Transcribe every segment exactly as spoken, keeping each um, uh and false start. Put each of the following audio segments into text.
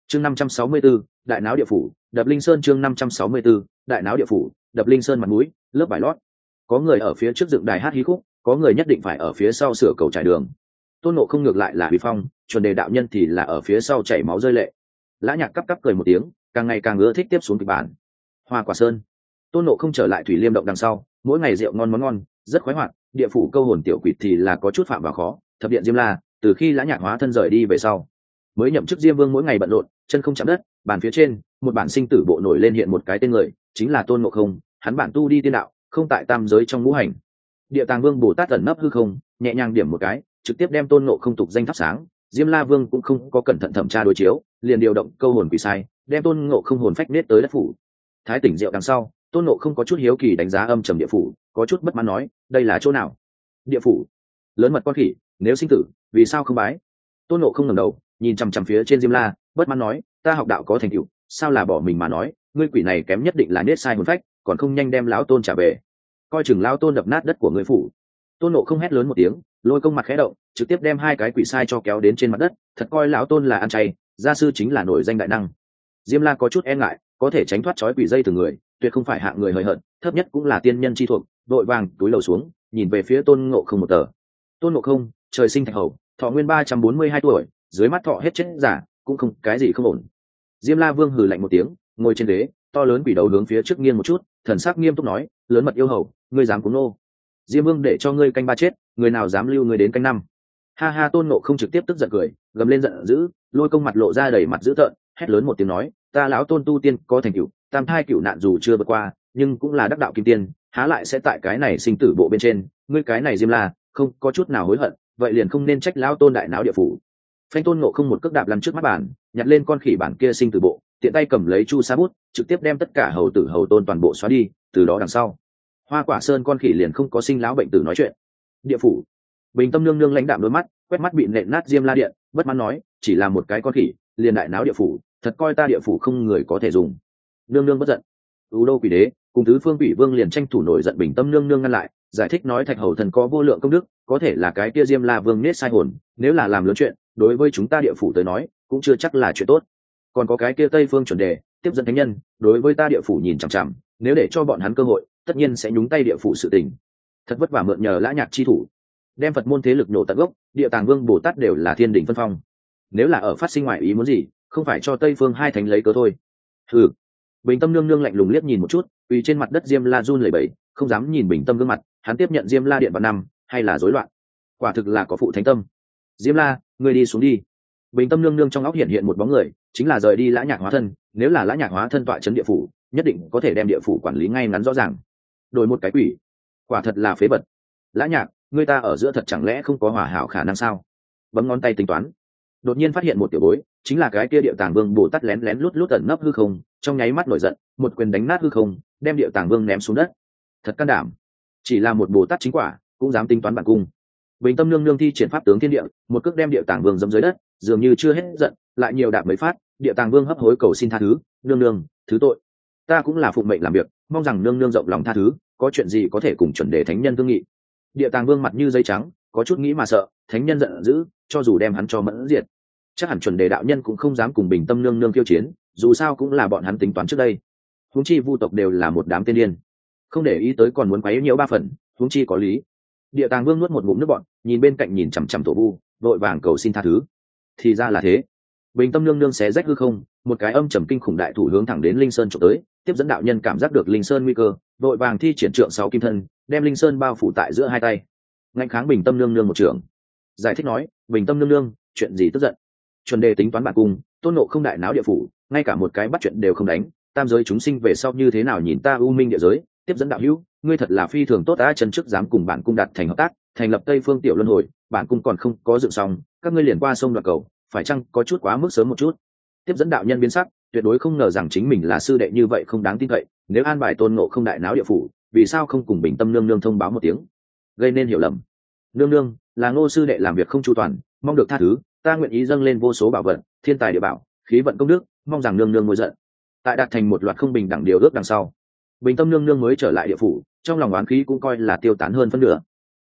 chương năm trăm sáu mươi 564, đại náo địa phủ đập linh sơn. Chương năm trăm sáu mươi 564, đại náo địa phủ đập linh sơn. Mặt mũi lớp vải lót, có người ở phía trước dựng đài hát hí khúc, có người nhất định phải ở phía sau sửa cầu trải đường. Tôn Ngộ Không ngược lại là huy phong, chuẩn đề đạo nhân thì là ở phía sau chảy máu rơi lệ. Lã Nhạc cắp cắp cười một tiếng, càng ngày càng ưa thích tiếp xuống kịch bản. Hoa Quả Sơn, Tôn Ngộ Không trở lại thủy liêm động đằng sau, mỗi ngày rượu ngon món ngon, rất khoái hoạt. Địa phủ câu hồn tiểu quỷ thì là có chút phạm vào khó. Thập điện Diêm La, từ khi Lã Nhạc hóa thân rời đi về sau, mới nhậm chức Diêm Vương, mỗi ngày bận rộn, chân không chạm đất. Bàn phía trên, một bản sinh tử bộ nổi lên hiện một cái tên người, chính là Tôn Ngộ Không. Hắn bản tu đi tiên đạo, không tại tam giới trong ngũ hành. Địa Tàng Vương Bồ Tát ẩn nấp hư không, nhẹ nhàng điểm một cái, trực tiếp đem Tôn Ngộ Không tục danh thắp sáng. Diêm La Vương cũng không có cẩn thận thẩm tra đối chiếu, liền điều động câu hồn quỷ sai, đem Tôn Ngộ Không hồn phách nết tới đất phủ. Thái tỉnh rượu đằng sau, Tôn Ngộ Không có chút hiếu kỳ đánh giá âm trầm địa phủ, có chút bất mãn nói, đây là chỗ nào? Địa phủ? Lớn mật con khỉ, nếu sinh tử, vì sao không bái? Tôn Ngộ Không ngẩng đầu, nhìn chằm chằm phía trên Diêm La, bất mãn nói, ta học đạo có thành tựu, sao là bỏ mình mà nói, ngươi quỷ này kém nhất định là nết sai hồn phách, còn không nhanh đem lão Tôn trả về. Coi chừng lão Tôn đập nát đất của ngươi phủ. Tôn Ngộ Không hét lớn một tiếng, lôi công mặt khẽ động, trực tiếp đem hai cái quỷ sai cho kéo đến trên mặt đất. Thật coi lão Tôn là ăn chay, gia sư chính là nổi danh đại năng. Diêm La có chút e ngại, có thể tránh thoát trói quỷ dây từ người, tuyệt không phải hạng người hời hợt, thấp nhất cũng là tiên nhân chi thuộc. Đội vàng túi lầu xuống, nhìn về phía Tôn Ngộ Không một tờ. Tôn Ngộ Không, trời sinh thạch hầu, thọ nguyên ba trăm bốn mươi hai tuổi, dưới mắt thọ hết chết giả, cũng không cái gì không ổn. Diêm La Vương hừ lạnh một tiếng, ngồi trên ghế, to lớn quỷ đầu hướng phía trước nghiêng một chút, thần sắc nghiêm túc nói, lớn mật yêu hầu, ngươi dám cúng nô? Diêm Vương để cho ngươi canh ba chết, người nào dám lưu ngươi đến canh năm? Ha ha. Tôn Ngộ Không trực tiếp tức giận cười, gầm lên giận dữ, lôi công mặt lộ ra đầy mặt dữ tợn, hét lớn một tiếng nói, ta lão Tôn tu tiên có thành tựu, tam thai cửu nạn dù chưa vượt qua, nhưng cũng là đắc đạo kim tiên, há lại sẽ tại cái này sinh tử bộ bên trên, ngươi cái này Diêm La, không có chút nào hối hận, vậy liền không nên trách lão Tôn đại náo địa phủ. Phanh. Tôn Ngộ Không một cước đạp lăn trước mắt bàn, nhặt lên con khỉ bản kia sinh tử bộ, tiện tay cầm lấy chu sa bút, trực tiếp đem tất cả hầu tử hầu tôn toàn bộ xóa đi. Từ đó đằng sau, Hoa Quả Sơn con khỉ liền không có sinh lão bệnh tử nói chuyện. Địa phủ, Bình Tâm nương nương lãnh đạm đôi mắt, quét mắt bị nện nát Diêm La điện, bất mãn nói, chỉ là một cái con khỉ, liền đại náo địa phủ, thật coi ta địa phủ không người có thể dùng. Nương nương bất giận. U Đô Quỷ Đế cùng tứ phương quỷ vương liền tranh thủ nổi giận. Bình Tâm nương nương ngăn lại, giải thích nói, thạch hầu thần có vô lượng công đức, có thể là cái kia Diêm La Vương nết sai hồn, nếu là làm lớn chuyện, đối với chúng ta địa phủ tới nói, cũng chưa chắc là chuyện tốt. Còn có cái kia Tây Phương chuẩn đề, tiếp dẫn thánh nhân, đối với ta địa phủ nhìn chằm chằm, nếu để cho bọn hắn cơ hội, tất nhiên sẽ nhúng tay địa phủ sự tình. Thật vất vả mượn nhờ Lã Nhạc chi thủ, đem Phật môn thế lực nổ tận gốc, Địa Tàng Vương Bồ Tát đều là thiên đỉnh phân phong. Nếu là ở phát sinh ngoại ý muốn gì, không phải cho Tây Phương hai thánh lấy cớ thôi. Hừ. Bình Tâm nương nương lạnh lùng liếc nhìn một chút, quỳ trên mặt đất Diêm La run lẩy bẩy, không dám nhìn Bình Tâm gương mặt, hắn tiếp nhận Diêm La điện vào năm, hay là rối loạn? Quả thực là có phụ thánh tâm. Diêm La, ngươi đi xuống đi. Bình Tâm nương nương trong óc hiện hiện một bóng người, chính là rời đi Lã Nhạc hóa thân, nếu là Lã Nhạc hóa thân tọa trấn địa phủ, nhất định có thể đem địa phủ quản lý ngay ngắn rõ ràng. Đổi một cái quỷ, quả thật là phế vật. Lã Nhạc, ngươi ta ở giữa thật chẳng lẽ không có hòa hảo khả năng sao? Bấm ngón tay tính toán, đột nhiên phát hiện một tiểu bối, chính là cái kia Địa Tàng Vương Bồ Tát lén lén lút lút ẩn nấp hư không, trong nháy mắt nổi giận, một quyền đánh nát hư không, đem Địa Tàng Vương ném xuống đất. Thật can đảm, chỉ là một Bồ Tát chính quả, cũng dám tính toán bản cung. Bình Tâm nương nương thi triển pháp tướng thiên địa, một cước đem Địa Tàng Vương dẫm dưới đất, dường như chưa hết giận, lại nhiều đạp mấy phát. Địa Tàng Vương hấp hối cầu xin tha thứ, nương nương, thứ tội, ta cũng là phụng mệnh làm việc, mong rằng nương nương rộng lòng tha thứ, có chuyện gì có thể cùng chuẩn đề thánh nhân thương nghị. Địa Tàng Vương mặt như giấy trắng, có chút nghĩ mà sợ, thánh nhân giận dữ, cho dù đem hắn cho mẫn diệt, chắc hẳn chuẩn đề đạo nhân cũng không dám cùng Bình Tâm nương nương kiêu chiến, dù sao cũng là bọn hắn tính toán trước đây. Huống chi vu tộc đều là một đám tiên điên, không để ý tới còn muốn quấy nhiễu ba phần, huống chi có lý. Địa Tàng Vương nuốt một ngụm nước bọt, nhìn bên cạnh nhìn chằm chằm tổ vu, vội vàng cầu xin tha thứ. Thì ra là thế. Bình Tâm nương nương xé rách hư không, một cái âm trầm kinh khủng đại thủ hướng thẳng đến Linh Sơn chụp tới. Tiếp dẫn đạo nhân cảm giác được Linh Sơn nguy cơ, vội vàng thi triển trượng sáu kim thân, đem Linh Sơn bao phủ tại giữa hai tay, ngăn kháng Bình Tâm nương nương một trường. Giải thích nói, Bình Tâm nương nương, chuyện gì tức giận? Chuẩn đề tính toán bản cung, Tôn Ngộ Không đại náo địa phủ, ngay cả một cái bắt chuyện đều không đánh, tam giới chúng sinh về sau như thế nào nhìn ta u minh địa giới? Tiếp dẫn đạo hữu, ngươi thật là phi thường tốt đã, chân trước dám cùng bản cung đạt thành hợp tác, thành lập Tây Phương tiểu luân hồi, bản cung còn không có dựng xong, các ngươi liền qua sông đoạt cầu, phải chăng có chút quá mức sớm một chút? Tiếp dẫn đạo nhân biến sắc, tuyệt đối không ngờ rằng chính mình là sư đệ như vậy không đáng tin cậy, nếu an bài Tôn Ngộ Không đại náo địa phủ, vì sao không cùng Bình Tâm nương nương thông báo một tiếng, gây nên hiểu lầm. Nương nương, là Ngô sư đệ làm việc không chu toàn, mong được tha thứ, ta nguyện ý dâng lên vô số bảo vật, thiên tài địa bảo, khí vận công đức, mong rằng nương nương ngôi giận. Tại đạt thành một loạt không bình đẳng điều ước đằng sau, Bình Tâm nương nương mới trở lại địa phủ, trong lòng oán khí cũng coi là tiêu tán hơn phân nửa.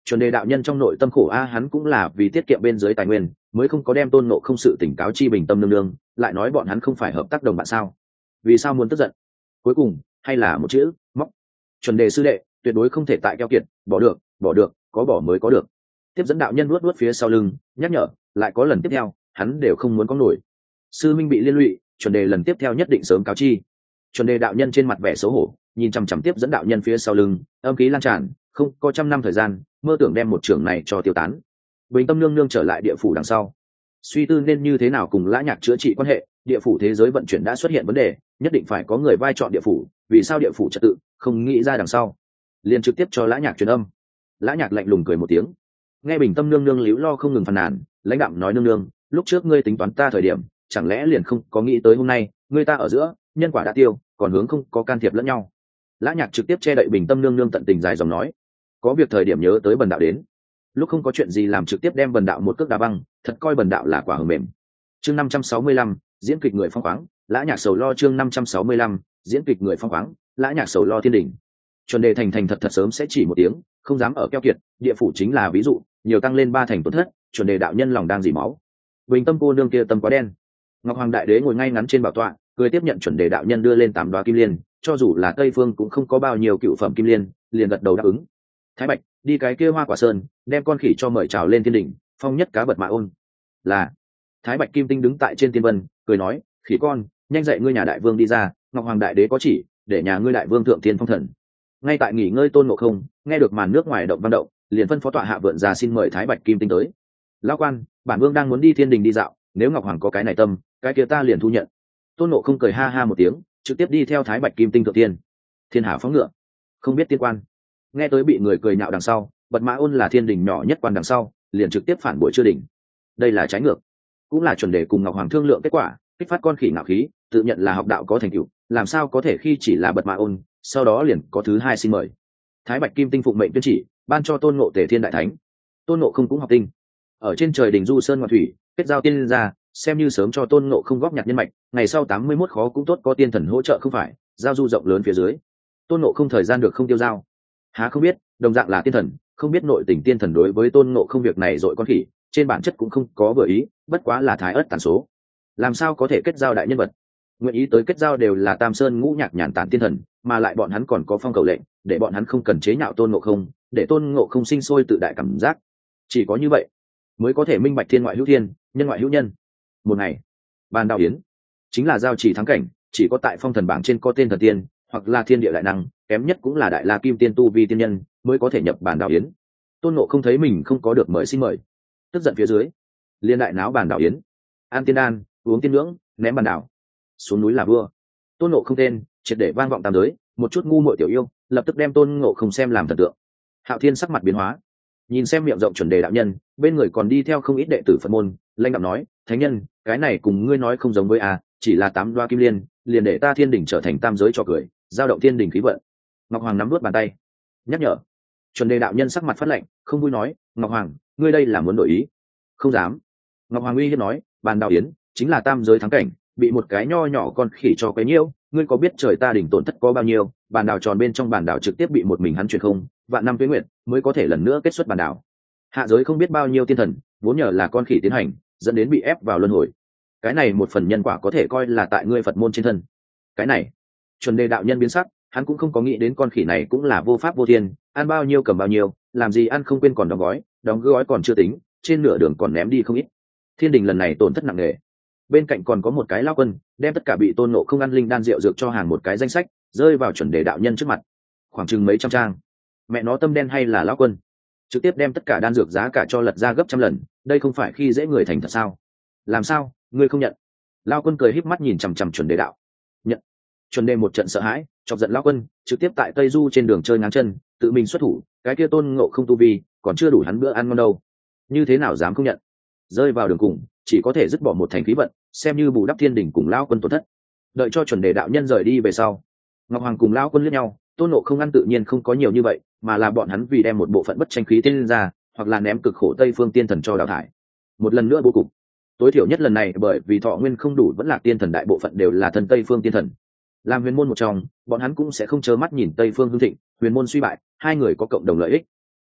Chuẩn đề đạo nhân trong nội tâm khổ a, hắn cũng là vì tiết kiệm bên dưới tài nguyên mới không có đem tôn ngộ không sự tỉnh cáo chi bình tâm nương nương, lại nói bọn hắn không phải hợp tác đồng bạn sao, vì sao muốn tức giận? Cuối cùng hay là một chữ móc. Chuẩn đề sư đệ tuyệt đối không thể tại keo kiệt, bỏ được bỏ được, có bỏ mới có được. Tiếp dẫn đạo nhân luốt luốt phía sau lưng nhắc nhở, lại có lần tiếp theo hắn đều không muốn có nổi. Sư minh bị liên lụy, chuẩn đề lần tiếp theo nhất định sớm cáo chi. Chuẩn đề đạo nhân trên mặt vẻ xấu hổ nhìn chằm chằm tiếp dẫn đạo nhân phía sau lưng, âm khí lan tràn, không có trăm năm thời gian mơ tưởng đem một trường này cho tiêu tán. Bình tâm nương nương trở lại địa phủ đằng sau, suy tư nên như thế nào cùng Lã Nhạc chữa trị quan hệ. Địa phủ thế giới vận chuyển đã xuất hiện vấn đề, nhất định phải có người vai chọn địa phủ. Vì sao địa phủ trật tự không nghĩ ra đằng sau, liền trực tiếp cho Lã Nhạc truyền âm. Lã Nhạc lạnh lùng cười một tiếng, nghe bình tâm nương nương líu lo không ngừng phàn nàn, lãnh đạm nói: nương nương, lúc trước ngươi tính toán ta thời điểm, chẳng lẽ liền không có nghĩ tới hôm nay ngươi ta ở giữa nhân quả đã tiêu, còn hướng không có can thiệp lẫn nhau. Lã Nhạc trực tiếp che đậy bình tâm nương nương tận tình dài dòng nói: có việc thời điểm nhớ tới bần đạo đến, lúc không có chuyện gì làm trực tiếp đem bần đạo một cước đá băng, thật coi bần đạo là quả hờ mềm. Chương năm trăm sáu mươi lăm, diễn kịch người phong khoáng. Lã Nhạc sầu lo. Chương năm trăm sáu mươi lăm, diễn kịch người phong khoáng. Lã Nhạc sầu lo thiên đỉnh. Chuẩn đề thành thành thật thật sớm sẽ chỉ một tiếng, không dám ở keo kiệt. Địa phủ chính là ví dụ, nhiều tăng lên ba thành tổn thất. Chuẩn đề đạo nhân lòng đang dỉ máu. Bình tâm cô nương kia tâm quá đen. Ngọc Hoàng đại đế ngồi ngay ngắn trên bảo tọa, cười tiếp nhận chuẩn đề đạo nhân đưa lên tám đoá kim liên, cho dù là Tây Phương cũng không có bao nhiêu cựu phẩm kim liên, liền gật đầu đáp ứng. Thái Bạch, đi cái kia Hoa Quả Sơn, đem con khỉ cho mời chào lên thiên đỉnh, phong nhất cá bật mã ôn. Là. Thái Bạch Kim Tinh đứng tại trên tiên vân, cười nói: khỉ con, nhanh dậy ngươi nhà đại vương đi ra, Ngọc Hoàng đại đế có chỉ, để nhà ngươi đại vương thượng tiên phong thần. Ngay tại nghỉ ngơi Tôn Ngộ Không nghe được màn nước ngoài động văn động, liền phân phó tọa hạ vượn ra xin mời Thái Bạch Kim Tinh tới. Lão quan, bản vương đang muốn đi thiên đình đi dạo, nếu Ngọc Hoàng có cái này tâm, cái kia ta liền thu nhận. Tôn Ngộ Không cười ha ha một tiếng, trực tiếp đi theo Thái Bạch Kim Tinh thượng tiên. Thiên Hà phóng ngựa, không biết tiên quan. Nghe tới bị người cười nhạo đằng sau, bật mã ôn là thiên đình nhỏ nhất quan đằng sau, liền trực tiếp phản bội chưa đỉnh. Đây là trái ngược, cũng là chuẩn đề cùng Ngọc Hoàng thương lượng kết quả, kích phát con khỉ ngạo khí, tự nhận là học đạo có thành tựu, làm sao có thể khi chỉ là bật mã ôn, sau đó liền có thứ hai xin mời. Thái Bạch Kim Tinh phụng mệnh tuyên chỉ, ban cho Tôn Ngộ Tề Thiên đại thánh. Tôn Ngộ Không cũng học tinh, ở trên trời đỉnh du sơn ngoại thủy, kết giao tiên gia, xem như sớm cho Tôn Ngộ Không góp nhặt nhân mạch, ngày sau tám mươi mốt khó cũng tốt có tiên thần hỗ trợ không phải, giao du rộng lớn phía dưới. Tôn Ngộ Không thời gian được không tiêu giao. Há không biết, đồng dạng là tiên thần, không biết nội tình tiên thần đối với Tôn Ngộ Không việc này dội con khỉ, trên bản chất cũng không có vừa ý, bất quá là thái ớt tàn số. Làm sao có thể kết giao đại nhân vật? Nguyện ý tới kết giao đều là Tam Sơn ngũ nhạc nhàn tản tiên thần, mà lại bọn hắn còn có phong cầu lệnh, để bọn hắn không cần chế nhạo Tôn Ngộ Không, để Tôn Ngộ Không sinh sôi tự đại cảm giác. Chỉ có như vậy mới có thể minh bạch thiên ngoại hữu thiên, nhân ngoại hữu nhân. Một ngày, bàn đào yến chính là giao chỉ thắng cảnh, chỉ có tại phong thần bảng trên có tên thần tiên hoặc là thiên địa đại năng, kém nhất cũng là đại la kim tiên tu vi tiên nhân mới có thể nhập bàn đào yến. Tôn Ngộ không thấy mình không có được mời xin mời, tức giận phía dưới liên đại náo bàn đào yến, ăn tiên đan, uống tiên nhưỡng, ném bàn đảo, xuống núi là vua. Tôn Ngộ không tên triệt để vang vọng tam giới, một chút ngu muội tiểu yêu lập tức đem Tôn Ngộ không xem làm thần tượng. Hạo Thiên sắc mặt biến hóa, nhìn xem miệng rộng chuẩn đề đạo nhân, bên người còn đi theo không ít đệ tử Phật môn, lãnh đạo nói: thánh nhân, cái này cùng ngươi nói không giống với a, chỉ là tám đoa kim liên liền để ta thiên đỉnh trở thành tam giới cho cười, giao động thiên đỉnh khí vận. Ngọc Hoàng nắm nuốt bàn tay, nhắc nhở. Chuẩn đề đạo nhân sắc mặt phát lạnh, không vui nói: Ngọc Hoàng, ngươi đây là muốn đổi ý? Không dám. Ngọc Hoàng uy hiếp nói: bàn đào yến chính là tam giới thắng cảnh, bị một cái nho nhỏ con khỉ cho quấy nhiễu, ngươi có biết trời ta đỉnh tổn thất có bao nhiêu? Bàn đảo tròn bên trong bàn đảo trực tiếp bị một mình hắn chuyển không, vạn năm tuế nguyệt mới có thể lần nữa kết xuất bàn đảo. Hạ giới không biết bao nhiêu tiên thần, vốn nhờ là con khỉ tiến hành, dẫn đến bị ép vào luân hồi. Cái này một phần nhân quả có thể coi là tại ngươi Phật môn trên thân. Cái này, chuẩn đề đạo nhân biến sắc, hắn cũng không có nghĩ đến con khỉ này cũng là vô pháp vô thiên, ăn bao nhiêu cầm bao nhiêu, làm gì ăn không quên còn đóng gói, đóng gói còn chưa tính, trên nửa đường còn ném đi không ít. Thiên đình lần này tổn thất nặng nề. Bên cạnh còn có một cái lao quân, đem tất cả bị Tôn Ngộ không ăn linh đan rượu dược cho hàng một cái danh sách, rơi vào chuẩn đề đạo nhân trước mặt, khoảng chừng mấy trăm trang. Mẹ nó tâm đen hay là lao quân, trực tiếp đem tất cả đan dược giá cả cho lật ra gấp trăm lần, đây không phải khi dễ người thành thật sao? Làm sao ngươi không nhận? Lao quân cười híp mắt nhìn chằm chằm chuẩn đề đạo. Nhận. Chuẩn đề một trận sợ hãi, chọc giận lao quân, trực tiếp tại Tây Du trên đường chơi ngáng chân, tự mình xuất thủ, cái kia Tôn Ngộ không tu vi còn chưa đủ hắn bữa ăn ngon đâu, như thế nào dám không nhận? Rơi vào đường cùng, chỉ có thể dứt bỏ một thành khí vận, xem như bù đắp thiên đỉnh cùng lao quân tổn thất. Đợi cho chuẩn đề đạo nhân rời đi về sau, Ngọc Hoàng cùng lao quân liếc nhau, Tôn Ngộ không ăn tự nhiên không có nhiều như vậy, mà là bọn hắn vì đem một bộ phận bất tranh khí tiên ra, hoặc là ném cực khổ Tây phương tiên thần cho đào thải. Một lần nữa bố cục, tối thiểu nhất lần này bởi vì thọ nguyên không đủ vẫn là tiên thần đại bộ phận đều là thân Tây phương tiên thần. Làm huyền môn một trong, bọn hắn cũng sẽ không trơ mắt nhìn Tây phương hưng thịnh, huyền môn suy bại, hai người có cộng đồng lợi ích.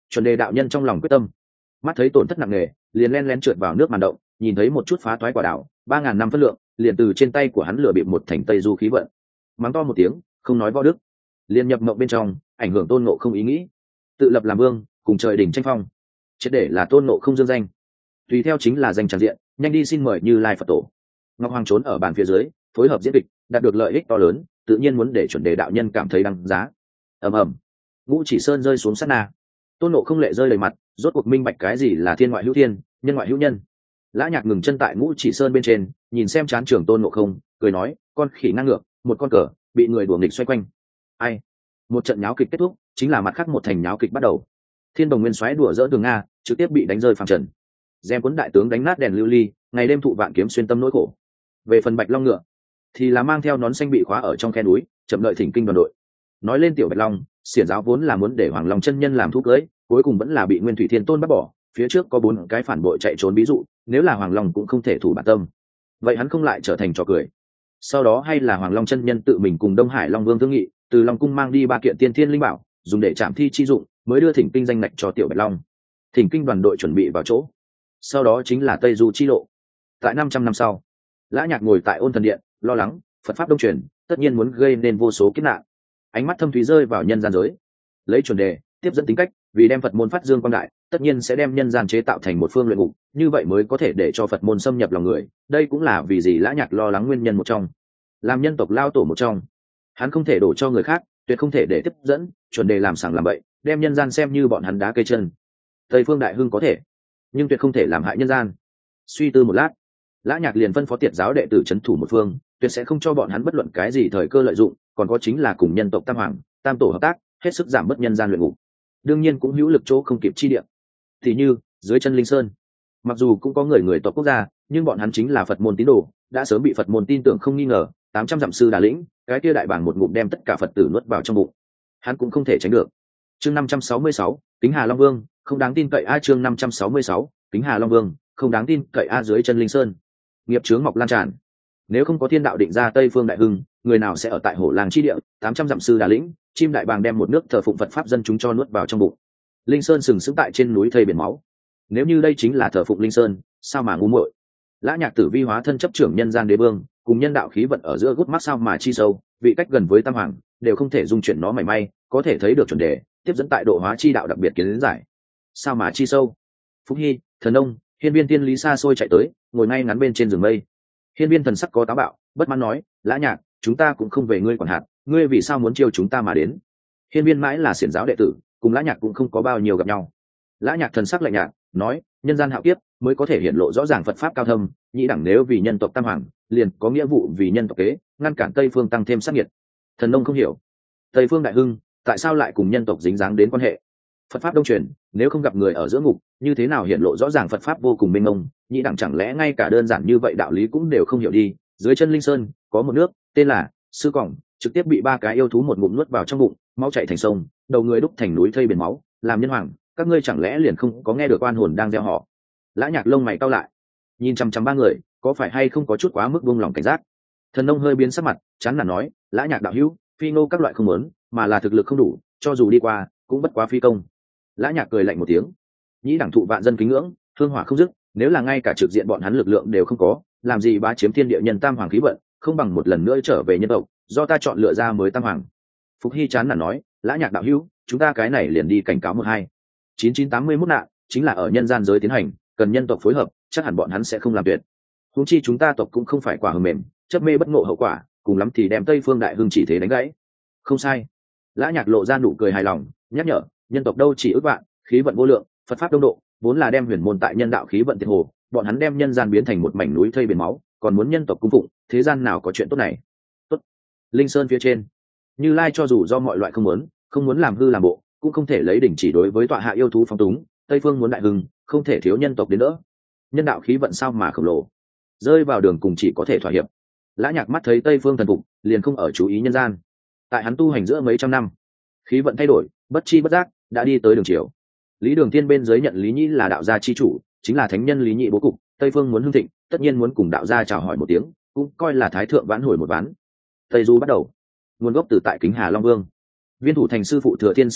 Chuẩn đề đạo nhân trong lòng quyết tâm, mắt thấy tổn thất nặng nề, liền len lén trượt vào nước màn động, nhìn thấy một chút phá toái quả đảo ba ngàn năm phân lượng, liền từ trên tay của hắn lừa bịp một thành tây du khí vận, mắng to một tiếng không nói võ đức, liền nhập mộng bên trong, ảnh hưởng tôn ngộ không ý nghĩ, tự lập làm vương, cùng trời đỉnh tranh phong, triệt để là tôn ngộ không dương danh, tùy theo chính là danh tràng diện, nhanh đi xin mời Như Lai Phật tổ. Ngọc Hoàng trốn ở bàn phía dưới, phối hợp diễn kịch, đạt được lợi ích to lớn, tự nhiên muốn để chuẩn đề đạo nhân cảm thấy đăng giá. Ầm ầm, ngũ chỉ sơn rơi xuống sát na, tôn ngộ không lệ rơi đầy mặt, rốt cuộc minh bạch cái gì là thiên ngoại hữu thiên, nhân ngoại hữu nhân. Lã Nhạc ngừng chân tại ngũ chỉ sơn bên trên, nhìn xem chán trường tôn ngộ không, cười nói, con khỉ ngang ngược, một con cờ bị người đùa nghịch xoay quanh. Ai? Một trận nháo kịch kết thúc, chính là mặt khác một thành nháo kịch bắt đầu. Thiên Đồng Nguyên xoáy đùa dỡ Đường Nga, trực tiếp bị đánh rơi phàm trần. Gem cuốn đại tướng đánh nát đèn lưu ly, ngày đêm thụ vạn kiếm xuyên tâm nỗi khổ. Về phần Bạch Long ngựa, thì là mang theo nón xanh bị khóa ở trong khe núi, chậm đợi thỉnh kinh đoàn đội. Nói lên tiểu Bạch Long, xiển giáo vốn là muốn để Hoàng Long chân nhân làm thú cưới, cuối cùng vẫn là bị Nguyên Thủy Thiên Tôn bắt bỏ. Phía trước có bốn cái phản bội chạy trốn ví dụ, nếu là Hoàng Long cũng không thể thủ bản tâm, vậy hắn không lại trở thành trò cười. Sau đó hay là Hoàng Long chân nhân tự mình cùng Đông Hải Long Vương thương nghị, từ Long cung mang đi ba kiện tiên thiên linh bảo, dùng để trảm thi chi dụng, mới đưa thỉnh kinh danh lệch cho tiểu Bạch Long. Thỉnh kinh đoàn đội chuẩn bị vào chỗ, sau đó chính là Tây Du chi lộ. Tại năm trăm năm sau, Lã Nhạc ngồi tại Ôn Thần Điện, lo lắng Phật pháp đông truyền, tất nhiên muốn gây nên vô số kiếp nạn. Ánh mắt thâm thúy rơi vào nhân gian giới, lấy chuẩn đề tiếp dẫn tính cách, vì đem Phật môn phát dương quang đại, tất nhiên sẽ đem nhân gian chế tạo thành một phương luyện ngục, như vậy mới có thể để cho Phật môn xâm nhập lòng người. Đây cũng là vì gì Lã Nhạc lo lắng nguyên nhân một trong. Làm nhân tộc lao tổ một trong, hắn không thể đổ cho người khác, tuyệt không thể để tiếp dẫn chuẩn đề làm sảng làm bậy, đem nhân gian xem như bọn hắn đá cây chân. Tây phương đại hưng có thể, nhưng tuyệt không thể làm hại nhân gian. Suy tư một lát, Lã Nhạc liền phân phó tiệt giáo đệ tử trấn thủ một phương, tuyệt sẽ không cho bọn hắn bất luận cái gì thời cơ lợi dụng, còn có chính là cùng nhân tộc tam hoàng tam tổ hợp tác, hết sức giảm bớt nhân gian luyện ngục. Đương nhiên cũng hữu lực chỗ không kịp chi địa, thì như dưới chân Linh Sơn, mặc dù cũng có người người tộc quốc gia, nhưng bọn hắn chính là Phật môn tín đồ, đã sớm bị Phật môn tin tưởng không nghi ngờ. Tám trăm dặm sư Đà Lĩnh, cái kia đại bảng một ngụm đem tất cả Phật tử nuốt vào trong bụng, hắn cũng không thể tránh được. Chương năm trăm sáu mươi sáu, Kính Hà Long Vương, không đáng tin cậy a. Chương năm trăm sáu mươi sáu, Kính Hà Long Vương, không đáng tin cậy a. Dưới chân Linh Sơn, nghiệp chướng mọc lan tràn. Nếu không có thiên đạo định ra Tây phương đại hưng, người nào sẽ ở tại Hổ Làng chi địa? Tám trăm dặm sư Đà Lĩnh, chim đại bàng đem một nước thờ phụng Phật pháp dân chúng cho nuốt vào trong bụng. Linh Sơn sừng sững tại trên núi thây biển máu. Nếu như đây chính là thờ phụng Linh Sơn, sao mà ngu muội? Lã Nhạc tử vi hóa thân chấp trưởng nhân gian đế vương, cùng nhân đạo khí vận ở giữa gút mắt sao mà chi sâu, vị cách gần với tam hoàng, đều không thể dung chuyển nó mảy may, có thể thấy được chuẩn đề tiếp dẫn tại độ hóa chi đạo đặc biệt kiến giải. Sao mà chi sâu? Phúc Hy, Thần Ông, Hiên Viên tiên lý xa xôi chạy tới, ngồi ngay ngắn bên trên rừng mây. Hiên Viên thần sắc có táo bạo, bất mãn nói, Lã Nhạc, chúng ta cũng không về ngươi quản hạt, ngươi vì sao muốn chiêu chúng ta mà đến? Hiên Viên mãi là xiển giáo đệ tử, cùng Lã Nhạc cũng không có bao nhiêu gặp nhau. Lã Nhạc thần sắc lạnh nhạt, nói, nhân gian hạo kiếp mới có thể hiện lộ rõ ràng Phật pháp cao thâm, nhĩ đẳng nếu vì nhân tộc tam hoàng, liền có nghĩa vụ vì nhân tộc kế, ngăn cản Tây phương tăng thêm sát nhiệt. Thần Nông không hiểu, Tây phương đại hưng tại sao lại cùng nhân tộc dính dáng đến quan hệ? Phật pháp đông truyền, nếu không gặp người ở giữa ngục, như thế nào hiện lộ rõ ràng Phật pháp vô cùng mênh mông? Nhĩ đẳng chẳng lẽ ngay cả đơn giản như vậy đạo lý cũng đều không hiểu đi? Dưới chân Linh Sơn có một nước tên là Sư Cỏng, trực tiếp bị ba cái yêu thú một ngụm nuốt vào trong bụng, máu chảy thành sông, đầu người đúc thành núi thây biển máu. Làm nhân hoàng, các ngươi chẳng lẽ liền không có nghe được oan hồn đang gieo họ? Lã Nhạc lông mày cau lại, nhìn chăm chăm ba người, có phải hay không có chút quá mức buông lòng cảnh giác? Thần Nông hơi biến sắc mặt, chán nản nói, Lã Nhạc đạo hữu, phi nô các loại không muốn, mà là thực lực không đủ, cho dù đi qua cũng bất quá phi công. Lã Nhạc cười lạnh một tiếng, nhĩ đẳng thụ vạn dân kính ngưỡng, hương hỏa không dứt, nếu là ngay cả trực diện bọn hắn lực lượng đều không có, làm gì bá chiếm thiên địa nhân tam hoàng khí vận, không bằng một lần nữa trở về nhân tộc, do ta chọn lựa ra mới tam hoàng. Phục Hy chán nản nói, Lã Nhạc đạo hữu, chúng ta cái này liền đi cảnh cáo một hai. chín chín tám mươi mốt nạn chính là ở nhân gian giới tiến hành, cần nhân tộc phối hợp, chắc hẳn bọn hắn sẽ không làm tuyệt. Huống chi chúng ta tộc cũng không phải quả hờ mềm, chấp mê bất ngộ hậu quả, cùng lắm thì đem Tây phương đại hưng chỉ thế đánh gãy. Không sai. Lã Nhạc lộ ra nụ cười hài lòng, nhắc nhở, nhân tộc đâu chỉ ước vạn, khí vận vô lượng, Phật pháp đông độ, vốn là đem huyền môn tại nhân đạo khí vận tiệt hồ, bọn hắn đem nhân gian biến thành một mảnh núi thây biển máu, còn muốn nhân tộc cung phụng, thế gian nào có chuyện tốt này? Tốt. Linh Sơn phía trên, Như Lai cho dù do mọi loại không muốn, không muốn làm hư làm bộ, cũng không thể lấy đỉnh chỉ đối với tọa hạ yêu thú phóng túng. Tây phương muốn đại hưng, không thể thiếu nhân tộc đến đỡ. Nhân đạo khí vận sao mà khổng lồ, rơi vào đường cùng chỉ có thể thỏa hiệp. Lã Nhạc mắt thấy Tây phương thần phục, liền không ở chú ý nhân gian. Tại hắn tu hành giữa mấy trăm năm, khí vận thay đổi, bất chi bất giác đã đi tới đường chiều. Lý Đường Thiên bên dưới nhận Lý Nhĩ là đạo gia chi chủ, chính là thánh nhân Lý Nhĩ bố cục. Tây phương muốn hưng thịnh, tất nhiên muốn cùng đạo gia chào hỏi một tiếng, cũng coi là thái thượng vãn hồi một ván. Tây du bắt đầu, nguồn gốc từ tại Kính Hà Long Vương. Viên thủ thành sư phụ Thừa Thiên sư đạo,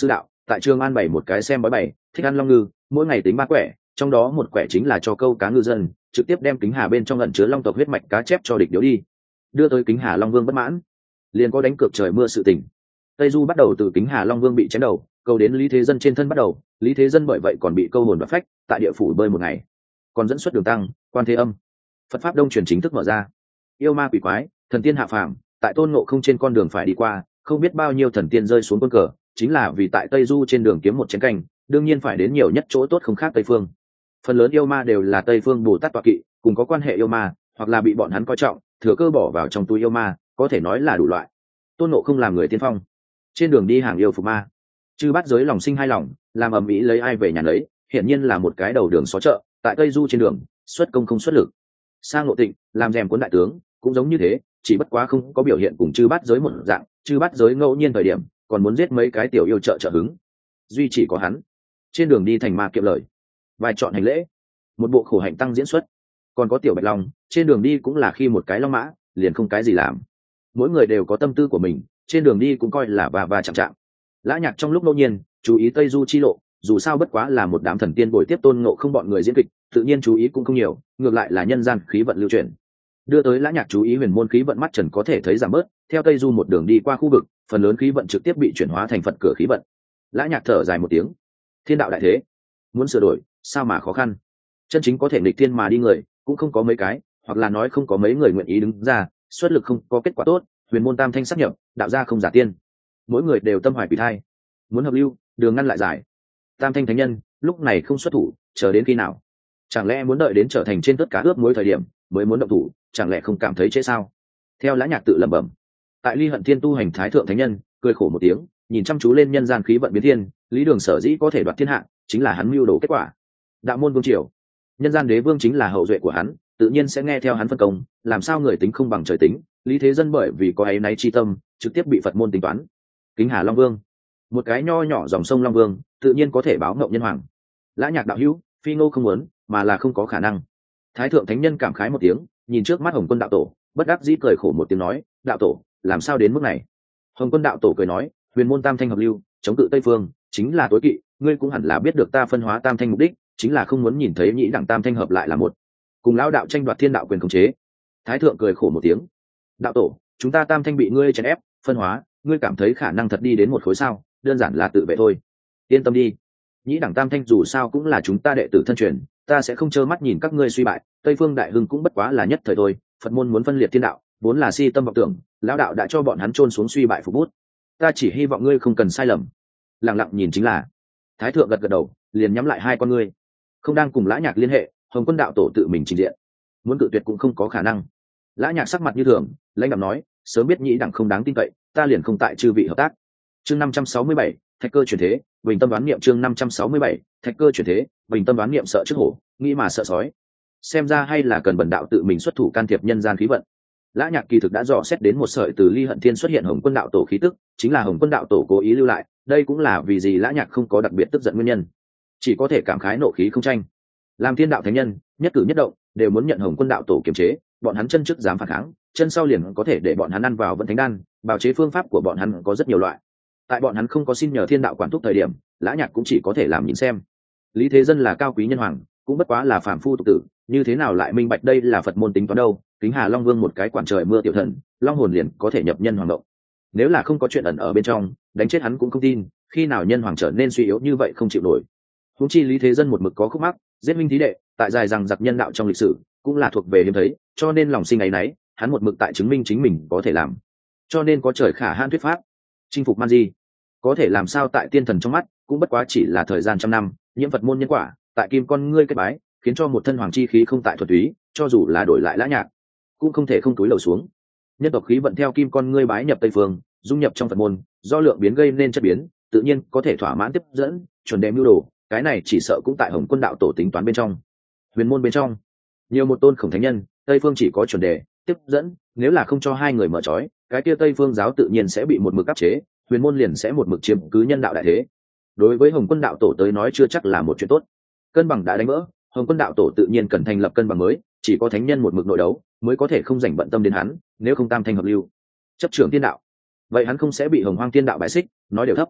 tại trường an bày một cái xem bói bày, thích ăn long ngư, mỗi ngày tính ba quẻ, trong đó một quẻ chính là cho câu cá ngư dân, trực tiếp đem kính hà bên trong ẩn chứa long tộc huyết mạch cá chép cho địch điếu đi, đưa tới kính hà long vương bất mãn, liền có đánh cược trời mưa sự tình. Tây Du bắt đầu từ kính hà long vương bị chém đầu, câu đến Lý Thế Dân trên thân bắt đầu, Lý Thế Dân bởi vậy còn bị câu hồn và phách, tại địa phủ bơi một ngày, còn dẫn xuất đường tăng, quan thế âm, Phật pháp đông truyền chính thức mở ra. Yêu ma quỷ quái, thần tiên hạ phàm, tại Tôn Ngộ Không trên con đường phải đi qua, không biết bao nhiêu thần tiên rơi xuống quân cờ, chính là vì tại Tây Du trên đường kiếm một chén canh, đương nhiên phải đến nhiều nhất chỗ tốt không khác Tây Phương. Phần lớn yêu ma đều là Tây Phương Bồ Tát tọa kỵ, cùng có quan hệ yêu ma, hoặc là bị bọn hắn coi trọng, thừa cơ bỏ vào trong túi yêu ma, có thể nói là đủ loại. Tôn Ngộ Không làm người tiên phong, trên đường đi hàng yêu phục ma, chư bắt giới lòng sinh hai lòng, làm ầm ĩ lấy ai về nhà lấy, hiển nhiên là một cái đầu đường xó chợ, tại Tây Du trên đường, xuất công không xuất lực. Sang Ngộ Tịnh, làm rèm cuốn đại tướng, cũng giống như thế, chỉ bất quá không có biểu hiện cùng chư bắt giới một dạng, chư bắt giới ngẫu nhiên thời điểm, còn muốn giết mấy cái tiểu yêu trợ trợ hứng. Duy chỉ có hắn, trên đường đi thành ma kiệm lời, vài chọn hành lễ, một bộ khổ hạnh tăng diễn xuất, còn có tiểu Bạch Long, trên đường đi cũng là khi một cái long mã, liền không cái gì làm. Mỗi người đều có tâm tư của mình, trên đường đi cũng coi là và và chạm chạm. Lã Nhạc trong lúc ngẫu nhiên chú ý Tây Du chi lộ, dù sao bất quá là một đám thần tiên bồi tiếp Tôn Ngộ Không bọn người diễn kịch, tự nhiên chú ý cũng không nhiều, ngược lại là nhân gian khí vận lưu chuyển, đưa tới Lã Nhạc chú ý huyền môn khí vận mắt trần có thể thấy giảm bớt. Theo Tây Du một đường đi qua khu vực, phần lớn khí vận trực tiếp bị chuyển hóa thành Phật cửa khí vận. Lã Nhạc thở dài một tiếng, thiên đạo đại thế, muốn sửa đổi sao mà khó khăn, chân chính có thể nghịch thiên mà đi người cũng không có mấy cái, hoặc là nói không có mấy người nguyện ý đứng ra, xuất lực không có kết quả tốt. Huyền môn tam thanh sắp nhập, đạo gia không giả tiên, mỗi người đều tâm hoài quỷ thai, muốn hợp lưu, đường ngăn lại giải. Tam thanh thánh nhân lúc này không xuất thủ, chờ đến khi nào? Chẳng lẽ muốn đợi đến trở thành trên tất cả ướp mối thời điểm mới muốn động thủ, chẳng lẽ không cảm thấy trễ sao? Theo Lã Nhạc tự lẩm bẩm. Tại Ly Hận Thiên tu hành thái thượng thánh nhân cười khổ một tiếng, nhìn chăm chú lên nhân gian khí vận biến thiên, Lý Đường sở dĩ có thể đoạt thiên hạ, chính là hắn mưu đồ kết quả. Đạo môn vương triều, nhân gian đế vương chính là hậu duệ của hắn, tự nhiên sẽ nghe theo hắn phân công, làm sao người tính không bằng trời tính. Lý Thế Dân bởi vì có áy náy chi tâm, trực tiếp bị Phật môn tính toán. Kính Hà Long Vương, một cái nho nhỏ dòng sông Long Vương, tự nhiên có thể báo ngộng nhân hoàng. Lã Nhạc đạo hữu, phi ngô không muốn, mà là không có khả năng. Thái thượng thánh nhân cảm khái một tiếng, nhìn trước mắt Hồng Quân đạo tổ, bất đắc dĩ cười khổ một tiếng nói, đạo tổ, làm sao đến mức này? Hồng Quân đạo tổ cười nói, huyền môn tam thanh hợp lưu, chống cự Tây Phương, chính là tối kỵ, ngươi cũng hẳn là biết được ta phân hóa tam thanh mục đích, chính là không muốn nhìn thấy nhĩ đẳng tam thanh hợp lại là một, cùng lão đạo tranh đoạt thiên đạo quyền khống chế. Thái thượng cười khổ một tiếng, đạo tổ, chúng ta tam thanh bị ngươi chèn ép, phân hóa, ngươi cảm thấy khả năng thật đi đến một khối sao? Đơn giản là tự vệ thôi. Yên tâm đi, nhĩ đẳng tam thanh dù sao cũng là chúng ta đệ tử thân truyền, ta sẽ không trơ mắt nhìn các ngươi suy bại. Tây Phương đại hưng cũng bất quá là nhất thời thôi. Phật môn muốn phân liệt thiên đạo, vốn là si tâm vọng tưởng, lão đạo đã cho bọn hắn chôn xuống suy bại phục bút. Ta chỉ hy vọng ngươi không cần sai lầm. Lặng lặng nhìn chính là. Thái thượng gật gật đầu, liền nhắm lại hai con ngươi, không đang cùng Lã Nhạc liên hệ. Hồng Quân đạo tổ tự mình trình diện, muốn cự tuyệt cũng không có khả năng. Lã Nhạc sắc mặt như thường, lãnh đạm nói, sớm biết nhĩ đẳng không đáng tin cậy, ta liền không tại chư vị hợp tác. Chương năm trăm sáu mươi bảy, thạch cơ chuyển thế, bình tâm đoán niệm. Chương năm trăm sáu mươi bảy, thạch cơ chuyển thế, bình tâm đoán niệm. Sợ trước hổ, nghĩ mà sợ sói, xem ra hay là cần bần đạo tự mình xuất thủ can thiệp nhân gian khí vận. Lã Nhạc kỳ thực đã dò xét đến một sợi từ Ly Hận Thiên xuất hiện Hồng Quân đạo tổ khí tức, chính là Hồng Quân đạo tổ cố ý lưu lại, đây cũng là vì gì Lã Nhạc không có đặc biệt tức giận nguyên nhân, chỉ có thể cảm khái nộ khí không tranh. Làm thiên đạo thánh nhân, nhất cử nhất động đều muốn nhận Hồng Quân đạo tổ kiềm chế, bọn hắn chân trước dám phản kháng, chân sau liền có thể để bọn hắn ăn vào vận thánh đan. Bào chế phương pháp của bọn hắn có rất nhiều loại, tại bọn hắn không có xin nhờ thiên đạo quản thúc thời điểm, Lã Nhạc cũng chỉ có thể làm nhìn xem. Lý Thế Dân là cao quý nhân hoàng, cũng bất quá là phàm phu tục tử, như thế nào lại minh bạch đây là Phật môn tính toán đâu? Kính Hà Long Vương một cái quản trời mưa tiểu thần, long hồn liền có thể nhập nhân hoàng động. Nếu là không có chuyện ẩn ở bên trong, đánh chết hắn cũng không tin, khi nào nhân hoàng trở nên suy yếu như vậy không chịu nổi. Huống chi Lý Thế Dân một mực có khúc mắc, giết minh thí đệ, tại dài rằng giặc nhân đạo trong lịch sử, cũng là thuộc về hiếm thấy, cho nên lòng sinh ấy nấy, hắn một mực tại chứng minh chính mình có thể làm. Cho nên có trời khả han thuyết pháp, chinh phục man di, có thể làm sao tại tiên thần trong mắt, cũng bất quá chỉ là thời gian trăm năm, nhiễm Phật môn nhân quả, tại kim con ngươi kết bái, khiến cho một thân hoàng chi khí không tại thuật túy, cho dù là đổi lại Lã Nhạc, cũng không thể không túi lầu xuống. Nhân tộc khí vận theo kim con ngươi bái nhập Tây Phương, dung nhập trong Phật môn, do lượng biến gây nên chất biến, tự nhiên có thể thỏa mãn tiếp dẫn, chuẩn đề mưu đồ, cái này chỉ sợ cũng tại Hồng Quân đạo tổ tính toán bên trong. Huyền môn bên trong, nhiều một tôn khổng thánh nhân, Tây Phương chỉ có chuẩn đề, tiếp dẫn, nếu là không cho hai người mở trói, cái kia Tây Phương giáo tự nhiên sẽ bị một mực áp chế, huyền môn liền sẽ một mực chiếm cứ nhân đạo đại thế. Đối với Hồng Quân đạo tổ tới nói chưa chắc là một chuyện tốt. Cân bằng đã đánh vỡ, Hồng Quân đạo tổ tự nhiên cần thành lập cân bằng mới, chỉ có thánh nhân một mực nội đấu mới có thể không dành bận tâm đến hắn, nếu không tam thanh hợp lưu, chấp trưởng tiên đạo, vậy hắn không sẽ bị Hồng Hoang tiên đạo bãi xích, nói đều thấp.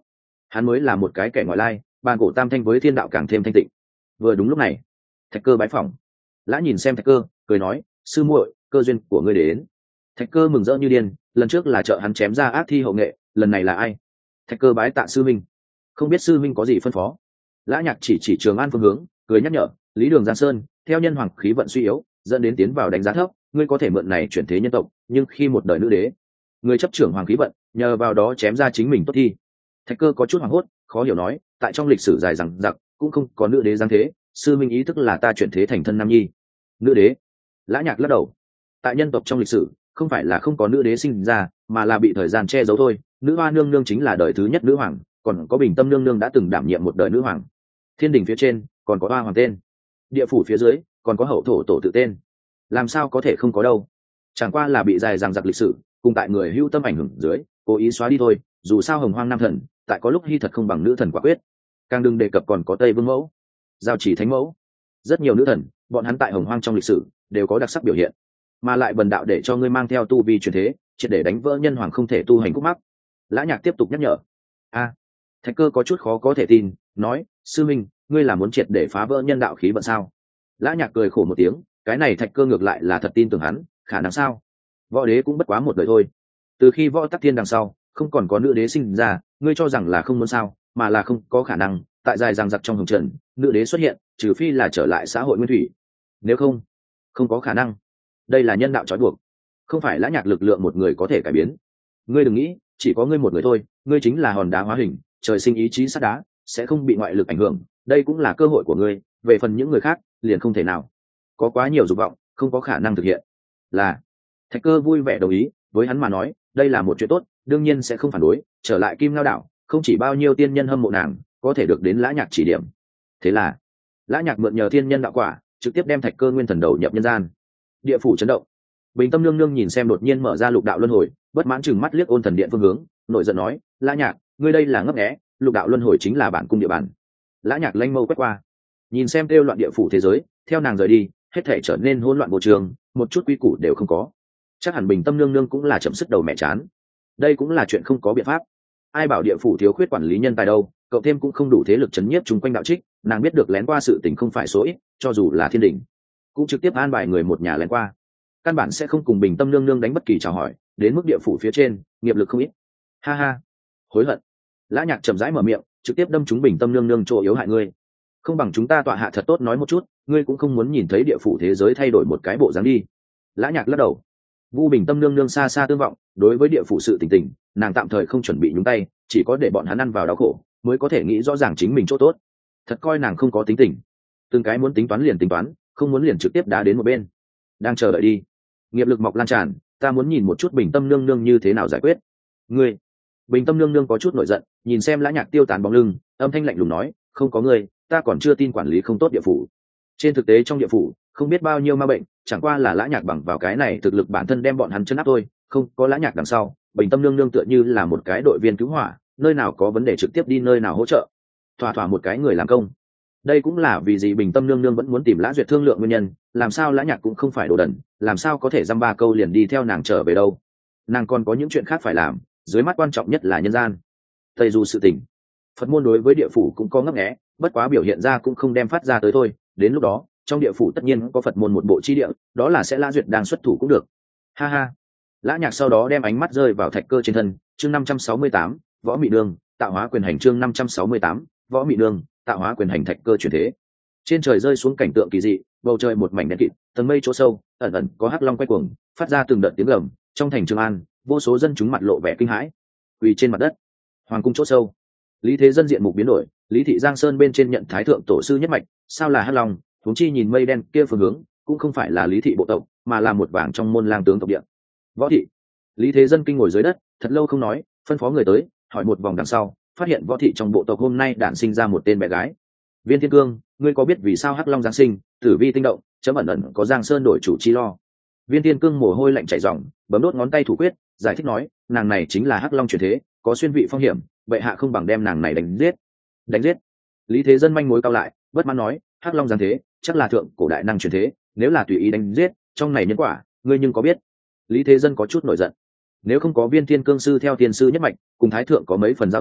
hắn mới là một cái kẻ ngoại lai, bàn cổ tam thanh với thiên đạo càng thêm thanh tịnh. Vừa đúng lúc này, Thạch Cơ bái phỏng. Lã nhìn xem Thạch Cơ, cười nói, sư muội, cơ duyên của ngươi đến. Thạch Cơ mừng rỡ như điên, lần trước là trợ hắn chém ra ác thi hậu nghệ, lần này là ai? Thạch Cơ bái tạ sư minh. Không biết sư minh có gì phân phó? Lã Nhạc chỉ chỉ Trường An phương hướng, cười nhắc nhở, lý đường Giang Sơn theo nhân hoàng khí vận suy yếu, dẫn đến tiến vào đánh giá thấp, ngươi có thể mượn này chuyển thế nhân tộc, nhưng khi một đời nữ đế, người chấp trưởng hoàng khí vận, nhờ vào đó chém ra chính mình tốt thi. Thạch Cơ có chút hoảng hốt, khó hiểu nói, tại trong lịch sử dài rằng giặc cũng không có nữ đế giáng thế, sư minh ý thức là ta chuyển thế thành thân nam nhi. Nữ đế? Lã Nhạc lắc đầu. Tại nhân tộc trong lịch sử, không phải là không có nữ đế sinh ra, mà là bị thời gian che giấu thôi. Nữ hoa nương nương chính là đời thứ nhất nữ hoàng, còn có Bình Tâm nương nương đã từng đảm nhiệm một đời nữ hoàng. Thiên đình phía trên còn có hoa hoàng tên, địa phủ phía dưới còn có hậu thổ tổ tự tên, làm sao có thể không có đâu? Chẳng qua là bị dài dằng dặc lịch sử cùng tại người hưu tâm ảnh hưởng dưới cố ý xóa đi thôi. Dù sao hồng hoang nam thần tại có lúc hy thật không bằng nữ thần quả quyết, càng đừng đề cập còn có tây vương mẫu, giao chỉ thánh mẫu, rất nhiều nữ thần, bọn hắn tại hồng hoang trong lịch sử đều có đặc sắc biểu hiện, mà lại bần đạo để cho ngươi mang theo tu vi truyền thế, triệt để đánh vỡ nhân hoàng không thể tu hành khúc mắc. Lã Nhạc tiếp tục nhắc nhở. A, Thạch Cơ có chút khó có thể tin, nói, sư minh, ngươi là muốn triệt để phá vỡ nhân đạo khí vận sao? Lã Nhạc cười khổ một tiếng, cái này Thạch Cơ ngược lại là thật tin tưởng hắn, khả năng sao? Võ đế cũng bất quá một đời thôi. Từ khi võ tắc thiên đằng sau, không còn có nữ đế sinh ra, ngươi cho rằng là không muốn sao, mà là không có khả năng. Tại dài dằng dặc trong hồng trần, nữ đế xuất hiện, trừ phi là trở lại xã hội nguyên thủy, nếu không, không có khả năng. Đây là nhân đạo trói buộc, không phải Lã Nhạc lực lượng một người có thể cải biến. Ngươi đừng nghĩ chỉ có ngươi một người thôi, ngươi chính là hòn đá hóa hình, trời sinh ý chí sắt đá, sẽ không bị ngoại lực ảnh hưởng, đây cũng là cơ hội của ngươi. Về phần những người khác, liền không thể nào. Có quá nhiều dục vọng, không có khả năng thực hiện. Là. Thạch Cơ vui vẻ đồng ý, với hắn mà nói, đây là một chuyện tốt, đương nhiên sẽ không phản đối. Trở lại Kim Ngao đảo, không chỉ bao nhiêu tiên nhân hâm mộ nàng, có thể được đến Lã Nhạc chỉ điểm. Thế là, Lã Nhạc mượn nhờ thiên nhân đạo quả, trực tiếp đem Thạch Cơ nguyên thần đầu nhập nhân gian. Địa phủ chấn động. Bình Tâm nương nương nhìn xem đột nhiên mở ra lục đạo luân hồi, bất mãn chừng mắt liếc Ôn Thần Điện phương hướng, nội giận nói, Lã Nhạc, ngươi đây là ngấp nghé, lục đạo luân hồi chính là bản cung địa bàn. Lã Nhạc lanh mâu quét qua, nhìn xem kêu loạn địa phủ thế giới, theo nàng rời đi, hết thể trở nên hỗn loạn vô trường, một chút quy củ đều không có. Chắc hẳn Bình Tâm nương nương cũng là chậm sức đầu mẹ chán. Đây cũng là chuyện không có biện pháp. Ai bảo địa phủ thiếu khuyết quản lý nhân tài đâu, cậu thêm cũng không đủ thế lực chấn nhiếp chung quanh đạo trích, nàng biết được lén qua sự tình không phải số ít, cho dù là thiên đình, cũng trực tiếp an bài người một nhà lén qua, căn bản sẽ không cùng Bình Tâm nương nương đánh bất kỳ chào hỏi. Đến mức địa phủ phía trên, nghiệp lực không ít. Ha ha, hối hận. Lã Nhạc chậm rãi mở miệng, trực tiếp đâm trúng Bình Tâm nương nương chỗ yếu hại ngươi. Không bằng chúng ta tọa hạ thật tốt nói một chút, ngươi cũng không muốn nhìn thấy địa phủ thế giới thay đổi một cái bộ dáng đi. Lã Nhạc lắc đầu. Vu Bình Tâm nương nương xa xa tương vọng, đối với địa phủ sự tình tình, nàng tạm thời không chuẩn bị nhúng tay, chỉ có để bọn hắn ăn vào đau khổ, mới có thể nghĩ rõ ràng chính mình chỗ tốt. Thật coi nàng không có tính tình, từng cái muốn tính toán liền tính toán, không muốn liền trực tiếp đá đến một bên. Đang chờ đợi đi. Nghiệp lực mọc lan tràn, ta muốn nhìn một chút Bình Tâm nương nương như thế nào giải quyết. Ngươi. Bình Tâm nương nương có chút nổi giận, nhìn xem Lã Nhạc tiêu tán bóng lưng, âm thanh lạnh lùng nói, không có ngươi, ta còn chưa tin quản lý không tốt địa phủ. Trên thực tế trong địa phủ, không biết bao nhiêu ma bệnh, chẳng qua là Lã Nhạc bằng vào cái này thực lực bản thân đem bọn hắn chân áp thôi, không có Lã Nhạc đằng sau, Bình Tâm nương nương tựa như là một cái đội viên cứu hỏa, nơi nào có vấn đề trực tiếp đi nơi nào hỗ trợ, thỏa thỏa một cái người làm công. Đây cũng là vì gì Bình Tâm nương nương vẫn muốn tìm Lã Duyệt thương lượng nguyên nhân, làm sao Lã Nhạc cũng không phải đồ đần, làm sao có thể dăm ba câu liền đi theo nàng trở về đâu. Nàng còn có những chuyện khác phải làm, dưới mắt quan trọng nhất là nhân gian. Tây Du sự tình, Phật môn đối với địa phủ cũng có ngấp nghé, bất quá biểu hiện ra cũng không đem phát ra tới thôi. Đến lúc đó, trong địa phủ tất nhiên có Phật môn một bộ chi địa, đó là sẽ Lã Duyệt đang xuất thủ cũng được. Ha ha. Lã Nhạc sau đó đem ánh mắt rơi vào Thạch Cơ trên thân, chương năm trăm sáu mươi tám, Võ Mị Nương, tạo hóa quyền hành, chương năm trăm sáu mươi tám, Võ Mị Nương, tạo hóa quyền hành. Thạch Cơ chuyển thế. Trên trời rơi xuống cảnh tượng kỳ dị, bầu trời một mảnh đen kịt, tầng mây chỗ sâu, ẩn ẩn có hắc long quay cuồng, phát ra từng đợt tiếng gầm. Trong thành Trường An, vô số dân chúng mặt lộ vẻ kinh hãi, quỳ trên mặt đất. Hoàng cung chỗ sâu, Lý Thế Dân diện mục biến đổi, Lý thị Giang Sơn bên trên nhận thái thượng tổ sư nhất mạch, sao là hắc long? Huống chi nhìn mây đen kia phương hướng, cũng không phải là Lý thị bộ tộc, mà là một vàng trong môn lang tướng tộc địa. Võ thị. Lý Thế Dân kinh ngồi dưới đất, thật lâu không nói, phân phó người tới, hỏi một vòng đằng sau, phát hiện Võ thị trong bộ tộc hôm nay đản sinh ra một tên bé gái. Viên Thiên Cương, ngươi có biết vì sao hắc long giáng sinh, tử vi tinh động, chấm ẩn ẩn có Giang Sơn đổi chủ chi lo. Viên Thiên Cương mồ hôi lạnh chảy ròng, bấm đốt ngón tay thủ quyết, giải thích nói, nàng này chính là hắc long chuyển thế, có xuyên vị phong hiểm, bệ hạ không bằng đem nàng này đánh giết. Đánh giết? Lý Thế Dân manh mối cao lại, bất mãn nói, hắc long giáng thế, chắc là thượng cổ đại năng chuyển thế, nếu là tùy ý đánh giết, trong này nhân quả, ngươi nhưng có biết? Lý Thế Dân có chút nổi giận. Nếu không có Viên Thiên Cương sư theo tiên sư nhất mạch, cùng thái thượng có mấy phần giao tình,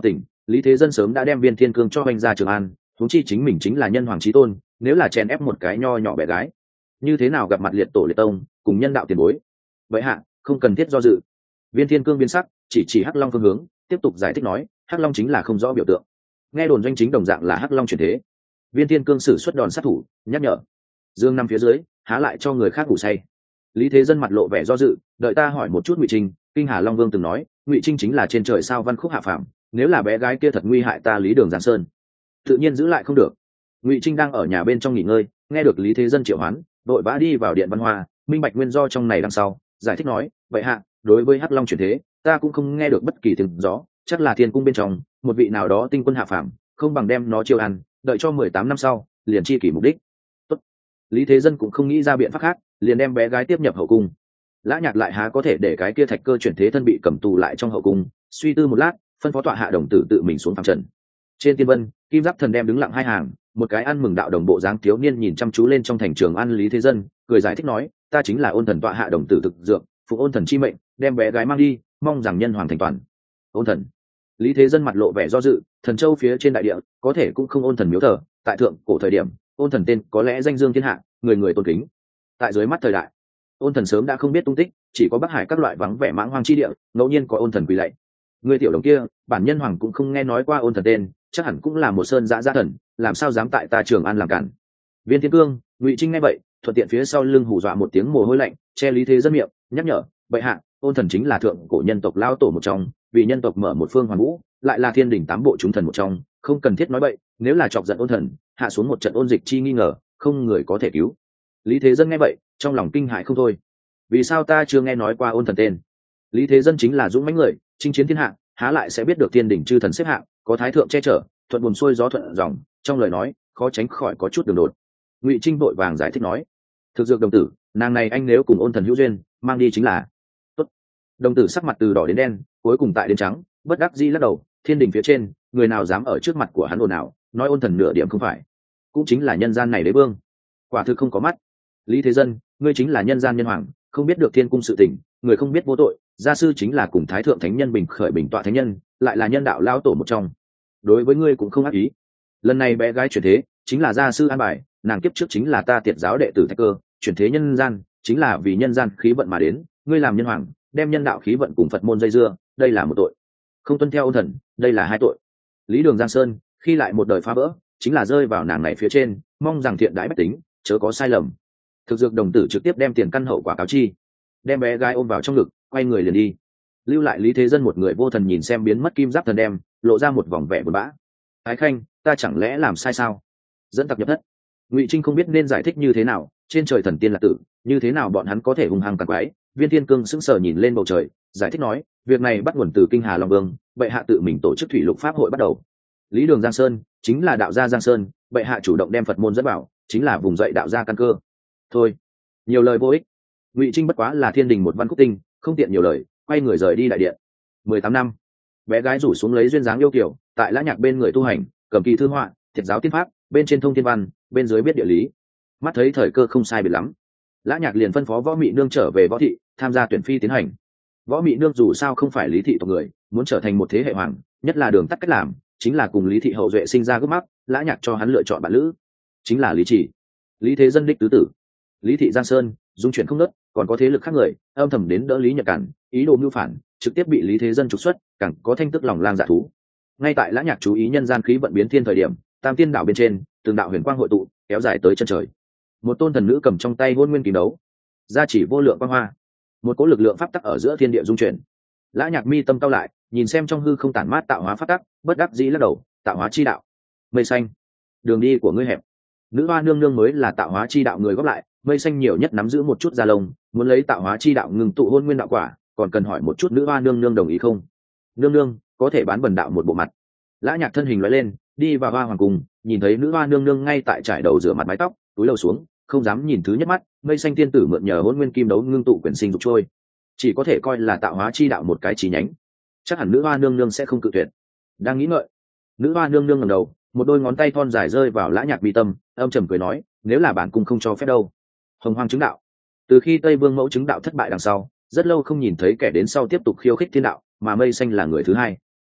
Lý Thế Dân sớm đã đem Viên Thiên Cương cho anh ra Trường An, huống chi chính mình chính là nhân hoàng chí tôn, nếu là chèn ép một cái nho nhỏ bé gái, như thế nào gặp mặt liệt tổ liệt tông cùng nhân đạo tiền bối. Vậy hạ, không cần thiết do dự. Viên Thiên Cương biến sắc, chỉ chỉ Hắc Long phương hướng, tiếp tục giải thích nói, Hắc Long chính là không rõ biểu tượng. Nghe đồn doanh chính đồng dạng là Hắc Long chuyển thế. Viên Thiên Cương sử xuất đòn sát thủ, nhắc nhở. Dương nằm phía dưới, há lại cho người khác ngủ say. Lý Thế Dân mặt lộ vẻ do dự, đợi ta hỏi một chút Ngụy Trinh. Kinh Hà Long Vương từng nói, Ngụy Trinh chính là trên trời sao văn khúc hạ phàm, nếu là bé gái kia thật nguy hại ta Lý Đường Giang Sơn, tự nhiên giữ lại không được. Ngụy Trinh đang ở nhà bên trong nghỉ ngơi, nghe được Lý Thế Dân triệu hoán, đội vã đi vào điện văn hoa, minh bạch nguyên do trong này đằng sau, giải thích nói, vậy hạ, đối với Hắc Long chuyển thế, ta cũng không nghe được bất kỳ tiếng gió, chắc là thiên cung bên trong một vị nào đó tinh quân hạ phàm, không bằng đem nó chiêu ăn, đợi cho mười tám năm sau, liền chi kỷ mục đích. Tốt. Lý Thế Dân cũng không nghĩ ra biện pháp khác, liền đem bé gái tiếp nhập hậu cung. Lã Nhạc lại há có thể để cái kia thạch cơ chuyển thế thân bị cầm tù lại trong hậu cung, suy tư một lát, phân phó tọa hạ đồng tử tự mình xuống phàm trần. Trên tiên vân, Kim Giáp Thần đem đứng lặng hai hàng, một cái ăn mừng đạo đồng bộ dáng thiếu niên nhìn chăm chú lên trong thành trường An Lý Thế Dân, cười giải thích nói, ta chính là Ôn Thần tọa hạ đồng tử thực dược, phụ Ôn Thần chi mệnh, đem bé gái mang đi, mong rằng nhân hoàng thành toàn. Ôn Thần. Lý Thế Dân mặt lộ vẻ do dự, Thần Châu phía trên đại địa, có thể cũng không Ôn Thần miếu thờ, tại thượng cổ thời điểm, Ôn Thần tên có lẽ danh dương thiên hạ, người người tôn kính. Tại dưới mắt thời đại, Ôn Thần sớm đã không biết tung tích, chỉ có Bắc Hải các loại vắng vẻ mãng hoang chi địa, ngẫu nhiên có Ôn Thần quỳ lạy. Người tiểu đồng kia, bản nhân hoàng cũng không nghe nói qua Ôn Thần tên, chắc hẳn cũng là một sơn dã dã thần, làm sao dám tại ta Trường An làm cản. Viên Thiên Cương, Ngụy Trinh nghe vậy, thuận tiện phía sau lưng hù dọa một tiếng mồ hôi lạnh, che Lý Thế Dân miệng, nhắc nhở, bệ hạ, Ôn Thần chính là thượng cổ nhân tộc lao tổ một trong, vì nhân tộc mở một phương hoàn vũ, lại là thiên đỉnh tám bộ chúng thần một trong, không cần thiết nói bậy, nếu là chọc giận Ôn Thần, hạ xuống một trận ôn dịch chi nghi ngờ, không người có thể cứu. Lý Thế Dân nghe vậy, trong lòng kinh hãi không thôi. Vì sao ta chưa nghe nói qua Ôn Thần tên? Lý Thế Dân chính là dũng mãnh người, chinh chiến thiên hạ, há lại sẽ biết được thiên đỉnh chư thần xếp hạng, có thái thượng che chở, thuận buồm xuôi gió thuận dòng, trong lời nói khó tránh khỏi có chút đường đột. Ngụy Trinh vội vàng giải thích nói, thực dược đồng tử, nàng này anh nếu cùng Ôn Thần hữu duyên, mang đi chính là tốt. Đồng tử sắc mặt từ đỏ đến đen, cuối cùng tại đến trắng, bất đắc dĩ lắc đầu, thiên đình phía trên, người nào dám ở trước mặt của hắn ồn ào, nói Ôn Thần nửa điểm không phải, cũng chính là nhân gian này đế vương, quả thực không có mắt. Lý Thế Dân, ngươi chính là nhân gian nhân hoàng, không biết được thiên cung sự tình, người không biết vô tội, gia sư chính là cùng thái thượng thánh nhân bình khởi bình tọa thánh nhân, lại là nhân đạo lao tổ một trong, đối với ngươi cũng không ác ý. Lần này bé gái chuyển thế chính là gia sư an bài, nàng kiếp trước chính là ta tiệt giáo đệ tử Thạch Cơ, chuyển thế nhân gian chính là vì nhân gian khí vận mà đến, ngươi làm nhân hoàng, đem nhân đạo khí vận cùng Phật môn dây dưa, đây là một tội. Không tuân theo Ôn Thần, đây là hai tội. Lý Đường Giang Sơn khi lại một đời phá vỡ, chính là rơi vào nàng này phía trên, mong rằng thiện đãi bách tính, chớ có sai lầm. Thực dược đồng tử trực tiếp đem tiền căn hậu quả cáo chi, đem bé gái ôm vào trong ngực, quay người liền đi, lưu lại Lý Thế Dân một người vô thần nhìn xem biến mất Kim Giáp Thần đem, lộ ra một vòng vẻ buồn bã. Ái Khanh, ta chẳng lẽ làm sai sao? Dẫn tặc nhập thất. Ngụy Trinh không biết nên giải thích như thế nào, trên trời thần tiên là tử, như thế nào bọn hắn có thể hung hăng càn quái. Viên Thiên Cương sững sờ nhìn lên bầu trời, giải thích nói, việc này bắt nguồn từ Kinh Hà Long Vương, bệ hạ tự mình tổ chức thủy lục pháp hội bắt đầu. Lý Đường Giang Sơn chính là đạo gia Giang Sơn, bệ hạ chủ động đem Phật môn dẫn vào, chính là vùng dậy đạo gia căn cơ. Thôi, nhiều lời vô ích. Ngụy Trinh bất quá là thiên đình một văn khúc tinh, không tiện nhiều lời, quay người rời đi đại điện. Mười tám năm, bé gái rủ xuống lấy duyên dáng yêu kiều, tại Lã Nhạc bên người tu hành, cầm kỳ thư họa, thiệt giáo tiên pháp, bên trên thông thiên văn, bên dưới biết địa lý. Mắt thấy thời cơ không sai biệt lắm, Lã Nhạc liền phân phó Võ Mị Nương trở về Võ thị, tham gia tuyển phi tiến hành. Võ Mị Nương dù sao không phải Lý thị tộc người, muốn trở thành một thế hệ hoàng, nhất là đường tắt cách làm, chính là cùng Lý thị hậu duệ sinh ra gốc mắc. Lã Nhạc cho hắn lựa chọn bạn lữ, chính là Lý Chỉ, Lý Thế Dân đích tứ tử. Lý thị Giang Sơn dung chuyển không nớt, còn có thế lực khác người âm thầm đến đỡ Lý Nhật Cản, ý đồ mưu phản, trực tiếp bị Lý Thế Dân trục xuất, càng có thanh tức lòng lang dạ thú. Ngay tại Lã Nhạc chú ý nhân gian khí vận biến thiên thời điểm, Tam Tiên đảo bên trên, từng đạo huyền quang hội tụ, kéo dài tới chân trời. Một tôn thần nữ cầm trong tay hôn nguyên kim đấu, gia chỉ vô lượng quang hoa, một cỗ lực lượng pháp tắc ở giữa thiên địa dung chuyển. Lã Nhạc mi tâm cao lại, nhìn xem trong hư không tản mát tạo hóa pháp tắc, bất đắc dĩ lắc đầu, tạo hóa chi đạo. Mây xanh, đường đi của ngươi hẹp. Nữ hoa nương nương mới là tạo hóa chi đạo người góp lại, mây xanh nhiều nhất nắm giữ một chút da lông, muốn lấy tạo hóa chi đạo ngừng tụ hôn nguyên đạo quả, còn cần hỏi một chút nữ hoa nương nương đồng ý không? Nương nương có thể bán bần đạo một bộ mặt. Lã Nhạc thân hình lóe lên, đi vào hoa hoàng cung, nhìn thấy nữ hoa nương nương ngay tại trải đầu rửa mặt mái tóc, túi lầu xuống, không dám nhìn thứ nhất mắt. Mây xanh tiên tử mượn nhờ hôn nguyên kim đấu ngưng tụ quyển sinh dục trôi, chỉ có thể coi là tạo hóa chi đạo một cái chi nhánh, chắc hẳn nữ hoa nương nương sẽ không cự tuyệt. Đang nghĩ ngợi, nữ hoa nương nương ngẩng đầu, một đôi ngón tay thon dài rơi vào Lã Nhạc mi tâm, âm trầm cười nói, nếu là bản cung không cho phép đâu. Hồng hoang chứng đạo, từ khi Tây Vương mẫu chứng đạo thất bại đằng sau, rất lâu không nhìn thấy kẻ đến sau tiếp tục khiêu khích thiên đạo, mà mây xanh là người thứ hai.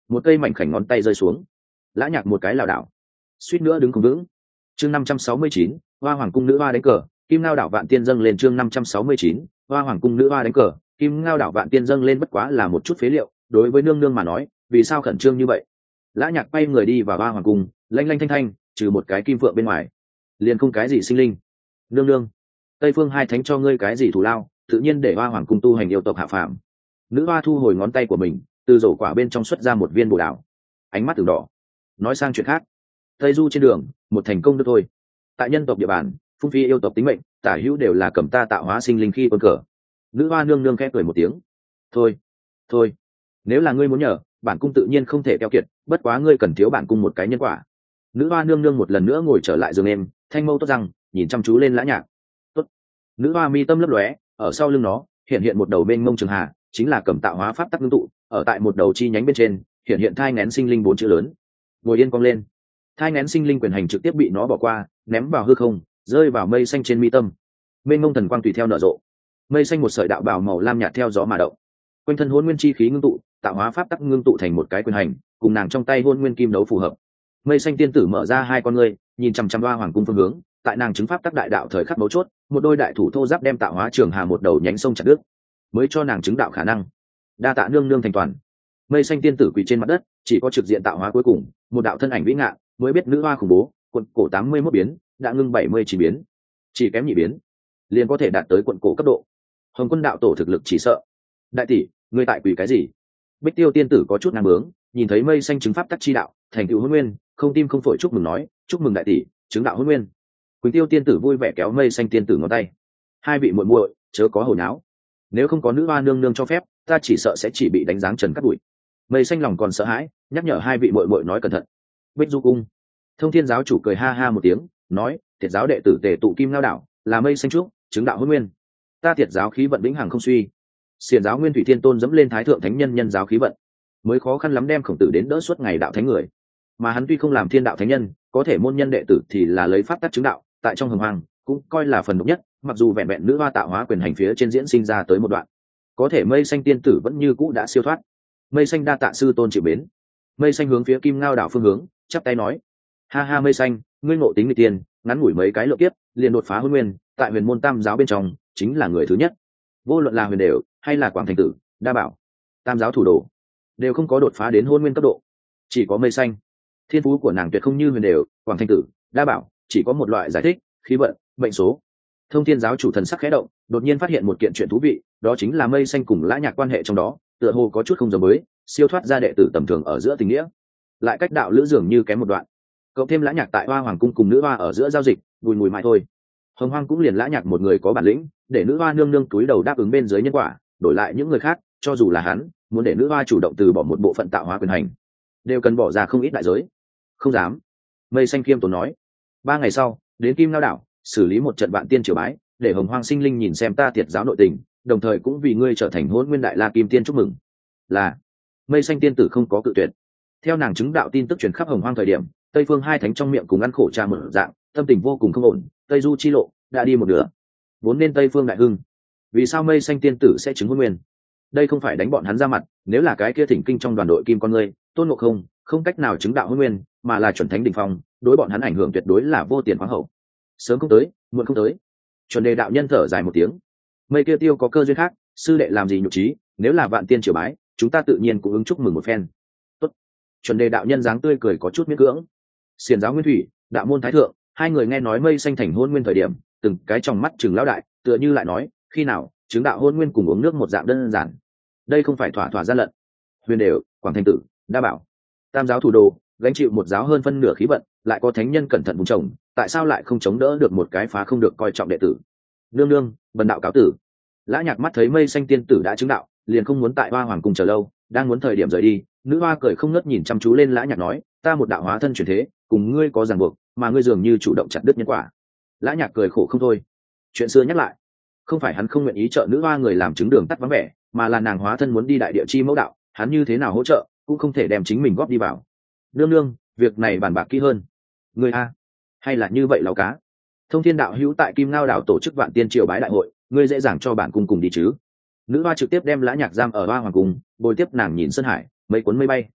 một cây mảnh khảnh ngón tay rơi xuống, lã nhạc một cái lảo đảo, suýt nữa đứng không vững. Chương năm trăm sáu mươi chín, hoa hoàng cung nữ hoa đánh cờ, kim ngao đảo vạn tiên dâng lên. Chương năm trăm sáu mươi chín, hoa hoàng cung nữ hoa đánh cờ, kim ngao đảo vạn tiên dâng lên. Bất quá là một chút phế liệu, đối với nương nương mà nói, vì sao khẩn trương như vậy? Lã nhạc bay người đi vào hoa hoàng cung, lanh lanh thanh thanh, trừ một cái kim phượng bên ngoài, liền không cái gì sinh linh. Nương nương, tây phương hai thánh cho ngươi cái gì thù lao, tự nhiên để hoa hoàng cung tu hành yêu tộc hạ phàm. Nữ hoa thu hồi ngón tay của mình, từ rổ quả bên trong xuất ra một viên bồ đào, ánh mắt từng đỏ. Nói sang chuyện khác, tây du trên đường, một thành công được thôi. Tại nhân tộc địa bàn, phung phi yêu tộc tính mệnh, tả hữu đều là cầm ta tạo hóa sinh linh khi quân cờ. Nữ hoa nương nương khẽ cười một tiếng. Thôi, thôi, nếu là ngươi muốn nhờ, bản cung tự nhiên không thể keo kiệt, bất quá ngươi cần thiếu bản cung một cái nhân quả. Nữ hoa nương nương một lần nữa ngồi trở lại giường em, thanh mâu tốt răng, nhìn chăm chú lên lã nhạc. Tốt. Nữ hoa mi tâm lấp lóe, ở sau lưng nó hiện hiện một đầu bên mông trường hà, chính là cầm tạo hóa pháp tắc ngưng tụ, ở tại một đầu chi nhánh bên trên hiện hiện thai ngén sinh linh bốn chữ lớn. Ngồi yên cong lên, thai ngén sinh linh quyền hành trực tiếp bị nó bỏ qua, ném vào hư không, rơi vào mây xanh trên mi tâm. Mênh mông thần quang tùy theo nở rộ, mây xanh một sợi đạo bào màu lam nhạt theo gió mà động, quanh thân hôn nguyên chi khí ngưng tụ, tạo hóa pháp tắc ngưng tụ thành một cái quyền hành, cùng nàng trong tay hôn nguyên kim đấu phù hợp. Mây xanh tiên tử mở ra hai con ngươi, nhìn chằm chằm hoa hoàng cung phương hướng, tại nàng chứng pháp tắc đại đạo thời khắc mấu chốt, một đôi đại thủ thô giáp đem tạo hóa trường hà một đầu nhánh sông chặt đứt, mới cho nàng chứng đạo khả năng. Đa tạ nương nương thành toàn. Mây xanh tiên tử quỳ trên mặt đất, chỉ có trực diện tạo hóa cuối cùng, một đạo thân ảnh vĩ ngạn, mới biết nữ hoa khủng bố, quận cổ tám mươi mốt biến, đã ngưng bảy mươi chín biến, chỉ kém nhị biến, liền có thể đạt tới quận cổ cấp độ. Hồng Quân đạo tổ thực lực chỉ sợ. Đại tỷ, ngươi tại quỳ cái gì? Bích Tiêu tiên tử có chút ngang bướng, nhìn thấy mây xanh chứng pháp tắc chi đạo, thành tựu hôn nguyên, không tim không phổi chúc mừng nói, chúc mừng đại tỷ, chứng đạo hôn nguyên. Quỳnh Tiêu tiên tử vui vẻ kéo mây xanh tiên tử ngón tay. Hai vị muội muội, chớ có hồ nháo. Nếu không có nữ hoa nương nương cho phép, ta chỉ sợ sẽ chỉ bị đánh giáng trần cắt đuổi. Mây xanh lòng còn sợ hãi, nhắc nhở hai vị muội muội nói cẩn thận. Bích Du cung, Thông Thiên giáo chủ cười ha ha một tiếng, nói, Tiệt giáo đệ tử tề tụ kim ngao đảo, là mây xanh trúc, chứng đạo hôn nguyên. Ta Tiệt giáo khí vận vĩnh hằng không suy. Xiển giáo Nguyên Thủy Thiên Tôn dẫm lên thái thượng thánh nhân nhân giáo khí vận, mới khó khăn lắm đem Khổng Tử đến đỡ suốt ngày đạo thánh người. Mà hắn tuy không làm thiên đạo thánh nhân, có thể môn nhân đệ tử thì là lấy pháp tắc chứng đạo, tại trong hồng hoàng cũng coi là phần độc nhất, mặc dù vẹn vẹn nữ hoa tạo hóa quyền hành phía trên diễn sinh ra tới một đoạn, có thể mây xanh tiên tử vẫn như cũ đã siêu thoát. Mây xanh đa tạ sư tôn chịu mến. Mây xanh hướng phía kim ngao đảo phương hướng, chắp tay nói, ha ha mây xanh, ngươi ngộ tính nghịch tiên, ngắn ngủi mấy cái lượng kiếp liền đột phá hôn nguyên, tại huyền môn tam giáo bên trong chính là người thứ nhất. Vô luận là huyền đều hay là quảng thành tử, đa bảo, tam giáo thủ đồ, đều không có đột phá đến hôn nguyên cấp độ. Chỉ có mây xanh, thiên phú của nàng tuyệt không như huyền đều, quảng thành tử, đa bảo, chỉ có một loại giải thích, khí vận, mệnh số. Thông Thiên giáo chủ thần sắc khẽ động, đột nhiên phát hiện một kiện chuyện thú vị, đó chính là mây xanh cùng lã nhạc quan hệ trong đó, tựa hồ có chút không giống mới, siêu thoát ra đệ tử tầm thường ở giữa tình nghĩa, lại cách đạo lữ dường như kém một đoạn. Cộng thêm lã nhạc tại hoa hoàng cung cùng nữ hoa ở giữa giao dịch, bùi mùi mãi thôi. Hồng Hoang cũng liền lã nhạc một người có bản lĩnh, để nữ hoa nương nương túi đầu đáp ứng bên dưới nhân quả, đổi lại những người khác, cho dù là hắn muốn để nữ hoa chủ động từ bỏ một bộ phận tạo hóa quyền hành, đều cần bỏ ra không ít đại giới. Không dám. Mây xanh khiêm tốn nói. Ba ngày sau, đến Kim Ngao đảo, xử lý một trận vạn tiên triều bái, để Hồng Hoang sinh linh nhìn xem ta Tiệt giáo nội tình, đồng thời cũng vì ngươi trở thành hôn nguyên đại la kim tiên chúc mừng. Là. Mây xanh tiên tử không có cự tuyệt. Theo nàng chứng đạo tin tức truyền khắp Hồng Hoang thời điểm, Tây Phương hai thánh trong miệng cùng ăn khổ cha mở dạng, tâm tình vô cùng không ổn, Tây Du chi lộ đã đi một nửa, vốn nên Tây Phương đại hưng, vì sao mây xanh tiên tử sẽ chứng hôn nguyên? Đây không phải đánh bọn hắn ra mặt, nếu là cái kia thỉnh kinh trong đoàn đội kim con ngươi, Tôn Ngộ Không không cách nào chứng đạo hôn nguyên, mà là chuẩn thánh đỉnh phong, đối bọn hắn ảnh hưởng tuyệt đối là vô tiền khoáng hậu. Sớm không tới, muộn không tới. Chuẩn đề đạo nhân thở dài một tiếng, mây kia tiêu có cơ duyên khác, sư đệ làm gì nhục trí, nếu là vạn tiên triều bái, chúng ta tự nhiên cũng ứng chúc mừng một phen. Tốt. Chuẩn đề đạo nhân dáng tươi cười có chút miễn cưỡng. Xiển giáo Nguyên Thủy, đạo môn thái thượng, hai người nghe nói mây xanh thành hôn nguyên thời điểm, từng cái trong mắt chừng lão đại, tựa như lại nói, khi nào chứng đạo hôn nguyên cùng uống nước một dạng đơn giản, đây không phải thỏa thỏa gian lận. Huyền đều, quảng thanh tử, đa bảo, tam giáo thủ đồ, gánh chịu một giáo hơn phân nửa khí vận, lại có thánh nhân cẩn thận vùng trồng, tại sao lại không chống đỡ được một cái phá không được coi trọng đệ tử? Nương nương, bần đạo cáo tử. Lã Nhạc mắt thấy mây xanh tiên tử đã chứng đạo, liền không muốn tại hoa hoàng cung chờ lâu, đang muốn thời điểm rời đi, nữ hoa cười không ngớt nhìn chăm chú lên Lã Nhạc nói, ta một đạo hóa thân chuyển thế, cùng ngươi có ràng buộc, mà ngươi dường như chủ động chặt đứt nhân quả. Lã Nhạc cười khổ không thôi. Chuyện xưa nhắc lại, không phải hắn không nguyện ý trợ nữ hoa người làm chứng đường tắt vắng vẻ, mà là nàng hóa thân muốn đi đại địa chi mẫu đạo, hắn như thế nào hỗ trợ cũng không thể đem chính mình góp đi vào. Nương nương, việc này bàn bạc kỹ hơn. Ngươi a, hay là như vậy lão cá? Thông Thiên đạo hữu tại Kim Ngao đảo tổ chức vạn tiên triều bái đại hội, ngươi dễ dàng cho bản cung cùng đi chứ? Nữ hoa trực tiếp đem Lã Nhạc giam ở hoa hoàng cung, bồi tiếp nàng nhìn sơn hải, mấy cuốn mây bay.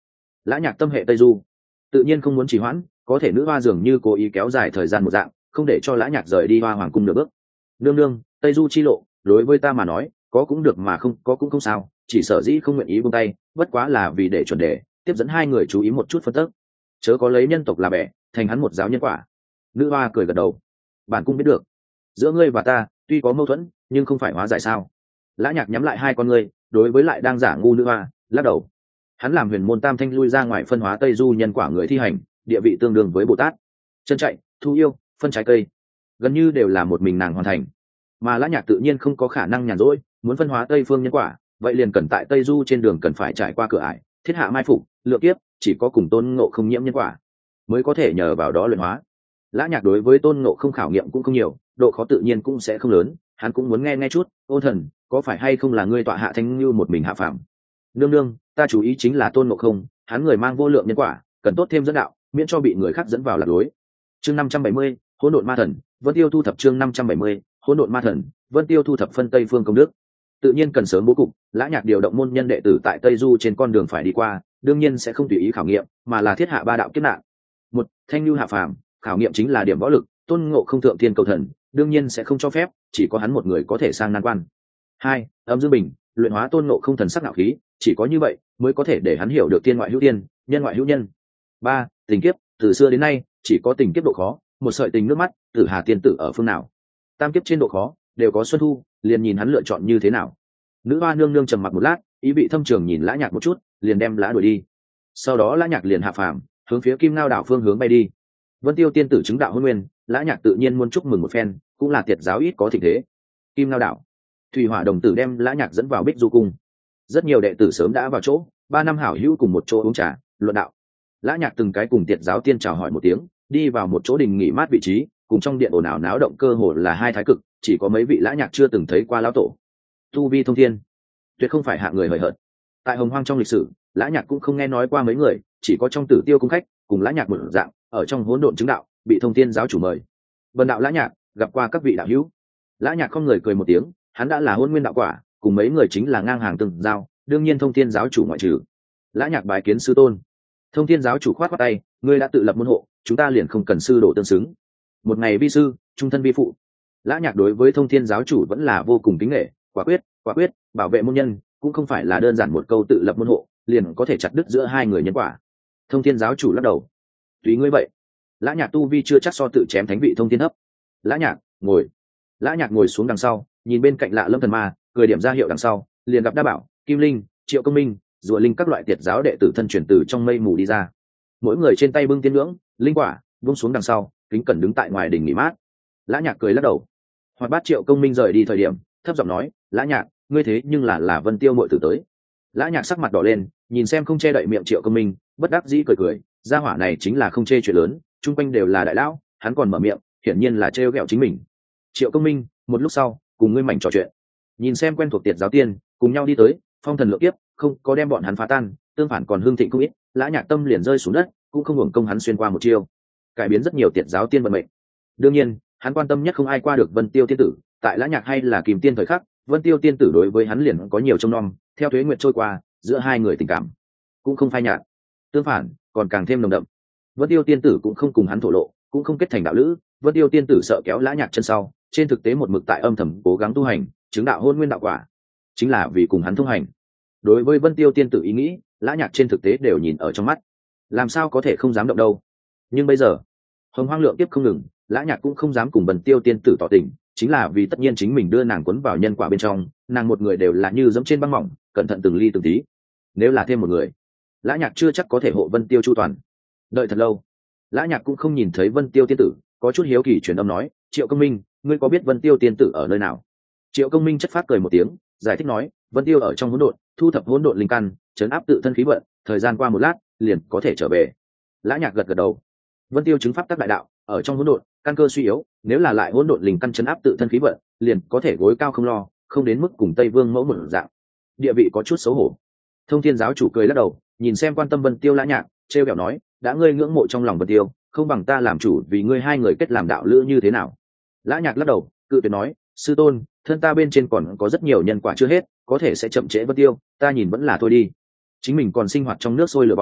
Lã Nhạc tâm hệ Tây Du, tự nhiên không muốn trì hoãn, có thể nữ hoa dường như cố ý kéo dài thời gian một dạng, không để cho Lã Nhạc rời đi Hoa Hoàng cung nửa bước. Nương nương, Tây Du chi lộ đối với ta mà nói có cũng được mà không có cũng không sao, chỉ sở dĩ không nguyện ý buông tay bất quá là vì để chuẩn đề tiếp dẫn hai người chú ý một chút phân tích, chớ có lấy nhân tộc là bẻ thành hắn một giáo nhân quả. Nữ hoa cười gật đầu, bản cung biết được, giữa ngươi và ta tuy có mâu thuẫn nhưng không phải hóa giải sao. Lã Nhạc nhắm lại hai con ngươi, đối với lại đang giả ngu nữ hoa lắc đầu. Hắn làm huyền môn tam thanh lui ra ngoài phân hóa Tây Du nhân quả người thi hành, địa vị tương đương với Bồ Tát. Chân chạy, thu yêu, phân trái cây, gần như đều là một mình nàng hoàn thành. Mà Lã Nhạc tự nhiên không có khả năng nhàn rỗi, muốn phân hóa Tây phương nhân quả, vậy liền cần tại Tây Du trên đường cần phải trải qua cửa ải, thiết hạ mai phục, lựa kiếp, chỉ có cùng Tôn Ngộ không nhiễm nhân quả, mới có thể nhờ vào đó luyện hóa. Lã Nhạc đối với Tôn Ngộ không khảo nghiệm cũng không nhiều, độ khó tự nhiên cũng sẽ không lớn, hắn cũng muốn nghe nghe chút, Ôn Thần, có phải hay không là ngươi tọa hạ thanh như một mình hạ phàm? Nương nương, ta chú ý chính là Tôn Ngộ không, hắn người mang vô lượng nhân quả, cần tốt thêm dẫn đạo, miễn cho bị người khác dẫn vào lạc lối. Chương năm trăm bảy mươi, Hỗn độn ma thần, Vân Tiêu thu thập chương năm trăm bảy mươi, Hỗn độn ma thần, Vân Tiêu thu thập phân Tây phương công đức. Tự nhiên cần sớm bố cục, Lã Nhạc điều động môn nhân đệ tử tại Tây Du trên con đường phải đi qua, đương nhiên sẽ không tùy ý khảo nghiệm, mà là thiết hạ ba đạo kiếp nạn. Một, thanh lưu hạ phàm, khảo nghiệm chính là điểm võ lực, Tôn Ngộ không thượng thiên cầu thần, đương nhiên sẽ không cho phép, chỉ có hắn một người có thể sang nan quan. Hai, âm dương bình, luyện hóa Tôn Ngộ không thần sắc ngạo khí, chỉ có như vậy mới có thể để hắn hiểu được thiên ngoại hữu thiên, nhân ngoại hữu nhân. Ba, tình kiếp, từ xưa đến nay chỉ có tình kiếp độ khó, một sợi tình nước mắt, Tử Hà tiên tử ở phương nào. Tam kiếp trên độ khó đều có Xuân Thu, liền nhìn hắn lựa chọn như thế nào. Nữ hoa nương nương trầm mặc một lát, ý vị thâm trường nhìn Lã Nhạc một chút, liền đem Lã đuổi đi. Sau đó Lã Nhạc liền hạ phàm, hướng phía Kim Ngao đảo phương hướng bay đi. Vân Tiêu tiên tử chứng đạo hôn nguyên, Lã Nhạc tự nhiên muốn chúc mừng một phen, cũng là tiệt giáo ít có thịnh thế. Kim Ngao đảo, Thủy Hỏa đồng tử đem Lã Nhạc dẫn vào Bích Du cung. Rất nhiều đệ tử sớm đã vào chỗ, ba năm hảo hữu cùng một chỗ uống trà, luận đạo. Lã Nhạc từng cái cùng tiệt giáo tiên chào hỏi một tiếng, đi vào một chỗ đình nghỉ mát vị trí, cùng trong điện ồn ào náo động cơ hồ là hai thái cực, chỉ có mấy vị Lã Nhạc chưa từng thấy qua lão tổ. Tu vi thông thiên, tuyệt không phải hạ người hời hợt. Tại Hồng Hoang trong lịch sử, Lã Nhạc cũng không nghe nói qua mấy người, chỉ có trong Tử Tiêu cung khách cùng Lã Nhạc một dạng, ở trong hỗn độn chứng đạo, bị thông thiên giáo chủ mời. Vân đạo Lã Nhạc gặp qua các vị đạo hữu. Lã Nhạc không người cười một tiếng, hắn đã là hôn nguyên đạo quả, cùng mấy người chính là ngang hàng từng giao, đương nhiên thông thiên giáo chủ ngoại trừ. Lã Nhạc bái kiến sư tôn. Thông thiên giáo chủ khoát khoát tay, ngươi đã tự lập môn hộ, chúng ta liền không cần sư đồ tương xứng. Một ngày vi sư, trung thân vi phụ. Lã Nhạc đối với thông thiên giáo chủ vẫn là vô cùng kính nể, quả quyết, quả quyết, bảo vệ môn nhân, cũng không phải là đơn giản một câu tự lập môn hộ, liền có thể chặt đứt giữa hai người nhân quả. Thông thiên giáo chủ lắc đầu, tùy ngươi vậy. Lã Nhạc tu vi chưa chắc so tự chém thánh vị thông thiên hấp. Lã Nhạc, ngồi. Lã Nhạc ngồi xuống đằng sau, nhìn bên cạnh Lạ Lâm thần ma, cười điểm ra hiệu đằng sau, liền gặp Đa Bảo, Kim Linh, Triệu Công Minh, Rùa Linh các loại tiệt giáo đệ tử thân truyền từ trong mây mù đi ra. Mỗi người trên tay bưng tiên ngưỡng, linh quả, buông xuống đằng sau, kính cẩn đứng tại ngoài đỉnh nghỉ mát. Lã Nhạc cười lắc đầu. Hoạt Bát Triệu Công Minh rời đi thời điểm, thấp giọng nói, Lã Nhạc, ngươi thế nhưng là là Vân Tiêu muội tử tới. Lã Nhạc sắc mặt đỏ lên, nhìn xem không che đậy miệng Triệu Công Minh, bất đắc dĩ cười cười, gia hỏa này chính là không chê chuyện lớn, chung quanh đều là đại lão, hắn còn mở miệng, hiển nhiên là trêu ghẹo chính mình. Triệu Công Minh, một lúc sau, cùng ngươi mảnh trò chuyện. Nhìn xem quen thuộc tiệt giáo tiên, cùng nhau đi tới, phong thần lượng kiếp, không có đem bọn hắn phá tan, tương phản còn hương thịnh không ít. Lã Nhạc tâm liền rơi xuống đất, cũng không hưởng công hắn xuyên qua một chiêu, cải biến rất nhiều tiệt giáo tiên vận mệnh. Đương nhiên, hắn quan tâm nhất không ai qua được Vân Tiêu tiên tử, tại Lã Nhạc hay là Kìm Tiên thời khắc, Vân Tiêu tiên tử đối với hắn liền có nhiều trông nom, theo tuế nguyệt trôi qua, giữa hai người tình cảm cũng không phai nhạt, tương phản còn càng thêm nồng đậm. Vân Tiêu tiên tử cũng không cùng hắn thổ lộ, cũng không kết thành đạo lữ. Vân Tiêu tiên tử sợ kéo Lã Nhạc chân sau, trên thực tế một mực tại âm thầm cố gắng tu hành, chứng đạo hôn nguyên đạo quả, chính là vì cùng hắn thông hành. Đối với Vân Tiêu tiên tử ý nghĩ, Lã Nhạc trên thực tế đều nhìn ở trong mắt, làm sao có thể không dám động đâu. Nhưng bây giờ Hồng Hoang lượng tiếp không ngừng, Lã Nhạc cũng không dám cùng Vân Tiêu tiên tử tỏ tình, chính là vì tất nhiên chính mình đưa nàng cuốn vào nhân quả bên trong, nàng một người đều là như dẫm trên băng mỏng, cẩn thận từng ly từng tí. Nếu là thêm một người, Lã Nhạc chưa chắc có thể hộ Vân Tiêu chu toàn. Đợi thật lâu, Lã Nhạc cũng không nhìn thấy Vân Tiêu tiên tử, có chút hiếu kỳ truyền âm nói, Triệu Công Minh, ngươi có biết Vân Tiêu tiên tử ở nơi nào? Triệu Công Minh chất phát cười một tiếng, giải thích nói, Vân Tiêu ở trong hỗn độn, thu thập hỗn độn linh căn, trấn áp tự thân khí vận, thời gian qua một lát, liền có thể trở về. Lã Nhạc gật gật đầu. Vân Tiêu chứng pháp tác đại đạo, ở trong hỗn độn, căn cơ suy yếu, nếu là lại hỗn độn linh căn trấn áp tự thân khí vận, liền có thể gối cao không lo, không đến mức cùng Tây Vương mẫu một dạng. Địa vị có chút xấu hổ. Thông Thiên giáo chủ cười lắc đầu, nhìn xem quan tâm Vân Tiêu Lã Nhạc, trêu ghẹo nói, đã ngươi ngưỡng mộ trong lòng Vân Tiêu, không bằng ta làm chủ vì ngươi hai người kết làm đạo lữ như thế nào? Lã Nhạc lắc đầu, cự tuyệt nói, sư tôn, thân ta bên trên còn có rất nhiều nhân quả chưa hết, có thể sẽ chậm trễ Vân Tiêu, ta nhìn vẫn là thôi đi. Chính mình còn sinh hoạt trong nước sôi lửa bỏng,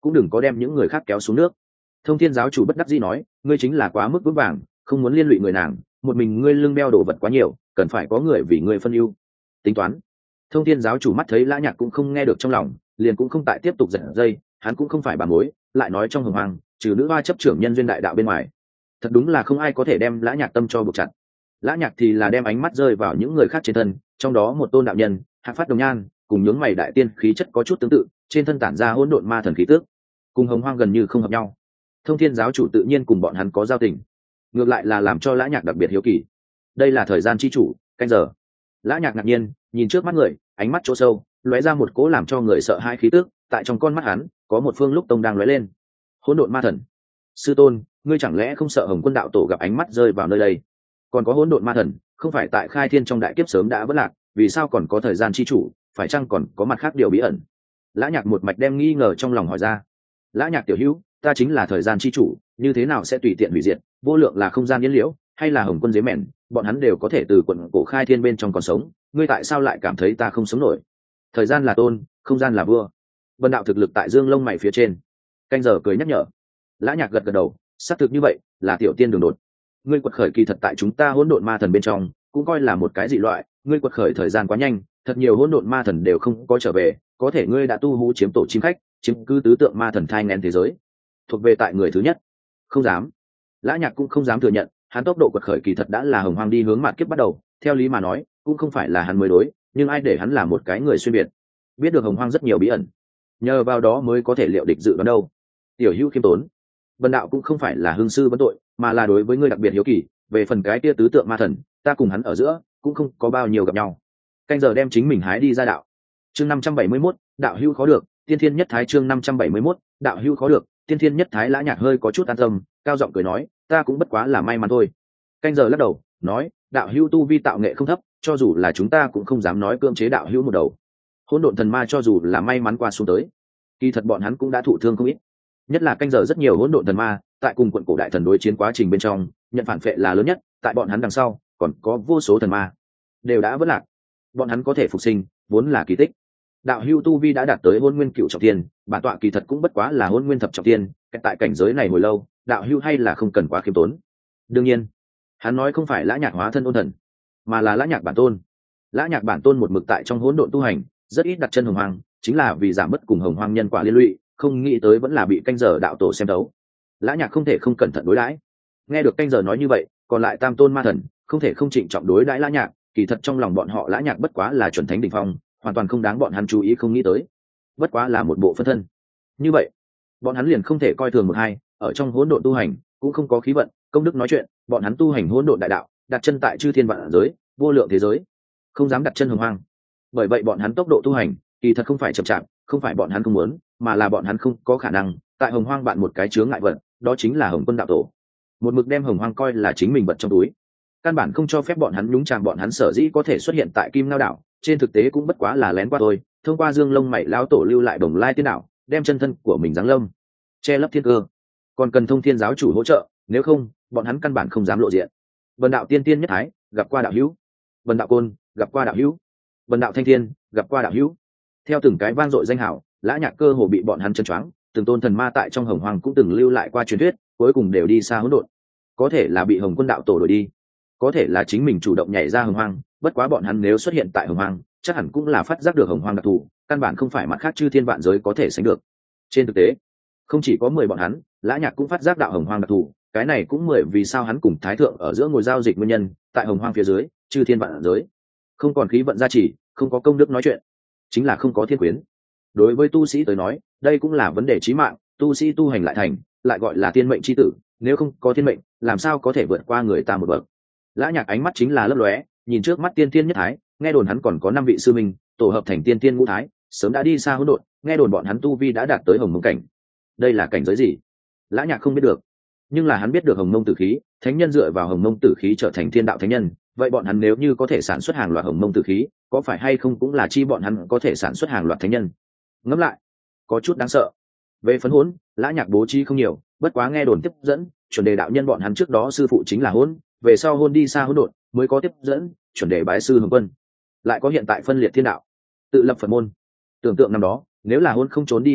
cũng đừng có đem những người khác kéo xuống nước. Thông thiên giáo chủ bất đắc dĩ nói, ngươi chính là quá mức vững vàng, không muốn liên lụy người nàng, một mình ngươi lưng beo đồ vật quá nhiều, cần phải có người vì ngươi phân ưu. Tính toán. Thông thiên giáo chủ mắt thấy Lã Nhạc cũng không nghe được trong lòng, liền cũng không tại tiếp tục giật dây, hắn cũng không phải bà mối, lại nói trong hồng hoang, trừ nữ hoa chấp trưởng nhân duyên đại đạo bên ngoài, thật đúng là không ai có thể đem Lã Nhạc tâm cho buộc chặt. Lã Nhạc thì là đem ánh mắt rơi vào những người khác trên thân, trong đó một tôn đạo nhân, hạc phát đồng nhan, cùng nhướng mày đại tiên khí chất có chút tương tự, trên thân tản ra hỗn độn ma thần khí tước, cùng hồng hoang gần như không hợp nhau. Thông thiên giáo chủ tự nhiên cùng bọn hắn có giao tình, ngược lại là làm cho Lã Nhạc đặc biệt hiếu kỳ. Đây là thời gian chi chủ, canh giờ. Lã Nhạc ngạc nhiên nhìn trước mắt người, ánh mắt chỗ sâu lóe ra một cố làm cho người sợ hai khí tức, tại trong con mắt hắn có một phương lúc tông đang lóe lên. Hỗn độn ma thần. Sư tôn, ngươi chẳng lẽ không sợ Hồng Quân đạo tổ gặp ánh mắt rơi vào nơi đây? Còn có hỗn độn ma thần, không phải tại khai thiên trong đại kiếp sớm đã vỡ lạc, vì sao còn có thời gian chi chủ, phải chăng còn có mặt khác điều bí ẩn? Lã Nhạc một mạch đem nghi ngờ trong lòng hỏi ra. Lã Nhạc tiểu hữu, ta chính là thời gian chi chủ, như thế nào sẽ tùy tiện hủy diệt? Vô lượng là không gian yên liễu, hay là Hồng Quân dế mèn, bọn hắn đều có thể từ quận cổ khai thiên bên trong còn sống, ngươi tại sao lại cảm thấy ta không sống nổi? Thời gian là tôn, không gian là vua. Vân đạo thực lực tại dương lông mày phía trên. Canh giờ cười nhắc nhở. Lã Nhạc gật gật đầu, xác thực như vậy, là tiểu tiên đường đột. Ngươi quật khởi kỳ thật tại chúng ta hỗn độn ma thần bên trong, cũng coi là một cái dị loại, ngươi quật khởi thời gian quá nhanh, thật nhiều hỗn độn ma thần đều không có trở về, có thể ngươi đã tu hú chiếm tổ chim khách, chiếm cứ tứ tượng ma thần thai nghén thế giới, thuộc về tại người thứ nhất. Không dám. Lã Nhạc cũng không dám thừa nhận, hắn tốc độ quật khởi kỳ thật đã là hồng hoang đi hướng mạt kiếp bắt đầu, theo lý mà nói, cũng không phải là hắn mới đối, nhưng ai để hắn là một cái người xuyên biệt, biết được hồng hoang rất nhiều bí ẩn, nhờ vào đó mới có thể liệu địch dự đoán đâu. Tiểu hữu khiêm tốn. Vân đạo cũng không phải là hương sư vấn tội, mà là đối với ngươi đặc biệt hiếu kỳ, về phần cái tia tứ tượng ma thần, ta cùng hắn ở giữa cũng không có bao nhiêu gặp nhau. Canh giờ đem chính mình hái đi ra đạo. Chương năm trăm bảy mươi mốt, đạo hữu khó được, tiên thiên nhất thái. Chương năm trăm bảy mươi mốt, đạo hữu khó được, tiên thiên nhất thái. Lã Nhạc hơi có chút an tâm, cao giọng cười nói, ta cũng bất quá là may mắn thôi. Canh giờ lắc đầu nói, đạo hữu tu vi tạo nghệ không thấp, cho dù là chúng ta cũng không dám nói cưỡng chế đạo hữu một đầu. Hỗn độn thần ma cho dù là may mắn qua xuống tới, kỳ thật bọn hắn cũng đã thụ thương không ít, nhất là canh giờ rất nhiều hỗn độn thần ma tại cùng quận cổ đại thần đối chiến quá trình bên trong nhận phản phệ là lớn nhất, tại bọn hắn đằng sau còn có vô số thần ma đều đã vỡ lạc, bọn hắn có thể phục sinh vốn là kỳ tích. Đạo hữu tu vi đã đạt tới hôn nguyên cựu trọng tiên, bản tọa kỳ thật cũng bất quá là hôn nguyên thập trọng tiên, tại cảnh giới này hồi lâu, đạo hữu hay là không cần quá khiêm tốn. Đương nhiên hắn nói không phải Lã Nhạc hóa thân ôn thần, mà là Lã Nhạc bản tôn. Lã Nhạc bản tôn một mực tại trong hỗn độn tu hành, rất ít đặt chân hồng hoang, chính là vì giảm bớt cùng hồng hoang nhân quả liên lụy, không nghĩ tới vẫn là bị canh giờ đạo tổ xem đấu. Lã Nhạc không thể không cẩn thận đối đãi. Nghe được canh giờ nói như vậy, còn lại tam tôn ma thần không thể không trịnh trọng đối đãi Lã Nhạc, kỳ thật trong lòng bọn họ Lã Nhạc bất quá là chuẩn thánh đỉnh phong, hoàn toàn không đáng bọn hắn chú ý, không nghĩ tới bất quá là một bộ phân thân. Như vậy bọn hắn liền không thể coi thường một hai, ở trong hỗn độn tu hành cũng không có khí vận công đức nói chuyện, bọn hắn tu hành hỗn độn đại đạo, đặt chân tại chư thiên vạn giới vô lượng thế giới, không dám đặt chân hồng hoang. Bởi vậy bọn hắn tốc độ tu hành kỳ thật không phải chậm chạp, không phải bọn hắn không muốn, mà là bọn hắn không có khả năng tại hồng hoang bạn một cái chướng ngại vật, đó chính là Hồng Quân đạo tổ, một mực đem hồng hoang coi là chính mình vật trong túi, căn bản không cho phép bọn hắn nhúng chàm. Bọn hắn sở dĩ có thể xuất hiện tại Kim Ngao đảo, trên thực tế cũng bất quá là lén qua thôi, thông qua dương lông mày lão tổ lưu lại Đồng Lai Tiên đảo, đem chân thân của mình giáng lâm che lấp thiên cơ, còn cần thông thiên giáo chủ hỗ trợ, nếu không bọn hắn căn bản không dám lộ diện. Vân đạo tiên tiên nhất thái gặp qua đạo hữu, Vân đạo côn gặp qua đạo hữu, Vân đạo thanh thiên gặp qua đạo hữu. Theo từng cái vang dội danh hảo, Lã Nhạc cơ hồ bị bọn hắn chân choáng, từng tôn thần ma tại trong hồng hoang cũng từng lưu lại qua truyền thuyết, cuối cùng đều đi xa hỗn độn, có thể là bị Hồng Quân đạo tổ đuổi đi, có thể là chính mình chủ động nhảy ra hồng hoang. Bất quá bọn hắn nếu xuất hiện tại hồng hoang, chắc hẳn cũng là phát giác được hồng hoang đặc thù, căn bản không phải mặt khác chư thiên vạn giới có thể sánh được. Trên thực tế không chỉ có mười bọn hắn, Lã Nhạc cũng phát giác đạo hồng hoang đặc thù, cái này cũng mười vì sao hắn cùng thái thượng ở giữa ngồi giao dịch nguyên nhân. Tại hồng hoang phía dưới chư thiên vạn giới không còn khí vận gia trì, không có công đức nói chuyện, chính là không có thiên quyến. Đối với tu sĩ tới nói, đây cũng là vấn đề chí mạng, tu sĩ tu hành lại thành, lại gọi là tiên mệnh chi tử, nếu không có thiên mệnh, làm sao có thể vượt qua người ta một bậc. Lã Nhạc ánh mắt chính là lấp lóe, nhìn trước mắt tiên tiên nhất thái, nghe đồn hắn còn có năm vị sư minh tổ hợp thành tiên tiên ngũ thái, sớm đã đi xa hỗn độn, nghe đồn bọn hắn tu vi đã đạt tới hồng mông cảnh. Đây là cảnh giới gì? Lã Nhạc không biết được, nhưng là hắn biết được hồng mông tử khí, thánh nhân dựa vào hồng mông tử khí trở thành thiên đạo thánh nhân, vậy bọn hắn nếu như có thể sản xuất hàng loạt hồng mông tử khí, có phải hay không cũng là chi bọn hắn có thể sản xuất hàng loạt thánh nhân. Ngẫm lại có chút đáng sợ. Về phấn hỗn, Lã Nhạc bố trí không nhiều, bất quá nghe đồn tiếp dẫn chuẩn đề đạo nhân bọn hắn trước đó sư phụ chính là hỗn, về sau hôn đi xa hỗn độn mới có tiếp dẫn chuẩn đề bái sư Hồng Quân, lại có hiện tại phân liệt thiên đạo, tự lập Phật môn. Tưởng tượng năm đó nếu là hôn không trốn đi hỗn độn,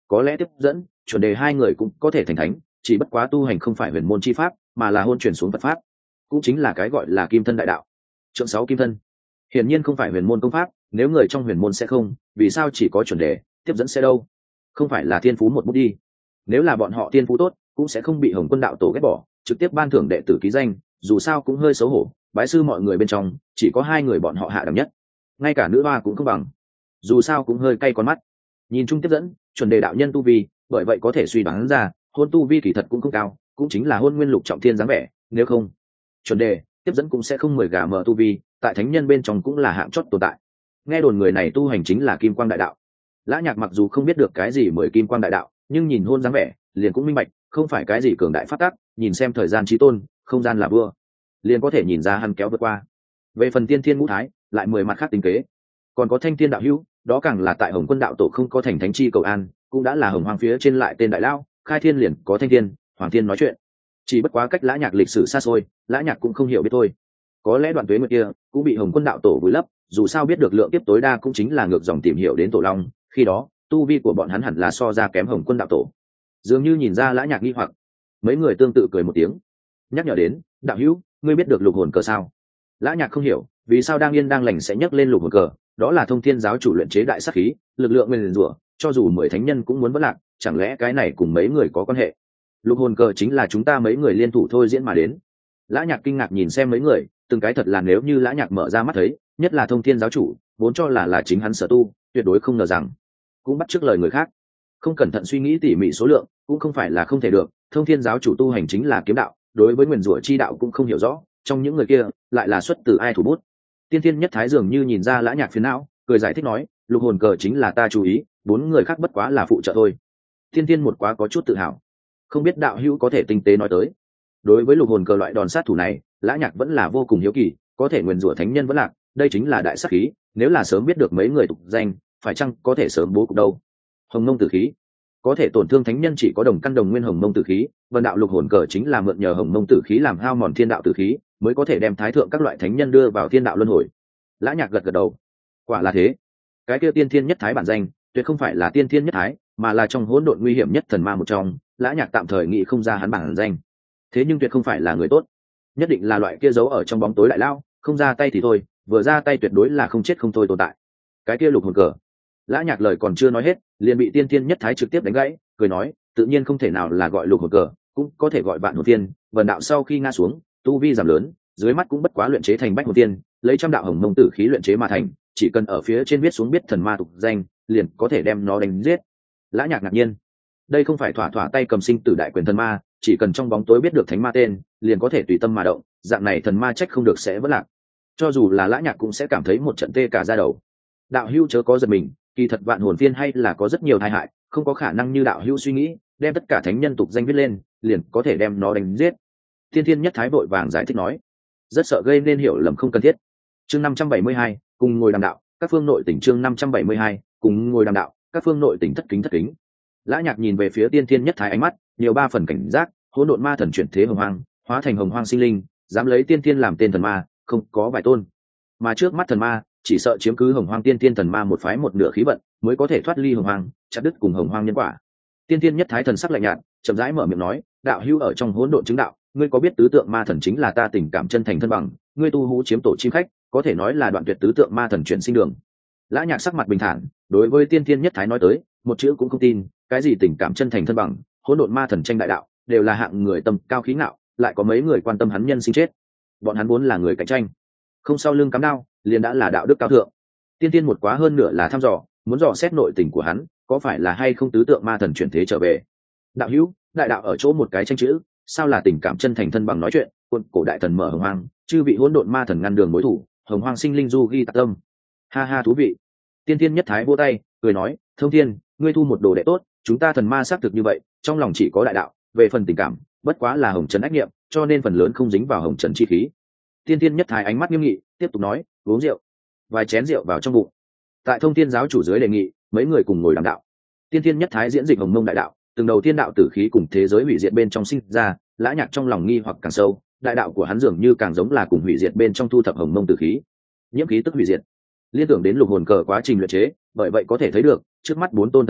có lẽ tiếp dẫn chuẩn đề hai người cũng có thể thành thánh, chỉ bất quá tu hành không phải huyền môn chi pháp mà là hôn chuyển xuống Phật pháp, cũng chính là cái gọi là kim thân đại đạo. Trượng sáu kim thân hiển nhiên không phải huyền môn công pháp, nếu người trong huyền môn sẽ không, vì sao chỉ có chuẩn đề tiếp dẫn sẽ đâu? Không phải là thiên phú một bút đi? Nếu là bọn họ thiên phú tốt cũng sẽ không bị Hồng Quân đạo tổ ghét bỏ, trực tiếp ban thưởng đệ tử ký danh, dù sao cũng hơi xấu hổ, bái sư mọi người bên trong chỉ có hai người bọn họ hạ đẳng nhất, ngay cả nữ hoa cũng không bằng, dù sao cũng hơi cay con mắt. Nhìn chung tiếp dẫn chuẩn đề đạo nhân tu vi, bởi vậy có thể suy đoán ra hôn tu vi kỳ thật cũng không cao, cũng chính là hôn nguyên lục trọng thiên dáng vẻ, nếu không chuẩn đề tiếp dẫn cũng sẽ không mười gà mờ tu vi, tại thánh nhân bên trong cũng là hạng chót tồn tại. Nghe đồn người này tu hành chính là kim quang đại đạo. Lã Nhạc mặc dù không biết được cái gì mười kim quang đại đạo, nhưng nhìn hôn dáng vẻ liền cũng minh bạch không phải cái gì cường đại phát tác, nhìn xem thời gian trí tôn không gian là vua, liền có thể nhìn ra hắn kéo vượt qua. Về phần tiên thiên ngũ thái lại mười mặt khác tính kế, còn có thanh thiên đạo hữu, đó càng là tại Hồng Quân đạo tổ không có thành thánh chi cầu an, cũng đã là hồng hoàng phía trên lại tên đại lao khai thiên liền có thanh thiên hoàng thiên nói chuyện. Chỉ bất quá cách Lã Nhạc lịch sử xa xôi, Lã Nhạc cũng không hiểu biết thôi. Có lẽ đoạn tuế nguyệt kia cũng bị Hồng Quân đạo tổ vùi lấp, dù sao biết được lượng tiếp tối đa cũng chính là ngược dòng tìm hiểu đến tổ long, khi đó tu vi của bọn hắn hẳn là so ra kém Hồng Quân đạo tổ. Dường như nhìn ra Lã Nhạc nghi hoặc, mấy người tương tự cười một tiếng, nhắc nhở đến: đạo hữu, ngươi biết được lục hồn cờ sao? Lã Nhạc không hiểu vì sao đang yên đang lành sẽ nhắc lên lục hồn cờ, đó là thông thiên giáo chủ luyện chế đại sát khí, lực lượng nguyên rủa, cho dù mười thánh nhân cũng muốn vỡ lạc, chẳng lẽ cái này cùng mấy người có quan hệ? Lục hồn cờ chính là chúng ta mấy người liên thủ thôi diễn mà đến. Lã Nhạc kinh ngạc nhìn xem mấy người, từng cái thật là nếu như Lã Nhạc mở ra mắt thấy, nhất là thông thiên giáo chủ vốn cho là là chính hắn sở tu, tuyệt đối không ngờ rằng cũng bắt chước lời người khác. Không cẩn thận suy nghĩ tỉ mỉ số lượng cũng không phải là không thể được, thông thiên giáo chủ tu hành chính là kiếm đạo, đối với nguyên rủa chi đạo cũng không hiểu rõ, trong những người kia lại là xuất từ ai thủ bút? Tiên thiên nhất thái dường như nhìn ra Lã Nhạc phiền não, cười giải thích nói: lục hồn cờ chính là ta chú ý, bốn người khác bất quá là phụ trợ thôi. Tiên thiên một quá có chút tự hào, không biết đạo hữu có thể tinh tế nói tới. Đối với lục hồn cờ loại đòn sát thủ này, Lã Nhạc vẫn là vô cùng hiếu kỳ, có thể nguyền rủa thánh nhân vẫn lạc, đây chính là đại sát khí, nếu là sớm biết được mấy người tục danh, phải chăng có thể sớm bố cục đâu? Hồng mông tử khí có thể tổn thương thánh nhân chỉ có đồng căn đồng nguyên hồng mông tử khí, vân đạo lục hồn cờ chính là mượn nhờ hồng mông tử khí làm hao mòn thiên đạo tử khí, mới có thể đem thái thượng các loại thánh nhân đưa vào thiên đạo luân hồi. Lã Nhạc gật gật đầu, quả là thế. Cái kia tiên thiên nhất thái bản danh tuyệt không phải là tiên thiên nhất thái, mà là trong hỗn độn nguy hiểm nhất thần ma một trong. Lã Nhạc tạm thời nghĩ không ra hắn bản danh, thế nhưng tuyệt không phải là người tốt, nhất định là loại kia giấu ở trong bóng tối đại lao, không ra tay thì thôi, vừa ra tay tuyệt đối là không chết không thôi tồn tại. Cái kia lục hồn cờ, Lã Nhạc lời còn chưa nói hết liền bị tiên thiên nhất thái trực tiếp đánh gãy, cười nói: tự nhiên không thể nào là gọi lục hồn cờ, cũng có thể gọi vạn hồn tiên. Vần đạo sau khi ngã xuống tu vi giảm lớn, dưới mắt cũng bất quá luyện chế thành bách hồn tiên, lấy trăm đạo hồng mông tử khí luyện chế mà thành, chỉ cần ở phía trên viết xuống biết thần ma tục danh, liền có thể đem nó đánh giết. Lã Nhạc ngạc nhiên, đây không phải thỏa thỏa tay cầm sinh tử đại quyền thần ma, chỉ cần trong bóng tối biết được thánh ma tên, liền có thể tùy tâm mà động, dạng này thần ma trách không được sẽ vỡ lạc. Cho dù là Lã Nhạc cũng sẽ cảm thấy một trận tê cả da đầu. Đạo hữu chớ có giật mình, kỳ thật vạn hồn viên hay là có rất nhiều tai hại, không có khả năng như đạo hữu suy nghĩ, đem tất cả thánh nhân tục danh viết lên, liền có thể đem nó đánh giết. Thiên Thiên nhất thái vội vàng giải thích nói, rất sợ gây nên hiểu lầm không cần thiết. Chương năm trăm bảy mươi hai, cùng ngồi đàm đạo, các phương nội tỉnh chương năm trăm bảy mươi hai, cùng ngồi đàm đạo, các phương nội tỉnh thất kính thất kính. Lã Nhạc nhìn về phía Tiên Thiên nhất thái ánh mắt nhiều ba phần cảnh giác, hỗn độn ma thần chuyển thế hồng hoang, hóa thành hồng hoang sinh linh, dám lấy tiên thiên làm tên thần ma, không có vài tôn. Mà trước mắt thần ma, chỉ sợ chiếm cứ hồng hoang tiên thiên thần ma một phái một nửa khí vận, mới có thể thoát ly hồng hoang, chặt đứt cùng hồng hoang nhân quả. Tiên Thiên nhất thái thần sắc lạnh nhạt, chậm rãi mở miệng nói, đạo hữu ở trong hỗn độn chứng đạo, ngươi có biết tứ tượng ma thần chính là ta tình cảm chân thành thân bằng, ngươi tu hú chiếm tổ chim khách, có thể nói là đoạn tuyệt tứ tượng ma thần chuyển sinh đường. Lã Nhạc sắc mặt bình thản, đối với Tiên Thiên nhất thái nói tới, một chữ cũng không tin, cái gì tình cảm chân thành thân bằng, hỗn độn ma thần tranh đại đạo, đều là hạng người tâm cao khí ngạo, lại có mấy người quan tâm hắn nhân sinh chết. Bọn hắn vốn là người cạnh tranh, không sau lưng cắm đao, liền đã là đạo đức cao thượng. Tiên Thiên một quá hơn nửa là thăm dò, muốn dò xét nội tình của hắn, có phải là hay không tứ tượng ma thần chuyển thế trở về. Đạo hữu, đại đạo ở chỗ một cái tranh chữ, sao là tình cảm chân thành thân bằng nói chuyện, quân cổ đại thần mở hồng hoang, chư vị hỗn độn ma thần ngăn đường mối thủ, hồng hoang sinh linh du ghi tạc tâm. Ha ha thú vị. Tiên Thiên nhất thái vỗ tay, cười nói, Thông Thiên, ngươi thu một đồ đệ tốt, chúng ta thần ma xác thực như vậy, trong lòng chỉ có đại đạo, về phần tình cảm, bất quá là hồng trần ách nghiệm, cho nên phần lớn không dính vào hồng trần chi khí. Tiên Thiên nhất thái ánh mắt nghiêm nghị, tiếp tục nói, uống rượu. Vài chén rượu vào trong bụng. Tại Thông Thiên giáo chủ dưới đề nghị, mấy người cùng ngồi đàm đạo. Tiên Thiên nhất thái diễn dịch hồng mông đại đạo, từng đầu tiên đạo tử khí cùng thế giới hủy diệt bên trong sinh ra. Lã Nhạc trong lòng nghi hoặc càng sâu, đại đạo của hắn dường như càng giống là cùng hủy diệt bên trong thu thập hồng mông tử khí, nhiễm khí tức hủy diệt. Liên tưởng đến lục hồn cờ quá trình luyện chế, bởi vậy có thể thấy được trước mắt bốn tôn thần ma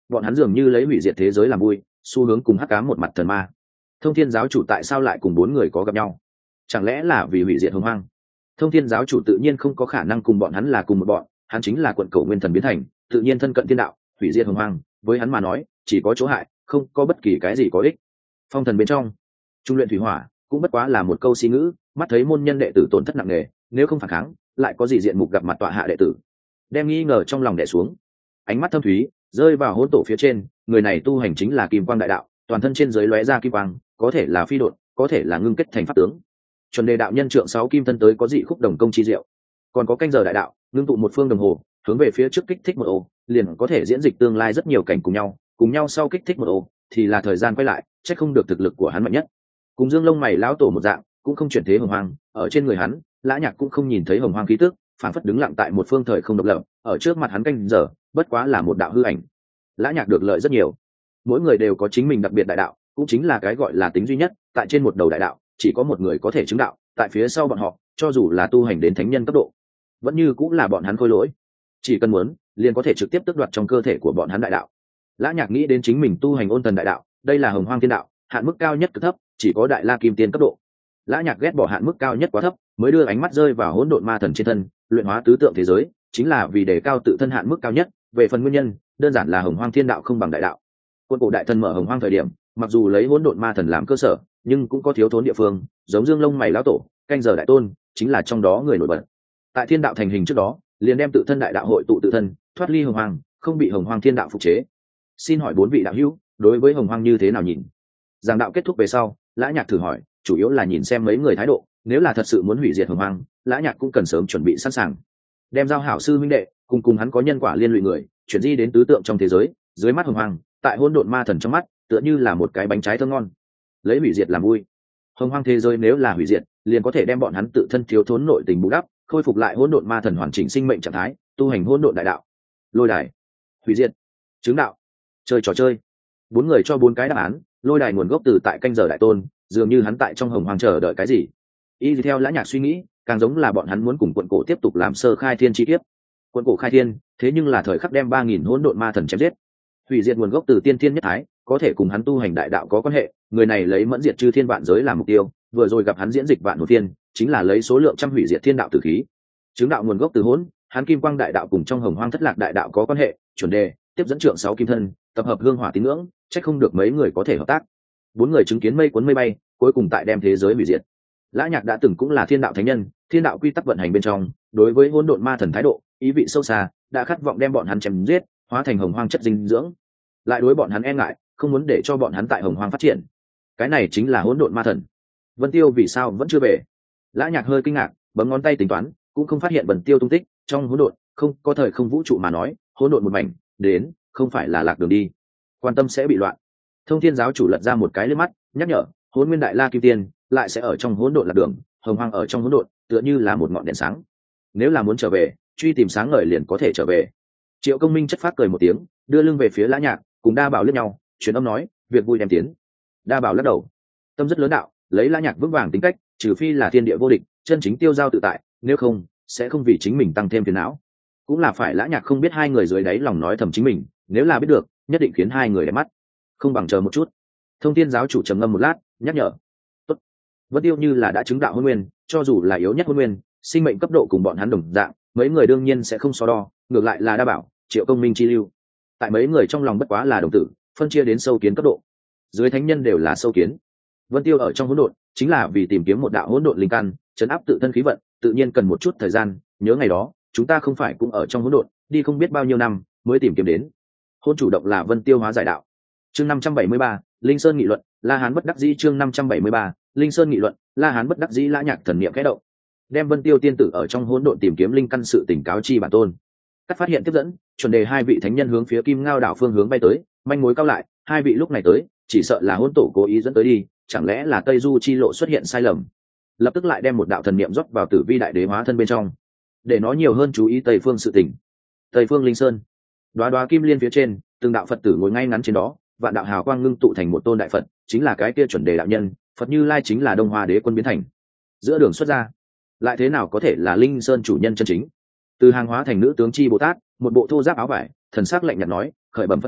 bọn hắn dường như lấy hủy diệt thế giới làm vui, xu hướng cùng hắc ám một mặt thần ma. Thông thiên giáo chủ tại sao lại cùng bốn người có gặp nhau? Chẳng lẽ là vì hủy diệt hồng hoang? Thông thiên giáo chủ tự nhiên không có khả năng cùng bọn hắn là cùng một bọn, hắn chính là quận cầu nguyên thần biến thành, tự nhiên thân cận thiên đạo, hủy diệt hồng hoang với hắn mà nói chỉ có chỗ hại, không có bất kỳ cái gì có ích. Phong thần bên trong trung luyện thủy hỏa cũng bất quá là một câu xí ngữ, mắt thấy môn nhân đệ tử tổn thất nặng nề, nếu không phản kháng lại có gì diện mục gặp mặt tọa hạ đệ tử. Đem nghi ngờ trong lòng đè xuống, ánh mắt thâm thúy rơi vào hỗn tổ phía trên, người này tu hành chính là kim quang đại đạo, toàn thân trên dưới lóe ra kim quang, có thể là phi độn, có thể là ngưng kết thành pháp tướng. Chuẩn đề đạo nhân trượng sáu kim thân tới có dị khúc đồng công chi diệu, còn có canh giờ đại đạo ngưng tụ một phương đồng hồ, hướng về phía trước kích thích một ô, liền có thể diễn dịch tương lai rất nhiều cảnh cùng nhau, cùng nhau sau kích thích một ô thì là thời gian quay lại, chắc không được thực lực của hắn mạnh nhất. Cùng dương lông mày lão tổ một dạng, cũng không chuyển thế hồng hoang, ở trên người hắn Lã Nhạc cũng không nhìn thấy hồng hoang khí tức, phản phất đứng lặng tại một phương thời không độc lập, ở trước mặt hắn canh giờ bất quá là một đạo hư ảnh. Lã Nhạc được lợi rất nhiều, mỗi người đều có chính mình đặc biệt đại đạo, cũng chính là cái gọi là tính duy nhất, tại trên một đầu đại đạo chỉ có một người có thể chứng đạo, tại phía sau bọn họ cho dù là tu hành đến thánh nhân cấp độ vẫn như cũng là bọn hắn khôi lỗi, chỉ cần muốn liền có thể trực tiếp tước đoạt trong cơ thể của bọn hắn đại đạo. Lã Nhạc nghĩ đến chính mình tu hành ôn thần đại đạo, đây là hồng hoang thiên đạo, hạn mức cao nhất cực thấp chỉ có đại la kim tiên cấp độ. Lã Nhạc ghét bỏ hạn mức cao nhất quá thấp, mới đưa ánh mắt rơi vào hỗn độn ma thần trên thân, luyện hóa tứ tượng thế giới chính là vì đề cao tự thân hạn mức cao nhất. Về phần nguyên nhân, đơn giản là hồng hoang thiên đạo không bằng đại đạo. Quân cổ đại thần mở hồng hoang thời điểm, mặc dù lấy hỗn độn ma thần làm cơ sở, nhưng cũng có thiếu thốn địa phương, giống dương lông mày lão tổ, canh giờ đại tôn chính là trong đó người nổi bật. Tại thiên đạo thành hình trước đó, liền đem tự thân đại đạo hội tụ tự thân, thoát ly hồng hoang, không bị hồng hoang thiên đạo phục chế. Xin hỏi bốn vị đạo hữu đối với hồng hoang như thế nào nhìn? Giảng đạo kết thúc về sau, Lã Nhạc thử hỏi, chủ yếu là nhìn xem mấy người thái độ, nếu là thật sự muốn hủy diệt hồng hoang, Lã Nhạc cũng cần sớm chuẩn bị sẵn sàng, đem giao hảo sư minh đệ cùng cùng hắn có nhân quả liên lụy người chuyển di đến tứ tượng trong thế giới, dưới mắt hồng hoang, tại hỗn độn ma thần trong mắt tựa như là một cái bánh trái thơm ngon, lấy hủy diệt làm vui. Hồng hoang thế giới nếu là hủy diệt, liền có thể đem bọn hắn tự thân thiếu thốn nội tình bù đắp, khôi phục lại hỗn độn ma thần hoàn chỉnh sinh mệnh trạng thái, tu hành hỗn độn đại đạo. Lôi đài, hủy diệt, chứng đạo, chơi trò chơi. Bốn người cho bốn cái đáp án. Lôi đài nguồn gốc từ tại canh giờ đại tôn, dường như hắn tại trong hồng hoang chờ đợi cái gì. Y theo Lã Nhạc suy nghĩ, càng giống là bọn hắn muốn cùng quận cổ tiếp tục làm sơ khai thiên chi kiếp. Quận cổ khai thiên, thế nhưng là thời khắc đem ba nghìn hỗn độn ma thần chém giết. Hủy diệt nguồn gốc từ tiên thiên nhất thái, có thể cùng hắn tu hành đại đạo có quan hệ, người này lấy mẫn diệt chư thiên vạn giới làm mục tiêu, vừa rồi gặp hắn diễn dịch vạn hồn thiên, chính là lấy số lượng trăm hủy diệt thiên đạo tử khí. Chứng đạo nguồn gốc từ hỗn, hắn kim quang đại đạo cùng trong hồng hoang thất lạc đại đạo có quan hệ, chuẩn đề tiếp dẫn trượng sáu kim thân, tập hợp hương hỏa tín ngưỡng, chắc không được mấy người có thể hợp tác. Bốn người chứng kiến mây cuốn mây bay, cuối cùng tại đem thế giới hủy diệt. Lã Nhạc đã từng cũng là thiên đạo thánh nhân, thiên đạo quy tắc vận hành bên trong, đối với hỗn độn ma thần thái độ, ý vị sâu xa, đã khát vọng đem bọn hắn chém giết, hóa thành hồng hoang chất dinh dưỡng, lại đối bọn hắn e ngại, không muốn để cho bọn hắn tại hồng hoang phát triển. Cái này chính là hỗn độn ma thần. Vân Tiêu vì sao vẫn chưa về? Lã Nhạc hơi kinh ngạc, bấm ngón tay tính toán, cũng không phát hiện Vân Tiêu tung tích. Trong hỗn độn, không có thời không vũ trụ mà nói, hỗn độn một mảnh, đến, không phải là lạc đường đi. Quan tâm sẽ bị loạn. Thông Thiên giáo chủ lật ra một cái liếc mắt, nhắc nhở, Hỗn Nguyên Đại La Kim Tiên lại sẽ ở trong hỗn độn lạc đường, hồng hoang ở trong hỗn độn, tựa như là một ngọn đèn sáng. Nếu là muốn trở về, truy tìm sáng ngời liền có thể trở về. Triệu Công Minh chất phát cười một tiếng, đưa lưng về phía Lã Nhạc, cùng Đa Bảo liếc nhau, truyền âm nói, việc vui đem tiến. Đa Bảo lắc đầu, tâm rất lớn đạo, lấy Lã Nhạc vững vàng tính cách, trừ phi là thiên địa vô địch, chân chính tiêu giao tự tại, nếu không sẽ không vì chính mình tăng thêm phiền não. Cũng là phải Lã Nhạc không biết hai người dưới đáy lòng nói thầm chính mình, nếu là biết được, nhất định khiến hai người đẹp mắt. Không bằng chờ một chút. Thông Thiên giáo chủ trầm ngâm một lát, nhắc nhở, tốt. Vân Tiêu như là đã chứng đạo hôn nguyên, cho dù là yếu nhất hôn nguyên, sinh mệnh cấp độ cùng bọn hắn đồng dạng, mấy người đương nhiên sẽ không so đo, ngược lại là Đa Bảo, Triệu Công Minh chi lưu, tại mấy người trong lòng bất quá là đồng tử, phân chia đến sâu kiến cấp độ, dưới thánh nhân đều là sâu kiến. Vân Tiêu ở trong hỗn độn chính là vì tìm kiếm một đạo hỗn độn linh căn, chấn áp tự thân khí vận, tự nhiên cần một chút thời gian. Nhớ ngày đó, chúng ta không phải cũng ở trong hỗn độn, đi không biết bao nhiêu năm mới tìm kiếm đến. Hôn chủ động là Vân Tiêu hóa giải đạo. Chương năm trăm bảy mươi ba, Linh Sơn nghị luận, La Hán bất đắc dĩ. Chương năm trăm bảy mươi ba, Linh Sơn nghị luận, La Hán bất đắc dĩ. Lã Nhạc thần niệm khẽ động, đem Vân Tiêu tiên tử ở trong hỗn độn tìm kiếm linh căn sự tình cáo chi bản tôn. Các phát hiện tiếp dẫn, chuẩn đề hai vị thánh nhân hướng phía Kim Ngao đảo phương hướng bay tới, manh mối cao lại, hai vị lúc này tới, chỉ sợ là hỗn tổ cố ý dẫn tới đi, chẳng lẽ là Tây Du chi lộ xuất hiện sai lầm. Lập tức lại đem một đạo thần niệm rót vào Tử Vi đại đế hóa thân bên trong, để nó nhiều hơn chú ý Tây phương sự tình. Tây phương Linh Sơn, đoá đoá kim liên phía trên, từng đạo Phật tử ngồi ngay ngắn trên đó, vạn đạo hào quang ngưng tụ thành một tôn đại Phật, chính là cái kia chuẩn đề đạo nhân, Phật Như Lai chính là Đông Hoa đế quân biến thành. Giữa đường xuất ra, lại thế nào có thể là Linh Sơn chủ nhân chân chính? Từ hàng hóa thành nữ tướng chi Bồ Tát, một bộ thô giáp áo vải, thần sắc lạnh nhạt nói, khởi bẩm Phật tôn,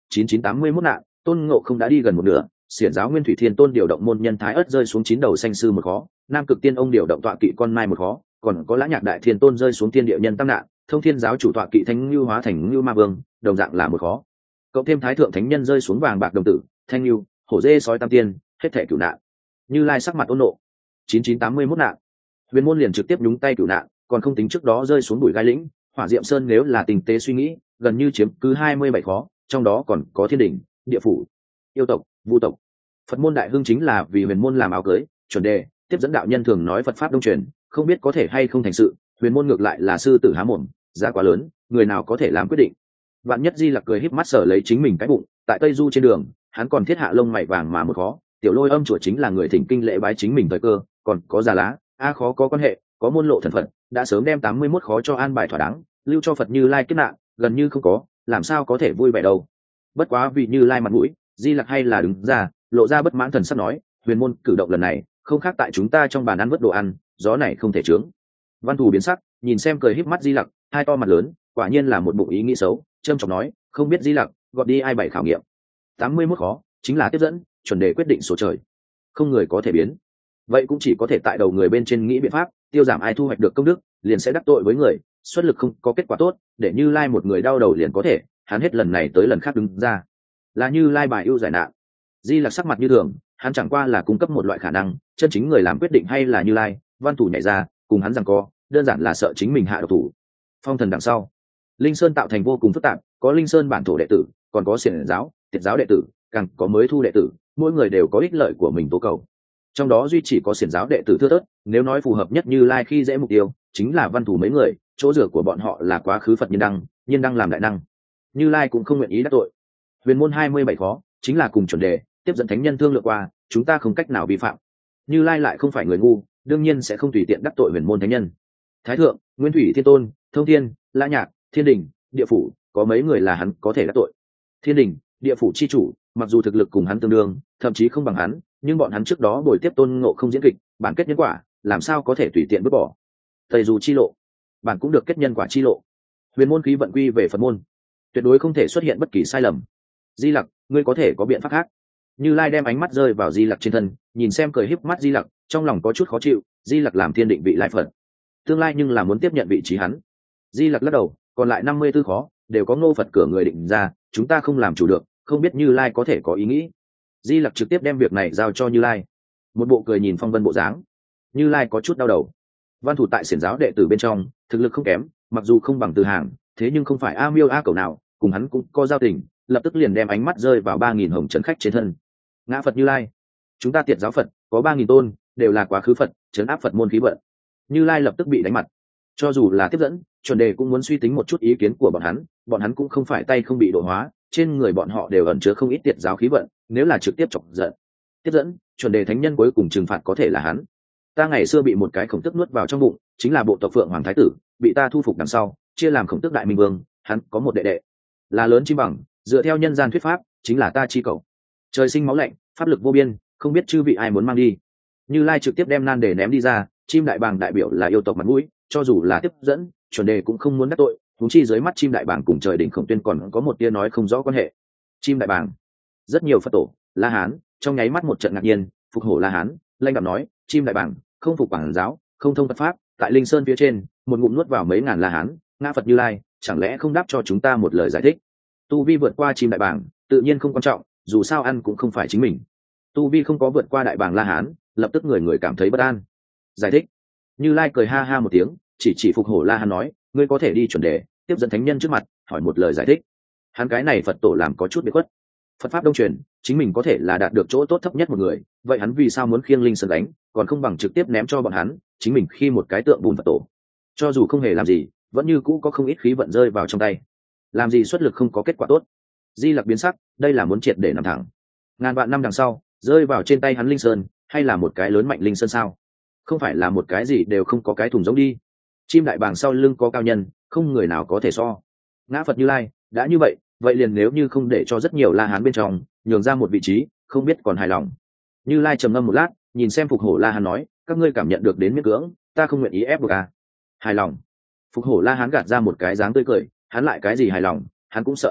chín chín tám mươi mốt nạn, tôn ngộ không đã đi gần một nửa, xiển giáo nguyên thủy thiên tôn điều động môn nhân thái ất rơi xuống chín đầu xanh sư một khó, nam cực tiên ông điều động tọa kỵ con mai một khó, còn có lã nhạc đại thiên tôn rơi xuống thiên địa nhân tam nạn, thông thiên giáo chủ tọa kỵ thánh lưu hóa thành lưu ma vương, đồng dạng là một khó. Cộng thêm thái thượng thánh nhân rơi xuống vàng bạc đồng tử, thanh lưu, hổ dê sói tam tiên, hết thể cửu nạn. Như Lai sắc mặt ôn nộ. chín chín tám mươi mốt nạn. Huyền môn liền trực tiếp nhúng tay cửu nạn, còn không tính trước đó rơi xuống bụi gai lĩnh, hỏa diệm sơn nếu là tình tế suy nghĩ, gần như chiếm cứ hai mươi bảy khó, trong đó còn có thiên đỉnh, địa phủ, yêu tộc, vu tộc. Phật môn đại hưng chính là vì huyền môn làm áo cưới, chuẩn đề, tiếp dẫn đạo nhân thường nói Phật pháp đông truyền, không biết có thể hay không thành sự, huyền môn ngược lại là sư tử há mồm, giá quá lớn, người nào có thể làm quyết định. Vạn nhất Di Lặc cười híp mắt sở lấy chính mình cái bụng, tại Tây Du trên đường, hắn còn thiết hạ lông mày vàng mà một khó, tiểu lôi âm chùa chính là người thỉnh kinh lễ bái chính mình thời cơ, còn có già lá, a khó có quan hệ, có môn lộ thần phật, đã sớm đem tám mươi mốt khó cho an bài thỏa đáng, lưu cho Phật Như Lai kết nạn, gần như không có, làm sao có thể vui vẻ đâu. Bất quá vì Như Lai mặt mũi, Di Lặc hay là đứng ra, lộ ra bất mãn thần sắp nói, huyền môn cử động lần này, không khác tại chúng ta trong bàn ăn vớt đồ ăn, gió này không thể trướng. Văn Thù biến sắc, nhìn xem cười híp mắt Di Lặc, hai to mặt lớn, quả nhiên là một bụng ý nghĩ xấu, trâm trọng nói, không biết Di Lặc, gọi đi ai bảy khảo nghiệm. tám mươi mốt khó, chính là tiếp dẫn, chuẩn đề quyết định số trời. Không người có thể biến. Vậy cũng chỉ có thể tại đầu người bên trên nghĩ biện pháp, tiêu giảm ai thu hoạch được công đức, liền sẽ đắc tội với người, xuất lực không có kết quả tốt, để Như Lai một người đau đầu liền có thể, hắn hết lần này tới lần khác đứng ra. Là Như Lai bài ưu giải nạn. Di Lặc sắc mặt như thường, hắn chẳng qua là cung cấp một loại khả năng, chân chính người làm quyết định hay là Như Lai, Văn Thủ nhảy ra, cùng hắn giằng co, đơn giản là sợ chính mình hạ độc thủ. Phong thần đằng sau, Linh Sơn tạo thành vô cùng phức tạp, có Linh Sơn bản thổ đệ tử, còn có xiển giáo, tiệt giáo đệ tử, càng có mới thu đệ tử, mỗi người đều có ích lợi của mình tố cầu. Trong đó duy chỉ có xiển giáo đệ tử thưa thớt, nếu nói phù hợp nhất Như Lai khi dễ mục tiêu, chính là Văn Thủ mấy người, chỗ dựa của bọn họ là quá khứ Phật nhân đăng, nhân đăng làm đại năng. Như Lai cũng không nguyện ý đắc tội. Huyền môn hai mươi bảy khó, chính là cùng chuẩn đề, tiếp dẫn thánh nhân thương lượng qua, chúng ta không cách nào vi phạm. Như Lai lại không phải người ngu, đương nhiên sẽ không tùy tiện đắc tội huyền môn thánh nhân. Thái thượng, Nguyên Thủy Thiên Tôn, Thông Thiên, Lã Nhạc, Thiên Đình, Địa Phủ, có mấy người là hắn có thể đắc tội. Thiên Đình, Địa Phủ chi chủ, mặc dù thực lực cùng hắn tương đương, thậm chí không bằng hắn, nhưng bọn hắn trước đó bồi tiếp Tôn Ngộ Không diễn kịch, bản kết nhân quả, làm sao có thể tùy tiện vứt bỏ. Tây Du chi lộ, bản cũng được kết nhân quả chi lộ. Huyền môn khí vận quy về Phật môn, tuyệt đối không thể xuất hiện bất kỳ sai lầm. Di Lặc, ngươi có thể có biện pháp khác. Như Lai đem ánh mắt rơi vào Di Lặc trên thân, nhìn xem cười híp mắt Di Lặc, trong lòng có chút khó chịu. Di Lặc làm thiên định vị Lai Phật, tương lai nhưng là muốn tiếp nhận vị trí hắn. Di Lặc lắc đầu, còn lại năm mươi tư khó, đều có Ngô Phật cửa người định ra, chúng ta không làm chủ được, không biết Như Lai có thể có ý nghĩ. Di Lặc trực tiếp đem việc này giao cho Như Lai, một bộ cười nhìn phong vân bộ dáng. Như Lai có chút đau đầu. Văn Thủ tại xiển giáo đệ tử bên trong, thực lực không kém, mặc dù không bằng Từ Hàng, thế nhưng không phải a miêu a cầu nào, cùng hắn cũng có giao tình, lập tức liền đem ánh mắt rơi vào ba nghìn hồng trấn khách trên thân. Ngã Phật Như Lai, chúng ta tiệt giáo Phật có ba nghìn tôn, đều là quá khứ Phật, trấn áp Phật môn khí vận. Như Lai lập tức bị đánh mặt. Cho dù là tiếp dẫn, chuẩn đề cũng muốn suy tính một chút ý kiến của bọn hắn, bọn hắn cũng không phải tay không bị độ hóa, trên người bọn họ đều ẩn chứa không ít tiệt giáo khí vận, nếu là trực tiếp chọc giận tiếp dẫn, chuẩn đề thánh nhân cuối cùng trừng phạt có thể là hắn. Ta ngày xưa bị một cái khổng tức nuốt vào trong bụng, chính là bộ tộc Phượng Hoàng thái tử, bị ta thu phục đằng sau, chia làm khổng tức đại minh vương, hắn có một đệ đệ là lớn chi bằng, dựa theo nhân gian thuyết pháp, chính là ta chi cầu. Trời sinh máu lạnh, pháp lực vô biên, không biết chư vị ai muốn mang đi. Như Lai trực tiếp đem nan đề ném đi ra, chim đại bàng đại biểu là yêu tộc mặt mũi, cho dù là tiếp dẫn, chuẩn đề cũng không muốn đắc tội, huống chi dưới mắt chim đại bàng cùng trời đỉnh khổng tuyên còn có một tia nói không rõ quan hệ. Chim đại bàng, rất nhiều Phật tổ, La Hán, trong nháy mắt một trận ngạc nhiên, phục hổ La Hán, lanh đạm nói, chim đại bàng, không phục bản giáo, không thông Phật pháp, tại Linh Sơn phía trên, một ngụm nuốt vào mấy ngàn La Hán, ngã Phật Như Lai, chẳng lẽ không đáp cho chúng ta một lời giải thích? Tu vi vượt qua chim đại bàng, tự nhiên không quan trọng, dù sao ăn cũng không phải chính mình. Tu vi không có vượt qua đại bàng La Hán, lập tức người người cảm thấy bất an. Giải thích. Như Lai cười ha ha một tiếng, chỉ chỉ phục hổ La Hán nói, ngươi có thể đi chuẩn đề, tiếp dẫn thánh nhân trước mặt, hỏi một lời giải thích. Hắn cái này Phật tổ làm có chút biệt khuất. Phật pháp đông truyền, chính mình có thể là đạt được chỗ tốt thấp nhất một người, vậy hắn vì sao muốn khiêng Linh Sơn đánh, còn không bằng trực tiếp ném cho bọn hắn, chính mình khi một cái tượng bùn Phật tổ. Cho dù không hề làm gì, vẫn như cũ có không ít khí vận rơi vào trong tay. Làm gì xuất lực không có kết quả tốt. Di Lặc biến sắc, đây là muốn triệt để nằm thẳng. Ngàn vạn năm đằng sau, rơi vào trên tay hắn Linh Sơn, hay là một cái lớn mạnh Linh Sơn sao? Không phải là một cái gì đều không có cái thùng giống đi. Chim đại bàng sau lưng có cao nhân, không người nào có thể so. Ngã Phật Như Lai, đã như vậy, vậy liền nếu như không để cho rất nhiều La Hán bên trong, nhường ra một vị trí, không biết còn hài lòng. Như Lai trầm ngâm một lát, nhìn xem phục hổ La Hán nói, các ngươi cảm nhận được đến miễn cưỡng, ta không nguyện ý ép buộc à. Hài lòng. Phục hổ La Hán gạt ra một cái dáng tươi cười, hắn lại cái gì hài lòng, hắn cũng sợ à,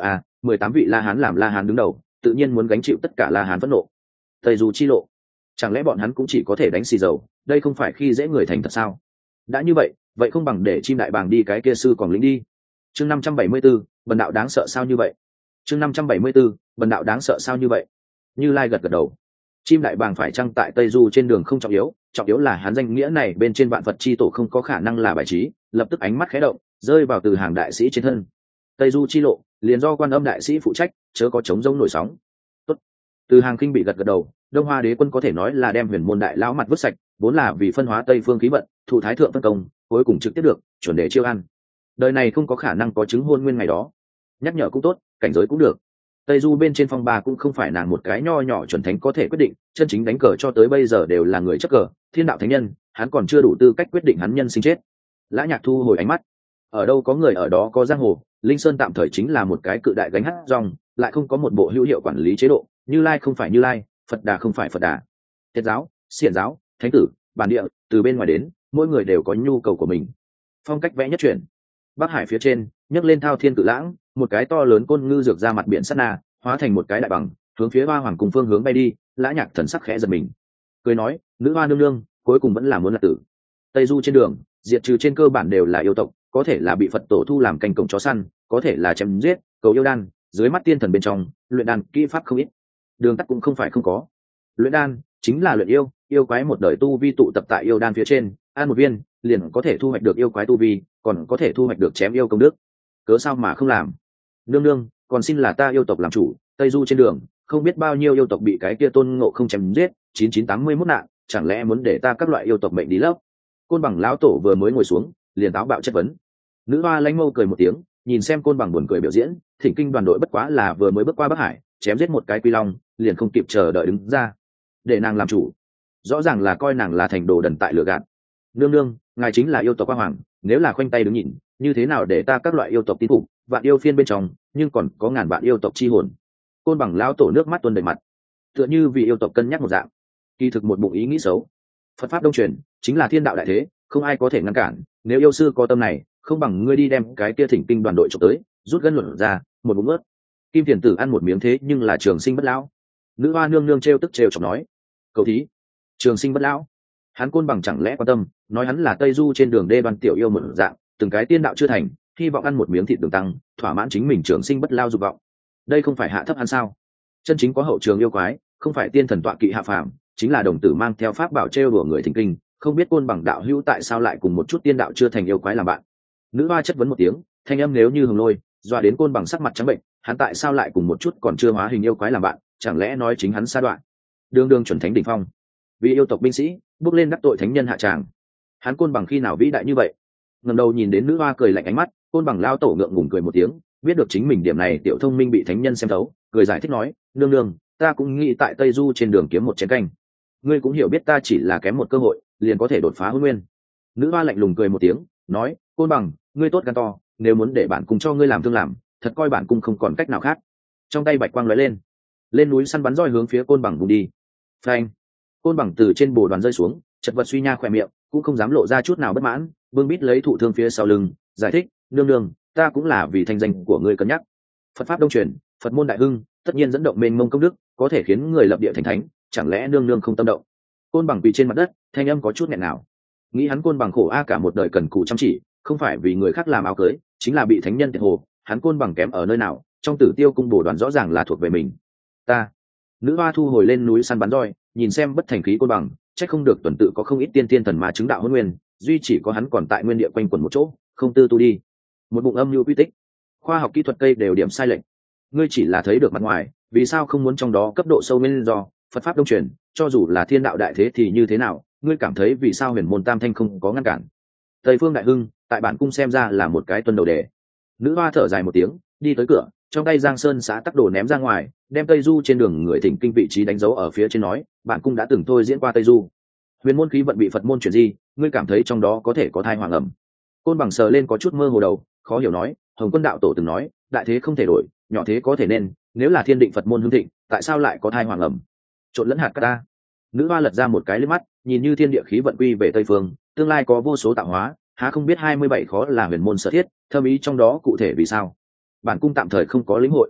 mười tám vị La Hán làm La Hán đứng đầu, tự nhiên muốn gánh chịu tất cả La Hán phẫn nộ. Tây Du chi lộ, chẳng lẽ bọn hắn cũng chỉ có thể đánh xì dầu, đây không phải khi dễ người thành thật sao? Đã như vậy, vậy không bằng để chim đại bàng đi cái kia sư còn lính đi. Chương năm trăm bảy mươi 574, bần đạo đáng sợ sao như vậy? Chương năm trăm bảy mươi 574, bần đạo đáng sợ sao như vậy? Như Lai gật gật đầu. Chim đại bàng phải chăng tại Tây Du trên đường không trọng yếu, trọng yếu là hắn danh nghĩa này bên trên vạn Phật chi tổ không có khả năng là bài trí, lập tức ánh mắt khẽ động, rơi vào từ hàng đại sĩ trên thân. Tây Du chi lộ, liền do Quan Âm đại sĩ phụ trách, chớ có chống rông nổi sóng. Tốt. Từ hàng kinh bị gật gật đầu, Đông Hoa đế quân có thể nói là đem huyền môn đại lão mặt vứt sạch, vốn là vì phân hóa Tây phương khí vận, thụ thái thượng phân công, cuối cùng trực tiếp được, chuẩn để chiêu ăn. Đời này không có khả năng có chứng hôn nguyên ngày đó. Nhắc nhở cũng tốt, cảnh giới cũng được. Tây Du bên trên phong ba cũng không phải nàng một cái nho nhỏ chuẩn thánh có thể quyết định, chân chính đánh cờ cho tới bây giờ đều là người chấp cờ, thiên đạo thánh nhân, hắn còn chưa đủ tư cách quyết định hắn nhân sinh chết. Lã Nhạc thu hồi ánh mắt. Ở đâu có người ở đó có giang hồ, Linh Sơn tạm thời chính là một cái cự đại gánh hát rong, lại không có một bộ hữu hiệu quản lý chế độ, Như Lai không phải Như Lai, Phật Đà không phải Phật Đà. Tiết giáo, xiển giáo, thánh tử, bản địa, từ bên ngoài đến, mỗi người đều có nhu cầu của mình. Phong cách vẽ nhất chuyển. Bắc Hải phía trên, nhấc lên thao thiên cự lãng, một cái to lớn côn ngư dược ra mặt biển sát na, hóa thành một cái đại bằng, hướng phía Hoa Hoàng cùng phương hướng bay đi. Lã Nhạc thần sắc khẽ giật mình, cười nói, nữ hoa nương nương, cuối cùng vẫn là muốn là tử. Tây Du trên đường, diệt trừ trên cơ bản đều là yêu tộc, có thể là bị Phật tổ thu làm canh cổng chó săn, có thể là chém giết, cầu yêu đan, dưới mắt tiên thần bên trong, luyện đan kỹ pháp không ít. Đường tắt cũng không phải không có. Luyện đan chính là luyện yêu, yêu quái một đời tu vi tụ tập tại yêu đan phía trên, ăn một viên, liền có thể thu hoạch được yêu quái tu vi, còn có thể thu hoạch được chém yêu công đức. Cớ sao mà không làm? Nương nương, còn xin là ta yêu tộc làm chủ, Tây Du trên đường, không biết bao nhiêu yêu tộc bị cái kia Tôn Ngộ Không chém giết, chín chín tám mươi mốt nạn, chẳng lẽ muốn để ta các loại yêu tộc mệnh đi lấp? Côn Bằng lão tổ vừa mới ngồi xuống, liền táo bạo chất vấn. Nữ hoa lãnh mâu cười một tiếng, nhìn xem Côn Bằng buồn cười biểu diễn, thỉnh kinh đoàn đội bất quá là vừa mới bước qua Bắc Hải, chém giết một cái quy long, liền không kịp chờ đợi đứng ra, để nàng làm chủ. Rõ ràng là coi nàng là thành đồ đần tại lừa gạt. Nương nương, ngài chính là yêu tộc Hoa Hoàng, nếu là khoanh tay đứng nhìn, như thế nào để ta các loại yêu tộc tín phục? Vạn yêu phiên bên trong, nhưng còn có ngàn vạn yêu tộc chi hồn. Côn Bằng lão tổ nước mắt tuôn đầy mặt, tựa như vì yêu tộc cân nhắc một dạng, kỳ thực một bụng ý nghĩ xấu. Phật pháp đông truyền, chính là thiên đạo đại thế, không ai có thể ngăn cản. Nếu yêu sư có tâm này, không bằng ngươi đi đem cái kia thỉnh kinh đoàn đội chụp tới, rút gân luận ra, một bụng ướt. Kim Thiền Tử ăn một miếng thế nhưng là trường sinh bất lão. Nữ hoa nương nương trêu tức trêu chọc nói, cầu thí, trường sinh bất lão. Hắn Côn Bằng chẳng lẽ quan tâm, nói hắn là Tây Du trên đường đê đoan tiểu yêu một dạng, từng cái tiên đạo chưa thành, hy vọng ăn một miếng thịt đường tăng, thỏa mãn chính mình trường sinh bất lao dục vọng. Đây không phải hạ thấp hắn sao? Chân chính có hậu trường yêu quái, không phải tiên thần tọa kỵ hạ phàm, chính là đồng tử mang theo pháp bảo trêu đùa người thỉnh kinh, không biết Côn Bằng đạo hữu tại sao lại cùng một chút tiên đạo chưa thành yêu quái làm bạn. Nữ hoa chất vấn một tiếng, thanh âm nếu như hồng lôi, dọa đến Côn Bằng sắc mặt trắng bệnh, hắn tại sao lại cùng một chút còn chưa hóa hình yêu quái làm bạn, chẳng lẽ nói chính hắn sa đoạn. Đương đương chuẩn thánh đỉnh phong, vì yêu tộc binh sĩ bước lên đắc tội thánh nhân hạ tràng, hắn Côn Bằng khi nào vĩ đại như vậy? Ngẩng đầu nhìn đến nữ hoa cười lạnh ánh mắt, Côn Bằng lao tổ ngượng ngùng cười một tiếng, biết được chính mình điểm này tiểu thông minh bị thánh nhân xem thấu, cười giải thích nói, nương nương, ta cũng nghĩ tại Tây Du trên đường kiếm một chén canh, ngươi cũng hiểu biết ta chỉ là kém một cơ hội liền có thể đột phá hôn nguyên. Nữ hoa lạnh lùng cười một tiếng, nói, Côn Bằng, ngươi tốt gan to, nếu muốn để bản cung cho ngươi làm thương làm, thật coi bản cung không còn cách nào khác. Trong tay bạch quang lóe lên, lên núi săn bắn roi hướng phía Côn Bằng vùng đi. Phanh! Côn Bằng từ trên bồ đoàn rơi xuống, chật vật suy nha khỏe miệng, cũng không dám lộ ra chút nào bất mãn, vương bít lấy thụ thương phía sau lưng, giải thích, nương nương, ta cũng là vì thanh danh của ngươi cân nhắc. Phật pháp đông truyền, Phật môn đại hưng, tất nhiên dẫn động mênh mông công đức, có thể khiến người lập địa thành thánh, chẳng lẽ nương nương không tâm động? Côn Bằng quỳ trên mặt đất, thanh âm có chút nghẹn nào. Nghĩ hắn Côn Bằng khổ a cả một đời cần cù chăm chỉ, không phải vì người khác làm áo cưới, chính là bị thánh nhân tiệt hồ, hắn Côn Bằng kém ở nơi nào? Trong Tử Tiêu cung bổ đoàn rõ ràng là thuộc về mình. Ta. Nữ hoa thu hồi lên núi săn bắn roi, nhìn xem bất thành khí Côn Bằng, chắc không được tuần tự có không ít tiên tiên thần mà chứng đạo hôn nguyên, duy chỉ có hắn còn tại nguyên địa quanh quẩn một chỗ, không tư tu đi. Một bụng âm lưu quy tích, khoa học kỹ thuật cây đều điểm sai lệch. Ngươi chỉ là thấy được mặt ngoài, vì sao không muốn trong đó cấp độ sâu nguyên do? Phật pháp đông truyền, cho dù là thiên đạo đại thế thì như thế nào, ngươi cảm thấy vì sao huyền môn tam thanh không có ngăn cản? Tây phương đại hưng, tại bản cung xem ra là một cái tuân đầu đề. Nữ hoa thở dài một tiếng, đi tới cửa, trong tay giang sơn xã tắc đồ ném ra ngoài, đem Tây Du trên đường người thỉnh kinh vị trí đánh dấu ở phía trên, nói, bản cung đã từng thôi diễn qua Tây Du, huyền môn khí vận bị Phật môn chuyển di, ngươi cảm thấy trong đó có thể có thai hoàng ẩm? Côn Bằng sờ lên có chút mơ hồ đầu, khó hiểu nói, Hồng Quân đạo tổ từng nói, đại thế không thể đổi, nhỏ thế có thể nên, nếu là thiên định Phật môn hưng thịnh, tại sao lại có thai hoàng ẩm? Trộn lẫn hạt cát ta. Nữ hoa lật ra một cái liếc mắt, nhìn như thiên địa khí vận quy về Tây phương, tương lai có vô số tạo hóa, há không biết hai mươi bảy khó là huyền môn sở thiết, thâm ý trong đó cụ thể vì sao? Bản cung tạm thời không có lĩnh hội.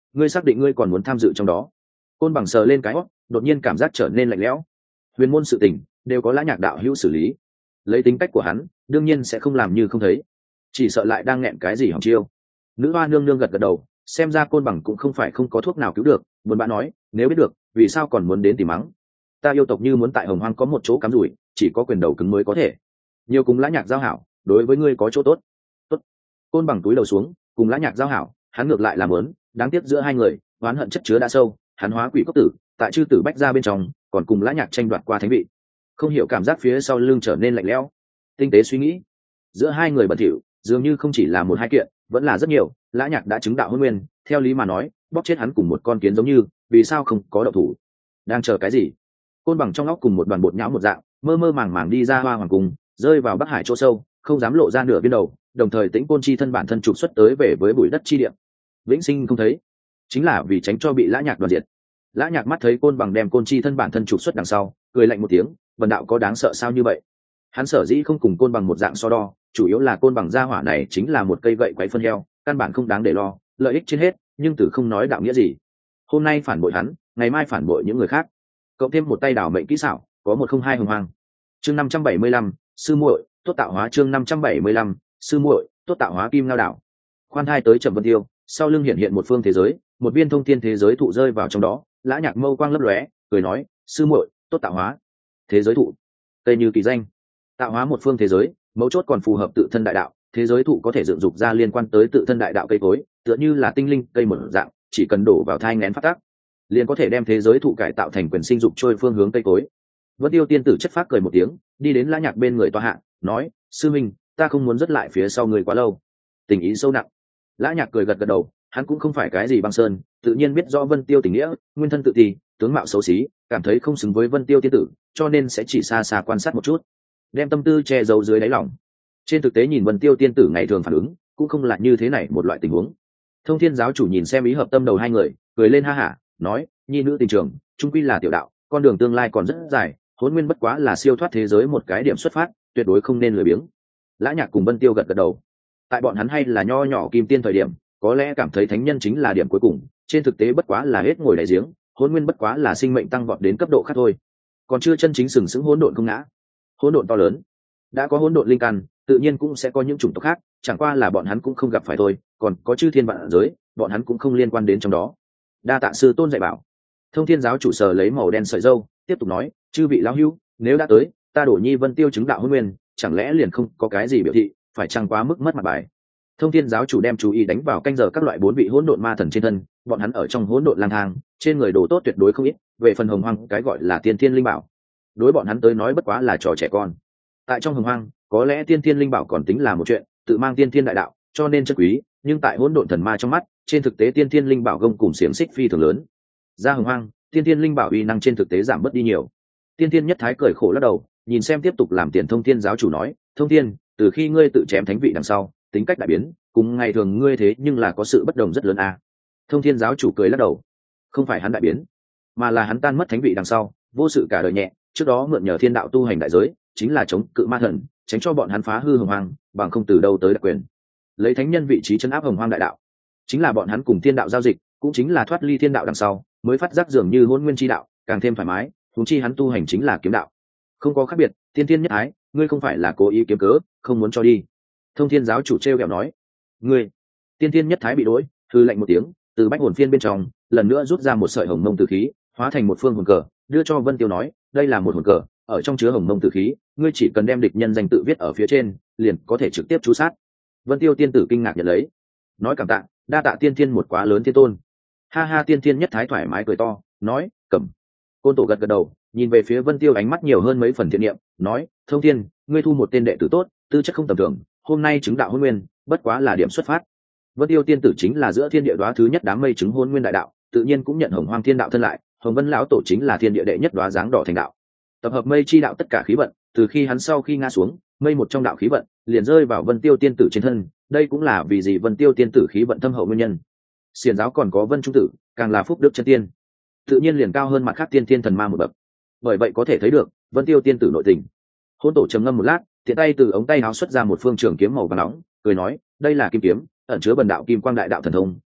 ngươi xác định ngươi còn muốn tham dự trong đó? Côn Bằng sờ lên cái hót, đột nhiên cảm giác trở nên lạnh lẽo. Huyền môn sự tình đều có Lã Nhạc đạo hữu xử lý, lấy tính cách của hắn đương nhiên sẽ không làm như không thấy, chỉ sợ lại đang nghẹn cái gì hỏng chiêu. Nữ hoa nương nương gật gật đầu, xem ra Côn Bằng cũng không phải không có thuốc nào cứu được, buồn bã nói, nếu biết được vì sao còn muốn đến tìm mắng. Ta yêu tộc như muốn tại Hồng Hoang có một chỗ cắm rủi, chỉ có quyền đầu cứng mới có thể. Nhiều cùng Lã Nhạc giao hảo, đối với ngươi có chỗ tốt. Tốt. Côn Bằng túi đầu xuống, cùng Lã Nhạc giao hảo, hắn ngược lại làm lớn, đáng tiếc giữa hai người oán hận chất chứa đã sâu, hắn hóa quỷ cốc tử, tại chư tử bách ra bên trong, còn cùng Lã Nhạc tranh đoạt qua thánh vị. Không hiểu cảm giác phía sau lưng trở nên lạnh lẽo. Tinh tế suy nghĩ, giữa hai người bẩn thỉu, dường như không chỉ là một hai kiện, vẫn là rất nhiều. Lã Nhạc đã chứng đạo hôn nguyên, theo lý mà nói, bóp chết hắn cùng một con kiến giống như, vì sao không có động thủ? Đang chờ cái gì? Côn Bằng trong óc cùng một đoàn bột nhão một dạng, mơ mơ màng màng đi ra Hoa Hoàng cung, rơi vào Bắc Hải chỗ sâu, không dám lộ ra nửa viên đầu, đồng thời Tĩnh Côn chi thân bản thân trục xuất tới về với bụi đất chi địa. Vĩnh sinh không thấy, chính là vì tránh cho bị Lã Nhạc đoạt diệt. Lã Nhạc mắt thấy Côn Bằng đem Côn chi thân bản thân trục xuất đằng sau, cười lạnh một tiếng, vần đạo có đáng sợ sao như vậy? Hắn sở dĩ không cùng Côn Bằng một dạng so đo, chủ yếu là Côn Bằng gia hỏa này chính là một cây gậy quấy phân heo, căn bản không đáng để lo, lợi ích trên hết, nhưng từ không nói đạo nghĩa gì. Hôm nay phản bội hắn, ngày mai phản bội những người khác, cộng thêm một tay đảo mệnh kỹ xảo, có một không hai Hồng Hoang. Chương năm trăm bảy mươi lăm, sư muội, tốt tạo hóa. Chương năm trăm bảy mươi lăm, sư muội, tốt tạo hóa. Kim Ngao đảo. Khoan thai tới Trầm Vân Tiêu, sau lưng hiện hiện một phương thế giới, một viên thông thiên thế giới thụ rơi vào trong đó. Lã Nhạc mâu quang lấp lóe, cười nói, sư muội, tốt tạo hóa. Thế giới thụ, tây như kỳ danh, tạo hóa một phương thế giới, mấu chốt còn phù hợp tự thân đại đạo. Thế giới thụ có thể dựng dục ra liên quan tới tự thân đại đạo cây cối, tựa như là tinh linh cây một dạng, chỉ cần đổ vào thai nghén phát tác, liền có thể đem thế giới thụ cải tạo thành quyền sinh dục trôi phương hướng cây cối. Vân Tiêu tiên tử chất phác cười một tiếng, đi đến Lã Nhạc bên người tòa hạ, nói, sư minh, ta không muốn dứt lại phía sau người quá lâu. Tình ý sâu nặng. Lã Nhạc cười gật gật đầu, hắn cũng không phải cái gì băng sơn, tự nhiên biết rõ Vân Tiêu tình nghĩa, nguyên thân tự ti, tướng mạo xấu xí, cảm thấy không xứng với Vân Tiêu tiên tử, cho nên sẽ chỉ xa xa quan sát một chút, đem tâm tư che giấu dưới đáy lòng. Trên thực tế nhìn Vân Tiêu tiên tử ngày thường phản ứng, cũng không là như thế này một loại tình huống. Thông Thiên giáo chủ nhìn xem ý hợp tâm đầu hai người, cười lên ha hả, nói, nhi nữ tình trường, trung quy là tiểu đạo, con đường tương lai còn rất dài, Hỗn Nguyên bất quá là siêu thoát thế giới một cái điểm xuất phát, tuyệt đối không nên lười biếng. Lã Nhạc cùng Vân Tiêu gật gật đầu. Tại bọn hắn hay là nho nhỏ kim tiên thời điểm, có lẽ cảm thấy thánh nhân chính là điểm cuối cùng, trên thực tế bất quá là hết ngồi đại giếng, Hỗn Nguyên bất quá là sinh mệnh tăng vọt đến cấp độ khác thôi, còn chưa chân chính sừng sững hỗn độn không ngã. Hỗn độn to lớn, đã có hỗn độn linh căn, tự nhiên cũng sẽ có những chủng tộc khác, chẳng qua là bọn hắn cũng không gặp phải thôi, còn có chư thiên vạn giới, bọn hắn cũng không liên quan đến trong đó. Đa tạ sư tôn dạy bảo. Thông Thiên giáo chủ sờ lấy màu đen sợi dâu, tiếp tục nói, chư vị lão hữu, nếu đã tới, ta đổ nhi Vân Tiêu chứng đạo hôn nguyên, chẳng lẽ liền không có cái gì biểu thị, phải chăng quá mức mất mặt bài. Thông Thiên giáo chủ đem chú ý đánh vào canh giờ các loại bốn vị hỗn độn ma thần trên thân, bọn hắn ở trong hỗn độn lang thang, trên người đồ tốt tuyệt đối không ít, về phần Hồng Hoang cái gọi là tiên thiên linh bảo, đối bọn hắn tới nói bất quá là trò trẻ con. Tại trong Hồng Hoang, có lẽ tiên thiên linh bảo còn tính là một chuyện, tự mang tiên thiên đại đạo, cho nên chân quý, nhưng tại hỗn độn thần ma trong mắt, trên thực tế tiên thiên linh bảo gông cùng xiềng xích phi thường lớn. Ra Hồng Hoang, tiên thiên linh bảo uy năng trên thực tế giảm bớt đi nhiều. Tiên thiên nhất thái cười khổ lắc đầu, nhìn xem tiếp tục làm tiền Thông Thiên giáo chủ nói, Thông Thiên, từ khi ngươi tự chém thánh vị đằng sau, tính cách đại biến, cùng ngày thường ngươi thế nhưng là có sự bất đồng rất lớn à. Thông Thiên giáo chủ cười lắc đầu, không phải hắn đại biến, mà là hắn tan mất thánh vị đằng sau, vô sự cả đời nhẹ, trước đó mượn nhờ thiên đạo tu hành đại giới, chính là chống cự ma thần, tránh cho bọn hắn phá hư Hồng Hoang, bằng không từ đâu tới đặc quyền, lấy thánh nhân vị trí chấn áp Hồng Hoang đại đạo, chính là bọn hắn cùng thiên đạo giao dịch, cũng chính là thoát ly thiên đạo đằng sau, mới phát giác dường như hôn nguyên chi đạo càng thêm thoải mái, huống chi hắn tu hành chính là kiếm đạo, không có khác biệt. Tiên thiên nhất thái, ngươi không phải là cố ý kiếm cớ, không muốn cho đi. Thông Thiên giáo chủ treo kẹo nói, ngươi. Tiên thiên nhất thái bị đỗi, hư lạnh một tiếng, từ bách hồn phiên bên trong lần nữa rút ra một sợi hồng mông tử khí, hóa thành một phương hồn cờ, đưa cho Vân Tiêu nói, đây là một hồn cờ, ở trong chứa hồng mông tử khí, ngươi chỉ cần đem địch nhân danh tự viết ở phía trên, liền có thể trực tiếp chú sát. Vân Tiêu tiên tử kinh ngạc nhận lấy, nói cảm tạ, đa tạ tiên thiên một quá lớn thiên tôn. Ha ha, tiên thiên nhất thái thoải mái cười to, nói, cầm. Côn tổ gật gật đầu, nhìn về phía Vân Tiêu ánh mắt nhiều hơn mấy phần thiện niệm, nói, Thông Thiên, ngươi thu một tên đệ tử tốt, tư chất không tầm thường, hôm nay chứng đạo hôn nguyên, bất quá là điểm xuất phát. Vân Tiêu tiên tử chính là giữa thiên địa đóa thứ nhất đám mây chứng hôn nguyên đại đạo, tự nhiên cũng nhận Hồng Hoang thiên đạo thân lại, Hồng Vân lão tổ chính là thiên địa đệ nhất đóa dáng đỏ thành đạo. Tập hợp mây chi đạo tất cả khí vận, từ khi hắn sau khi ngã xuống, mây một trong đạo khí vận liền rơi vào Vân Tiêu tiên tử trên thân, đây cũng là vì gì Vân Tiêu tiên tử khí vận thâm hậu nguyên nhân. Xiển giáo còn có Vân Trung tử, càng là phúc đức chân tiên, tự nhiên liền cao hơn mặt khác tiên thiên thần ma một bậc. Bởi vậy có thể thấy được Vân Tiêu tiên tử nội tình. Hôn tổ trầm ngâm một lát, tiện tay từ ống tay áo xuất ra một phương trường kiếm màu vàng nóng, cười nói, đây là kim kiếm, ẩn chứa bần đạo kim quang đại đạo thần thông,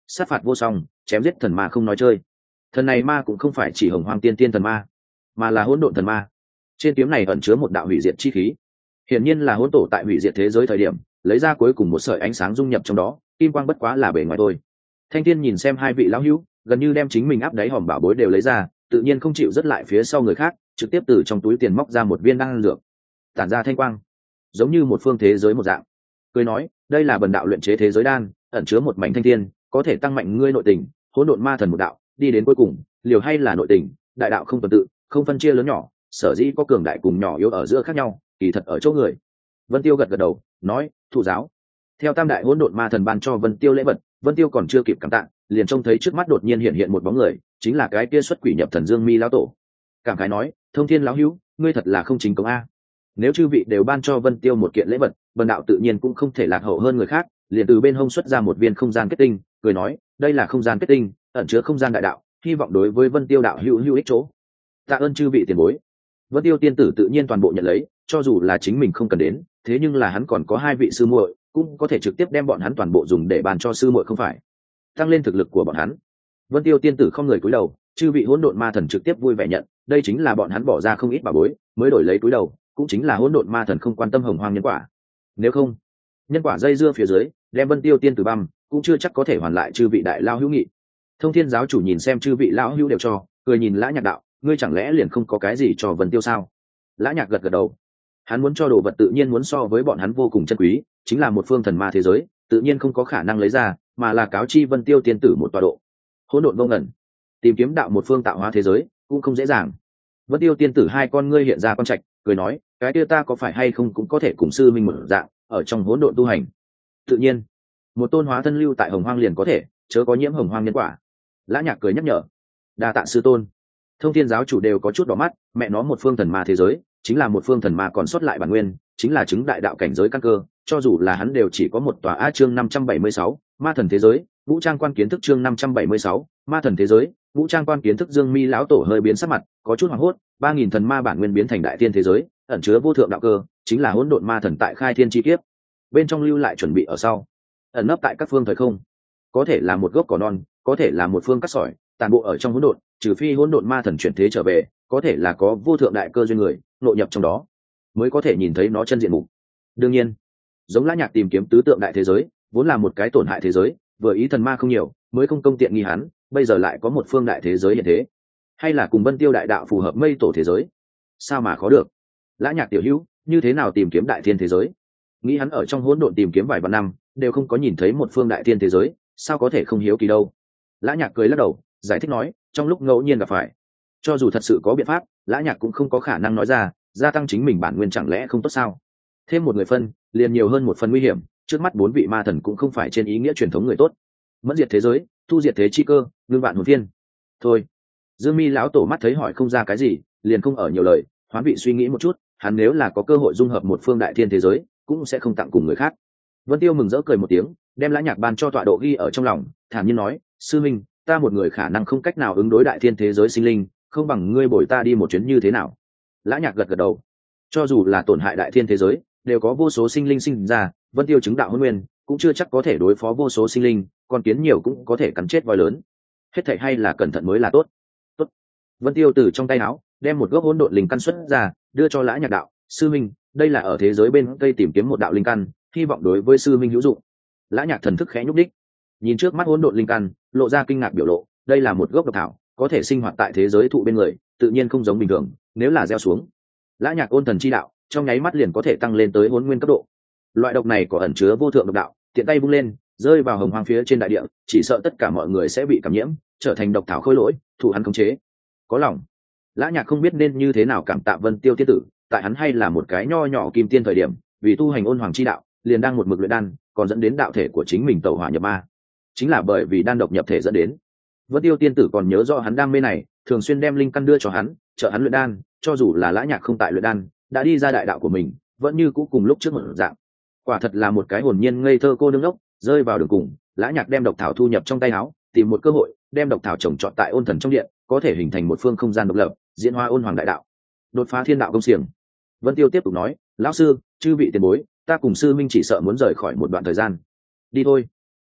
sát phạt vô song, chém giết thần ma không nói chơi. Thần này ma cũng không phải chỉ hồng hoang tiên tiên thần ma, mà là hỗn độn thần ma. Trên kiếm này ẩn chứa một đạo hủy diệt chi khí, hiển nhiên là hỗn tổ tại hủy diệt thế giới thời điểm lấy ra cuối cùng một sợi ánh sáng dung nhập trong đó, kim quang bất quá là bề ngoài thôi. Thanh Thiên nhìn xem hai vị lão hữu gần như đem chính mình áp đáy hòm bảo bối đều lấy ra, tự nhiên không chịu dứt lại phía sau người khác, trực tiếp từ trong túi tiền móc ra một viên đan dược, tản ra thanh quang giống như một phương thế giới một dạng, cười nói đây là bần đạo luyện chế thế giới đan, ẩn chứa một mảnh thanh thiên, có thể tăng mạnh ngươi nội tình, hỗn độn ma thần một đạo đi đến cuối cùng, liều hay là nội tình, đại đạo không tuần tự, không phân chia lớn nhỏ, sở dĩ có cường đại cùng nhỏ yếu ở giữa khác nhau, kỳ thật ở chỗ người. Vân Tiêu gật gật đầu nói thụ giáo. Theo tam đại hỗn độn ma thần ban cho Vân Tiêu lễ vật, Vân Tiêu còn chưa kịp cảm tạ, liền trông thấy trước mắt đột nhiên hiện hiện một bóng người, chính là cái kia xuất quỷ nhập thần Dương Mi lão tổ. Cảm khái nói thông thiên lão hữu, ngươi thật là không chính công a. Nếu chư vị đều ban cho Vân Tiêu một kiện lễ vật, bần đạo tự nhiên cũng không thể lạc hậu hơn người khác, liền từ bên hông xuất ra một viên không gian kết tinh, cười nói đây là không gian kết tinh, ẩn chứa không gian đại đạo, hy vọng đối với Vân Tiêu đạo hữu hữu ích chỗ. Tạ ơn chư vị tiền bối. Vân Tiêu tiên tử tự nhiên toàn bộ nhận lấy, cho dù là chính mình không cần đến, thế nhưng là hắn còn có hai vị sư muội, cũng có thể trực tiếp đem bọn hắn toàn bộ dùng để bàn cho sư muội không phải, tăng lên thực lực của bọn hắn. Vân Tiêu tiên tử không người cúi đầu, chư vị hỗn độn ma thần trực tiếp vui vẻ nhận, đây chính là bọn hắn bỏ ra không ít bảo bối mới đổi lấy cúi đầu, cũng chính là hỗn độn ma thần không quan tâm hồng hoang nhân quả. Nếu không, nhân quả dây dưa phía dưới, đem Vân Tiêu tiên tử băm, cũng chưa chắc có thể hoàn lại chư vị đại lao hữu nghị. Thông Thiên giáo chủ nhìn xem chư vị lão hữu đều cho, cười nhìn Lã Nhạc đạo, ngươi chẳng lẽ liền không có cái gì cho Vân Tiêu sao? Lã Nhạc gật gật đầu, hắn muốn cho đồ vật tự nhiên muốn so với bọn hắn vô cùng chân quý, chính là một phương thần ma thế giới, tự nhiên không có khả năng lấy ra, mà là cáo chi Vân Tiêu tiên tử một tọa độ. Hỗn độn vô ngẩn, tìm kiếm đạo một phương tạo hóa thế giới cũng không dễ dàng. Vân Tiêu tiên tử hai con ngươi hiện ra con trạch, cười nói, cái kia ta có phải hay không cũng có thể cùng sư minh một dạng, ở trong hỗn độn tu hành. Tự nhiên, một tôn hóa thân lưu tại hồng hoang liền có thể, chớ có nhiễm hồng hoang nhân quả. Lã Nhạc cười nhắc nhở, đa tạ sư tôn. Thông Thiên giáo chủ đều có chút đỏ mắt, mẹ nó một phương thần ma thế giới, chính là một phương thần ma còn sót lại bản nguyên, chính là chứng đại đạo cảnh giới căn cơ, cho dù là hắn đều chỉ có một tòa. A chương năm trăm bảy mươi sáu, ma thần thế giới, vũ trang quan kiến thức. Chương năm trăm bảy mươi sáu, ma thần thế giới, vũ trang quan kiến thức. Dương Mi lão tổ hơi biến sắc mặt, có chút hoảng hốt, ba nghìn thần ma bản nguyên biến thành đại thiên thế giới, ẩn chứa vô thượng đạo cơ, chính là hỗn độn ma thần tại khai thiên chi kiếp bên trong lưu lại chuẩn bị ở sau, ẩn nấp tại các phương thời không, có thể là một gốc cỏ non, có thể là một phương cát sỏi, toàn bộ ở trong hỗn độn, trừ phi hỗn độn ma thần chuyển thế trở về, có thể là có vô thượng đại cơ duyên người nội nhập trong đó mới có thể nhìn thấy nó chân diện mục. Đương nhiên, giống Lã Nhạc tìm kiếm tứ tượng đại thế giới vốn là một cái tổn hại thế giới, vừa ý thần ma không nhiều mới không công tiện nghi hắn, bây giờ lại có một phương đại thế giới hiện thế, hay là cùng Vân Tiêu đại đạo phù hợp mây tổ thế giới, sao mà khó được. Lã Nhạc tiểu hữu, như thế nào tìm kiếm đại thiên thế giới? Nghĩ hắn ở trong hỗn độn tìm kiếm vài vạn năm đều không có nhìn thấy một phương đại thiên thế giới, sao có thể không hiếu kỳ đâu. Lã Nhạc cười lắc đầu giải thích nói, trong lúc ngẫu nhiên gặp phải, cho dù thật sự có biện pháp, Lã Nhạc cũng không có khả năng nói ra, gia tăng chính mình bản nguyên chẳng lẽ không tốt sao? Thêm một người phân liền nhiều hơn một phần nguy hiểm, trước mắt bốn vị ma thần cũng không phải trên ý nghĩa truyền thống người tốt, mẫn diệt thế giới, thu diệt thế chi cơ, ngưng vạn hồn thiên. Thôi, Dương Mi lão tổ mắt thấy hỏi không ra cái gì, liền không ở nhiều lời, hoán vị suy nghĩ một chút, hắn nếu là có cơ hội dung hợp một phương đại thiên thế giới, cũng sẽ không tặng cùng người khác. Vân Tiêu mừng rỡ cười một tiếng, đem Lã Nhạc ban cho tọa độ ghi ở trong lòng, thản nhiên nói, sư minh, ta một người khả năng không cách nào ứng đối đại thiên thế giới sinh linh, không bằng ngươi bồi ta đi một chuyến như thế nào? Lã Nhạc gật gật đầu, cho dù là tổn hại đại thiên thế giới, đều có vô số sinh linh sinh ra, Vân Tiêu chứng đạo hôn nguyên, cũng chưa chắc có thể đối phó vô số sinh linh, còn kiến nhiều cũng có thể cắn chết voi lớn. Hết thảy hay là cẩn thận mới là tốt. Tốt. Vân Tiêu từ trong tay áo đem một gốc hỗn độn linh căn xuất ra, đưa cho Lã Nhạc đạo, sư minh, đây là ở thế giới bên cây tìm kiếm một đạo linh căn, hy vọng đối với sư minh hữu dụng. Lã Nhạc thần thức khẽ nhúc đích, nhìn trước mắt hỗn độn linh căn, lộ ra kinh ngạc biểu lộ, đây là một gốc độc thảo, có thể sinh hoạt tại thế giới thụ bên người, tự nhiên không giống bình thường, nếu là gieo xuống, Lã Nhạc ôn thần chi đạo trong nháy mắt liền có thể tăng lên tới hỗn nguyên cấp độ. Loại độc này có ẩn chứa vô thượng độc đạo, tiện tay vung lên, rơi vào hồng hoang phía trên đại địa, chỉ sợ tất cả mọi người sẽ bị cảm nhiễm, trở thành độc thảo khôi lỗi, thủ hắn khống chế. Có lòng, Lã Nhạc không biết nên như thế nào cảm tạ Vân Tiêu tiên tử, tại hắn hay là một cái nho nhỏ kim tiên thời điểm, vì tu hành ôn hoàng chi đạo, liền đang một mực luyện đan, còn dẫn đến đạo thể của chính mình tẩu hỏa nhập ma. Chính là bởi vì đan độc nhập thể dẫn đến. Vân Tiêu tiên tử còn nhớ rõ hắn đam mê này, thường xuyên đem linh căn đưa cho hắn, trợ hắn luyện đan, cho dù là Lã Nhạc không tại luyện đan, đã đi ra đại đạo của mình, vẫn như cũ cùng lúc trước một dạng. Quả thật là một cái hồn nhiên ngây thơ cô nương ốc, rơi vào đường cùng, Lã Nhạc đem độc thảo thu nhập trong tay áo, tìm một cơ hội, đem độc thảo trồng trọt tại ôn thần trong điện, có thể hình thành một phương không gian độc lập, diễn hóa ôn hoàng đại đạo, đột phá thiên đạo công xiềng. Vân Tiêu tiếp tục nói, lão sư, chư vị tiền bối, ta cùng sư minh chỉ sợ muốn rời khỏi một đoạn thời gian. Đi thôi.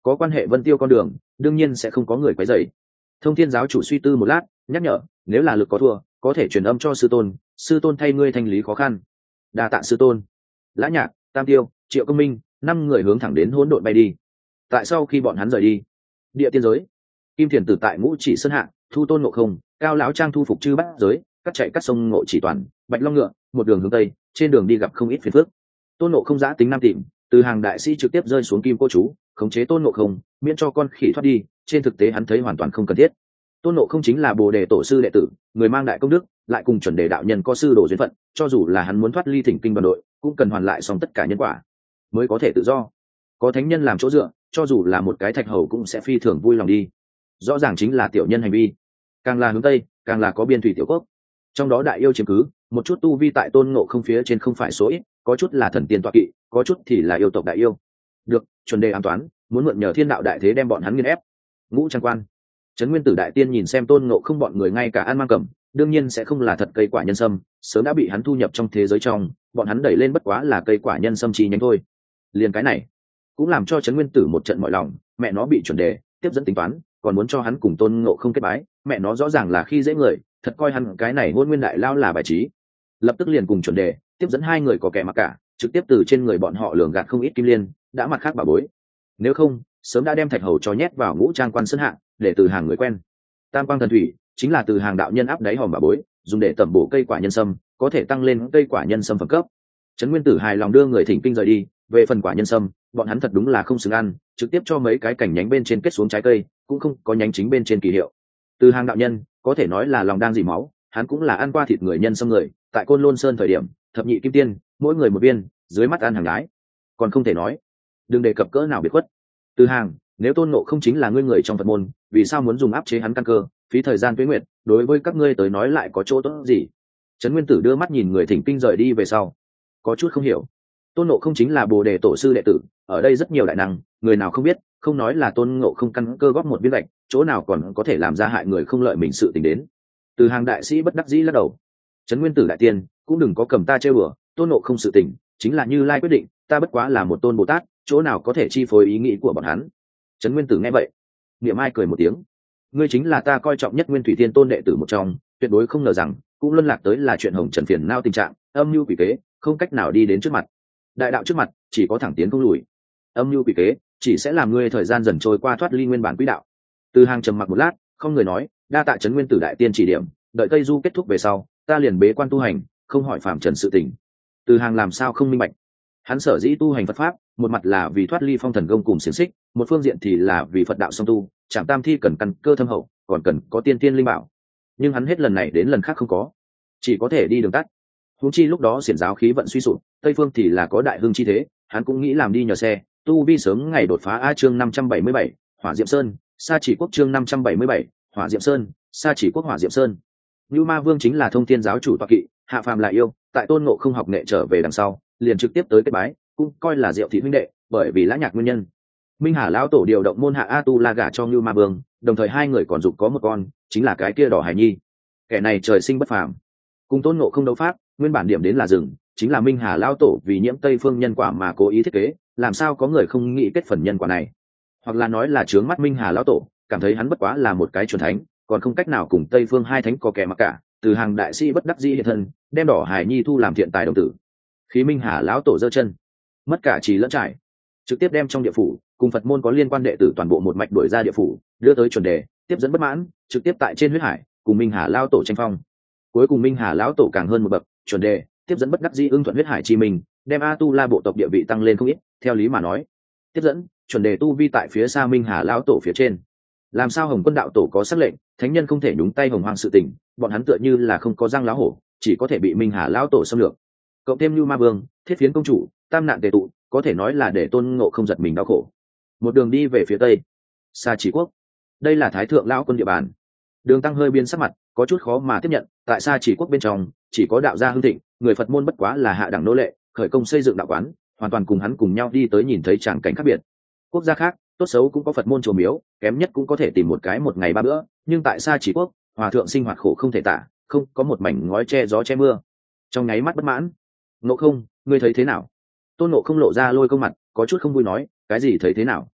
có quan hệ Vân Tiêu con đường đương nhiên sẽ không có người quấy rầy. Thông Thiên giáo chủ suy tư một lát, nhắc nhở, nếu là lực có thua có thể truyền âm cho sư tôn, sư tôn thay ngươi thanh lý khó khăn. Đa tạ sư tôn. Lã Nhạc, Tam Tiêu, Triệu Công Minh năm người hướng thẳng đến hỗn độn bay đi. Tại sau khi bọn hắn rời đi, địa tiên giới, Kim Thiền Tử tại Ngũ Chỉ Sơn hạ thu Tôn Ngộ Không, Cao lão trang thu phục chư bát giới, cắt chạy cắt sông Ngộ Chỉ Toàn, Bạch Long ngựa, một đường hướng tây, trên đường đi gặp không ít phiền phức. Tôn Ngộ Không giã tính nam tìm, từ hàng đại sĩ trực tiếp rơi xuống kim cô chú, khống chế Tôn Ngộ Không, miễn cho con khỉ thoát đi, trên thực tế hắn thấy hoàn toàn không cần thiết. Tôn Ngộ Không chính là Bồ Đề tổ sư đệ tử, người mang đại công đức, lại cùng chuẩn đề đạo nhân có sư đồ duyên phận, cho dù là hắn muốn thoát ly Thỉnh Kinh đoàn đội, cũng cần hoàn lại xong tất cả nhân quả, mới có thể tự do. Có thánh nhân làm chỗ dựa, cho dù là một cái thạch hầu cũng sẽ phi thường vui lòng đi. Rõ ràng chính là tiểu nhân hành vi. Càng là hướng tây, càng là có biên thủy tiểu quốc. Trong đó đại yêu chiếm cứ, một chút tu vi tại Tôn Ngộ Không phía trên không phải số ít, có chút là thần tiên tọa kỵ, có chút thì là yêu tộc đại yêu. Được, chuẩn đề an toán, muốn mượn nhờ thiên đạo đại thế đem bọn hắn nghiền ép. Ngũ Trang Quan, Trấn Nguyên Tử đại tiên nhìn xem Tôn Ngộ Không bọn người ngay cả ăn mang cầm, đương nhiên sẽ không là thật cây quả nhân sâm, sớm đã bị hắn thu nhập trong thế giới trong, bọn hắn đẩy lên bất quá là cây quả nhân sâm chi nhánh thôi. Liền cái này cũng làm cho Trấn Nguyên Tử một trận mọi lòng, mẹ nó bị chuẩn đề tiếp dẫn tính toán, còn muốn cho hắn cùng Tôn Ngộ Không kết bái, mẹ nó rõ ràng là khi dễ người, thật coi hắn cái này Hôn Nguyên đại lao là bài trí. Lập tức liền cùng chuẩn đề tiếp dẫn hai người có kẻ mặc cả, trực tiếp từ trên người bọn họ lường gạt không ít kim liên, đã mặt khác bà bối. Nếu không, sớm đã đem thạch hầu cho nhét vào Ngũ Trang Quan sân hạ, để từ hàng người quen. Tam quang thần thủy chính là từ hàng đạo nhân áp đáy hòm bà bối, dùng để tẩm bổ cây quả nhân sâm, có thể tăng lên cây quả nhân sâm phẩm cấp. Trấn Nguyên Tử hài lòng đưa người Thỉnh Kinh rời đi. Về phần quả nhân sâm, bọn hắn thật đúng là không xứng ăn, trực tiếp cho mấy cái cành nhánh bên trên kết xuống trái cây, cũng không có nhánh chính bên trên kỳ hiệu. Từ hàng đạo nhân có thể nói là lòng đang dỉ máu, hắn cũng là ăn qua thịt người nhân sâm người, tại Côn Lôn Sơn thời điểm thập nhị kim tiên mỗi người một viên, dưới mắt ăn hàng gái, còn không thể nói, đừng đề cập cỡ nào biệt khuất. Từ hàng, nếu Tôn Ngộ Không chính là ngươi người trong Phật môn, vì sao muốn dùng áp chế hắn căn cơ, phí thời gian tuế nguyệt, đối với các ngươi tới nói lại có chỗ tốt gì? Trấn Nguyên Tử đưa mắt nhìn người Thỉnh Kinh rời đi về sau, có chút không hiểu. Tôn Ngộ Không chính là Bồ Đề tổ sư đệ tử, ở đây rất nhiều đại năng, người nào không biết, không nói là Tôn Ngộ Không căn cơ góp một viên gạch, chỗ nào còn có thể làm ra hại người không lợi mình sự tình đến. Từ hàng đại sĩ bất đắc dĩ lắc đầu. Trấn Nguyên Tử đại tiên, cũng đừng có cầm ta chơi bừa, Tôn Ngộ Không sự tình chính là Như Lai quyết định, ta bất quá là một tôn Bồ Tát, chỗ nào có thể chi phối ý nghĩ của bọn hắn. Trấn Nguyên Tử nghe vậy, niệm ai cười một tiếng. Ngươi chính là ta coi trọng nhất Nguyên Thủy Thiên Tôn đệ tử một trong, tuyệt đối không ngờ rằng cũng luân lạc tới là chuyện hồng trần phiền nao tình trạng, âm mưu quỷ kế, không cách nào đi đến trước mặt. Đại đạo trước mặt chỉ có thẳng tiến không lùi, âm mưu quỷ kế chỉ sẽ làm ngươi thời gian dần trôi qua thoát ly nguyên bản quỹ đạo. Từ hàng trầm mặc một lát, không người nói, đa tạ Trấn Nguyên Tử đại tiên chỉ điểm, đợi Tây Du kết thúc về sau, ta liền bế quan tu hành, không hỏi phàm trần sự tình. Từ hàng làm sao không minh bạch, hắn sở dĩ tu hành Phật pháp, một mặt là vì thoát ly phong thần công cùng xiềng xích, một phương diện thì là vì Phật đạo song tu, Trảm Tam Thi cần căn cơ thâm hậu, còn cần có tiên tiên linh bảo. Nhưng hắn hết lần này đến lần khác không có, chỉ có thể đi đường tắt. Huống chi lúc đó xiển giáo khí vận suy sụp, Tây phương thì là có đại hưng chi thế, hắn cũng nghĩ làm đi nhờ xe, tu vi sớm ngày đột phá. A chương năm trăm bảy mươi bảy, Hỏa Diệm Sơn, Sa Chỉ Quốc chương năm trăm bảy mươi bảy, Hỏa Diệm Sơn, Sa Chỉ Quốc Hỏa Diệm Sơn. Như Ma Vương chính là Thông Thiên giáo chủ tọa kỵ, hạ phàm là yêu, tại Tôn Ngộ Không học nghệ trở về đằng sau, liền trực tiếp tới kết bái, cũng coi là Diệu thị huynh đệ, bởi vì Lã Nhạc nguyên nhân. Minh Hà lão tổ điều động môn hạ A Tu La gả cho Như Ma Vương, đồng thời hai người còn dục có một con, chính là cái kia đỏ hải nhi. Kẻ này trời sinh bất phàm, cùng Tôn Ngộ Không đấu pháp, nguyên bản điểm đến là rừng, chính là Minh Hà lão tổ vì nhiễm Tây phương nhân quả mà cố ý thiết kế, làm sao có người không nghĩ kết phần nhân quả này, hoặc là nói là chướng mắt Minh Hà lão tổ, cảm thấy hắn bất quá là một cái chuẩn thánh, còn không cách nào cùng Tây phương hai thánh có kẻ mặc cả, từ hàng đại sĩ bất đắc dĩ hiện thân, đem đỏ hải nhi thu làm thiện tài đồng tử. Khí Minh Hà lão tổ giơ chân, mất cả trí lẫn trải, trực tiếp đem trong địa phủ cùng Phật môn có liên quan đệ tử toàn bộ một mạch đuổi ra địa phủ, đưa tới chuẩn đề, tiếp dẫn bất mãn, trực tiếp tại trên huyết hải cùng Minh Hà lão tổ tranh phong. Cuối cùng Minh Hà lão tổ càng hơn một bậc, chuẩn đề, tiếp dẫn bất đắc dĩ ưng thuận huyết hải chi mình, đem A Tu La bộ tộc địa vị tăng lên không ít. Theo lý mà nói, tiếp dẫn, chuẩn đề tu vi tại phía xa Minh Hà lão tổ phía trên, làm sao Hồng Quân đạo tổ có sắc lệnh, thánh nhân không thể nhúng tay hồng hoang sự tình, bọn hắn tựa như là không có răng lá hổ, chỉ có thể bị Minh Hà lão tổ xâm lược. Cộng thêm Như Ma Vương, Thiết Phiến công chủ, tam nạn tề tụ, có thể nói là để Tôn Ngộ Không giật mình đau khổ. Một đường đi về phía tây, Sa Chỉ Quốc, đây là Thái thượng lão quân địa bàn. Đường Tăng hơi biến sắc mặt, có chút khó mà tiếp nhận, tại Sa Chỉ Quốc bên trong chỉ có đạo gia hưng thịnh, người Phật môn bất quá là hạ đẳng nô lệ, khởi công xây dựng đạo quán, hoàn toàn cùng hắn cùng nhau đi tới nhìn thấy tràng cảnh khác biệt. Quốc gia khác tốt xấu cũng có Phật môn chùa miếu, kém nhất cũng có thể tìm một cái một ngày ba bữa, nhưng tại Sa Chỉ Quốc, hòa thượng sinh hoạt khổ không thể tả, không có một mảnh ngói che gió che mưa. Trong nháy mắt bất mãn, Ngộ Không, ngươi thấy thế nào? Tôn Ngộ Không lộ ra lôi công mặt, có chút không vui nói, cái gì thấy thế nào?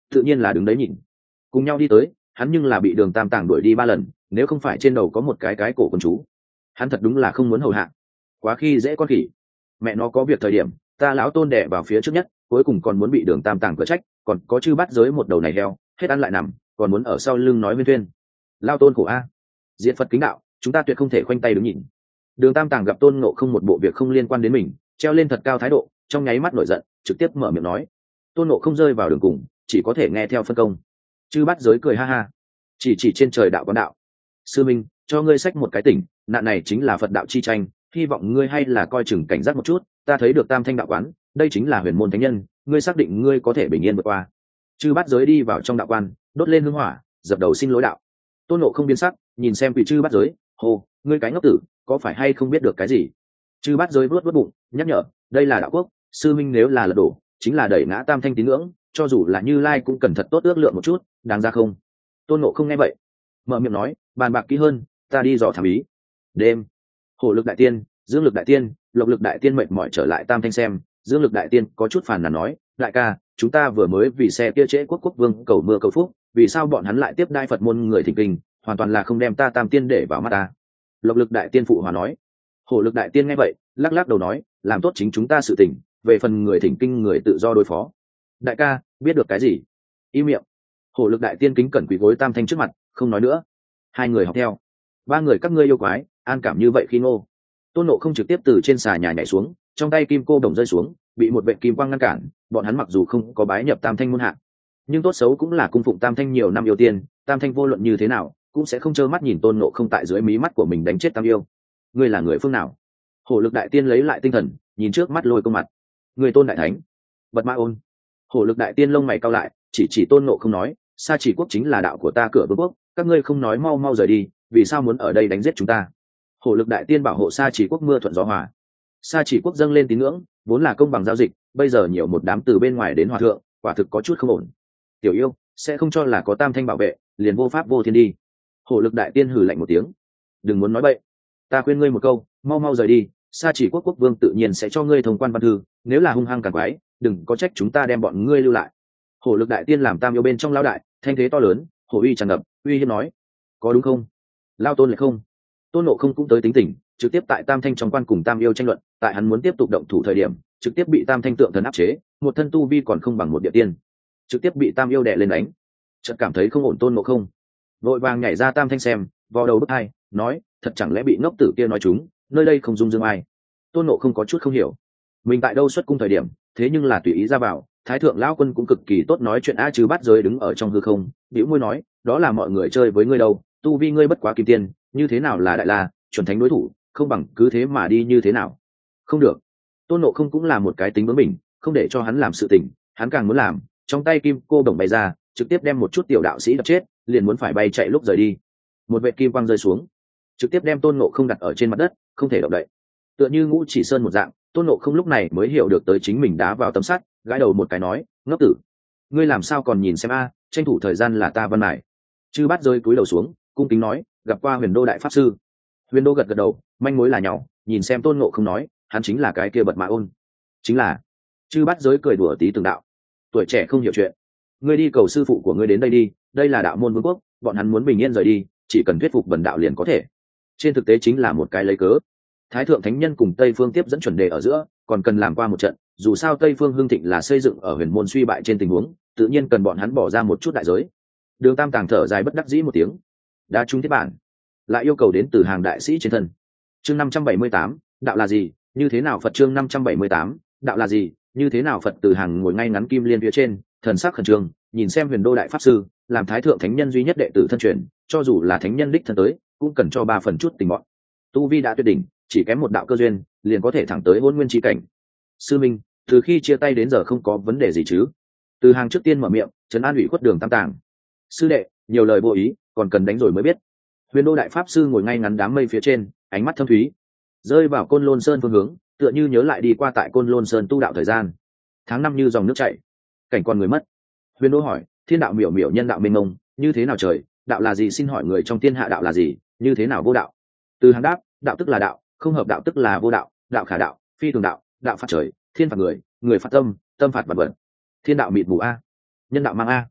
tự nhiên là đứng đấy nhìn. Cùng nhau đi tới, hắn nhưng là bị Đường Tam Tàng đuổi đi ba lần, nếu không phải trên đầu có một cái cái cổ con chú, hắn thật đúng là không muốn hầu hạ. Quá khi dễ con khỉ. Mẹ nó có việc thời điểm, ta lão Tôn đẻ vào phía trước nhất, cuối cùng còn muốn bị Đường Tam Tàng cửa trách, còn có chư bắt giới một đầu này heo, hết ăn lại nằm, còn muốn ở sau lưng nói huyên thuyên. Lao Tôn khổ a. Diện Phật kính đạo, chúng ta tuyệt không thể khoanh tay đứng nhìn. Đường Tam Tàng gặp Tôn Ngộ Không một bộ việc không liên quan đến mình, treo lên thật cao thái độ, trong nháy mắt nổi giận, trực tiếp mở miệng nói. Tôn Ngộ Không rơi vào đường cùng, chỉ có thể nghe theo phân công. Chư bắt giới cười ha ha, chỉ chỉ trên trời đạo quán đạo. Sư minh, cho ngươi sách một cái tỉnh, nạn này chính là Phật đạo chi tranh, hy vọng ngươi hay là coi chừng cảnh giác một chút. Ta thấy được Tam Thanh đạo quán, đây chính là huyền môn thánh nhân, ngươi xác định ngươi có thể bình yên vượt qua. Chư bắt giới đi vào trong đạo quan, đốt lên hương hỏa, dập đầu xin lỗi đạo. Tôn Ngộ Không biến sắc, nhìn xem vị chư bắt giới, hô, ngươi cái ngốc tử, có phải hay không biết được cái gì? Chư bắt giới vuốt vuốt bụng, nhắc nhở, đây là đạo quốc, sư minh nếu là lật đổ, chính là đẩy ngã Tam Thanh tín ngưỡng, cho dù là Như Lai cũng cần thật tốt ước lượng một chút, đáng ra không? Tôn Ngộ Không nghe vậy, mở miệng nói, bàn bạc kỹ hơn, ta đi dò thám ý. Đêm, Hổ Lực đại tiên, Dương Lực đại tiên, Lộc Lực đại tiên mệt mỏi trở lại Tam Thanh xem. Dương Lực đại tiên có chút phàn nàn nói, đại ca, chúng ta vừa mới vì xe kia trễ quốc quốc vương cầu mưa cầu phúc, vì sao bọn hắn lại tiếp đai Phật môn người thỉnh kinh, hoàn toàn là không đem ta Tam Tiên để vào mắt ta. Lộc Lực đại tiên phụ hòa nói. Hổ Lực đại tiên nghe vậy, lắc lắc đầu nói, làm tốt chính chúng ta sự tình, về phần người thỉnh kinh người tự do đối phó. Đại ca, biết được cái gì? Im miệng. Hổ Lực đại tiên kính cẩn quỳ gối Tam Thanh trước mặt, không nói nữa. Hai người học theo. Ba người các ngươi yêu quái, an cảm như vậy khi ngô. Tôn Ngộ Không trực tiếp từ trên xà nhà nhảy xuống, trong tay kim cô đồng rơi xuống, bị một vệ kim quang ngăn cản. Bọn hắn mặc dù không có bái nhập Tam Thanh môn hạ, nhưng tốt xấu cũng là cung phụng Tam Thanh nhiều năm yêu tiên, Tam Thanh vô luận như thế nào cũng sẽ không trơ mắt nhìn Tôn Ngộ Không tại dưới mí mắt của mình đánh chết Tam yêu. Ngươi là người phương nào? Hổ Lực đại tiên lấy lại tinh thần, nhìn trước mắt Lôi Công mặt. Người Tôn đại thánh. Bật Ma Ôn. Hổ Lực đại tiên lông mày cau lại, chỉ chỉ Tôn Ngộ Không nói, Sa Chỉ quốc chính là đạo của ta cửa vương quốc, các ngươi không nói mau mau rời đi, vì sao muốn ở đây đánh giết chúng ta? Hổ Lực đại tiên bảo hộ Sa Chỉ quốc mưa thuận gió hòa. Sa Chỉ quốc dâng lên tín ngưỡng, vốn là công bằng giao dịch, bây giờ nhiều một đám từ bên ngoài đến hòa thượng, quả thực có chút không ổn. Tiểu yêu sẽ không cho là có Tam Thanh bảo vệ, liền vô pháp vô thiên đi. Hổ Lực đại tiên hừ lạnh một tiếng, đừng muốn nói bậy, ta khuyên ngươi một câu, mau mau rời đi. Sa Chỉ quốc quốc vương tự nhiên sẽ cho ngươi thông quan văn thư, nếu là hung hăng càng quái, đừng có trách chúng ta đem bọn ngươi lưu lại. Hổ Lực đại tiên làm Tam yêu bên trong lão đại, thanh thế to lớn, hổ uy tràn ngập, uy hiếp nói, có đúng không? Lao Tôn lại không. Tôn Ngộ Không cũng tới tính tình, trực tiếp tại Tam Thanh trong quan cùng Tam yêu tranh luận, tại hắn muốn tiếp tục động thủ thời điểm, trực tiếp bị Tam Thanh tượng thần áp chế, một thân tu vi còn không bằng một địa tiên, trực tiếp bị Tam yêu đè lên đánh. Chợt cảm thấy không ổn, Tôn Ngộ Không vội vàng nhảy ra Tam Thanh xem, vò đầu bứt tai, nói, thật chẳng lẽ bị ngốc tử kia nói chúng, nơi đây không dung dương ai? Tôn Ngộ Không có chút không hiểu, mình tại đâu xuất cung thời điểm, thế nhưng là tùy ý ra vào, Thái thượng lão quân cũng cực kỳ tốt nói chuyện. A Chứ Bát Giới đứng ở trong hư không, bĩu môi nói, đó là mọi người chơi với ngươi đâu, tu vi ngươi bất quá kim tiên, như thế nào là đại la chuẩn thánh đối thủ, không bằng cứ thế mà đi như thế nào? Không được. Tôn Ngộ Không cũng là một cái tính bướng mình, không để cho hắn làm sự tình, hắn càng muốn làm. Trong tay kim cô đồng bay ra, trực tiếp đem một chút tiểu đạo sĩ đập chết, liền muốn phải bay chạy lúc rời đi. Một vệt kim quang rơi xuống, trực tiếp đem Tôn Ngộ Không đặt ở trên mặt đất, không thể động đậy. Tựa như Ngũ Chỉ Sơn một dạng, Tôn Ngộ Không lúc này mới hiểu được tới chính mình đá vào tấm sắt, gãi đầu một cái nói, ngốc tử, ngươi làm sao còn nhìn xem a, tranh thủ thời gian là ta văn mải. Chư Bát rơi cúi đầu xuống, cung kính nói, gặp qua Huyền Đô đại pháp sư. Huyền Đô gật gật đầu, manh mối là nhau, nhìn xem Tôn Ngộ Không nói, hắn chính là cái kia Bật Ma Ôn. Chính là. Chư Bát giới cười đùa tí từng đạo, tuổi trẻ không hiểu chuyện, ngươi đi cầu sư phụ của ngươi đến đây đi, đây là đạo môn vương quốc, bọn hắn muốn bình yên rời đi, chỉ cần thuyết phục Bần đạo liền có thể. Trên thực tế chính là một cái lấy cớ. Thái thượng thánh nhân cùng Tây phương tiếp dẫn chuẩn đề ở giữa, còn cần làm qua một trận, dù sao Tây phương hưng thịnh là xây dựng ở huyền môn suy bại trên tình huống, tự nhiên cần bọn hắn bỏ ra một chút đại giới. Đường Tam Tàng thở dài bất đắc dĩ một tiếng, đã trúng thiết bản, lại yêu cầu đến từ hàng đại sĩ trên thân. Chương năm trăm bảy mươi tám, đạo là gì, như thế nào Phật? Chương năm trăm bảy mươi tám, đạo là gì, như thế nào Phật? Từ hàng ngồi ngay ngắn kim liên phía trên, thần sắc khẩn trương, nhìn xem Huyền Đô đại pháp sư, làm Thái thượng thánh nhân duy nhất đệ tử thân truyền, cho dù là thánh nhân đích thân tới, cũng cần cho ba phần chút tình bọn. Tu vi đã tuyệt đỉnh, chỉ kém một đạo cơ duyên, liền có thể thẳng tới Hỗn Nguyên chi cảnh. Sư minh, từ khi chia tay đến giờ không có vấn đề gì chứ? Từ hàng trước tiên mở miệng, trấn an ủy khuất Đường Tam Tàng. Sư đệ, nhiều lời vô ý, còn cần đánh rồi mới biết. Huyền Đô đại pháp sư ngồi ngay ngắn đám mây phía trên, ánh mắt thâm thúy, rơi vào Côn Lôn Sơn phương hướng, tựa như nhớ lại đi qua tại Côn Lôn Sơn tu đạo thời gian. Tháng năm như dòng nước chảy, cảnh còn người mất. Huyền Đô hỏi, thiên đạo miểu miểu, nhân đạo mênh mông, như thế nào trời, đạo là gì? Xin hỏi người trong thiên hạ đạo là gì, như thế nào vô đạo? Từ hàng đáp, đạo tức là đạo, không hợp đạo tức là vô đạo, đạo khả đạo, phi thường đạo, đạo phạt trời, thiên phạt người, người phạt tâm, tâm phạt vật vật. Thiên đạo mịt mù a, nhân đạo mang a.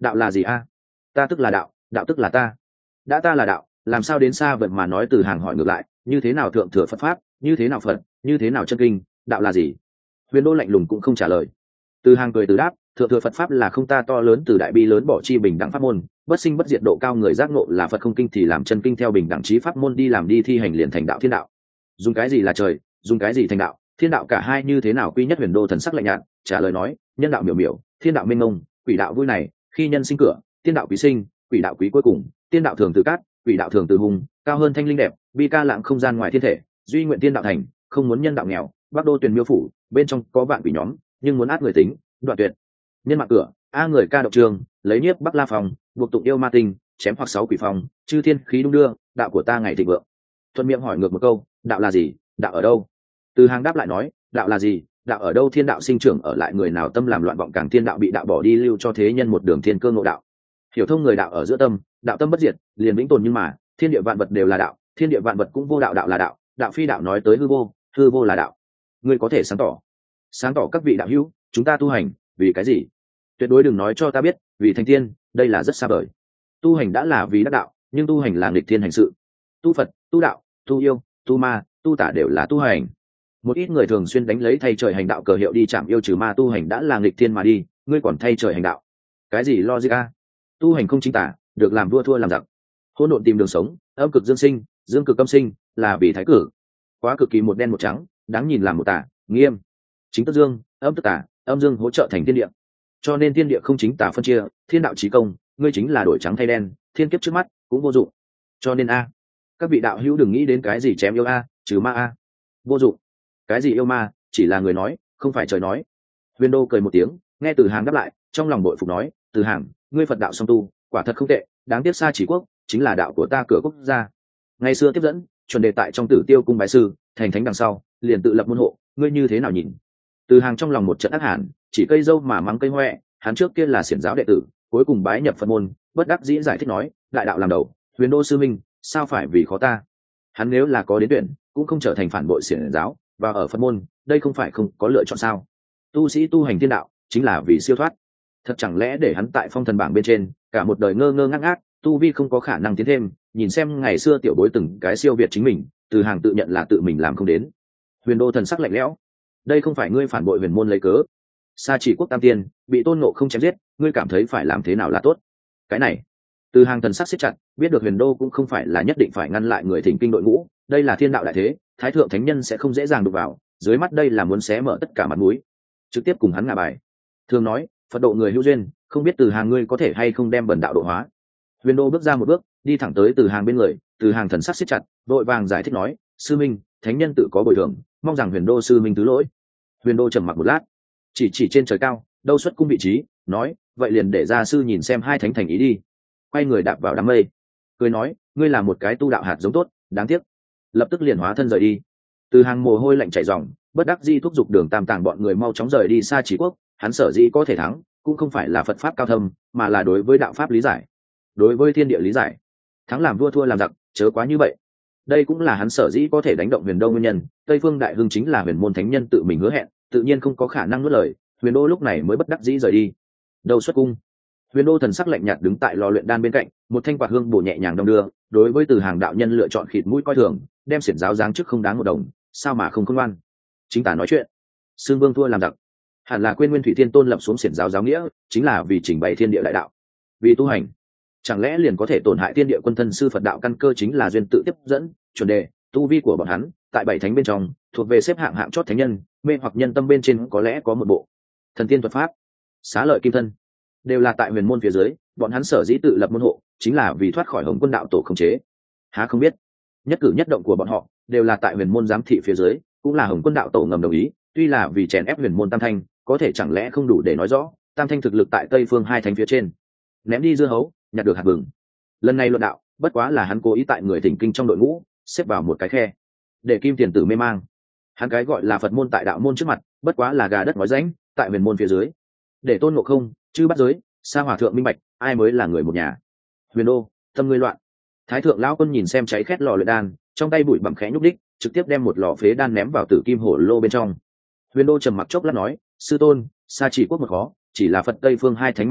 đạo là gì a? Ta tức là đạo, đạo tức là ta. Đã ta là đạo, làm sao đến xa vậy mà nói? Từ Hàng hỏi ngược lại, như thế nào thượng thừa Phật pháp, như thế nào Phật, như thế nào chân kinh, đạo là gì? Huyền Đô lạnh lùng cũng không trả lời. Từ Hàng cười từ đáp, thượng thừa Phật pháp là không ta to lớn từ đại bi lớn bỏ chi bình đẳng pháp môn, bất sinh bất diệt độ cao người giác ngộ là Phật, không kinh thì làm chân kinh, theo bình đẳng trí pháp môn đi làm đi thi hành liền thành đạo thiên đạo. Dùng cái gì là trời, dùng cái gì thành đạo, thiên đạo cả hai như thế nào quy nhất? Huyền Đô thần sắc lạnh nhạt trả lời nói, nhân đạo miểu miểu, thiên đạo mênh mông, quỷ đạo vui này, khi nhân sinh cửa, tiên đạo quý sinh, quỷ đạo quý cuối cùng, tiên đạo thường từ cát, quỷ đạo thường từ hùng, cao hơn thanh linh đẹp, bi ca lạng không gian ngoài thiên thể, duy nguyện tiên đạo thành, không muốn nhân đạo nghèo, bắc đô tuyền miêu phủ, bên trong có vạn quỷ nhóm, nhưng muốn át người tính, đoạn tuyệt. Nhân mạng cửa, a người ca độc trường, lấy nhiếp bắc la phòng, buộc tụng yêu ma tinh, chém hoặc sáu quỷ phòng, chư thiên khí đung đưa, đạo của ta ngày thịnh vượng. Thuận miệng hỏi ngược một câu, đạo là gì, đạo ở đâu? Từ Hàng đáp lại nói, đạo là gì, đạo ở đâu? Thiên đạo sinh trưởng ở lại người nào tâm làm loạn vọng càng, thiên đạo bị đạo bỏ đi lưu cho thế nhân một đường thiên cơ ngộ đạo. Hiểu thông người đạo ở giữa tâm, đạo tâm bất diệt, liền vĩnh tồn. Nhưng mà thiên địa vạn vật đều là đạo, thiên địa vạn vật cũng vô đạo, đạo là đạo, đạo phi đạo nói tới hư vô, hư vô là đạo. Ngươi có thể sáng tỏ sáng tỏ các vị đạo hữu, chúng ta tu hành vì cái gì? Tuyệt đối đừng nói cho ta biết vì thành tiên, đây là rất xa vời. Tu hành đã là vì đắc đạo, nhưng tu hành là nghịch thiên hành sự. Tu Phật, tu đạo, tu yêu, tu ma, tu tả đều là tu hành. Một ít người thường xuyên đánh lấy thay trời hành đạo cờ hiệu đi chạm yêu trừ ma, tu hành đã là nghịch thiên mà đi, ngươi còn thay trời hành đạo, cái gì logic a? Tu hành không chính tả, được làm vua thua làm giặc. Hỗn độn tìm đường sống, âm cực dương sinh, dương cực âm sinh, là vì thái cử. Quá cực kỳ một đen một trắng, đáng nhìn làm một tả, nghiêm. Chính tức dương, âm tức tả, âm dương hỗ trợ thành thiên địa. Cho nên thiên địa không chính tả phân chia, thiên đạo chí công, ngươi chính là đổi trắng thay đen, thiên kiếp trước mắt cũng vô dụng. Cho nên a, các vị đạo hữu đừng nghĩ đến cái gì chém yêu a, trừ ma a, vô dụng. Cái gì yêu ma, chỉ là người nói, không phải trời nói. Huyền Đô cười một tiếng, nghe Từ Hàng đáp lại, trong lòng bội phục nói, Từ Hàng, ngươi Phật đạo song tu, quả thật không tệ, đáng tiếc Sa Chỉ Quốc chính là đạo của ta cửa quốc gia. Ngày xưa tiếp dẫn, chuẩn đề tại trong Tử Tiêu cung bái sư, thành thánh đằng sau, liền tự lập môn hộ, ngươi như thế nào nhìn? Từ Hàng trong lòng một trận ác hẳn, chỉ cây dâu mà mắng cây hoẹ, hắn trước kia là xiển giáo đệ tử, cuối cùng bái nhập Phật môn, bất đắc dĩ giải thích nói, đại đạo làm đầu, Huyền Đô sư minh, sao phải vì khó ta? Hắn nếu là có đến tuyển, cũng không trở thành phản bội xiển giáo, và ở Phật môn, đây không phải không có lựa chọn sao? Tu sĩ tu hành thiên đạo, chính là vì siêu thoát. Thật chẳng lẽ để hắn tại phong thần bảng bên trên, cả một đời ngơ ngơ ngác ngác, tu vi không có khả năng tiến thêm, nhìn xem ngày xưa tiểu bối từng cái siêu việt chính mình, Từ Hàng tự nhận là tự mình làm không đến. Huyền Đô thần sắc lạnh lẽo, đây không phải ngươi phản bội huyền môn lấy cớ. Sa Chỉ Quốc tam tiên bị Tôn Ngộ không chém giết, ngươi cảm thấy phải làm thế nào là tốt? Cái này, Từ Hàng thần sắc siết chặt, biết được Huyền Đô cũng không phải là nhất định phải ngăn lại người thỉnh kinh đội ngũ, đây là thiên đạo đại thế, thái thượng thánh nhân sẽ không dễ dàng đụng vào, dưới mắt đây là muốn xé mở tất cả mặt mũi, trực tiếp cùng hắn ngả bài. Thường nói, Phật độ người hữu duyên, không biết Từ Hàng ngươi có thể hay không đem bần đạo độ hóa. Huyền Đô bước ra một bước, đi thẳng tới Từ Hàng bên người, Từ Hàng thần sắc siết chặt, vội vàng giải thích nói, sư minh, thánh nhân tự có bồi thường, mong rằng Huyền Đô sư minh thứ lỗi. Huyền Đô trầm mặc một lát, chỉ chỉ trên trời cao, đâu xuất cung vị trí, nói, vậy liền để gia sư nhìn xem hai thánh thành ý đi. Quay người đạp vào đám mây, cười nói, ngươi là một cái tu đạo hạt giống tốt, đáng tiếc. Lập tức liền hóa thân rời đi. Từ Hàng mồ hôi lạnh chảy ròng, bất đắc dĩ thúc giục Đường Tam Tàng bọn người mau chóng rời đi Sa Chỉ Quốc. Hắn sở dĩ có thể thắng, cũng không phải là Phật pháp cao thâm, mà là đối với đạo pháp lý giải, đối với thiên địa lý giải. Thắng làm vua thua làm giặc, chớ quá như vậy. Đây cũng là hắn sở dĩ có thể đánh động Huyền Đô nguyên nhân. Tây Phương Đại Hưng chính là huyền môn thánh nhân tự mình hứa hẹn, tự nhiên không có khả năng nuốt lời. Huyền Đô lúc này mới bất đắc dĩ rời đi. Đầu xuất cung, Huyền Đô thần sắc lạnh nhạt đứng tại lò luyện đan bên cạnh, một thanh quạt hương bổ nhẹ nhàng đong đưa. Đối với Từ Hàng đạo nhân lựa chọn khịt mũi coi thường, đem xiển giáo giáng chức không đáng một đồng, sao mà không khôn ngoan. Chính tả nói chuyện, Sương Vương thua làm giặc, hẳn là quên Nguyên Thủy Thiên Tôn lập xuống xiển giáo giáo nghĩa, chính là vì trình bày thiên địa đại đạo, vì tu hành. Chẳng lẽ liền có thể tổn hại thiên địa quân thân sư Phật đạo căn cơ? Chính là duyên tự tiếp dẫn, chuẩn đề, tu vi của bọn hắn tại bảy thánh bên trong thuộc về xếp hạng hạng chót thánh nhân, mê hoặc nhân tâm bên trên có lẽ có một bộ thần tiên thuật pháp, xá lợi kim thân, đều là tại huyền môn phía dưới. Bọn hắn sở dĩ tự lập môn hộ, chính là vì thoát khỏi Hồng Quân đạo tổ khống chế. Há không biết, nhất cử nhất động của bọn họ đều là tại huyền môn giám thị phía dưới, cũng là Hồng Quân đạo tổ ngầm đồng ý. Tuy là vì chèn ép huyền môn tam thanh, có thể chẳng lẽ không đủ để nói rõ tam thanh thực lực tại Tây Phương hai thánh phía trên. Ném đi dưa hấu, nhặt được hạt vừng. Lần này luận đạo, bất quá là hắn cố ý tại người thỉnh kinh trong đội ngũ xếp vào một cái khe, để kim tiền tử mê mang. Hắn cái gọi là Phật môn tại đạo môn trước mặt, bất quá là gà đất nói rãnh, tại huyền môn phía dưới, để Tôn Ngộ Không chư bắt giới Sa Hòa thượng minh bạch ai mới là người một nhà. Huyền Đô, tâm ngươi loạn. Thái thượng lão quân nhìn xem cháy khét lò luyện đan, trong tay bụi bặm khẽ nhúc đích, trực tiếp đem một lò phế đan ném vào tử kim hổ lô bên trong. Huyền Đô trầm mặc chốc lát nói, sư tôn, Sa Chỉ Quốc một khó, chỉ là Phật Tây Phương hai thánh mặt mũi,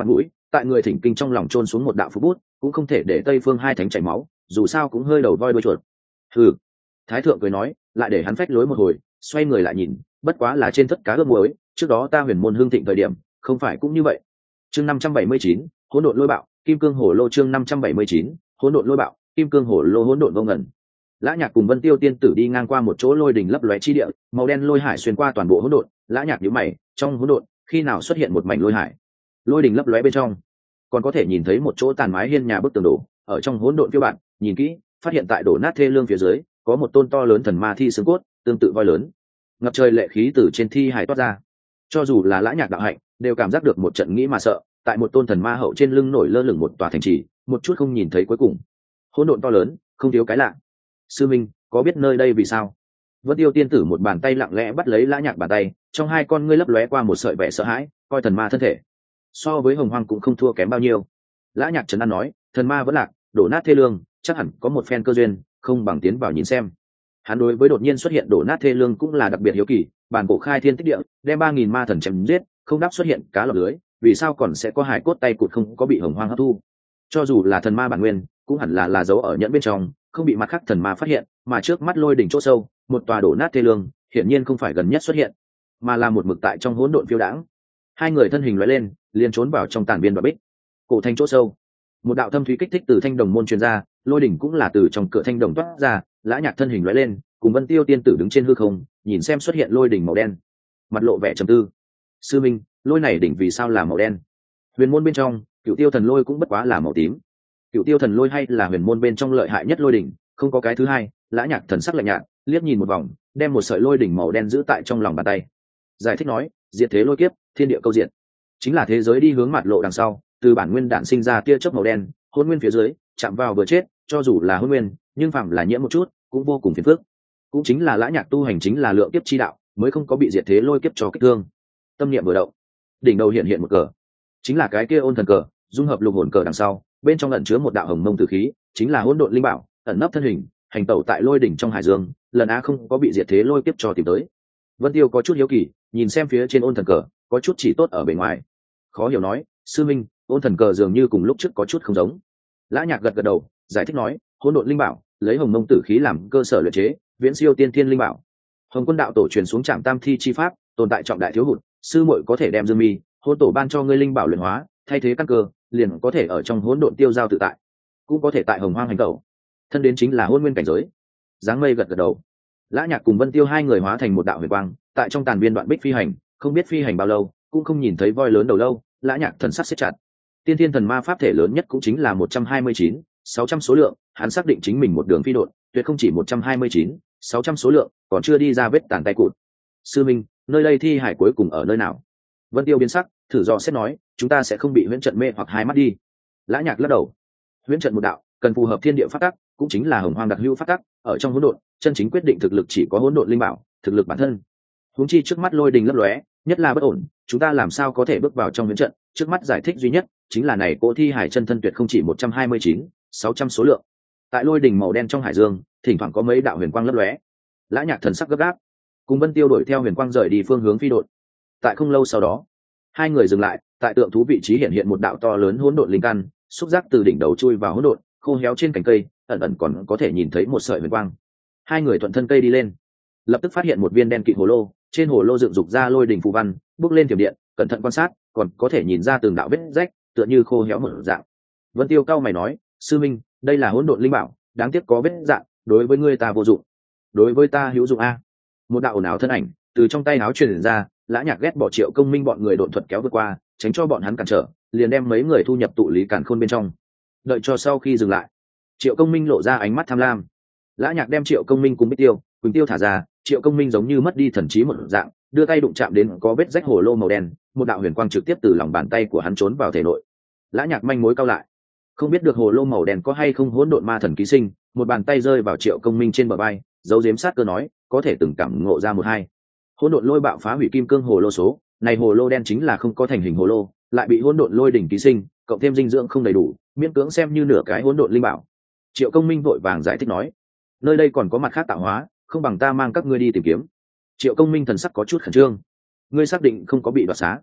tại người thỉnh kinh trong lòng chôn xuống một đạo phú bút, cũng không thể để tây phương hai thánh chảy máu, dù sao cũng hơi đầu voi đuôi chuột. Hừ. Thái thượng cười nói, lại để hắn phách lối một hồi, xoay người lại nhìn, bất quá là trên tất cá ướp muối, trước đó ta huyền môn hương thịnh thời điểm không phải cũng như vậy. Chương năm trăm bảy mươi chín, hỗn độn lôi bạo, kim cương hổ lô. Chương năm trăm bảy mươi chín, hỗn độn lôi bạo, kim cương hổ lô. Hỗn độn vô ngần. Lã Nhạc cùng Vân Tiêu tiên tử đi ngang qua một chỗ lôi đỉnh lấp lóe chi địa, màu đen lôi hải xuyên qua toàn bộ hỗn độn. Lã Nhạc nhíu mày, trong hỗn độn khi nào xuất hiện một mảnh lôi hải? Lôi đỉnh lấp lóe bên trong, còn có thể nhìn thấy một chỗ tàn mái hiên nhà bức tường đổ, ở trong hỗn độn phiêu bạn, nhìn kỹ, phát hiện tại đổ nát thê lương phía dưới, có một tôn to lớn thần ma thi xương cốt, tương tự voi lớn. Ngập trời lệ khí từ trên thi hải toát ra. Cho dù là Lã Nhạc đạo hạnh, đều cảm giác được một trận nghĩ mà sợ, tại một tôn thần ma hậu trên lưng nổi lơ lửng một tòa thành trì, một chút không nhìn thấy cuối cùng. Hỗn độn to lớn, không thiếu cái lạ. Sư minh, có biết nơi đây vì sao? Vân Tiêu tiên tử một bàn tay lặng lẽ bắt lấy Lã Nhạc bàn tay, trong hai con ngươi lấp lóe qua một sợi vẻ sợ hãi, coi thần ma thân thể so với hồng hoang cũng không thua kém bao nhiêu. Lã Nhạc trấn an nói, thần ma vẫn lạc, đổ nát thê lương, chắc hẳn có một phen cơ duyên, không bằng tiến vào nhìn xem. Hắn đối với đột nhiên xuất hiện đổ nát thê lương cũng là đặc biệt hiếu kỳ, bản cổ khai thiên tích địa, đem ba nghìn ma thần chém giết, không đáp xuất hiện cá lọt lưới, vì sao còn sẽ có hải cốt tay cụt không có bị hồng hoang hấp thu? Cho dù là thần ma bản nguyên, cũng hẳn là là dấu ở nhẫn bên trong, không bị mặt khác thần ma phát hiện, mà trước mắt lôi đỉnh chỗ sâu, một tòa đổ nát thê lương, hiển nhiên không phải gần nhất xuất hiện, mà là một mực tại trong hỗn độn phiêu đãng. Hai người thân hình lóe lên, liền trốn vào trong tàn viên đoạn bích. Cổ thanh chỗ sâu, một đạo thâm thúy kích thích từ thanh đồng môn truyền ra, lôi đỉnh cũng là từ trong cửa thanh đồng toát ra. Lã Nhạc thân hình lóe lên, cùng Vân Tiêu tiên tử đứng trên hư không, nhìn xem xuất hiện lôi đỉnh màu đen, mặt lộ vẻ trầm tư. Sư minh, lôi này đỉnh vì sao là màu đen? Huyền môn bên trong, Cửu Tiêu thần lôi cũng bất quá là màu tím. Cửu Tiêu thần lôi hay là huyền môn bên trong lợi hại nhất lôi đỉnh, không có cái thứ hai. Lã Nhạc thần sắc lạnh nhạt, liếc nhìn một vòng, đem một sợi lôi đỉnh màu đen giữ tại trong lòng bàn tay, giải thích nói, diệt thế lôi kiếp, thiên địa câu diện, chính là thế giới đi hướng mặt lộ đằng sau, từ bản nguyên đạn sinh ra tia chớp màu đen, hôn nguyên phía dưới chạm vào vừa chết, cho dù là hôn nguyên, nhưng phạm là nhiễm một chút cũng vô cùng phiền phức. Cũng chính là Lã Nhạc tu hành chính là lượng kiếp chi đạo, mới không có bị diệt thế lôi kiếp cho kích thương. Tâm niệm vừa động, đỉnh đầu hiện hiện một cờ, chính là cái kia ôn thần cờ, dung hợp lục hồn cờ đằng sau, bên trong ẩn chứa một đạo hồng mông tử khí, chính là hỗn độn linh bảo, ẩn nấp thân hình, hành tẩu tại lôi đỉnh trong hải dương, lần á không có bị diệt thế lôi kiếp cho tìm tới. Vân Tiêu có chút hiếu kỳ, nhìn xem phía trên ôn thần cờ, có chút chỉ tốt ở bề ngoài, khó hiểu nói, sư minh, ôn thần cờ dường như cùng lúc trước có chút không giống. Lã Nhạc gật gật đầu, giải thích nói, hỗn độn linh bảo lấy hồng mông tử khí làm cơ sở luyện chế, viễn siêu tiên thiên linh bảo. Hồng Quân đạo tổ truyền xuống Trảm Tam thi chi pháp, tồn tại trọng đại thiếu hụt, sư muội có thể đem dương mi, hỗn tổ ban cho ngươi linh bảo luyện hóa, thay thế căn cơ, liền có thể ở trong hỗn độn tiêu giao tự tại, cũng có thể tại hồng hoang hành tẩu, thân đến chính là hôn nguyên cảnh giới. Giáng Mây gật gật đầu. Lã Nhạc cùng Vân Tiêu hai người hóa thành một đạo huyền quang, tại trong tàn viên đoạn bích phi hành, không biết phi hành bao lâu, cũng không nhìn thấy voi lớn đầu lâu. Lã Nhạc thần sắc siết chặt. Tiên thiên thần ma pháp thể lớn nhất cũng chính là một trăm hai mươi chín, sáu trăm số lượng, hắn xác định chính mình một đường phi độn, tuyệt không chỉ một trăm hai mươi chín, sáu trăm số lượng, còn chưa đi ra vết tàn tay cụt. Sư minh, nơi đây thi hải cuối cùng ở nơi nào? Vân Tiêu biến sắc, thử dò xét nói, chúng ta sẽ không bị huyễn trận mê hoặc hai mắt đi. Lã Nhạc lắc đầu. Huyễn trận một đạo, cần phù hợp thiên địa pháp tắc, cũng chính là hồng hoang đặc hữu pháp tắc, ở trong hỗn độn, chân chính quyết định thực lực chỉ có hỗn độn linh bảo, thực lực bản thân. Huống chi trước mắt lôi đình lấp lóe, nhất là bất ổn, chúng ta làm sao có thể bước vào trong huyễn trận? Trước mắt giải thích duy nhất chính là này cỗ thi hải chân thân tuyệt không chỉ một trăm hai mươi chín, sáu trăm số lượng. Tại lôi đình màu đen trong hải dương, thỉnh thoảng có mấy đạo huyền quang lấp lóe. Lã Nhạc thần sắc gấp gáp, cùng Vân Tiêu đuổi theo huyền quang rời đi phương hướng phi độn. Tại không lâu sau đó, hai người dừng lại, tại tượng thú vị trí hiện hiện một đạo to lớn hỗn độn linh căn, xúc giác từ đỉnh đầu chui vào hỗn độn, khô héo trên cành cây, ẩn ẩn còn có thể nhìn thấy một sợi huyền quang. Hai người thuận thân cây đi lên, lập tức phát hiện một viên đen kịt hồ lô, trên hồ lô dựng dục ra lôi đình phù văn, bước lên thiểm điện, cẩn thận quan sát, còn có thể nhìn ra từng đạo vết rách, tựa như khô héo một dạng. Vân Tiêu cao mày nói, sư minh, đây là hỗn độn linh bảo, đáng tiếc có vết dạng, đối với ngươi ta vô dụng, đối với ta hữu dụng a. Một đạo ồn ào thân ảnh từ trong tay áo truyền ra, Lã Nhạc ghét bỏ Triệu Công Minh bọn người độn thuật kéo vượt qua, tránh cho bọn hắn cản trở, liền đem mấy người thu nhập tụ lý càn khôn bên trong. Đợi cho sau khi dừng lại, Triệu Công Minh lộ ra ánh mắt tham lam. Lã Nhạc đem Triệu Công Minh cùng Bích Tiêu, Quỳnh Tiêu thả ra, Triệu Công Minh giống như mất đi thần trí một dạng, đưa tay đụng chạm đến có vết rách hồ lô màu đen, một đạo huyền quang trực tiếp từ lòng bàn tay của hắn trốn vào thể nội. Lã Nhạc manh mối cao lại, không biết được hồ lô màu đen có hay không hỗn độn ma thần ký sinh, một bàn tay rơi vào Triệu Công Minh trên bờ vai, giấu giếm sát cơ nói, có thể từng cảm ngộ ra một hai. Hỗn độn lôi bạo phá hủy kim cương hồ lô số, này hồ lô đen chính là không có thành hình hồ lô, lại bị hỗn độn lôi đỉnh ký sinh, cộng thêm dinh dưỡng không đầy đủ, miễn cưỡng xem như nửa cái hỗn độn linh bảo. Triệu Công Minh vội vàng giải thích nói, nơi đây còn có mặt khác tạo hóa, không bằng ta mang các ngươi đi tìm kiếm. Triệu Công Minh thần sắc có chút khẩn trương, ngươi xác định không có bị đoạt xá?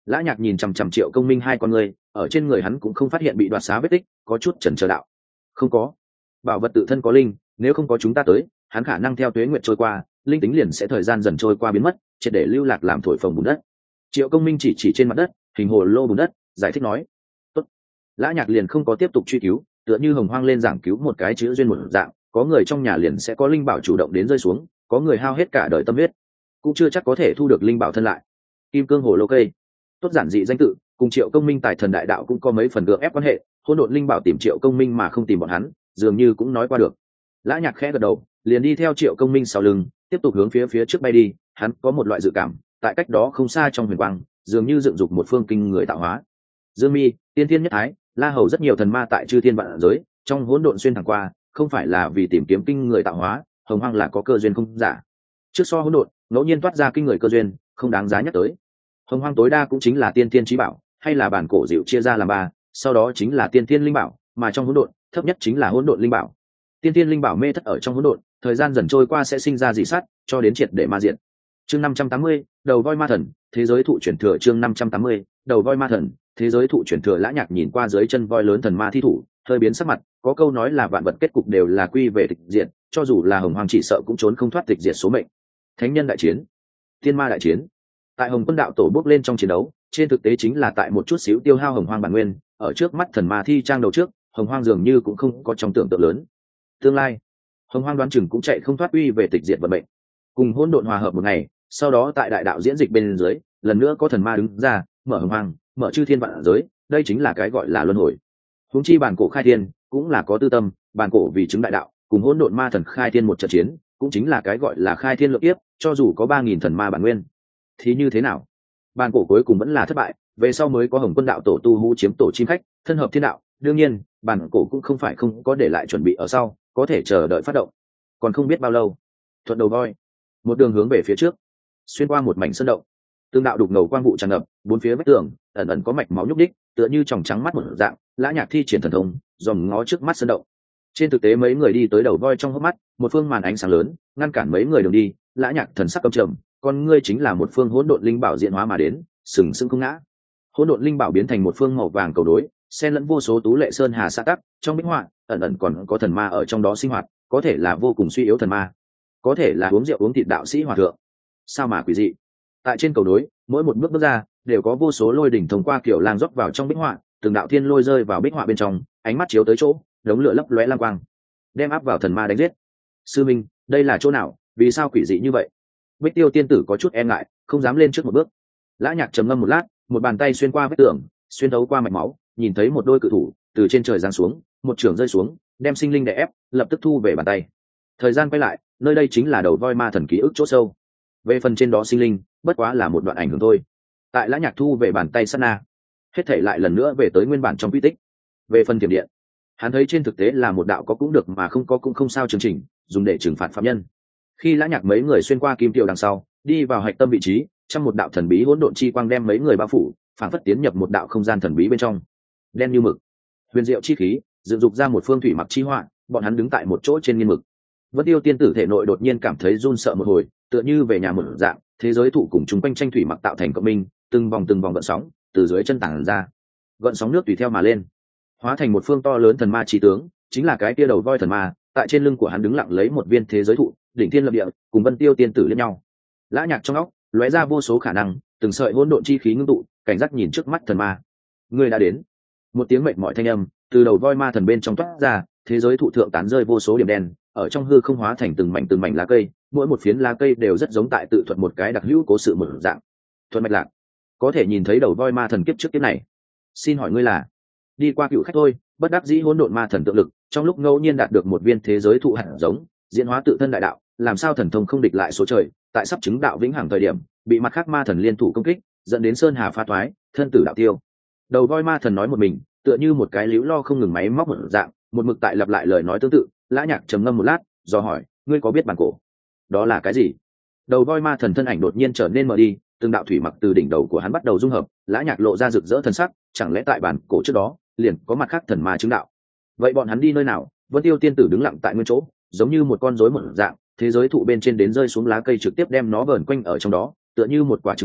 Lã Nhạc nhìn chằm chằm Triệu Công Minh hai con người, ở trên người hắn cũng không phát hiện bị đoạt xá vết tích, có chút chần chờ đạo: không có, bảo vật tự thân có linh, nếu không có chúng ta tới, hắn khả năng theo tuế nguyện trôi qua, linh tính liền sẽ thời gian dần trôi qua biến mất, triệt để lưu lạc làm thổi phồng bùn đất. Triệu Công Minh chỉ chỉ trên mặt đất hình hồ lô bùn đất, giải thích nói: tốt. Lã Nhạc liền không có tiếp tục truy cứu, tựa như hồng hoang lên giảng cứu một cái chữ duyên một dạng, có người trong nhà liền sẽ có linh bảo chủ động đến rơi xuống, có người hao hết cả đời tâm huyết cũng chưa chắc có thể thu được linh bảo thân lại. Kim cương hồ lô cây, tốt giản dị danh tự, cùng Triệu Công Minh tài thần đại đạo cũng có mấy phần gượng ép quan hệ, hỗn độn linh bảo tìm Triệu Công Minh mà không tìm bọn hắn, dường như cũng nói qua được. Lã Nhạc khẽ gật đầu, liền đi theo Triệu Công Minh sau lưng, tiếp tục hướng phía phía trước bay đi. Hắn có một loại dự cảm, tại cách đó không xa trong huyền quang, dường như dựng dục một phương kinh người tạo hóa. Dương Mi, Tiên Thiên Nhất Thái, La Hầu rất nhiều thần ma tại chư thiên vạn giới, trong hỗn độn xuyên thẳng qua, không phải là vì tìm kiếm kinh người tạo hóa, hồng hoang là có cơ duyên không giả. Trước so hỗn độn, ngẫu nhiên toát ra kinh người cơ duyên, không đáng giá nhắc tới. Hồng hoang tối đa cũng chính là tiên thiên chí bảo, hay là bản cổ diệu chia ra làm ba, sau đó chính là tiên thiên linh bảo, mà trong hỗn độn, thấp nhất chính là hỗn độn linh bảo. Tiên thiên linh bảo mê thất ở trong hỗn độn, thời gian dần trôi qua sẽ sinh ra dị sát, cho đến triệt để ma diệt. Chương năm trăm tám mươi, đầu voi ma thần, thế giới thụ chuyển thừa. Chương năm trăm tám mươi, đầu voi ma thần, thế giới thụ chuyển thừa. Lã Nhạc nhìn qua dưới chân voi lớn thần ma thi thủ, hơi biến sắc mặt, có câu nói là vạn vật kết cục đều là quy về tịch diệt, cho dù là hồng hoang chỉ sợ cũng trốn không thoát tịch diệt số mệnh. Thánh nhân đại chiến, thiên ma đại chiến, tại hồng quân đạo tổ bước lên trong chiến đấu, trên thực tế chính là tại một chút xíu tiêu hao hồng hoang bản nguyên, ở trước mắt thần ma thi trang đầu trước, hồng hoang dường như cũng không có trong tưởng tượng lớn. Tương lai, hồng hoang đoán chừng cũng chạy không thoát uy về tịch diệt vận mệnh, cùng hỗn độn hòa hợp một ngày, sau đó tại đại đạo diễn dịch bên dưới, lần nữa có thần ma đứng ra, mở hồng hoang, mở chư thiên vạn giới, đây chính là cái gọi là luân hồi. Huống chi bản cổ khai thiên, cũng là có tư tâm, bản cổ vì chứng đại đạo, cùng hỗn độn ma thần khai thiên một trận chiến, cũng chính là cái gọi là khai thiên lượng kiếp, cho dù có ba nghìn thần ma bản nguyên, thì như thế nào? Bản cổ cuối cùng vẫn là thất bại, về sau mới có hồng quân đạo tổ tu hú chiếm tổ chim khách, thân hợp thiên đạo. Đương nhiên, bản cổ cũng không phải không có để lại chuẩn bị ở sau, có thể chờ đợi phát động. Còn không biết bao lâu, thuận đầu voi, một đường hướng về phía trước, xuyên qua một mảnh sơn động, tương đạo đục ngầu quang vụ tràn ngập, bốn phía vách tường ẩn ẩn có mạch máu nhúc đích, tựa như tròng trắng mắt một dạng. Lã Nhạc thi triển thần thông, dòm ngó trước mắt sơn động. Trên thực tế mấy người đi tới đầu voi trong hốc mắt, một phương màn ánh sáng lớn ngăn cản mấy người đường đi. Lã Nhạc thần sắc căm trầm, con ngươi chính là một phương hỗn độn linh bảo diễn hóa mà đến, sừng sững không ngã. Hỗn độn linh bảo biến thành một phương màu vàng cầu đối, xen lẫn vô số tú lệ sơn hà xã tắc, trong bích họa ẩn ẩn còn có thần ma ở trong đó sinh hoạt, có thể là vô cùng suy yếu thần ma, có thể là uống rượu uống thịt đạo sĩ hòa thượng. Sao mà quỷ dị? Tại trên cầu đối, mỗi một bước bước ra đều có vô số lôi đỉnh thông qua kiểu lang rót vào trong bích họa, từng đạo thiên lôi rơi vào bích họa bên trong, ánh mắt chiếu tới chỗ, đống lửa lấp lóe lang quang, đem áp vào thần ma đánh giết. Sư minh, đây là chỗ nào, vì sao quỷ dị như vậy? Bích Tiêu tiên tử có chút e ngại, không dám lên trước một bước. Lã Nhạc trầm ngâm một lát, một bàn tay xuyên qua vết tường, xuyên thấu qua mạch máu, nhìn thấy một đôi cự thủ từ trên trời giáng xuống, một trường rơi xuống, đem sinh linh đè ép, lập tức thu về bàn tay. Thời gian quay lại, nơi đây chính là đầu voi ma thần ký ức chỗ sâu. Về phần trên đó sinh linh, bất quá là một đoạn ảnh hưởng thôi. Tại Lã Nhạc thu về bàn tay sát na, hết thảy lại lần nữa về tới nguyên bản trong quy tích. Về phần tiềm điện, hắn thấy trên thực tế là một đạo có cũng được mà không có cũng không sao chương trình, dùng để trừng phạt phạm nhân. Khi Lã Nhạc mấy người xuyên qua kim tiểu đằng sau, đi vào hạch tâm vị trí, trong một đạo thần bí hỗn độn chi quang đem mấy người bao phủ, phản phất tiến nhập một đạo không gian thần bí bên trong, đen như mực, huyền diệu chi khí dựng dục ra một phương thủy mặc chi họa. Bọn hắn đứng tại một chỗ trên nghiên mực. Vân Tiêu tiên tử thể nội đột nhiên cảm thấy run sợ một hồi, tựa như về nhà một dạng, thế giới thụ cùng chúng quanh tranh thủy mặc tạo thành cộng minh, từng vòng từng vòng gợn sóng từ dưới chân tảng ra, gợn sóng nước tùy theo mà lên, hóa thành một phương to lớn thần ma chi tướng, chính là cái kia đầu voi thần ma. Tại trên lưng của hắn đứng lặng lấy một viên thế giới thụ, đỉnh thiên lập địa, cùng Vân Tiêu tiên tử liên nhau. Lã Nhạc trong óc lóe ra vô số khả năng, từng sợi hỗn độn chi khí ngưng tụ, cảnh giác nhìn trước mắt thần ma. Người đã đến. Một tiếng mệt mỏi thanh âm từ đầu voi ma thần bên trong toát ra, thế giới thụ thượng tán rơi vô số điểm đen, ở trong hư không hóa thành từng mảnh từng mảnh lá cây, mỗi một phiến lá cây đều rất giống tại tự thuật một cái đặc hữu cố sự một dạng. Thuận mạch lạc, có thể nhìn thấy đầu voi ma thần kiếp trước kiếp này. Xin hỏi ngươi là? Đi qua cựu khách thôi, bất đắc dĩ hỗn độn ma thần tượng lực, trong lúc ngẫu nhiên đạt được một viên thế giới thụ hạt giống, diễn hóa tự thân đại đạo, làm sao thần thông không địch lại số trời, tại sắp chứng đạo vĩnh hằng thời điểm, bị mặt khác ma thần liên thủ công kích, dẫn đến sơn hà pha thoái, thân tử đạo tiêu. Đầu voi ma thần nói một mình, tựa như một cái líu lo không ngừng máy móc một dạng, một mực tại lặp lại lời nói tương tự. Lã Nhạc trầm ngâm một lát, do hỏi, ngươi có biết bản cổ? Đó là cái gì? Đầu voi ma thần thân ảnh đột nhiên trở nên mờ đi, từng đạo thủy mặc từ đỉnh đầu của hắn bắt đầu dung hợp. Lã Nhạc lộ ra rực rỡ thần sắc, chẳng lẽ tại bản cổ trước đó liền có mặt khác thần ma chứng đạo? Vậy bọn hắn đi nơi nào? Vân Tiêu tiên tử đứng lặng tại nguyên chỗ, giống như một con rối một dạng, thế giới thụ bên trên đến rơi xuống lá cây trực tiếp đem nó vờn quanh ở trong đó, tựa như một quả trứng gà,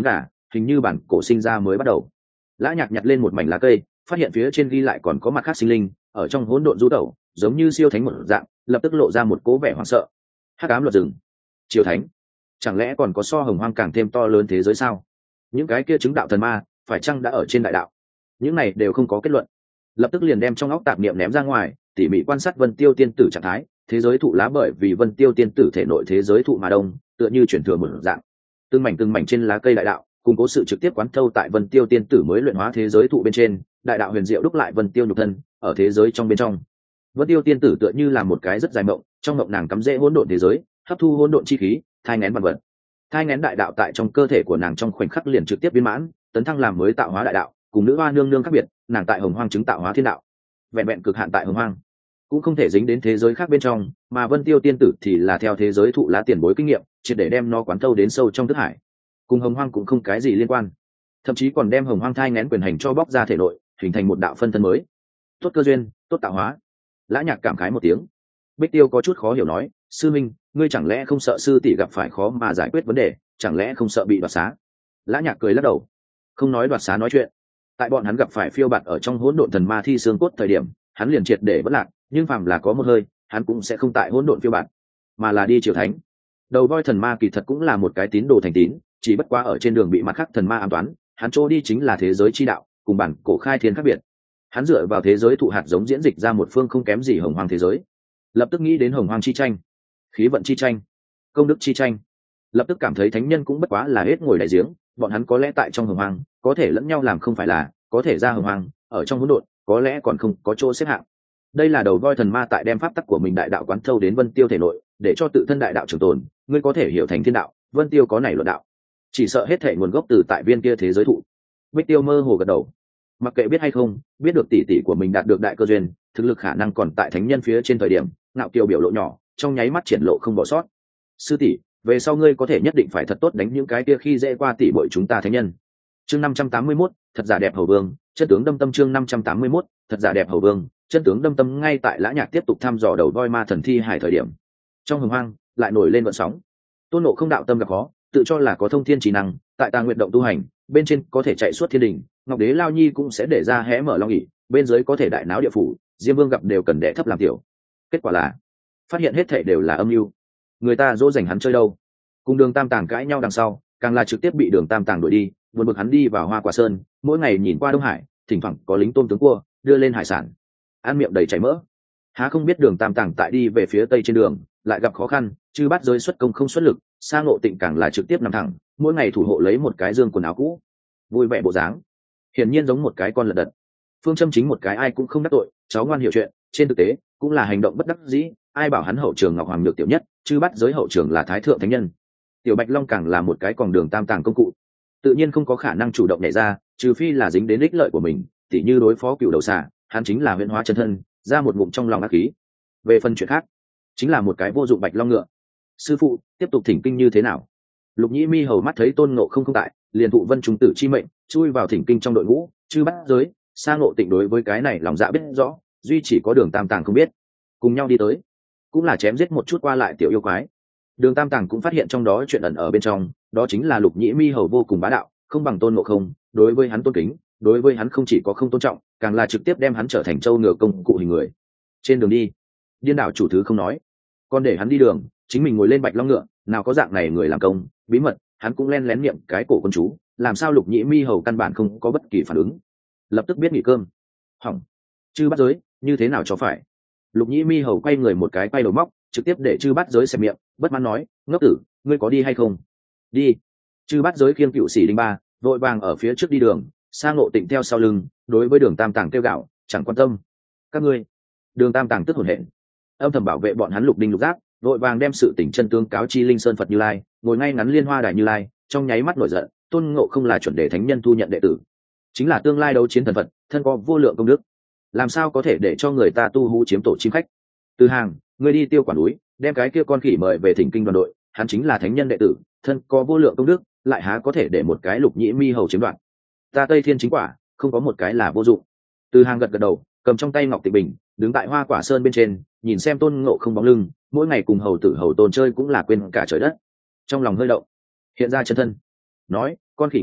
hình như bản cổ sinh ra mới bắt đầu. Lã Nhạc nhặt lên một mảnh lá cây, phát hiện phía trên ghi lại còn có mặt khác sinh linh ở trong hỗn độn du tẩu, giống như siêu thánh một dạng, lập tức lộ ra một cố vẻ hoảng sợ. Hắc ám luật rừng, triều thánh, chẳng lẽ còn có so hồng hoang càng thêm to lớn thế giới sao? Những cái kia chứng đạo thần ma phải chăng đã ở trên đại đạo? Những này đều không có kết luận, lập tức liền đem trong óc tạp niệm ném ra ngoài, tỉ mỉ quan sát Vân Tiêu tiên tử trạng thái. Thế giới thụ lá bởi vì Vân Tiêu tiên tử thể nội thế giới thụ mà đông, tựa như chuyển thừa một dạng, từng mảnh từng mảnh trên lá cây đại đạo cùng cố sự trực tiếp quán thâu tại Vân Tiêu tiên tử mới luyện hóa thế giới thụ bên trên, đại đạo huyền diệu đúc lại Vân Tiêu nhục thân ở thế giới trong bên trong. Vân Tiêu tiên tử tựa như là một cái rất dài mộng, trong mộng nàng cắm rễ hỗn độn thế giới, hấp thu hỗn độn chi khí, thai nghén vạn vật. Thai nghén đại đạo tại trong cơ thể của nàng trong khoảnh khắc liền trực tiếp viên mãn, tấn thăng làm mới tạo hóa đại đạo. Cùng nữ hoa nương nương khác biệt, nàng tại hồng hoang chứng tạo hóa thiên đạo, vẹn vẹn cực hạn tại hồng hoang, cũng không thể dính đến thế giới khác bên trong. Mà Vân Tiêu tiên tử thì là theo thế giới thụ lá tiền bối kinh nghiệm, triệt để đem nó quán thâu đến sâu trong thức hải, cùng hồng hoang cũng không cái gì liên quan, thậm chí còn đem hồng hoang thai nghén quyền hành cho bóc ra thể nội, hình thành một đạo phân thân mới. Tốt cơ duyên, tốt tạo hóa. Lã Nhạc cảm khái một tiếng. Bích Tiêu có chút khó hiểu nói, sư minh, ngươi chẳng lẽ không sợ sư tỷ gặp phải khó mà giải quyết vấn đề, chẳng lẽ không sợ bị đoạt xá? Lã Nhạc cười lắc đầu, không nói đoạt xá nói chuyện, tại bọn hắn gặp phải phiêu bạt ở trong hỗn độn thần ma thi xương cốt thời điểm, hắn liền triệt để bất lạc, nhưng phàm là có một hơi, hắn cũng sẽ không tại hỗn độn phiêu bạt, mà là đi triều thánh. Đầu voi thần ma kỳ thật cũng là một cái tín đồ thành tín, chỉ bất quá ở trên đường bị mặt khác thần ma ám toán, hắn chỗ đi chính là thế giới chi đạo, cùng bản cổ khai thiên khác biệt. Hắn dựa vào thế giới thụ hạt giống diễn dịch ra một phương không kém gì hồng hoang thế giới, lập tức nghĩ đến hồng hoang chi tranh, khí vận chi tranh, công đức chi tranh, lập tức cảm thấy thánh nhân cũng bất quá là hết ngồi đại giếng, bọn hắn có lẽ tại trong hồng hoang có thể lẫn nhau làm không phải là, có thể ra hồng hoang ở trong hỗn độn có lẽ còn không có chỗ xếp hạng. Đây là đầu voi thần ma tại đem pháp tắc của mình đại đạo quán thâu đến Vân Tiêu thể nội, để cho tự thân đại đạo trường tồn. Ngươi có thể hiểu thành thiên đạo, Vân Tiêu có này luận đạo, chỉ sợ hết thể nguồn gốc từ tại viên kia thế giới thụ. Bích Tiêu mơ hồ gật đầu, mặc kệ biết hay không biết được tỷ tỷ của mình đạt được đại cơ duyên, thực lực khả năng còn tại thánh nhân phía trên thời điểm, ngạo kiều biểu lộ nhỏ trong nháy mắt triển lộ không bỏ sót. Sư tỷ, về sau ngươi có thể nhất định phải thật tốt đánh những cái kia khi dễ qua tỷ bội chúng ta thánh nhân. Chương năm trăm tám mươi mốt, thật giả đẹp hầu vương, chân tướng đâm tâm. Chương năm trăm tám mươi mốt, thật giả đẹp hầu vương, chân tướng đâm tâm. Ngay tại Lã Nhạc tiếp tục thăm dò đầu voi ma thần thi hải thời điểm, trong hồng hoang lại nổi lên vận sóng. Tôn Ngộ không đạo tâm gặp khó, tự cho là có thông thiên trí năng, tại Tà Nguyệt động tu hành, bên trên có thể chạy suốt thiên đình, Ngọc Đế Lao Nhi cũng sẽ để ra hé mở long ỉ, bên dưới có thể đại náo địa phủ, Diêm Vương gặp đều cần đẻ thấp làm tiểu. Kết quả là phát hiện hết thảy đều là âm mưu, người ta dỗ dành hắn chơi đâu. Cùng Đường Tam Tàng cãi nhau đằng sau, càng là trực tiếp bị Đường Tam Tàng đuổi đi, buồn bực hắn đi vào Hoa Quả Sơn, mỗi ngày nhìn qua Đông Hải, thỉnh thoảng có lính tôm tướng cua đưa lên hải sản, ăn miệng đầy chảy mỡ. Há không biết Đường Tam Tàng tại đi về phía tây trên đường lại gặp khó khăn, chư bắt giới xuất công không xuất lực, Sa Ngộ Tịnh càng là trực tiếp nằm thẳng, mỗi ngày thủ hộ lấy một cái dương quần áo cũ, vui vẻ bộ dáng, hiển nhiên giống một cái con lật đật. Phương châm chính một cái ai cũng không đắc tội, cháu ngoan hiểu chuyện, trên thực tế cũng là hành động bất đắc dĩ. Ai bảo hắn hậu trường Ngọc Hoàng được tiểu nhất, chư bắt giới hậu trường là Thái Thượng Thánh Nhân, Tiểu Bạch Long càng là một cái còn Đường Tam Tàng công cụ, tự nhiên không có khả năng chủ động nhảy ra, trừ phi là dính đến ích lợi của mình, tỉ như đối phó cựu đầu xà, hắn chính là huyễn hóa chân thân ra một ngụm trong lòng ác khí. Về phần chuyện khác, chính là một cái vô dụng Bạch Long ngựa. Sư phụ, tiếp tục thỉnh kinh như thế nào? Lục Nhĩ Mi hầu mắt thấy Tôn Ngộ không không tại, liền thụ Vân Trung Tử chi mệnh, chui vào thỉnh kinh trong đội ngũ. Chư bắt giới, Sa Ngộ Tịnh đối với cái này lòng dạ biết rõ, duy chỉ có Đường Tam Tàng không biết, cùng nhau đi tới, cũng là chém giết một chút qua lại tiểu yêu quái. Đường Tam Tàng cũng phát hiện trong đó chuyện ẩn ở bên trong, đó chính là Lục Nhĩ Mi hầu vô cùng bá đạo, không bằng Tôn Ngộ không, đối với hắn tôn kính, đối với hắn không chỉ có không tôn trọng, càng là trực tiếp đem hắn trở thành trâu ngựa công cụ hình người. Trên đường đi, điên đảo chủ thứ không nói, còn để hắn đi đường, chính mình ngồi lên Bạch Long ngựa, nào có dạng này người làm công, bí mật, hắn cũng len lén niệm cái cổ con chú, làm sao Lục Nhĩ Mi hầu căn bản không có bất kỳ phản ứng, lập tức biết nghỉ cơm. Hỏng, chư bắt giới, như thế nào cho phải? Lục Nhĩ Mi hầu quay người một cái quay đầu móc, trực tiếp để chư bắt giới xem miệng, bất mãn nói, ngốc tử, ngươi có đi hay không? Đi. Chư bắt giới khiêng cựu sĩ đinh ba, vội vàng ở phía trước đi đường, Sa Ngộ Tịnh theo sau lưng, đối với Đường Tam Tàng kêu gạo, chẳng quan tâm. Các ngươi. Đường Tam Tàng tức hổn hển, âm thầm bảo vệ bọn hắn Lục Đinh Lục Giác, vội vàng đem sự tỉnh chân tướng cáo chi Linh Sơn Phật Như Lai, ngồi ngay ngắn Liên Hoa Đài Như Lai, trong nháy mắt nổi giận, Tôn Ngộ không là chuẩn đề thánh nhân thu nhận đệ tử, chính là tương lai đấu chiến thần Phật, thân có vô lượng công đức, làm sao có thể để cho người ta tu hú chiếm tổ chim khách? Từ Hàng, ngươi đi Tiêu Quản núi, đem cái kia con khỉ mời về thỉnh kinh đoàn đội, hắn chính là thánh nhân đệ tử, thân có vô lượng công đức, lại há có thể để một cái Lục Nhĩ Mi hầu chiếm đoạt? Ta Tây Thiên chính quả, không có một cái là vô dụng. Từ Hàng gật gật đầu, cầm trong tay Ngọc Tịnh Bình, đứng tại Hoa Quả Sơn bên trên, nhìn xem Tôn Ngộ không bóng lưng, mỗi ngày cùng hầu tử hầu tôn chơi cũng là quên cả trời đất. Trong lòng hơi động, hiện ra chân thân, nói, con khỉ ngang ngược,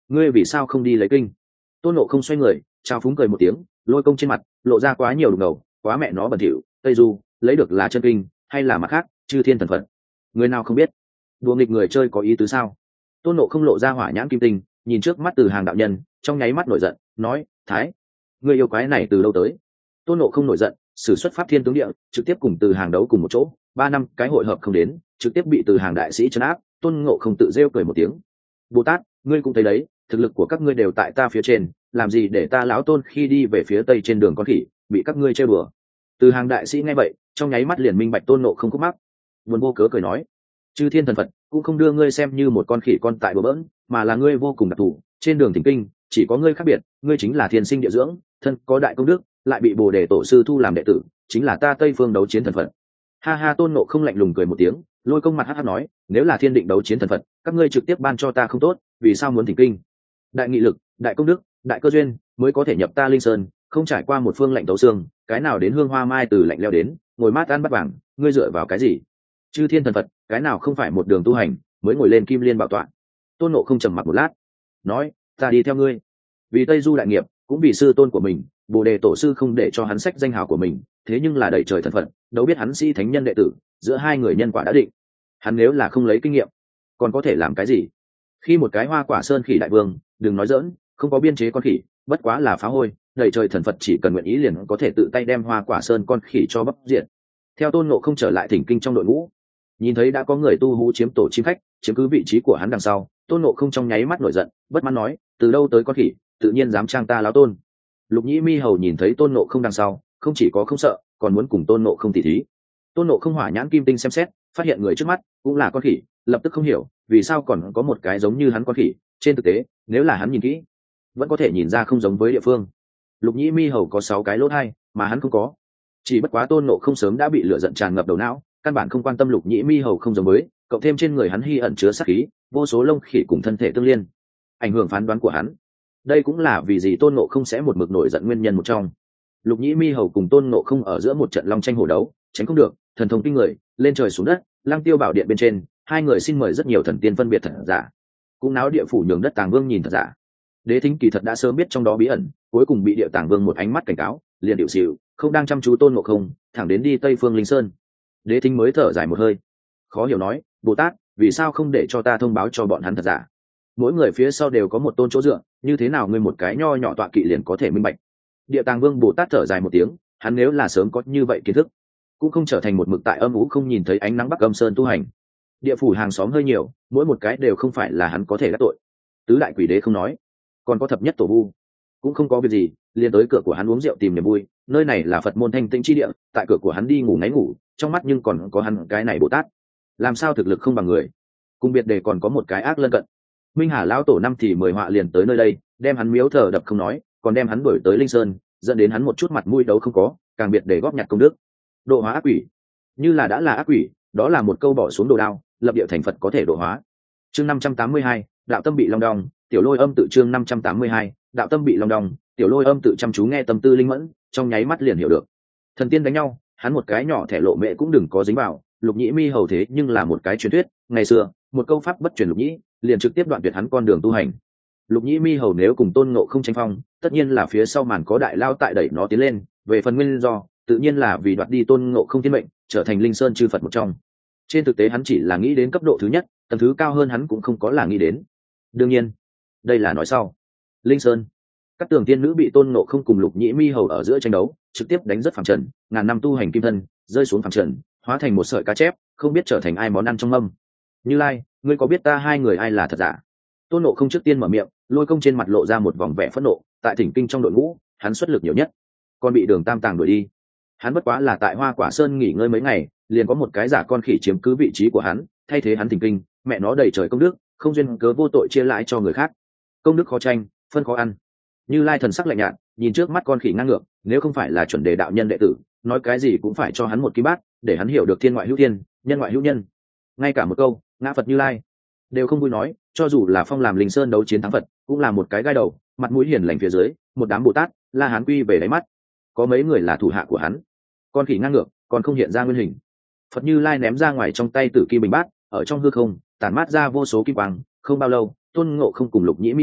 ngươi vì sao không đi lấy kinh? Tôn Ngộ không xoay người trao phúng cười một tiếng, lôi công trên mặt lộ ra quá nhiều đục ngầu, quá mẹ nó bẩn thỉu. Tây Du lấy được là chân kinh hay là mặt khác? Chư thiên thần phật, người nào không biết? Đùa nghịch người chơi có ý tứ sao? Tôn Ngộ không lộ ra hỏa nhãn kim tinh, nhìn trước mắt Từ Hàng đạo nhân, trong nháy mắt nổi giận, nói: Thái, người yêu quái này từ đâu tới? Tôn Ngộ không nổi giận, sử xuất pháp thiên tướng địa, trực tiếp cùng Từ Hàng đấu cùng một chỗ. Ba năm cái hội hợp không đến, trực tiếp bị Từ Hàng đại sĩ trấn áp. Tôn Ngộ không tự rêu cười một tiếng: Bồ Tát, ngươi cũng thấy đấy, thực lực của các ngươi đều tại ta phía trên, làm gì để ta lão tôn khi đi về phía tây trên đường con khỉ bị các ngươi chơi bừa? Từ Hàng đại sĩ nghe vậy, trong nháy mắt liền minh bạch Tôn Ngộ không khúc mắc, buồn vô cớ cười nói: chư thiên thần phật cũng không đưa ngươi xem như một con khỉ con tại bờ bỡn, mà là ngươi vô cùng đặc thù. Trên đường thỉnh kinh chỉ có ngươi khác biệt, ngươi chính là thiên sinh địa dưỡng, thân có đại công đức, lại bị bồ đề tổ sư thu làm đệ tử, chính là ta Tây Phương đấu chiến thần phật. Ha ha, Tôn Ngộ không lạnh lùng cười một tiếng, lôi công mặt hắc hắc nói: nếu là thiên định đấu chiến thần phật, các ngươi trực tiếp ban cho ta không tốt, vì sao muốn thỉnh kinh? Đại nghị lực, đại công đức, đại cơ duyên mới có thể nhập ta Linh Sơn, không trải qua một phương lạnh tấu xương, cái nào đến hương hoa mai từ lạnh leo đến, ngồi mát ăn bắt vàng, ngươi dựa vào cái gì? Chư thiên thần phật, cái nào không phải một đường tu hành mới ngồi lên kim liên bảo tọa? Tôn Ngộ không trầm mặc một lát, nói: ta đi theo ngươi, vì Tây Du đại nghiệp, cũng vì sư tôn của mình. Bồ đề tổ sư không để cho hắn sách danh hào của mình, thế nhưng là đẩy trời thần phật, đâu biết hắn sĩ thánh nhân đệ tử, giữa hai người nhân quả đã định. Hắn nếu là không lấy kinh nghiệm, còn có thể làm cái gì? Khi một cái hoa quả sơn khỉ đại vương, đừng nói dỡn, không có biên chế con khỉ, bất quá là phá hôi. Đẩy trời thần phật chỉ cần nguyện ý liền có thể tự tay đem hoa quả sơn con khỉ cho bắp diện. Theo Tôn Ngộ không trở lại thỉnh kinh trong đội ngũ, nhìn thấy đã có người tu hú chiếm tổ chim khách, chiếm cứ vị trí của hắn đằng sau, Tôn Ngộ không trong nháy mắt nổi giận, bất mãn nói: từ đâu tới con khỉ, tự nhiên dám trang ta lão tôn? Lục Nhĩ Mi Hầu nhìn thấy Tôn Ngộ không đằng sau, không chỉ có không sợ, còn muốn cùng Tôn Ngộ không tỉ thí. Tôn Ngộ không hỏa nhãn kim tinh xem xét, phát hiện người trước mắt cũng là con khỉ, lập tức không hiểu vì sao còn có một cái giống như hắn con khỉ. Trên thực tế, nếu là hắn nhìn kỹ, vẫn có thể nhìn ra không giống với địa phương. Lục Nhĩ Mi Hầu có sáu cái lỗ tai, mà hắn không có. Chỉ bất quá Tôn Ngộ không sớm đã bị lửa giận tràn ngập đầu não, căn bản không quan tâm Lục Nhĩ Mi Hầu không giống với, cộng thêm trên người hắn hy ẩn chứa sát khí, vô số lông khỉ cùng thân thể tương liên, ảnh hưởng phán đoán của hắn. Đây cũng là vì gì Tôn Ngộ không sẽ một mực nổi giận nguyên nhân một trong. Lục Nhĩ Mi Hầu cùng Tôn Ngộ không ở giữa một trận long tranh hổ đấu, tránh không được, thần thông kinh người, lên trời xuống đất, Lăng Tiêu bảo điện bên trên, hai người xin mời rất nhiều thần tiên phân biệt thật giả, cũng náo địa phủ nhường đất Tàng Vương nhìn thật giả. Đế Thính kỳ thật đã sớm biết trong đó bí ẩn, cuối cùng bị Địa Tàng Vương một ánh mắt cảnh cáo, liền điệu xỉu, không đang chăm chú Tôn Ngộ không, thẳng đến đi Tây Phương Linh Sơn. Đế Thính mới thở dài một hơi, khó hiểu nói: Bồ Tát, vì sao không để cho ta thông báo cho bọn hắn thật giả? Mỗi người phía sau đều có một tôn chỗ dựa, như thế nào ngươi một cái nho nhỏ tọa kỵ liền có thể minh bạch? Địa Tàng Vương Bồ Tát thở dài một tiếng, hắn nếu là sớm có như vậy kiến thức, cũng không trở thành một mực tại âm ú không nhìn thấy ánh nắng Bắc Âm Sơn tu hành. Địa phủ hàng xóm hơi nhiều, mỗi một cái đều không phải là hắn có thể gác tội. Tứ đại quỷ đế không nói, còn có thập nhất tổ vu, cũng không có việc gì, liền tới cửa của hắn uống rượu tìm niềm vui. Nơi này là Phật môn thanh tĩnh chi địa, tại cửa của hắn đi ngủ ngáy ngủ, trong mắt nhưng còn có hắn cái này Bồ Tát, làm sao thực lực không bằng người? Cùng biệt đề còn có một cái ác lân cận. Minh Hà lão tổ năm thì mười họa liền tới nơi đây, đem hắn miếu thờ đập không nói, còn đem hắn đuổi tới Linh Sơn, dẫn đến hắn một chút mặt mũi đấu không có, càng biệt để góp nhặt công đức. Độ hóa ác quỷ, như là đã là ác quỷ, đó là một câu bỏ xuống đồ đao, lập địa thành Phật có thể độ hóa. Chương năm trăm tám mươi hai, đạo tâm bị long đong, tiểu lôi âm tự. Chương năm trăm tám mươi hai, đạo tâm bị long đong, tiểu lôi âm tự chăm chú nghe tâm tư linh mẫn, trong nháy mắt liền hiểu được. Thần tiên đánh nhau, hắn một cái nhỏ thẻ lộ mẹ cũng đừng có dính vào. Lục Nhĩ Mi Hầu thế nhưng là một cái truyền thuyết, ngày xưa một câu pháp bất truyền Lục Nhĩ, liền trực tiếp đoạn tuyệt hắn con đường tu hành. Lục Nhĩ Mi Hầu nếu cùng Tôn Ngộ không tranh phong, tất nhiên là phía sau màn có đại lao tại đẩy nó tiến lên. Về phần nguyên do, tự nhiên là vì đoạt đi Tôn Ngộ không thiên mệnh, trở thành Linh Sơn chư Phật một trong. Trên thực tế hắn chỉ là nghĩ đến cấp độ thứ nhất, tầng thứ cao hơn hắn cũng không có là nghĩ đến. Đương nhiên, đây là nói sau. Linh Sơn, các tường tiên nữ bị Tôn Ngộ không cùng Lục Nhĩ Mi Hầu ở giữa tranh đấu, trực tiếp đánh rất phẳng trần, ngàn năm tu hành kim thân rơi xuống phẳng trần, hóa thành một sợi cá chép, không biết trở thành ai món ăn trong mâm. Như Lai, ngươi có biết ta hai người ai là thật giả? Tôn Ngộ không trước tiên mở miệng, lôi công trên mặt lộ ra một vòng vẻ phẫn nộ. Tại thỉnh kinh trong đội ngũ, hắn xuất lực nhiều nhất, còn bị Đường Tam Tàng đuổi đi. Hắn bất quá là tại Hoa Quả Sơn nghỉ ngơi mấy ngày, liền có một cái giả con khỉ chiếm cứ vị trí của hắn, thay thế hắn thỉnh kinh. Mẹ nó đầy trời công đức, không duyên cớ vô tội chia lại cho người khác. Công đức khó tranh, phân khó ăn. Như Lai thần sắc lạnh nhạt, nhìn trước mắt con khỉ ngang ngược, nếu không phải là chuẩn đề đạo nhân đệ tử, nói cái gì cũng phải cho hắn một ký bát, để hắn hiểu được thiên ngoại hữu thiên, nhân ngoại hữu nhân. Ngay cả một câu ngã Phật Như Lai đều không vui nói, cho dù là phong làm Linh Sơn đấu chiến thắng Phật, cũng là một cái gai đầu, mặt mũi hiền lành phía dưới, một đám Bồ Tát, La Hán quy về đáy mắt. Có mấy người là thủ hạ của hắn. Con khỉ ngang ngược, còn không hiện ra nguyên hình. Phật Như Lai ném ra ngoài trong tay Tử Kim Bình Bát, ở trong hư không tản mát ra vô số kim quang. Không bao lâu, Tôn Ngộ không cùng Lục Nhĩ Mi Hầu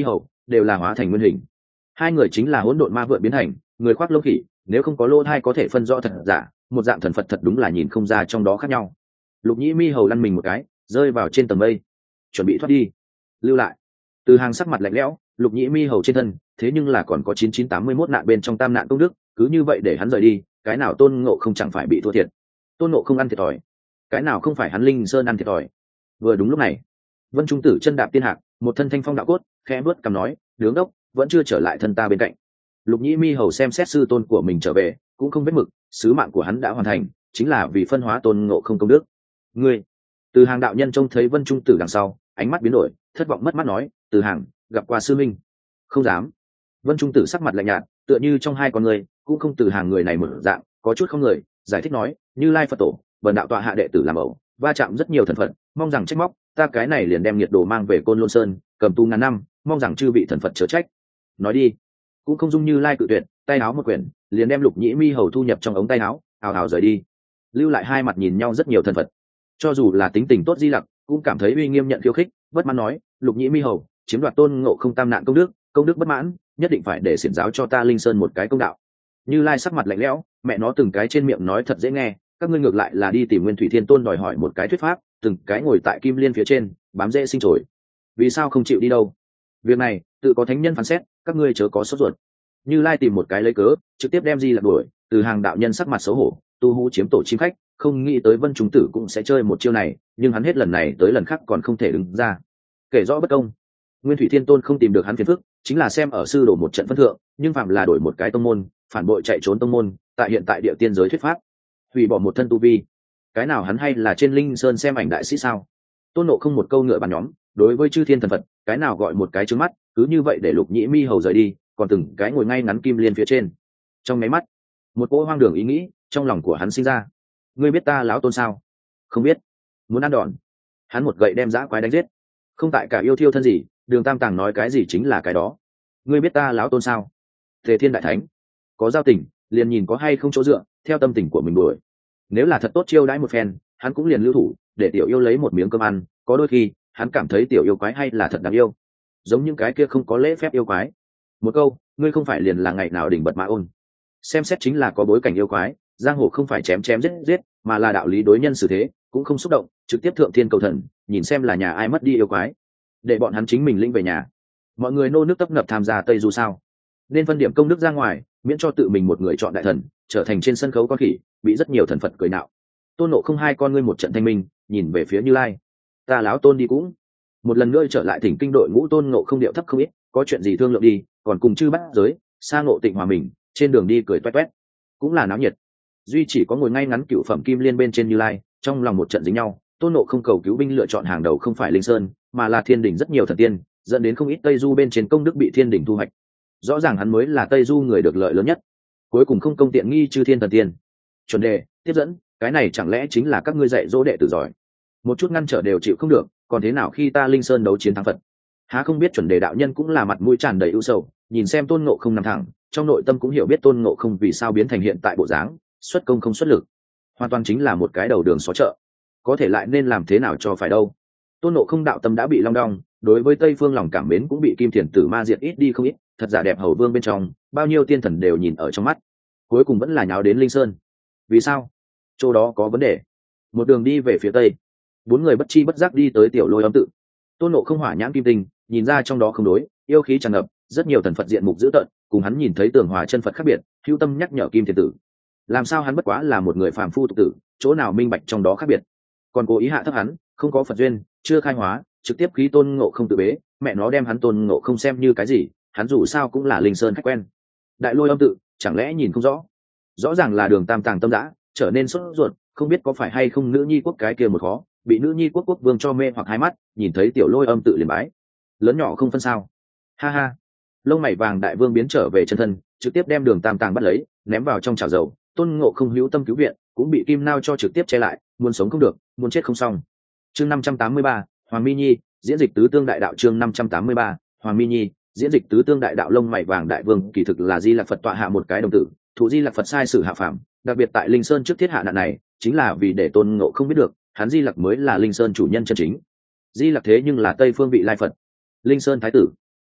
đều là hóa thành nguyên hình. Hai người chính là hỗn độn ma vượn biến thành, người khoác lông khỉ, nếu không có lỗ thai có thể phân rõ thật giả, một dạng thần phật thật đúng là nhìn không ra trong đó khác nhau. Lục nhĩ mi hầu lăn mình một cái, rơi vào trên tầng mây, chuẩn bị thoát đi. Lưu lại. Từ hàng sắc mặt lạnh lẽo, lục nhĩ mi hầu trên thân thế nhưng là còn có chín chín tám mươi mốt nạn bên trong tam nạn công đức, cứ như vậy để hắn rời đi, cái nào tôn ngộ không chẳng phải bị thua thiệt. Tôn ngộ không ăn thiệt thòi, cái nào không phải hắn Linh Sơn ăn thiệt thòi. Vừa đúng lúc này, Vân Trung Tử chân đạp tiên hạc, một thân thanh phong đạo cốt, khẽ bước cầm nói, đứng đốc vẫn chưa trở lại thân ta bên cạnh. Lục nhĩ mi hầu xem xét sư tôn của mình trở về, cũng không biết mực, sứ mạng của hắn đã hoàn thành, chính là vì phân hóa tôn ngộ không công đức. Ngươi, Từ hàng đạo nhân trông thấy Vân Trung Tử đằng sau, ánh mắt biến đổi, thất vọng mất mát nói, Từ hàng gặp qua sư minh. Không dám. Vân Trung Tử sắc mặt lạnh nhạt, tựa như trong hai con người cũng không Từ hàng người này một dạng, có chút không người, giải thích nói, Như Lai Phật tổ, bần đạo tọa hạ đệ tử làm ẩu, va chạm rất nhiều thần phật, mong rằng trách móc, ta cái này liền đem nhiệt đồ mang về Côn Lôn Sơn, cầm tu ngàn năm, mong rằng chư vị thần phật chớ trách. Nói đi, cũng không dung Như Lai cự tuyệt, tay áo một quyển, liền đem Lục nhĩ mi hầu thu nhập trong ống tay áo, ào ào rời đi. Lưu lại hai mặt nhìn nhau rất nhiều thần phật, cho dù là tính tình tốt Di Lặc cũng cảm thấy uy nghiêm nhận khiêu khích, bất mãn nói, Lục nhĩ mi hầu chiếm đoạt tôn ngộ không tam nạn công đức, công đức bất mãn, nhất định phải để xiển giáo cho ta Linh Sơn một cái công đạo. Như Lai sắc mặt lạnh lẽo, mẹ nó từng cái trên miệng nói thật dễ nghe, các ngươi ngược lại là đi tìm Nguyên Thủy Thiên Tôn đòi hỏi một cái thuyết pháp, từng cái ngồi tại kim liên phía trên bám dễ sinh trồi, vì sao không chịu đi đâu? Việc này tự có thánh nhân phán xét, các ngươi chớ có sốt ruột. Như Lai tìm một cái lấy cớ, trực tiếp đem Di Lặc đuổi. Từ hàng đạo nhân sắc mặt xấu hổ, tu hú chiếm tổ chim khách, không nghĩ tới Vân Trung Tử cũng sẽ chơi một chiêu này, nhưng hắn hết lần này tới lần khác còn không thể đứng ra, kể rõ bất công. Nguyên Thủy Thiên Tôn không tìm được hắn phiền phức, chính là xem ở sư đổ một trận phân thượng, nhưng phạm là đổi một cái tông môn, phản bội chạy trốn tông môn, tại hiện tại địa tiên giới thuyết pháp, hủy bỏ một thân tu vi, cái nào hắn hay là trên Linh Sơn xem ảnh đại sĩ sao? Tôn Ngộ không một câu ngựa bàn nhóm, đối với chư thiên thần phật, cái nào gọi một cái trướng mắt, cứ như vậy để Lục nhĩ mi hầu rời đi, còn từng cái ngồi ngay ngắn kim liên phía trên. Trong máy mắt, một cỗ hoang đường ý nghĩ trong lòng của hắn sinh ra. Ngươi biết ta lão tôn sao? Không biết. Muốn ăn đòn, hắn một gậy đem dã quái đánh giết. Không tại cả yêu thiêu thân gì, Đường Tam Tàng nói cái gì chính là cái đó. Ngươi biết ta lão tôn sao? Tề Thiên Đại Thánh, có giao tình liền nhìn có hay không chỗ dựa, theo tâm tình của mình đuổi. Nếu là thật tốt chiêu đãi một phen, hắn cũng liền lưu thủ, để tiểu yêu lấy một miếng cơm ăn. Có đôi khi hắn cảm thấy tiểu yêu quái hay là thật đáng yêu, giống những cái kia không có lễ phép yêu quái. Một câu, ngươi không phải liền là ngày nào đỉnh bật mã ôn, xem xét chính là có bối cảnh yêu quái. Giang hồ không phải chém chém giết giết, mà là đạo lý đối nhân xử thế, cũng không xúc động, trực tiếp thượng thiên cầu thần, nhìn xem là nhà ai mất đi yêu quái, để bọn hắn chính mình lĩnh về nhà. Mọi người nô nước tấp nập tham gia Tây Du sao? Nên phân điểm công đức ra ngoài, miễn cho tự mình một người chọn đại thần, trở thành trên sân khấu con khỉ, bị rất nhiều thần phật cười nạo. Tôn Ngộ không hai con ngươi một trận thanh minh, nhìn về phía Như Lai. Ta láo tôn đi cũng. Một lần nữa trở lại thỉnh kinh đội ngũ Tôn Ngộ không điệu thấp không ít, có chuyện gì thương lượng đi, còn cùng chư bát giới, sa ngộ tịnh hòa mình, trên đường đi cười toét toét, cũng là náo nhiệt. Duy chỉ có ngồi ngay ngắn cựu phẩm kim liên bên trên Như Lai, trong lòng một trận dính nhau. Tôn Ngộ không cầu cứu binh lựa chọn hàng đầu không phải Linh Sơn, mà là Thiên Đình rất nhiều thần tiên, dẫn đến không ít Tây Du bên trên công đức bị Thiên Đình thu hoạch. Rõ ràng hắn mới là Tây Du người được lợi lớn nhất, cuối cùng không công tiện nghi chư thiên thần tiên. Chuẩn đề, tiếp dẫn, cái này chẳng lẽ chính là các ngươi dạy dỗ đệ tử giỏi? Một chút ngăn trở đều chịu không được, còn thế nào khi ta Linh Sơn đấu chiến thắng Phật? Há không biết chuẩn đề đạo nhân cũng là mặt mũi tràn đầy ưu sầu, nhìn xem Tôn Ngộ không nằm thẳng, trong nội tâm cũng hiểu biết Tôn Ngộ không vì sao biến thành hiện tại bộ dáng, xuất công không xuất lực, hoàn toàn chính là một cái đầu đường xó chợ. Có thể lại nên làm thế nào cho phải đâu? Tôn Ngộ không đạo tâm đã bị long đong, đối với Tây Phương lòng cảm mến cũng bị Kim Thiền Tử ma diệt ít đi không ít, thật giả đẹp hầu vương bên trong, bao nhiêu tiên thần đều nhìn ở trong mắt, cuối cùng vẫn là nháo đến Linh Sơn. Vì sao? Chỗ đó có vấn đề. Một đường đi về phía tây, bốn người bất chi bất giác đi tới Tiểu Lôi Âm tự. Tôn Ngộ không hỏa nhãn kim tinh, nhìn ra trong đó không đối, yêu khí tràn ngập, rất nhiều thần Phật diện mục dữ tợn, cùng hắn nhìn thấy Tường Hòa chân Phật khác biệt, hữu tâm nhắc nhở Kim Thiền Tử. Làm sao hắn bất quá là một người phàm phu tục tử, chỗ nào minh bạch trong đó khác biệt, còn cố ý hạ thấp hắn, không có Phật duyên, chưa khai hóa, trực tiếp khí Tôn Ngộ không tự bế, mẹ nó đem hắn Tôn Ngộ không xem như cái gì, hắn dù sao cũng là Linh Sơn khách quen. Đại Lôi Âm tự, chẳng lẽ nhìn không rõ? Rõ ràng là Đường Tam Tàng tâm dã, trở nên sốt ruột, không biết có phải hay không nữ nhi quốc cái kia một khó, bị nữ nhi quốc quốc vương cho mê hoặc hai mắt, nhìn thấy Tiểu Lôi Âm tự liền bái, lớn nhỏ không phân sao. Ha ha. Lông mày vàng đại vương biến trở về chân thân, trực tiếp đem Đường Tam Tàng bắt lấy, ném vào trong chảo dầu. Tôn Ngộ không hữu tâm cứu viện, cũng bị Kim Nao cho trực tiếp che lại, muốn sống không được, muốn chết không xong. Chương năm trăm tám mươi ba, Hoàng Mi Nhi, diễn dịch tứ tương đại đạo. Chương năm trăm tám mươi ba, Hoàng Mi Nhi, diễn dịch tứ tương đại đạo. Lông mày vàng đại vương kỳ thực là Di Lặc Phật tọa hạ một cái đồng tử, thủ Di Lặc Phật sai sử hạ phàm, đặc biệt tại Linh Sơn trước thiết hạ nạn này, chính là vì để Tôn Ngộ không biết được, hắn Di Lặc mới là Linh Sơn chủ nhân chân chính. Di Lặc thế nhưng là Tây phương vị lai Phật, Linh Sơn thái tử.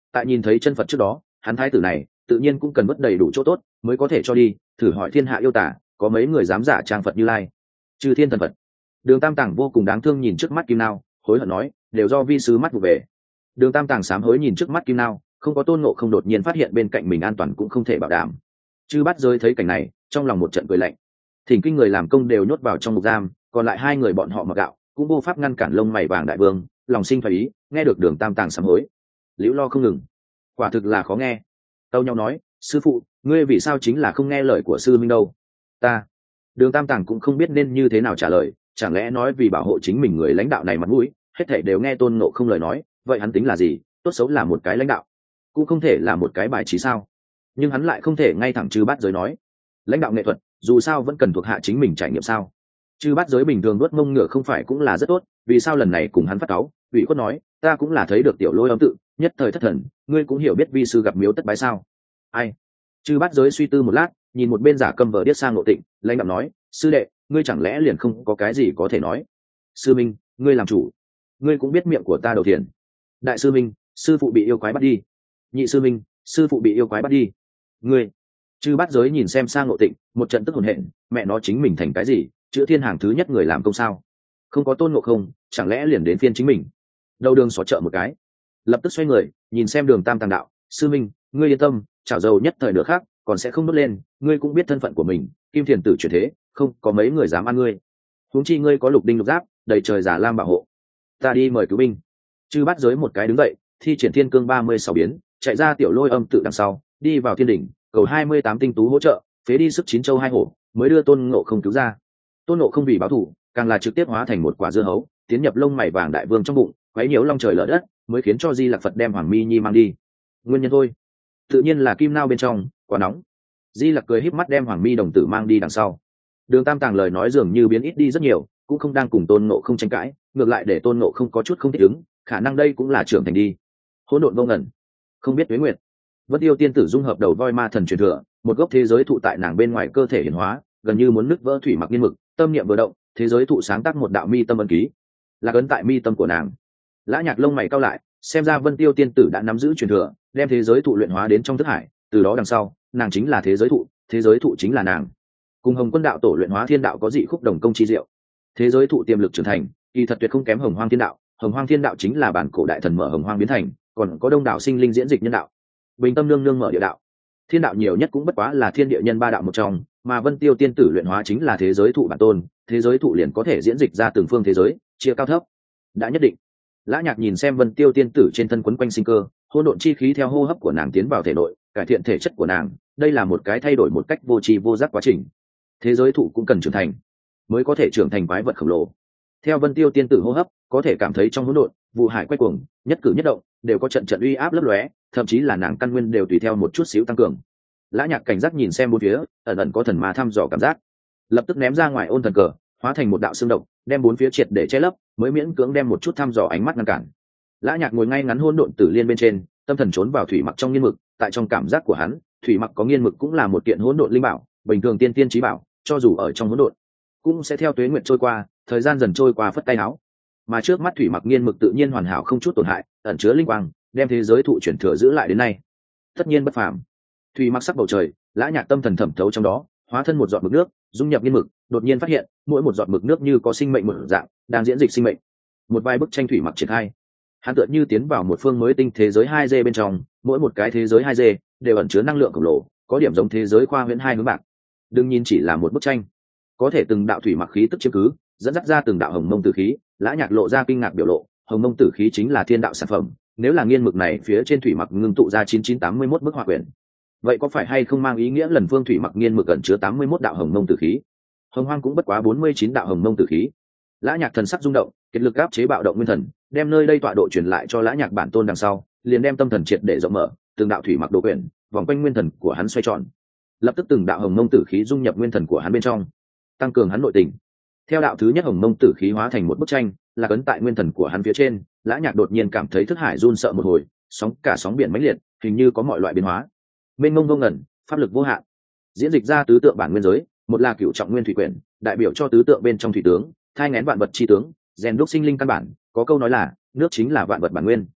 tại nhìn thấy chân Phật trước đó, hắn thái tử này tự nhiên cũng cần mất đầy đủ chỗ tốt mới có thể cho đi. Thử hỏi thiên hạ yêu tả, có mấy người dám giả trang Phật Như Lai? Trừ thiên thần Phật. Đường Tam Tàng vô cùng đáng thương nhìn trước mắt Kim Nao, hối hận nói, đều do vi sứ mắt vụ về. Đường Tam Tàng sám hối nhìn trước mắt Kim Nao, không có Tôn Ngộ Không đột nhiên phát hiện bên cạnh mình an toàn cũng không thể bảo đảm. Chư Bát Giới thấy cảnh này, trong lòng một trận cười lạnh. Thỉnh Kinh người làm công đều nhốt vào trong ngục giam, còn lại hai người bọn họ mặc gạo cũng vô pháp ngăn cản lông mày vàng đại vương, lòng sinh phải ý, nghe được Đường Tam Tàng sám hối, liễu lo không ngừng. Quả thực là khó nghe. Tâu nhau nói, sư phụ, ngươi vì sao chính là không nghe lời của sư minh đâu? Ta. Đường Tam Tàng cũng không biết nên như thế nào trả lời, chẳng lẽ nói vì bảo hộ chính mình người lãnh đạo này mặt mũi, hết thảy đều nghe Tôn Ngộ Không lời nói, vậy hắn tính là gì? Tốt xấu là một cái lãnh đạo, cũng không thể là một cái bài trí sao? Nhưng hắn lại không thể ngay thẳng Chư Bát Giới nói, lãnh đạo nghệ thuật dù sao vẫn cần thuộc hạ chính mình trải nghiệm sao? Chư Bát Giới bình thường nuốt mông ngựa không phải cũng là rất tốt, vì sao lần này cùng hắn phát cáu? Ủy khuất nói, ta cũng là thấy được tiểu lôi âm tự, nhất thời thất thần, ngươi cũng hiểu biết vi sư gặp miếu tất bái sao? Ai? Chư Bát Giới suy tư một lát, nhìn một bên giả câm vờ điếc sang Ngộ Tịnh, lãnh đạo nói, sư đệ, ngươi chẳng lẽ liền không có cái gì có thể nói? Sư minh, ngươi làm chủ, ngươi cũng biết miệng của ta đầu tiên. Đại sư minh, sư phụ bị yêu quái bắt đi. Nhị sư minh, sư phụ bị yêu quái bắt đi. Ngươi. Chư Bát Giới nhìn xem sang Ngộ Tịnh, một trận tức hồn hện, mẹ nó chính mình thành cái gì, chữa thiên hàng thứ nhất người làm công sao? Không có Tôn Ngộ Không, chẳng lẽ liền đến phiên chính mình? Đầu đường xó chợ một cái, lập tức xoay người nhìn xem Đường Tam Tàng đạo, sư minh, ngươi yên tâm, chảo dầu nhất thời được khác còn sẽ không đốt lên, ngươi cũng biết thân phận của mình, kim thiền tử chuyển thế, không có mấy người dám ăn ngươi. Huống chi ngươi có lục đinh lục giáp, đầy trời giả lam bảo hộ. Ta đi mời cứu binh. Chư Bát Giới một cái đứng dậy, thi triển thiên cương ba mươi sáu biến, chạy ra tiểu lôi âm tự đằng sau, đi vào thiên đỉnh, cầu hai mươi tám tinh tú hỗ trợ, phế đi sức chín châu hai hổ, mới đưa Tôn Ngộ Không cứu ra. Tôn Ngộ Không vì báo thù, càng là trực tiếp hóa thành một quả dưa hấu, tiến nhập lông mày vàng đại vương trong bụng, quấy nhiễu long trời lở đất, mới khiến cho Di Lặc Phật đem Hoàng Mi Nhi mang đi. Nguyên nhân thôi, tự nhiên là kim nao bên trong quá nóng. Di Lặc cười híp mắt đem Hoàng Mi đồng tử mang đi đằng sau. Đường Tam Tàng lời nói dường như biến ít đi rất nhiều, cũng không đang cùng Tôn Ngộ Không tranh cãi, ngược lại để Tôn Ngộ Không có chút không thích ứng, khả năng đây cũng là trưởng thành đi. Hỗn độn vô ngẩn, không biết tuế nguyệt. Vân Tiêu tiên tử dung hợp đầu voi ma thần truyền thừa, một gốc thế giới thụ tại nàng bên ngoài cơ thể hiển hóa, gần như muốn nứt vỡ thủy mặc nghiên mực, tâm niệm vừa động, thế giới thụ sáng tác một đạo mi tâm ấn ký, là ấn tại mi tâm của nàng. Lã Nhạc lông mày cau lại, xem ra Vân Tiêu tiên tử đã nắm giữ truyền thừa, đem thế giới thụ luyện hóa đến trong thức hải, từ đó đằng sau, nàng chính là thế giới thụ, thế giới thụ chính là nàng. Cùng Hồng Quân đạo tổ luyện hóa thiên đạo có dị khúc đồng công chi diệu. Thế giới thụ tiềm lực trưởng thành, kỳ thật tuyệt không kém Hồng Hoang thiên đạo, Hồng Hoang thiên đạo chính là bản cổ đại thần mở Hồng Hoang biến thành, còn có đông đảo sinh linh diễn dịch nhân đạo. Bình tâm nương nương mở địa đạo. Thiên đạo nhiều nhất cũng bất quá là thiên địa nhân ba đạo một trong, mà Vân Tiêu tiên tử luyện hóa chính là thế giới thụ bản tôn, thế giới thụ liền có thể diễn dịch ra từng phương thế giới, chia cao thấp. Đã nhất định. Lã Nhạc nhìn xem Vân Tiêu tiên tử trên thân quấn quanh sinh cơ, hỗn độn chi khí theo hô hấp của nàng tiến vào thể nội, cải thiện thể chất của nàng, đây là một cái thay đổi một cách vô tri vô giác quá trình. Thế giới thụ cũng cần trưởng thành, mới có thể trưởng thành quái vật khổng lồ. Theo Vân Tiêu tiên tử hô hấp, có thể cảm thấy trong hỗn độn, vụ hải quay cuồng, nhất cử nhất động đều có trận trận uy áp lấp lóe, thậm chí là nàng căn nguyên đều tùy theo một chút xíu tăng cường. Lã Nhạc cảnh giác nhìn xem bốn phía, ẩn ẩn có thần ma thăm dò cảm giác, lập tức ném ra ngoài ôn thần cờ, hóa thành một đạo xương độc, đem bốn phía triệt để che lấp, mới miễn cưỡng đem một chút thăm dò ánh mắt ngăn cản. Lã Nhạc ngồi ngay ngắn hỗn độn tử liên bên trên, tâm thần trốn vào thủy mặc trong nghiên mực, tại trong cảm giác của hắn, thủy mặc có nghiên mực cũng là một kiện hỗn độn linh bảo, bình thường tiên tiên chí bảo, cho dù ở trong hỗn độn, cũng sẽ theo tuế nguyệt trôi qua, thời gian dần trôi qua phất tay áo. Mà trước mắt thủy mặc nghiên mực tự nhiên hoàn hảo không chút tổn hại, ẩn chứa linh quang, đem thế giới thụ chuyển thừa giữ lại đến nay. Tất nhiên bất phàm. Thủy mặc sắc bầu trời, Lã Nhạc tâm thần thẩm thấu trong đó, hóa thân một giọt mực nước, dung nhập nghiên mực, đột nhiên phát hiện, mỗi một giọt mực nước như có sinh mệnh một dạng, đang diễn dịch sinh mệnh. Một vài bức tranh thủy mặc triển khai, hắn tựa như tiến vào một phương mới tinh thế giới hai D bên trong, mỗi một cái thế giới hai D đều ẩn chứa năng lượng khổng lồ, có điểm giống thế giới khoa huyễn hai hướng bạc. Đừng nhìn chỉ là một bức tranh, có thể từng đạo thủy mặc khí tức chiếm cứ, dẫn dắt ra từng đạo hồng mông tử khí. Lã Nhạc lộ ra kinh ngạc biểu lộ, hồng mông tử khí chính là thiên đạo sản phẩm, nếu là nghiên mực này phía trên thủy mặc ngưng tụ ra chín chín tám mươi mốt bức họa quyển, vậy có phải hay không mang ý nghĩa lần phương thủy mặc nghiên mực ẩn chứa tám mươi mốt đạo hồng mông tử khí? Hồng Hoang cũng bất quá bốn mươi chín đạo hồng mông tử khí. Lã Nhạc thần sắc rung động, kết lực áp chế bạo động nguyên thần, đem nơi đây tọa độ truyền lại cho Lã Nhạc bản tôn đằng sau, liền đem tâm thần triệt để rộng mở, từng đạo thủy mặc đồ quyển, vòng quanh nguyên thần của hắn xoay tròn. Lập tức từng đạo hồng mông tử khí dung nhập nguyên thần của hắn bên trong, tăng cường hắn nội tình. Theo đạo thứ nhất hồng mông tử khí hóa thành một bức tranh, là ấn tại nguyên thần của hắn phía trên, Lã Nhạc đột nhiên cảm thấy thức hải run sợ một hồi, sóng cả sóng biển mãnh liệt, hình như có mọi loại biến hóa. Mênh mông vô ngẩn, pháp lực vô hạn, diễn dịch ra tứ tượng bản nguyên giới, một là cửu trọng nguyên thủy quyển, đại biểu cho tứ tượng bên trong thủy tướng, thai nghén vạn vật chi tướng, rèn đúc sinh linh căn bản, có câu nói là nước chính là vạn vật bản nguyên.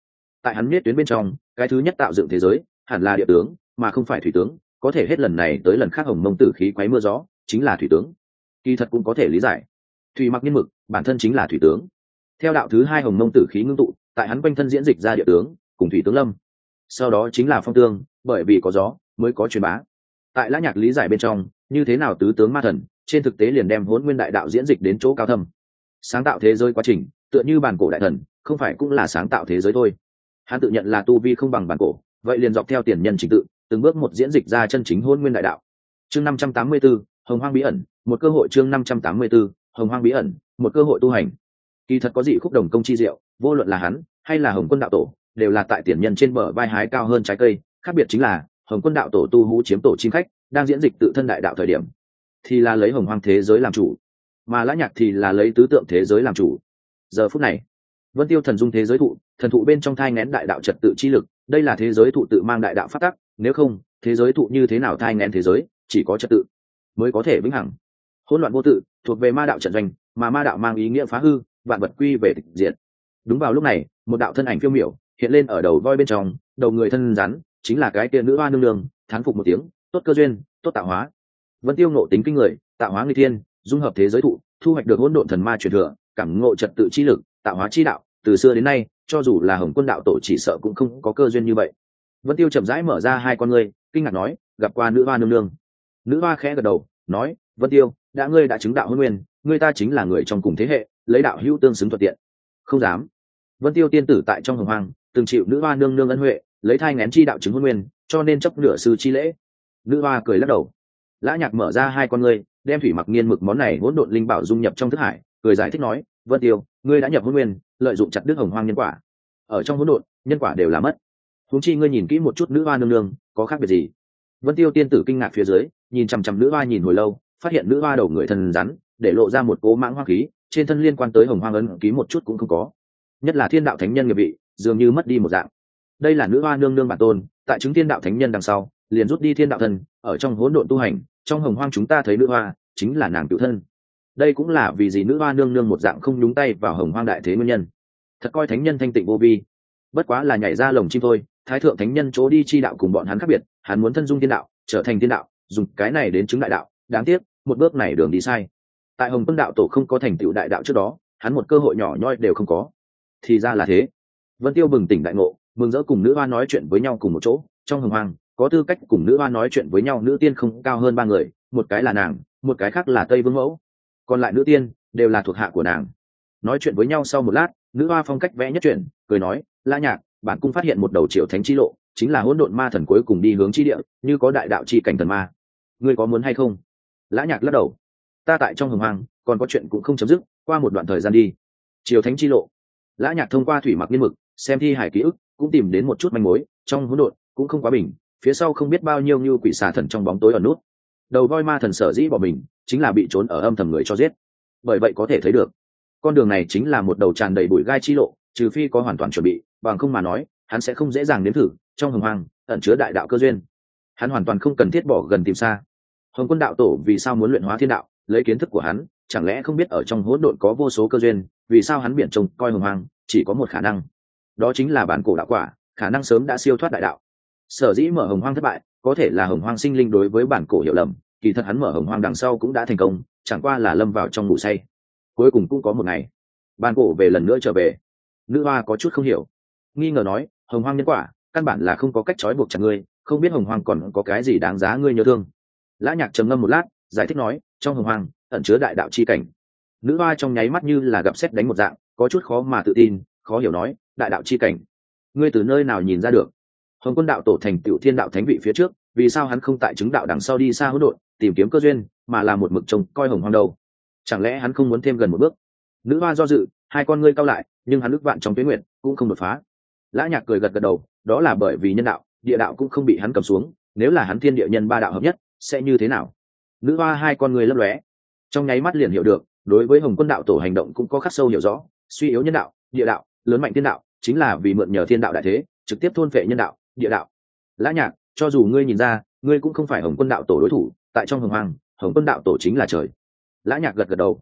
tại hắn biết tuyến bên trong cái thứ nhất tạo dựng thế giới hẳn là địa tướng mà không phải thủy tướng, có thể hết lần này tới lần khác hồng mông tử khí quấy mưa gió chính là thủy tướng. Kỳ thật cũng có thể lý giải, thủy mặc nhiên mực bản thân chính là thủy tướng. Theo đạo thứ hai hồng mông tử khí ngưng tụ tại hắn quanh thân diễn dịch ra địa tướng cùng thủy tướng lâm, sau đó chính là phong tương, bởi vì có gió mới có truyền bá. Tại Lã Nhạc lý giải bên trong, như thế nào tứ tướng ma thần trên thực tế liền đem hỗn nguyên đại đạo diễn dịch đến chỗ cao thâm. Sáng tạo thế giới quá trình tựa như bản cổ đại thần không phải cũng là sáng tạo thế giới thôi. Hắn tự nhận là tu vi không bằng bản cổ, vậy liền dọc theo tiền nhân trình tự từng bước một diễn dịch ra chân chính hỗn nguyên đại đạo. Chương năm trăm tám mươi 584, Hồng Hoang bí ẩn, một cơ hội. Chương năm trăm tám mươi 584, Hồng Hoang bí ẩn, một cơ hội tu hành. Kỳ thật có dị khúc đồng công chi diệu, vô luận là hắn hay là Hồng Quân đạo tổ đều là tại tiền nhân trên bờ vai hái cao hơn trái cây, khác biệt chính là Hồng Quân đạo tổ tu hú chiếm tổ chim khách, đang diễn dịch tự thân đại đạo thời điểm thì là lấy hồng hoang thế giới làm chủ, mà Lã Nhạc thì là lấy tứ tượng thế giới làm chủ. Giờ phút này Vân Tiêu thần dung thế giới thụ, thần thụ bên trong thai nghén đại đạo trật tự chi lực, đây là thế giới thụ tự mang đại đạo phát tắc, nếu không thế giới thụ như thế nào thai nghén thế giới, chỉ có trật tự mới có thể vĩnh hằng. Hỗn loạn vô tự thuộc về ma đạo trận doanh, mà ma đạo mang ý nghĩa phá hư, vạn vật quy về tịch diệt. Đúng vào lúc này, một đạo thân ảnh phiêu miểu hiện lên ở đầu voi bên trong, đầu người thân rắn, chính là cái kia nữ hoa nương nương, thán phục một tiếng, tốt cơ duyên, tốt tạo hóa. Vân Tiêu ngộ tính kinh người, tạo hóa nghịch thiên, dung hợp thế giới thụ, thu hoạch được hỗn độn thần ma truyền thừa, cảm ngộ trật tự chi lực, tạo hóa chi đạo, từ xưa đến nay, cho dù là Hồng Quân đạo tổ chỉ sợ cũng không có cơ duyên như vậy. Vân Tiêu chậm rãi mở ra hai con ngươi, kinh ngạc nói, gặp qua nữ hoa nương nương. Nữ hoa khẽ gật đầu, nói, Vân Tiêu, đã ngươi đã chứng đạo hôn nguyên, ngươi ta chính là người trong cùng thế hệ, lấy đạo hữu tương xứng thuận tiện. Không dám. Vân Tiêu tiên tử tại trong hồng hoang từng chịu nữ hoa nương nương ân huệ, lấy thai ngén chi đạo chứng hôn nguyên, cho nên chấp nửa sư chi lễ. Nữ hoa cười lắc đầu. Lã Nhạc mở ra hai con ngươi, đem thủy mặc nghiên mực món này hỗn độn linh bảo dung nhập trong thức hải, cười giải thích nói, Vân Tiêu, ngươi đã nhập hôn nguyên, lợi dụng chặt đứt hồng hoang nhân quả. Ở trong hỗn độn, nhân quả đều là mất. Huống chi ngươi nhìn kỹ một chút nữ hoa nương nương, có khác biệt gì? Vân Tiêu tiên tử kinh ngạc phía dưới, nhìn chằm chằm nữ hoa nhìn hồi lâu, phát hiện nữ hoa đầu người thần rắn, để lộ ra một cố mãng hoang khí, trên thân liên quan tới hồng hoang ấn ký một chút cũng không có. Nhất là thiên đạo thánh nhân nghiệp vị, dường như mất đi một dạng. Đây là nữ hoa nương nương bản tôn, tại chứng thiên đạo thánh nhân đằng sau, liền rút đi thiên đạo thân, ở trong hỗn độn tu hành, trong hồng hoang chúng ta thấy nữ hoa, chính là nàng cựu thân. Đây cũng là vì gì nữ hoa nương nương một dạng không nhúng tay vào hồng hoang đại thế nguyên nhân. Thật coi thánh nhân thanh tịnh vô vi, bất quá là nhảy ra lồng chim thôi. Thái thượng thánh nhân chỗ đi chi đạo cùng bọn hắn khác biệt, hắn muốn thân dung thiên đạo, trở thành thiên đạo, dùng cái này đến chứng đại đạo, đáng tiếc một bước này đường đi sai. Tại Hồng Quân đạo tổ không có thành tựu đại đạo trước đó, hắn một cơ hội nhỏ nhoi đều không có. Thì ra là thế. Vân Tiêu bừng tỉnh đại ngộ, mừng rỡ cùng nữ hoa nói chuyện với nhau cùng một chỗ. Trong hồng hoang có tư cách cùng nữ hoa nói chuyện với nhau nữ tiên không cao hơn ba người, một cái là nàng, một cái khác là Tây Vương Mẫu, còn lại nữ tiên đều là thuộc hạ của nàng. Nói chuyện với nhau sau một lát, nữ hoa phong cách vẽ nhất chuyển, cười nói, Lã Nhạc, bản cung phát hiện một đầu triệu thánh chi lộ, chính là hỗn độn ma thần cuối cùng đi hướng chi địa, như có đại đạo chi cảnh thần ma. Ngươi có muốn hay không? Lã Nhạc lắc đầu, ta tại trong hồng hoang còn có chuyện cũng không chấm dứt, qua một đoạn thời gian đi. Triều thánh chi lộ. Lã Nhạc thông qua thủy mặc nghiên mực xem thi hải ký ức, cũng tìm đến một chút manh mối. Trong hỗn độn cũng không quá bình, phía sau không biết bao nhiêu như quỷ xà thần trong bóng tối ở nút. Đầu voi ma thần sở dĩ bỏ mình, chính là bị trốn ở âm thầm người cho giết. Bởi vậy có thể thấy được, con đường này chính là một đầu tràn đầy bụi gai chi lộ, trừ phi có hoàn toàn chuẩn bị, bằng không mà nói, hắn sẽ không dễ dàng nếm thử. Trong hồng hoang ẩn chứa đại đạo cơ duyên, hắn hoàn toàn không cần thiết bỏ gần tìm xa. Hồng Quân đạo tổ vì sao muốn luyện hóa thiên đạo? Lấy kiến thức của hắn, chẳng lẽ không biết ở trong hỗn độn có vô số cơ duyên? Vì sao hắn biển trông coi hồng hoang chỉ có một khả năng, đó chính là bản cổ đạo quả, khả năng sớm đã siêu thoát đại đạo. Sở dĩ mở hồng hoang thất bại, có thể là hồng hoang sinh linh đối với bản cổ hiểu lầm, kỳ thật hắn mở hồng hoang đằng sau cũng đã thành công, chẳng qua là lâm vào trong ngủ say. Cuối cùng cũng có một ngày, bản cổ về lần nữa trở về. Nữ hoa có chút không hiểu, nghi ngờ nói, hồng hoang nhân quả căn bản là không có cách trói buộc chặt ngươi, không biết hồng hoang còn có cái gì đáng giá ngươi nhớ thương. Lã Nhạc trầm ngâm một lát, giải thích nói, trong hồng hoang ẩn chứa đại đạo chi cảnh. Nữ hoa trong nháy mắt như là gặp sét đánh một dạng, có chút khó mà tự tin, khó hiểu nói, đại đạo chi cảnh, ngươi từ nơi nào nhìn ra được? Hồng Quân đạo tổ thành tựu thiên đạo thánh vị phía trước, vì sao hắn không tại chứng đạo đằng sau đi xa hỗn độn tìm kiếm cơ duyên, mà là một mực trông coi hồng hoang đầu? Chẳng lẽ hắn không muốn thêm gần một bước? Nữ hoa do dự, hai con ngươi cau lại, nhưng hắn ước vạn trong tuyết nguyện cũng không đột phá. Lã Nhạc cười gật gật đầu, đó là bởi vì nhân đạo, địa đạo cũng không bị hắn cầm xuống, nếu là hắn thiên địa nhân ba đạo hợp nhất, sẽ như thế nào? Nữ hoa hai con ngươi lấp lóe, trong nháy mắt liền hiểu được, đối với Hồng Quân đạo tổ hành động cũng có khắc sâu hiểu rõ, suy yếu nhân đạo, địa đạo, lớn mạnh thiên đạo, chính là vì mượn nhờ thiên đạo đại thế, trực tiếp thôn phệ nhân đạo, địa đạo. Lã Nhạc, cho dù ngươi nhìn ra, ngươi cũng không phải Hồng Quân đạo tổ đối thủ, tại trong hồng hoang, Hồng Quân đạo tổ chính là trời. Lã Nhạc gật gật đầu.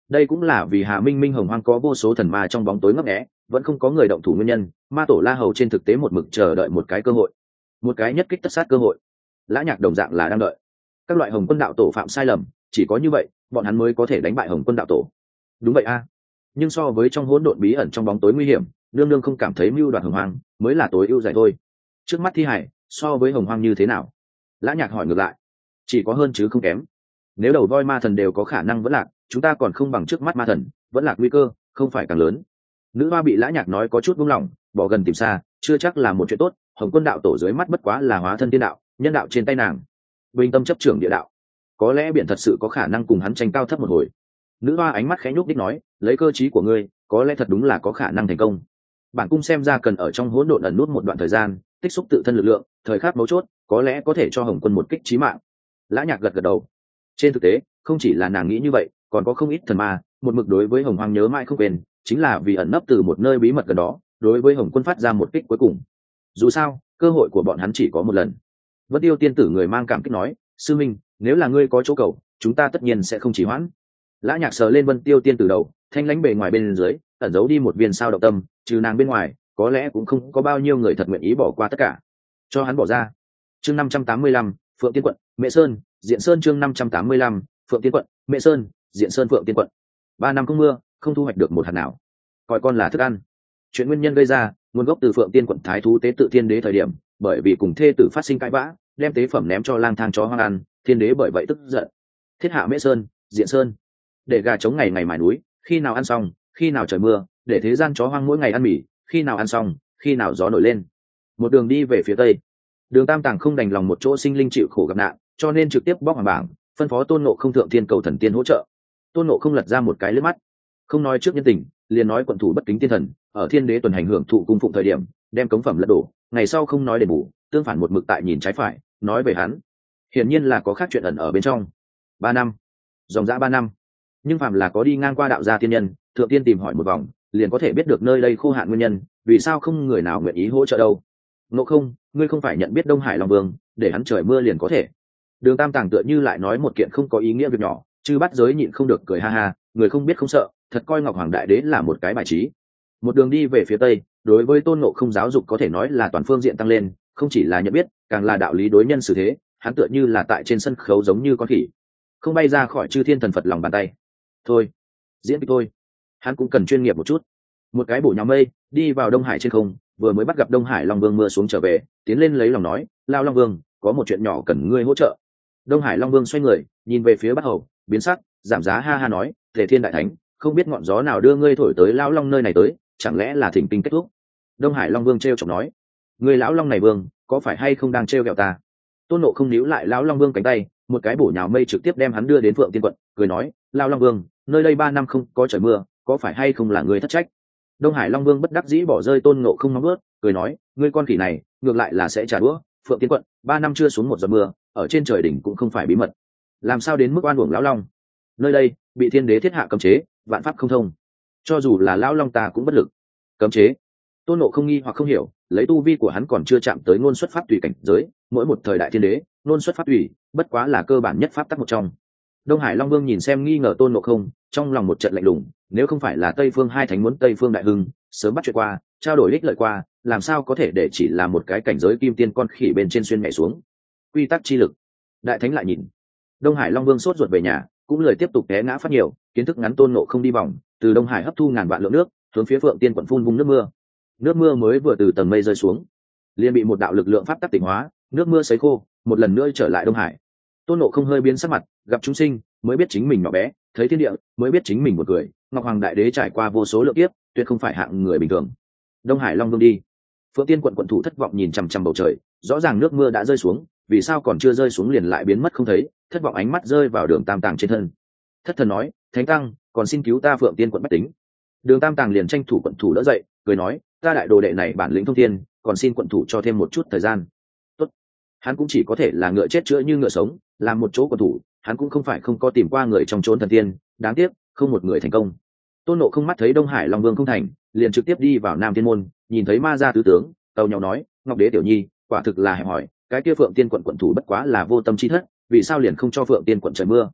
đây cũng là vì Hà Minh Minh Hồng Hoang có vô số thần ma trong bóng tối ngấp nghé, vẫn không có người động thủ nguyên nhân. Ma tổ La Hầu trên thực tế một mực chờ đợi một cái cơ hội, một cái nhất kích tất sát cơ hội. Lã Nhạc đồng dạng là đang đợi các loại Hồng Quân đạo tổ phạm sai lầm, chỉ có như vậy bọn hắn mới có thể đánh bại Hồng Quân đạo tổ. Đúng vậy a. Nhưng so với trong hỗn độn bí ẩn trong bóng tối nguy hiểm, nương nương không cảm thấy mưu đoạt Hồng Hoang mới là tối ưu giải thôi. Trước mắt thi hải so với Hồng Hoang như thế nào? Lã Nhạc hỏi ngược lại. Chỉ có hơn chứ không kém. Nếu đầu voi ma thần đều có khả năng vẫn lạc, chúng ta còn không bằng trước mắt ma thần, vẫn lạc nguy cơ không phải càng lớn. Nữ hoa bị Lã Nhạc nói có chút buông lỏng, bỏ gần tìm xa, chưa chắc là một chuyện tốt. Hồng Quân đạo tổ dưới mắt bất quá là hóa thân tiên đạo, nhân đạo trên tay nàng, bình tâm chấp trưởng địa đạo, có lẽ biển thật sự có khả năng cùng hắn tranh cao thấp một hồi. Nữ hoa ánh mắt khẽ nhúc đích nói, lấy cơ trí của ngươi, có lẽ thật đúng là có khả năng thành công. Bản cung xem ra cần ở trong hỗn độn ẩn nút một đoạn thời gian, tích xúc tự thân lực lượng, thời khắc mấu chốt, có lẽ có thể cho Hồng Quân một kích chí mạng. Lã Nhạc gật gật đầu. Trên thực tế, không chỉ là nàng nghĩ như vậy, còn có không ít thần ma, một mực đối với Hồng Hoang nhớ mãi không quên, chính là vì ẩn nấp từ một nơi bí mật gần đó, đối với Hồng Quân phát ra một kích cuối cùng. Dù sao, cơ hội của bọn hắn chỉ có một lần. Vân Tiêu tiên tử người mang cảm kích nói, sư minh, nếu là ngươi có chỗ cầu, chúng ta tất nhiên sẽ không trì hoãn. Lã Nhạc sờ lên Vân Tiêu tiên tử đầu, thanh lãnh bề ngoài bên dưới, ẩn giấu đi một viên sao động tâm, trừ nàng bên ngoài, có lẽ cũng không có bao nhiêu người thật nguyện ý bỏ qua tất cả, cho hắn bỏ ra. Chương năm trăm tám mươi lăm, Phượng Tiên quận, Mễ Sơn, Diện Sơn. Chương năm trăm tám mươi lăm, Phượng Tiên quận, Mễ Sơn, Diện Sơn. Phượng Tiên quận. Ba năm không mưa, không thu hoạch được một hạt nào, coi con là thức ăn. Chuyện nguyên nhân gây ra, nguồn gốc từ Phượng Tiên quận thái thú tế tự thiên đế thời điểm, bởi vì cùng thê tử phát sinh cãi vã, đem tế phẩm ném cho lang thang chó hoang ăn, thiên đế bởi vậy tức giận, thiết hạ Mễ Sơn, Diện Sơn, để gà trống ngày ngày mài núi, khi nào ăn xong, khi nào trời mưa, để thế gian chó hoang mỗi ngày ăn mì, khi nào ăn xong, khi nào gió nổi lên. Một đường đi về phía tây, Đường Tam Tàng không đành lòng một chỗ sinh linh chịu khổ gặp nạn, cho nên trực tiếp bóc hoàng bảng, phân phó Tôn Ngộ Không thượng thiên cầu thần tiên hỗ trợ. Tôn Ngộ Không lật ra một cái lướt mắt, không nói trước nhân tình, liền nói quận thủ bất kính tiên thần, ở thiên đế tuần hành hưởng thụ cung phụng thời điểm, đem cống phẩm lật đổ, ngày sau không nói đền bù, tương phản một mực tại nhìn trái phải, nói về hắn, hiển nhiên là có khác chuyện ẩn ở bên trong. Ba năm, dòng dã ba năm, nhưng phàm là có đi ngang qua đạo gia tiên nhân, thượng tiên tìm hỏi một vòng, liền có thể biết được nơi đây khô hạn nguyên nhân, vì sao không người nào nguyện ý hỗ trợ đâu. Ngộ Không, ngươi không phải nhận biết Đông Hải Long Vương, để hắn trời mưa liền có thể. Đường Tam Tàng tựa như lại nói một kiện không có ý nghĩa việc nhỏ, chư bắt giới nhịn không được cười ha ha, người không biết không sợ, thật coi Ngọc Hoàng Đại Đế là một cái bài trí. Một đường đi về phía tây, đối với Tôn Ngộ Không giáo dục có thể nói là toàn phương diện tăng lên, không chỉ là nhận biết, càng là đạo lý đối nhân xử thế, hắn tựa như là tại trên sân khấu giống như con khỉ, không bay ra khỏi chư thiên thần Phật lòng bàn tay. Thôi, diễn kịch thôi, hắn cũng cần chuyên nghiệp một chút. Một cái bổ nhào mây, đi vào Đông Hải trên không, vừa mới bắt gặp Đông Hải Long Vương mưa xuống trở về, tiến lên lấy lòng nói, lao Long Vương, có một chuyện nhỏ cần ngươi hỗ trợ. Đông Hải Long Vương xoay người, nhìn về phía Bắc Hầu, biến sắc, giảm giá ha ha nói, Tề Thiên đại thánh, không biết ngọn gió nào đưa ngươi thổi tới lão long nơi này tới, chẳng lẽ là thỉnh kinh kết thúc? Đông Hải Long Vương trêu chọc nói, người lão long này vương, có phải hay không đang trêu ghẹo ta? Tôn Ngộ Không níu lại lão Long Vương cánh tay, một cái bổ nhào mây trực tiếp đem hắn đưa đến Phượng Tiên quận, cười nói, lao Long Vương, nơi đây ba năm không có trời mưa, có phải hay không là ngươi thất trách? Đông Hải Long Vương bất đắc dĩ bỏ rơi Tôn Ngộ Không nóng bước, cười nói, ngươi con khỉ này, ngược lại là sẽ trả đũa. Phượng Tiên quận ba năm chưa xuống một giọt mưa, ở trên trời đỉnh cũng không phải bí mật, làm sao đến mức oan uổng lão long? Nơi đây bị thiên đế thiết hạ cấm chế, vạn pháp không thông, cho dù là lão long ta cũng bất lực. Cấm chế? Tôn Ngộ Không nghi hoặc không hiểu, lấy tu vi của hắn còn chưa chạm tới ngôn xuất pháp tùy cảnh giới, mỗi một thời đại thiên đế, ngôn xuất pháp tùy, bất quá là cơ bản nhất pháp tắc một trong. Đông Hải Long Vương nhìn xem nghi ngờ Tôn Ngộ Không, trong lòng một trận lạnh lùng, nếu không phải là Tây Phương hai thánh muốn Tây Phương đại hưng, sớm bắt chuyện qua, trao đổi ích lợi qua, làm sao có thể để chỉ là một cái cảnh giới kim tiên con khỉ bên trên xuyên nhảy xuống. Quy tắc chi lực. Đại thánh lại nhìn. Đông Hải Long Vương sốt ruột về nhà, cũng lười tiếp tục té ngã phát nhiều, kiến thức ngắn Tôn Ngộ Không đi vòng, từ Đông Hải hấp thu ngàn vạn lượng nước, hướng phía Phượng Tiên quận phun vung nước mưa. Nước mưa mới vừa từ tầng mây rơi xuống, liền bị một đạo lực lượng pháp tắc tỉnh hóa, nước mưa sấy khô, một lần nữa trở lại Đông Hải. Tôn Ngộ Không hơi biến sắc mặt, gặp chúng sinh, mới biết chính mình nhỏ bé, thấy thiên địa, mới biết chính mình một người. Ngọc Hoàng Đại Đế trải qua vô số lượng kiếp, tuyệt không phải hạng người bình thường. Đông Hải Long Vương đi. Phượng Tiên quận quận thủ thất vọng nhìn chằm chằm bầu trời, rõ ràng nước mưa đã rơi xuống, vì sao còn chưa rơi xuống liền lại biến mất không thấy? Thất vọng ánh mắt rơi vào Đường Tam Tàng trên thân. Thất thần nói, Thánh Tăng, còn xin cứu ta Phượng Tiên quận bách tính. Đường Tam Tàng liền tranh thủ quận thủ đỡ dậy, cười nói, ta đại đồ đệ này bản lĩnh thông thiên, còn xin quận thủ cho thêm một chút thời gian. Tốt. Hắn cũng chỉ có thể là ngựa chết chữa như ngựa sống, làm một chỗ quận thủ, hắn cũng không phải không có tìm qua người trong chốn thần tiên, đáng tiếc không một người thành công. Tôn Ngộ Không mắt thấy Đông Hải Long Vương không thành, liền trực tiếp đi vào Nam Thiên môn, nhìn thấy ma gia tứ tướng, tàu nhau nói, Ngọc Đế tiểu nhi, quả thực là hẹp hỏi, cái kia Phượng Tiên quận quận thủ bất quá là vô tâm chi thất, vì sao liền không cho Phượng Tiên quận trời mưa?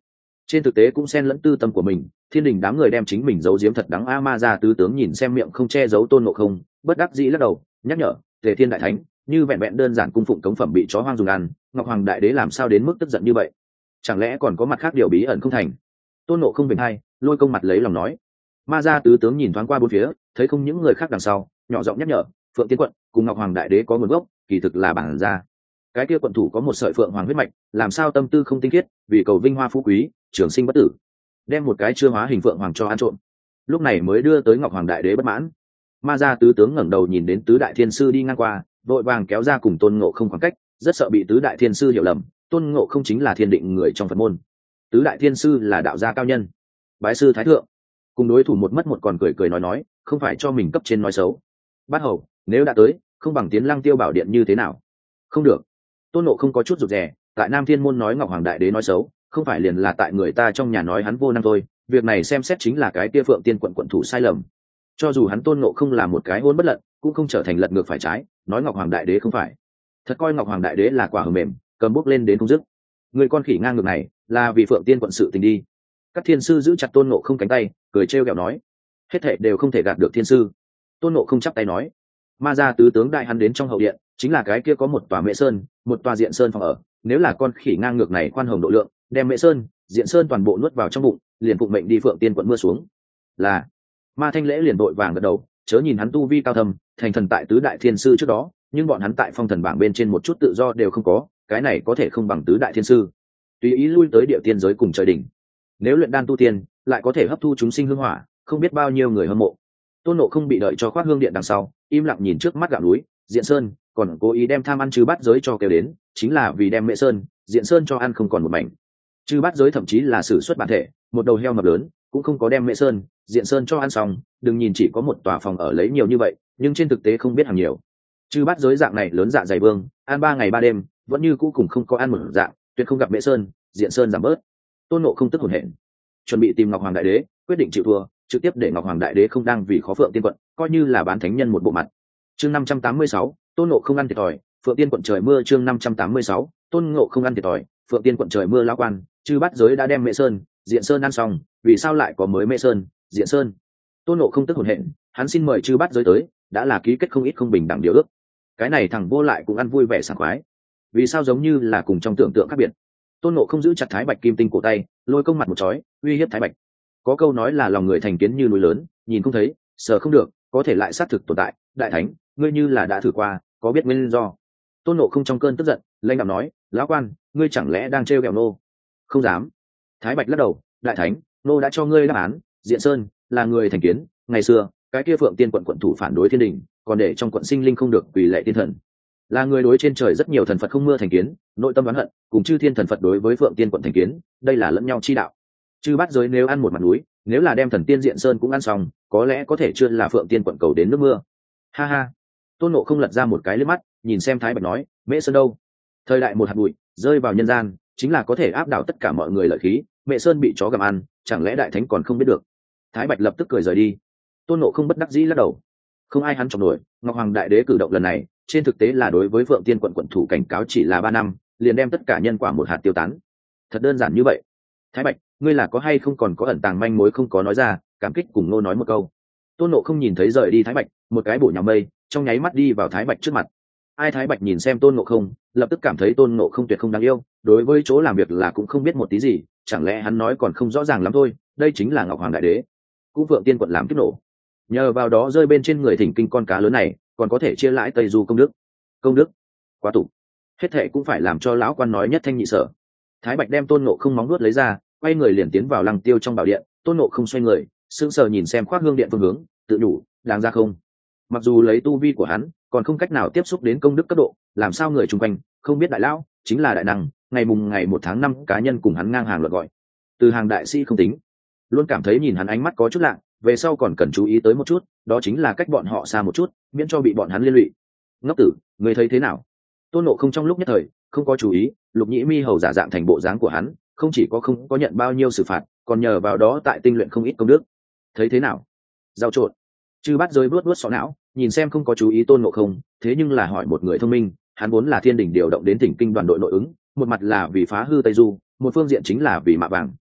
Trên thực tế cũng xen lẫn tư tâm của mình, thiên đình đám người đem chính mình giấu giếm thật đắng. A Ma Gia tứ tướng nhìn xem miệng không che giấu Tôn Ngộ Không, bất đắc dĩ lắc đầu nhắc nhở: Tề Thiên đại thánh, như vẹn vẹn đơn giản cung phụng cống phẩm bị chó hoang dùng ăn, Ngọc Hoàng đại đế làm sao đến mức tức giận như vậy? Chẳng lẽ còn có mặt khác điều bí ẩn không thành? Tôn Ngộ Không bình hai lôi công mặt lấy lòng nói. Ma Gia tứ tướng nhìn thoáng qua bốn phía, thấy không những người khác đằng sau, nhỏ giọng nhắc nhở: Phượng Tiên quận cùng Ngọc Hoàng đại đế có nguồn gốc, kỳ thực là bản gia. Cái kia quận thủ có một sợi phượng hoàng huyết mạch, làm sao tâm tư không tinh khiết, vì cầu vinh hoa phú quý, trường sinh bất tử, đem một cái chưa hóa hình phượng hoàng cho ăn trộm, lúc này mới đưa tới Ngọc Hoàng đại đế bất mãn. Ma Gia tứ tướng ngẩng đầu nhìn đến tứ đại thiên sư đi ngang qua, vội vàng kéo ra cùng Tôn Ngộ Không khoảng cách, rất sợ bị tứ đại thiên sư hiểu lầm, Tôn Ngộ Không chính là thiên định người trong Phật môn, tứ đại thiên sư là đạo gia cao nhân, bái sư thái thượng. Cùng đối thủ một mất một còn cười cười nói nói, không phải cho mình cấp trên nói xấu. Bát hầu, nếu đã tới, không bằng tiến Lăng Tiêu Bảo Điện như thế nào? Không được. Tôn Ngộ Không có chút rụt rè, tại Nam Thiên môn nói Ngọc Hoàng đại đế nói xấu, không phải liền là tại người ta trong nhà nói hắn vô năng thôi, việc này xem xét chính là cái kia Phượng Tiên quận quận thủ sai lầm. Cho dù hắn Tôn Ngộ Không là một cái hôn bất lận, cũng không trở thành lật ngược phải trái, nói Ngọc Hoàng đại đế không phải. Thật coi Ngọc Hoàng đại đế là quả hờ mềm, cầm bút lên đến không dứt. Người con khỉ ngang ngược này, là vì Phượng Tiên quận sự tình đi. Các thiên sư giữ chặt Tôn Ngộ Không cánh tay, cười trêu ghẹo nói: hết thảy đều không thể gạt được thiên sư. Tôn Ngộ Không chắp tay nói. Ma Gia tứ tướng đại hắn đến trong hậu điện, chính là cái kia có một tòa Mễ Sơn, một tòa Diện Sơn phòng ở. Nếu là con khỉ ngang ngược này khoan hồng độ lượng, đem Mễ Sơn, Diện Sơn toàn bộ nuốt vào trong bụng, liền phụng mệnh đi Phượng Tiên quận mưa xuống. Là. Ma Thanh Lễ liền đội vàng gật đầu, chớ nhìn hắn tu vi cao thâm, thành thần tại tứ đại thiên sư trước đó, nhưng bọn hắn tại phong thần bảng bên trên một chút tự do đều không có, cái này có thể không bằng tứ đại thiên sư. Tùy ý lui tới địa tiên giới cùng trời đỉnh. Nếu luyện đan tu tiên, lại có thể hấp thu chúng sinh hương hỏa, không biết bao nhiêu người hâm mộ. Tôn Ngộ Không bị đợi cho khoác hương điện đằng sau, im lặng nhìn trước mắt gạo núi, Diện Sơn, còn cố ý đem tham ăn chư bát giới cho kêu đến, chính là vì đem Mễ Sơn, Diện Sơn cho ăn không còn một mảnh. Chư bát giới thậm chí là sử xuất bản thể, một đầu heo mập lớn, cũng không có đem Mễ Sơn, Diện Sơn cho ăn xong. Đừng nhìn chỉ có một tòa phòng ở lấy nhiều như vậy, nhưng trên thực tế không biết hàng nhiều. Chư bát giới dạng này lớn dạ dày vương, ăn ba ngày ba đêm, vẫn như cũ cùng không có ăn một dạng, tuyệt không gặp Mễ Sơn, Diện Sơn giảm bớt. Tôn Ngộ Không tức hổn hển, chuẩn bị tìm Ngọc Hoàng đại đế, quyết định chịu thua, trực tiếp để Ngọc Hoàng đại đế không đang vì khó Phượng Tiên quận, coi như là bán thánh nhân một bộ mặt. Chương năm trăm tám mươi sáu, Tôn Ngộ Không ăn thiệt thòi, Phượng Tiên quận trời mưa. Chương năm trăm tám mươi sáu, Tôn Ngộ Không ăn thiệt thòi, Phượng Tiên quận trời mưa. Lão quan, chư bát giới đã đem Mễ Sơn, Diện Sơn ăn xong, vì sao lại có mới Mễ Sơn, Diện Sơn? Tôn Ngộ Không tức hổn hển, hắn xin mời chư bát giới tới, đã là ký kết không ít không bình đẳng điều ước. Cái này thằng vô lại cũng ăn vui vẻ sảng khoái, vì sao giống như là cùng trong tưởng tượng khác biệt? Tôn Ngộ Không giữ chặt Thái Bạch kim tinh cổ tay, lôi công mặt một chói, uy hiếp Thái Bạch. Có câu nói là lòng người thành kiến như núi lớn, nhìn không thấy, sờ không được, có thể lại xác thực tồn tại. Đại thánh, ngươi như là đã thử qua, có biết nguyên do? Tôn Ngộ Không trong cơn tức giận, lãnh đạm nói: lão quan, ngươi chẳng lẽ đang trêu ghẹo nô? Không dám. Thái Bạch lắc đầu: đại thánh, nô đã cho ngươi đáp án. Diện Sơn là người thành kiến, ngày xưa cái kia Phượng Tiên quận quận thủ phản đối thiên đình, còn để trong quận sinh linh không được quỳ lệ tiên thần, là người đối trên trời rất nhiều thần Phật không mưa thành kiến, nội tâm oán hận, cùng chư thiên thần Phật đối với Phượng Tiên quận thành kiến, đây là lẫn nhau chi đạo. Chư bát giới nếu ăn một mặt núi, nếu là đem thần tiên Diện Sơn cũng ăn xong, có lẽ có thể chưa là Phượng Tiên quận cầu đến nước mưa. Ha ha. Tôn Ngộ Không lật ra một cái liếc mắt, nhìn xem Thái Bạch nói: Mễ Sơn đâu? Thời đại một hạt bụi rơi vào nhân gian, chính là có thể áp đảo tất cả mọi người lợi khí. Mễ Sơn bị chó gặm ăn, chẳng lẽ đại thánh còn không biết được? Thái Bạch lập tức cười rời đi. Tôn Ngộ Không bất đắc dĩ lắc đầu, không ai hắn chọc nổi. Ngọc Hoàng đại đế cử động lần này, trên thực tế là đối với Phượng Tiên quận quận thủ cảnh cáo chỉ là ba năm, liền đem tất cả nhân quả một hạt tiêu tán. Thật đơn giản như vậy. Thái Bạch, ngươi là có hay không còn có ẩn tàng manh mối không có nói ra, cảm kích cùng Ngô nói một câu. Tôn Ngộ Không nhìn thấy rời đi Thái Bạch, một cái bổ nhào mây, trong nháy mắt đi vào Thái Bạch trước mặt. Ai? Thái Bạch nhìn xem Tôn Ngộ Không, lập tức cảm thấy Tôn Ngộ Không tuyệt không đáng yêu, đối với chỗ làm việc là cũng không biết một tí gì, chẳng lẽ hắn nói còn không rõ ràng lắm thôi. Đây chính là Ngọc Hoàng đại đế, cũng Phượng Tiên quận làm kiếp nổ, nhờ vào đó rơi bên trên người thỉnh kinh con cá lớn này, còn có thể chia lãi Tây Du công đức. Công đức quá tục, hết thệ cũng phải làm cho lão quan nói nhất thanh nhị sở. Thái Bạch đem Tôn Ngộ Không móng nuốt lấy ra, quay người liền tiến vào Lăng Tiêu trong bảo điện. Tôn Ngộ Không xoay người, sững sờ nhìn xem khoác hương điện phương hướng, tự nhủ: đáng ra không? Mặc dù lấy tu vi của hắn, còn không cách nào tiếp xúc đến công đức cấp độ, làm sao người chung quanh không biết đại lão chính là đại năng, ngày mùng ngày một tháng năm cá nhân cùng hắn ngang hàng luận gọi, từ hàng đại sĩ không tính, luôn cảm thấy nhìn hắn ánh mắt có chút lạ, về sau còn cần chú ý tới một chút, đó chính là cách bọn họ xa một chút, miễn cho bị bọn hắn liên lụy. Ngốc tử, người thấy thế nào? Tôn Ngộ Không trong lúc nhất thời không có chú ý, Lục Nhĩ Mi hầu giả dạng thành bộ dáng của hắn, không chỉ có không có nhận bao nhiêu xử phạt, còn nhờ vào đó tại tinh luyện không ít công đức. Thấy thế nào? Giao trộn. Chư Bát Giới vuốt vuốt sọ não, nhìn xem không có chú ý Tôn Ngộ Không, thế nhưng là hỏi một người thông minh, hắn vốn là thiên đình điều động đến thỉnh kinh đoàn đội nội ứng, một mặt là vì phá hư Tây Du, một phương diện chính là vì mạ vàng.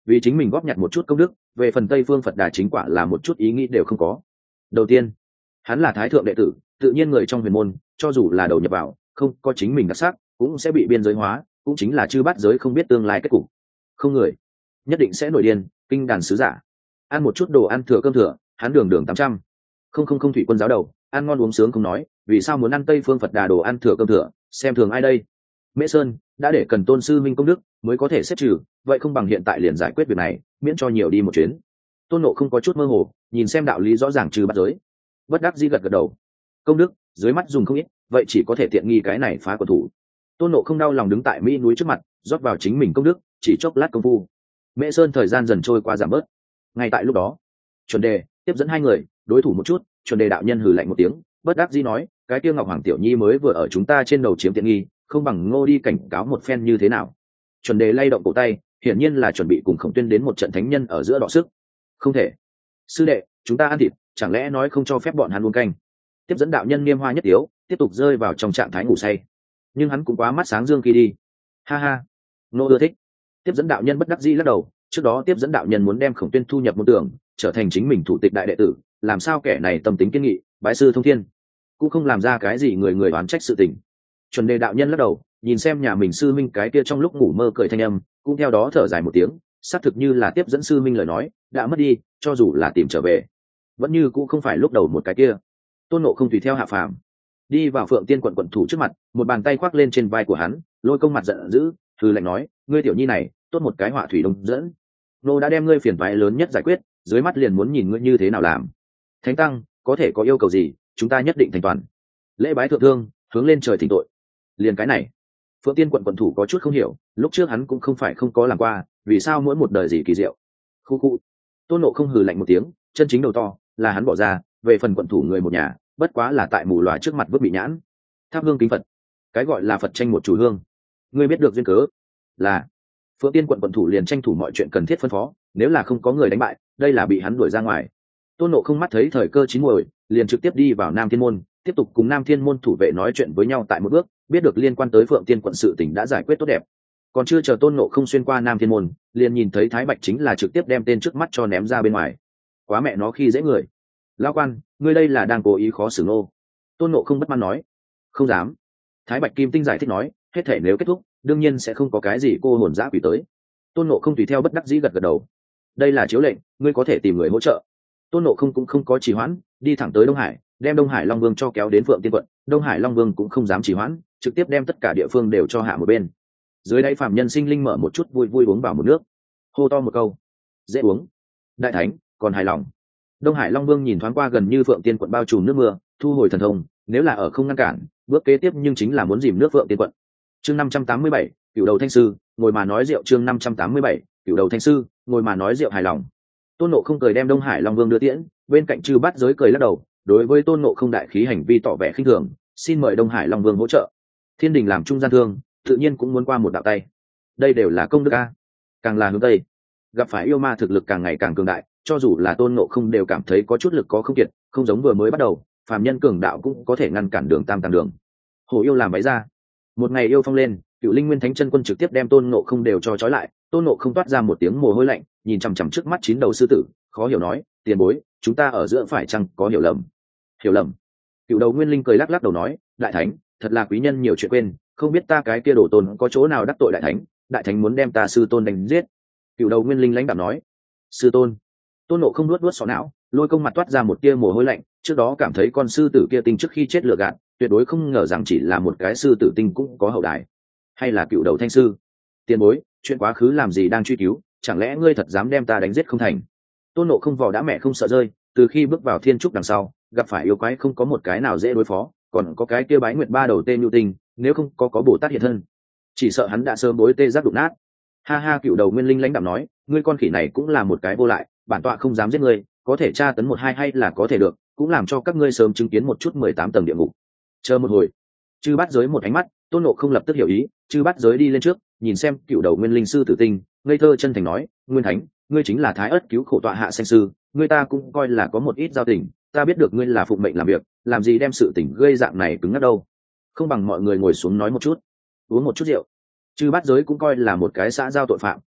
vì chính mình góp nhặt một chút công đức, về phần Tây Phương Phật Đà chính quả là một chút ý nghĩ đều không có. Đầu tiên, hắn là thái thượng đệ tử, tự nhiên người trong huyền môn cho dù là đầu nhập vào không có chính mình đặc sắc cũng sẽ bị biên giới hóa, cũng chính là chư bát giới không biết tương lai kết cục. Không người nhất định sẽ nổi điên, kinh đàn sứ giả ăn một chút đồ ăn thừa cơm thừa, hắn đường đường tám trăm không không không thủy quân giáo đầu ăn ngon uống sướng không nói, vì sao muốn ăn Tây Phương Phật Đà đồ ăn thừa cơm thừa, xem thường ai đây? Mễ Sơn đã để cần tôn sư minh công đức mới có thể xếp trừ, vậy không bằng hiện tại liền giải quyết việc này, miễn cho nhiều đi một chuyến. Tôn Nộ không có chút mơ hồ, nhìn xem đạo lý rõ ràng trừ bắt giới, bất đắc dĩ gật gật đầu. Công đức dưới mắt dùng không ít, vậy chỉ có thể tiện nghi cái này phá quần thủ. Tôn Nộ không đau lòng đứng tại Mỹ núi trước mặt, rót vào chính mình công đức, chỉ chốc lát công phu, Mễ Sơn thời gian dần trôi qua giảm bớt. Ngay tại lúc đó, Chuẩn Đề tiếp dẫn hai người đối thủ một chút. Chuẩn Đề đạo nhân hừ lạnh một tiếng, bất đắc dĩ nói, cái kia Ngọc Hoàng tiểu nhi mới vừa ở chúng ta trên đầu chiếm tiện nghi, không bằng Ngô đi cảnh cáo một phen như thế nào? Chuẩn Đề lay động cổ tay, hiển nhiên là chuẩn bị cùng Khổng Tuyên đến một trận thánh nhân ở giữa đọ sức. Không thể, sư đệ, chúng ta ăn thịt, chẳng lẽ nói không cho phép bọn hắn uống canh? Tiếp dẫn đạo nhân niêm hoa nhất yếu, tiếp tục rơi vào trong trạng thái ngủ say. Nhưng hắn cũng quá mắt sáng dương khi đi. Ha ha, Ngô ưa thích. Tiếp dẫn đạo nhân bất đắc dĩ lắc đầu, trước đó tiếp dẫn đạo nhân muốn đem Khổng Tuyên thu nhập môn tưởng, trở thành chính mình thủ tịch đại đệ tử, làm sao kẻ này tâm tính kiên nghị, bái sư thông thiên, cũng không làm ra cái gì người người oán trách sự tình. Chuẩn Đề đạo nhân lắc đầu, nhìn xem nhà mình sư minh cái kia trong lúc ngủ mơ cười thanh âm, cũng theo đó thở dài một tiếng, xác thực như là tiếp dẫn sư minh lời nói, đã mất đi, cho dù là tìm trở về, vẫn như cũng không phải lúc đầu một cái kia. Tôn Nộ không tùy theo hạ phàm, đi vào Phượng Tiên quận quận thủ trước mặt, một bàn tay khoác lên trên vai của hắn, Lôi Công mặt giận dữ, hừ lạnh nói, ngươi tiểu nhi này, tốt một cái họa thủy đông dẫn, nô đã đem ngươi phiền toái lớn nhất giải quyết, dưới mắt liền muốn nhìn ngươi như thế nào làm. Thánh tăng có thể có yêu cầu gì, chúng ta nhất định thành toàn. Lễ bái thượng thương, hướng lên trời thỉnh tội. Liền cái này, Phượng Tiên quận quận thủ có chút không hiểu, lúc trước hắn cũng không phải không có làm qua, vì sao mỗi một đời gì kỳ diệu. Khu khu. Tôn Nộ không hừ lạnh một tiếng, chân chính đầu to là hắn bỏ ra, về phần quận thủ người một nhà, bất quá là tại mù lòa trước mặt vứt bị nhãn. Tháp hương kính Phật, cái gọi là Phật tranh một chủ hương, ngươi biết được duyên cớ là Phượng Tiên quận quận thủ liền tranh thủ mọi chuyện cần thiết phân phó, nếu là không có người đánh bại, đây là bị hắn đuổi ra ngoài. Tôn Nộ không mắt thấy thời cơ chín muồi, liền trực tiếp đi vào Nam Thiên môn, tiếp tục cùng Nam Thiên môn thủ vệ nói chuyện với nhau tại một bước, biết được liên quan tới Phượng Tiên quận sự tình đã giải quyết tốt đẹp. Còn chưa chờ Tôn Nộ không xuyên qua Nam Thiên môn, liền nhìn thấy Thái Bạch chính là trực tiếp đem tên trước mắt cho ném ra bên ngoài. Quá mẹ nó khi dễ người. Lão quan, ngươi đây là đang cố ý khó xử nô. Tôn Nộ không bất mãn nói. Không dám. Thái Bạch Kim Tinh giải thích nói, hết thể nếu kết thúc, đương nhiên sẽ không có cái gì cô hồn dã quỷ tới. Tôn Nộ không tùy theo bất đắc dĩ gật gật đầu. Đây là chiếu lệnh, ngươi có thể tìm người hỗ trợ. Tôn Nộ không cũng không có trì hoãn, đi thẳng tới Đông Hải, đem Đông Hải Long Vương cho kéo đến Phượng Tiên quận. Đông Hải Long Vương cũng không dám trì hoãn, trực tiếp đem tất cả địa phương đều cho hạ một bên. Dưới đây phạm nhân sinh linh mở một chút vui vui uống vào một nước, hô to một câu, dễ uống. Đại thánh còn hài lòng. Đông Hải Long Vương nhìn thoáng qua gần như Phượng Tiên quận bao trùm nước mưa, thu hồi thần thông, nếu là ở không ngăn cản, bước kế tiếp nhưng chính là muốn dìm nước Phượng Tiên quận. Chương năm trăm tám mươi bảy, Cửu Đầu Thanh Sư, ngồi mà nói rượu. Chương năm trăm tám mươi bảy, Cửu Đầu Thanh Sư, ngồi mà nói rượu hài lòng. Tôn Nộ không cười đem Đông Hải Long Vương đưa tiễn, bên cạnh Chư Bát Giới cười lắc đầu, đối với Tôn Nộ không đại khí hành vi tỏ vẻ khinh thường, xin mời Đông Hải Long Vương hỗ trợ. Thiên Đình làm trung gian thương, tự nhiên cũng muốn qua một đạo tay. Đây đều là công đức a. Càng là hướng tây, gặp phải yêu ma thực lực càng ngày càng cường đại, cho dù là Tôn Nộ không đều cảm thấy có chút lực có không kiệt, không giống vừa mới bắt đầu, phàm nhân cường đạo cũng có thể ngăn cản đường tam tàng đường. Hổ yêu làm váy ra. Một ngày yêu phong lên, Cựu Linh Nguyên Thánh Chân Quân trực tiếp đem Tôn Nộ không đều cho trói lại. Tôn Nộ không toát ra một tiếng mồ hôi lạnh, nhìn chằm chằm trước mắt chín đầu sư tử, khó hiểu nói, tiền bối, chúng ta ở giữa phải chăng có hiểu lầm? Hiểu lầm? Cựu Đầu Nguyên Linh cười lắc lắc đầu nói, đại thánh, thật là quý nhân nhiều chuyện quên, không biết ta cái kia đồ tôn có chỗ nào đắc tội đại thánh, đại thánh muốn đem ta sư tôn đánh giết. Cựu Đầu Nguyên Linh lãnh đạm nói, sư tôn. Tôn Nộ không nuốt nuốt sọ não, Lôi Công mặt toát ra một tia mồ hôi lạnh, trước đó cảm thấy con sư tử kia tinh trước khi chết lừa gạt, tuyệt đối không ngờ rằng chỉ là một cái sư tử tinh cũng có hậu đài. Hay là Cựu Đầu Thanh Sư? Tiền bối, chuyện quá khứ làm gì đang truy cứu, chẳng lẽ ngươi thật dám đem ta đánh giết không thành? Tôn Nộ không vò đã mẹ không sợ rơi, từ khi bước vào thiên trúc đằng sau, gặp phải yêu quái không có một cái nào dễ đối phó, còn có cái kia bái nguyệt ba đầu tên nhu tinh, nếu không có có Bồ Tát hiện thân, chỉ sợ hắn đã sớm bối tê giác đụng nát. Ha ha, Cựu Đầu Nguyên Linh lãnh đạm nói, ngươi con khỉ này cũng là một cái vô lại, bản tọa không dám giết ngươi, có thể tra tấn một hai hay là có thể được, cũng làm cho các ngươi sớm chứng kiến một chút mười tám tầng địa ngục. Chờ một hồi. Chư Bát Giới một ánh mắt, Tôn Nộ không lập tức hiểu ý, Chư Bát Giới đi lên trước, nhìn xem Cựu Đầu Nguyên Linh sư tử tinh, ngây thơ chân thành nói, Nguyên Thánh, ngươi chính là Thái Ất cứu khổ tọa hạ sanh sư, ngươi ta cũng coi là có một ít giao tình, ta biết được ngươi là phụng mệnh làm việc, làm gì đem sự tình gây dạng này cứng ngắc đâu. Không bằng mọi người ngồi xuống nói một chút, uống một chút rượu. Chư Bát Giới cũng coi là một cái xã giao tội phạm,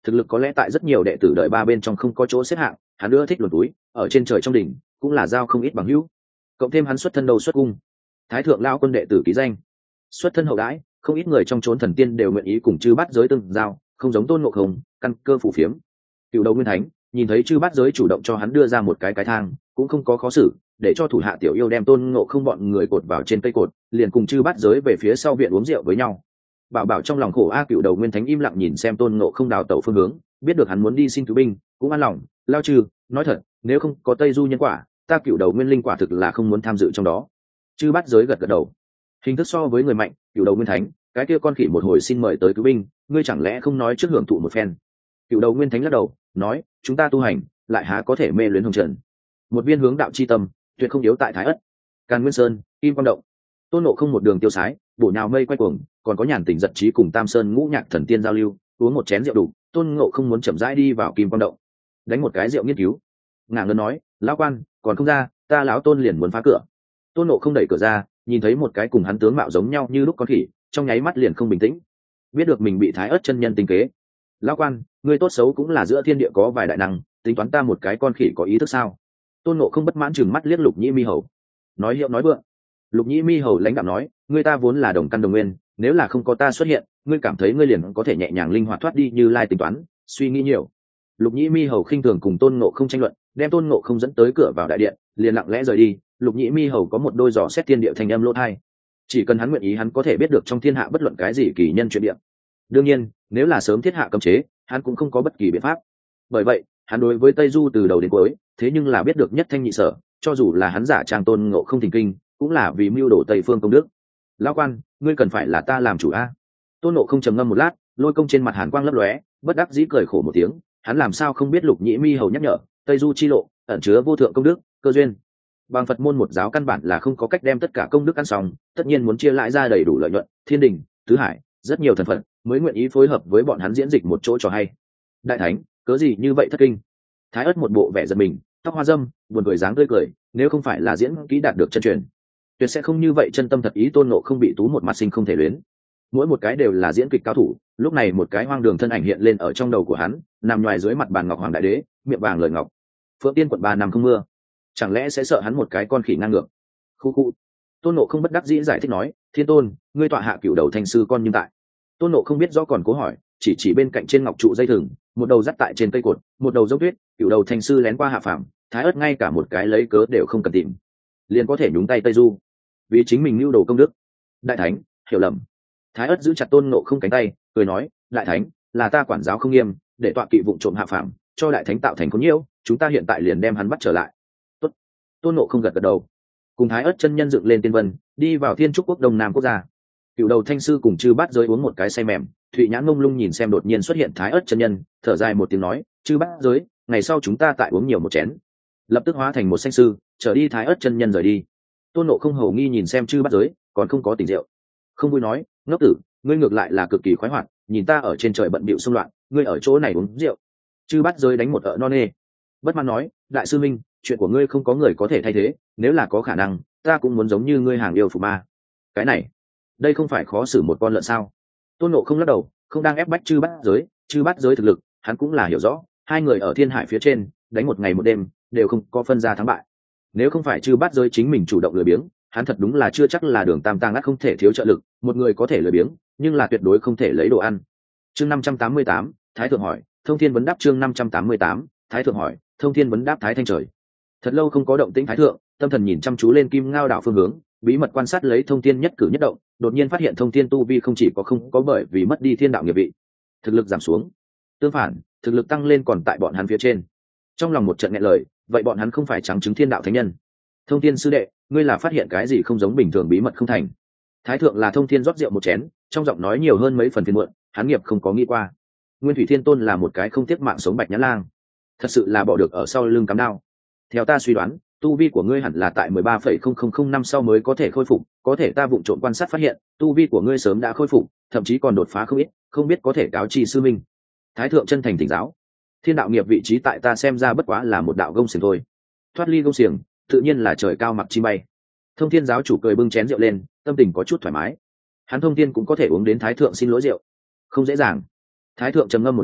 thực lực có lẽ tại rất nhiều đệ tử đợi ba bên trong không có chỗ xếp hạng, hắn ưa thích luồn túi, ở trên trời trong đỉnh cũng là giao không ít bằng hữu. Cộng thêm hắn xuất thân đầu xuất cung, thái thượng lao quân đệ tử ký danh, xuất thân hậu đãi, không ít người trong chốn thần tiên đều nguyện ý cùng chư bát giới tương giao, không giống Tôn Ngộ Không, căn cơ phù phiếm. Cựu đầu nguyên thánh nhìn thấy chư bát giới chủ động cho hắn đưa ra một cái cái thang, cũng không có khó xử, để cho thủ hạ tiểu yêu đem Tôn Ngộ Không bọn người cột vào trên cây cột, liền cùng chư bát giới về phía sau viện uống rượu với nhau. Bảo bảo trong lòng khổ a, cựu đầu nguyên thánh im lặng nhìn xem Tôn Ngộ Không đào tẩu phương hướng, biết được hắn muốn đi xin cứu binh, cũng an lòng. Lao trừ, nói thật, nếu không có Tây Du nhân quả, ta cựu đầu nguyên linh quả thực là không muốn tham dự trong đó. Chư bát giới gật gật đầu. Hình thức so với người mạnh, cựu đầu nguyên thánh, cái kia con khỉ một hồi xin mời tới cứu binh, ngươi chẳng lẽ không nói trước hưởng thụ một phen? Cựu đầu nguyên thánh lắc đầu, nói, chúng ta tu hành, lại há có thể mê luyến hồng trần. Một viên hướng đạo chi tâm, tuyệt không yếu tại Thái Ất, Càn Nguyên Sơn, Kim Quang Động. Tôn Ngộ Không một đường tiêu sái, bổ nhào mây quay cuồng, còn có nhàn tỉnh giật trí cùng Tam Sơn ngũ nhạc thần tiên giao lưu, uống một chén rượu đủ, Tôn Ngộ Không muốn chậm rãi đi vào Kim Quang Động, đánh một cái rượu nghiên cứu. Ngả ngân nói, lão quan, còn không ra, ta lão Tôn liền muốn phá cửa. Tôn Ngộ Không đẩy cửa ra, nhìn thấy một cái cùng hắn tướng mạo giống nhau như lúc con khỉ, trong nháy mắt liền không bình tĩnh, biết được mình bị Thái Ất chân nhân tính kế. Lão quan, ngươi tốt xấu cũng là giữa thiên địa có vài đại năng, tính toán ta một cái con khỉ có ý thức sao? Tôn Ngộ Không bất mãn chừng mắt liếc Lục Nhĩ Mi Hầu, nói hiệu nói vượng. Lục Nhĩ Mi Hầu lãnh đạm nói, ngươi ta vốn là đồng căn đồng nguyên, nếu là không có ta xuất hiện, ngươi cảm thấy ngươi liền có thể nhẹ nhàng linh hoạt thoát đi Như Lai tính toán, suy nghĩ nhiều. Lục Nhĩ Mi Hầu khinh thường cùng Tôn Ngộ Không tranh luận, đem Tôn Ngộ Không dẫn tới cửa vào đại điện, liền lặng lẽ rời đi. Lục Nhĩ Mi Hầu có một đôi giò xét thiên địa thành âm lỗ tai, chỉ cần hắn nguyện ý, hắn có thể biết được trong thiên hạ bất luận cái gì kỳ nhân chuyện địa. Đương nhiên, nếu là sớm thiết hạ cấm chế, hắn cũng không có bất kỳ biện pháp. Bởi vậy, hắn đối với Tây Du từ đầu đến cuối, thế nhưng là biết được nhất thanh nhị sở, cho dù là hắn giả trang Tôn Ngộ Không thỉnh kinh, cũng là vì mưu đồ Tây phương công đức. Lão quan, ngươi cần phải là ta làm chủ a. Tôn Ngộ Không trầm ngâm một lát, lôi công trên mặt hàn quang lấp lóe, bất đắc dĩ cười khổ một tiếng. Hắn làm sao không biết Lục Nhĩ Mi Hầu nhắc nhở, Tây Du chi lộ ẩn chứa vô thượng công đức, cơ duyên. Bằng Phật môn một giáo căn bản là không có cách đem tất cả công đức ăn xong, tất nhiên muốn chia lại ra đầy đủ lợi nhuận. Thiên đình, tứ hải, rất nhiều thần phật mới nguyện ý phối hợp với bọn hắn diễn dịch một chỗ trò hay. Đại thánh, cớ gì như vậy thất kinh? Thái Ất một bộ vẻ giận mình, tóc hoa dâm, buồn cười dáng tươi cười, nếu không phải là diễn kỹ đạt được chân truyền, tuyệt sẽ không như vậy chân tâm thật ý. Tôn Ngộ Không bị tú một mặt sinh không thể luyến, mỗi một cái đều là diễn kịch cao thủ. Lúc này một cái hoang đường thân ảnh hiện lên ở trong đầu của hắn, nằm ngoài dưới mặt bàn ngọc hoàng đại đế, miệng vàng lời ngọc. Phượng Tiên quận ba năm không mưa, chẳng lẽ sẽ sợ hắn một cái con khỉ ngang ngược? Khu khu. Tôn Ngộ Không bất đắc dĩ giải thích nói, Thiên Tôn, ngươi tọa hạ cửu đầu thanh sư con nhưng tại. Tôn Ngộ Không biết rõ còn cố hỏi, chỉ chỉ bên cạnh trên ngọc trụ dây thừng, một đầu dắt tại trên cây cột, một đầu dốc tuyết. Cửu đầu thanh sư lén qua hạ phàm, Thái Ất ngay cả một cái lấy cớ đều không cần tìm, liền có thể nhúng tay Tây Du, vì chính mình mưu đồ công đức. Đại thánh, hiểu lầm. Thái Ất giữ chặt Tôn Ngộ Không cánh tay, cười nói, đại thánh, là ta quản giáo không nghiêm, để tọa kỵ vụng trộm hạ phàm, cho đại thánh tạo thành khốn nhiễu, chúng ta hiện tại liền đem hắn bắt trở lại. Tốt. Tôn Ngộ Không gật gật đầu, cùng Thái Ất chân nhân dựng lên tiên vân, đi vào Thiên Trúc quốc đông nam quốc gia. Cựu đầu thanh sư cùng chư bát giới uống một cái say mềm, Thụy Nhãn mông lung nhìn xem đột nhiên xuất hiện Thái Ất chân nhân, thở dài một tiếng nói, chư bát giới, ngày sau chúng ta tại uống nhiều một chén. Lập tức hóa thành một xanh sư, trở đi. Thái Ất chân nhân rời đi. Tôn Ngộ Không hầu nghi nhìn xem chư bát giới, còn không có tỉnh rượu, không vui nói, ngốc tử, ngươi ngược lại là cực kỳ khoái hoạt, nhìn ta ở trên trời bận bịu xung loạn, ngươi ở chỗ này uống rượu. Chư bát giới đánh một ợ non nê, bất mãn nói, đại sư minh, chuyện của ngươi không có người có thể thay thế, nếu là có khả năng, ta cũng muốn giống như ngươi hàng yêu phụ ma. Cái này, đây không phải khó xử một con lợn sao? Tôn Ngộ Không lắc đầu, không đang ép bách chư bát giới, chư bát giới thực lực, hắn cũng là hiểu rõ, hai người ở thiên hải phía trên đánh một ngày một đêm, đều không có phân ra thắng bại. Nếu không phải chư bát giới chính mình chủ động lười biếng, hắn thật đúng là chưa chắc là Đường Tam Tang ắt không thể thiếu trợ lực. Một người có thể lười biếng, nhưng là tuyệt đối không thể lấy đồ ăn. Chương năm trăm tám mươi tám, Thái thượng hỏi, Thông Thiên vấn đáp. Chương năm trăm tám mươi tám, Thái thượng hỏi, Thông Thiên vấn đáp. Thái thanh trời, thật lâu không có động tĩnh. Thái thượng tâm thần nhìn chăm chú lên Kim Ngao đảo phương hướng, bí mật quan sát lấy Thông Thiên nhất cử nhất động. Đột nhiên phát hiện Thông Thiên tu vi không chỉ có không có bởi vì mất đi thiên đạo nghiệp vị, thực lực giảm xuống, tương phản, thực lực tăng lên còn tại bọn hắn phía trên. Trong lòng một trận nghẹn lời, vậy bọn hắn không phải trắng chứng thiên đạo thánh nhân? Thông Thiên sư đệ, ngươi là phát hiện cái gì không giống bình thường bí mật không thành? Thái thượng là Thông Thiên rót rượu một chén, trong giọng nói nhiều hơn mấy phần phiền muộn. Hắn nghiệp không có nghĩ qua, Nguyên Thủy Thiên Tôn là một cái không tiếc mạng sống bạch nhã lang, thật sự là bỏ được ở sau lưng cắm đao. Theo ta suy đoán, tu vi của ngươi hẳn là tại mười ba phẩy không không không năm sau mới có thể khôi phục, có thể ta vụng trộm quan sát phát hiện, tu vi của ngươi sớm đã khôi phục, thậm chí còn đột phá không ít, không biết có thể cáo chi sư minh. Thái thượng chân thành thỉnh giáo. Thiên đạo nghiệp vị trí tại ta xem ra bất quá là một đạo gông xiềng thôi, thoát ly gông xiềng, tự nhiên là trời cao mặc chi bay. Thông Thiên giáo chủ cười bưng chén rượu lên, tâm tình có chút thoải mái. Hắn Thông Thiên cũng có thể uống đến Thái thượng xin lỗi rượu, không dễ dàng. Thái thượng trầm ngâm một lát,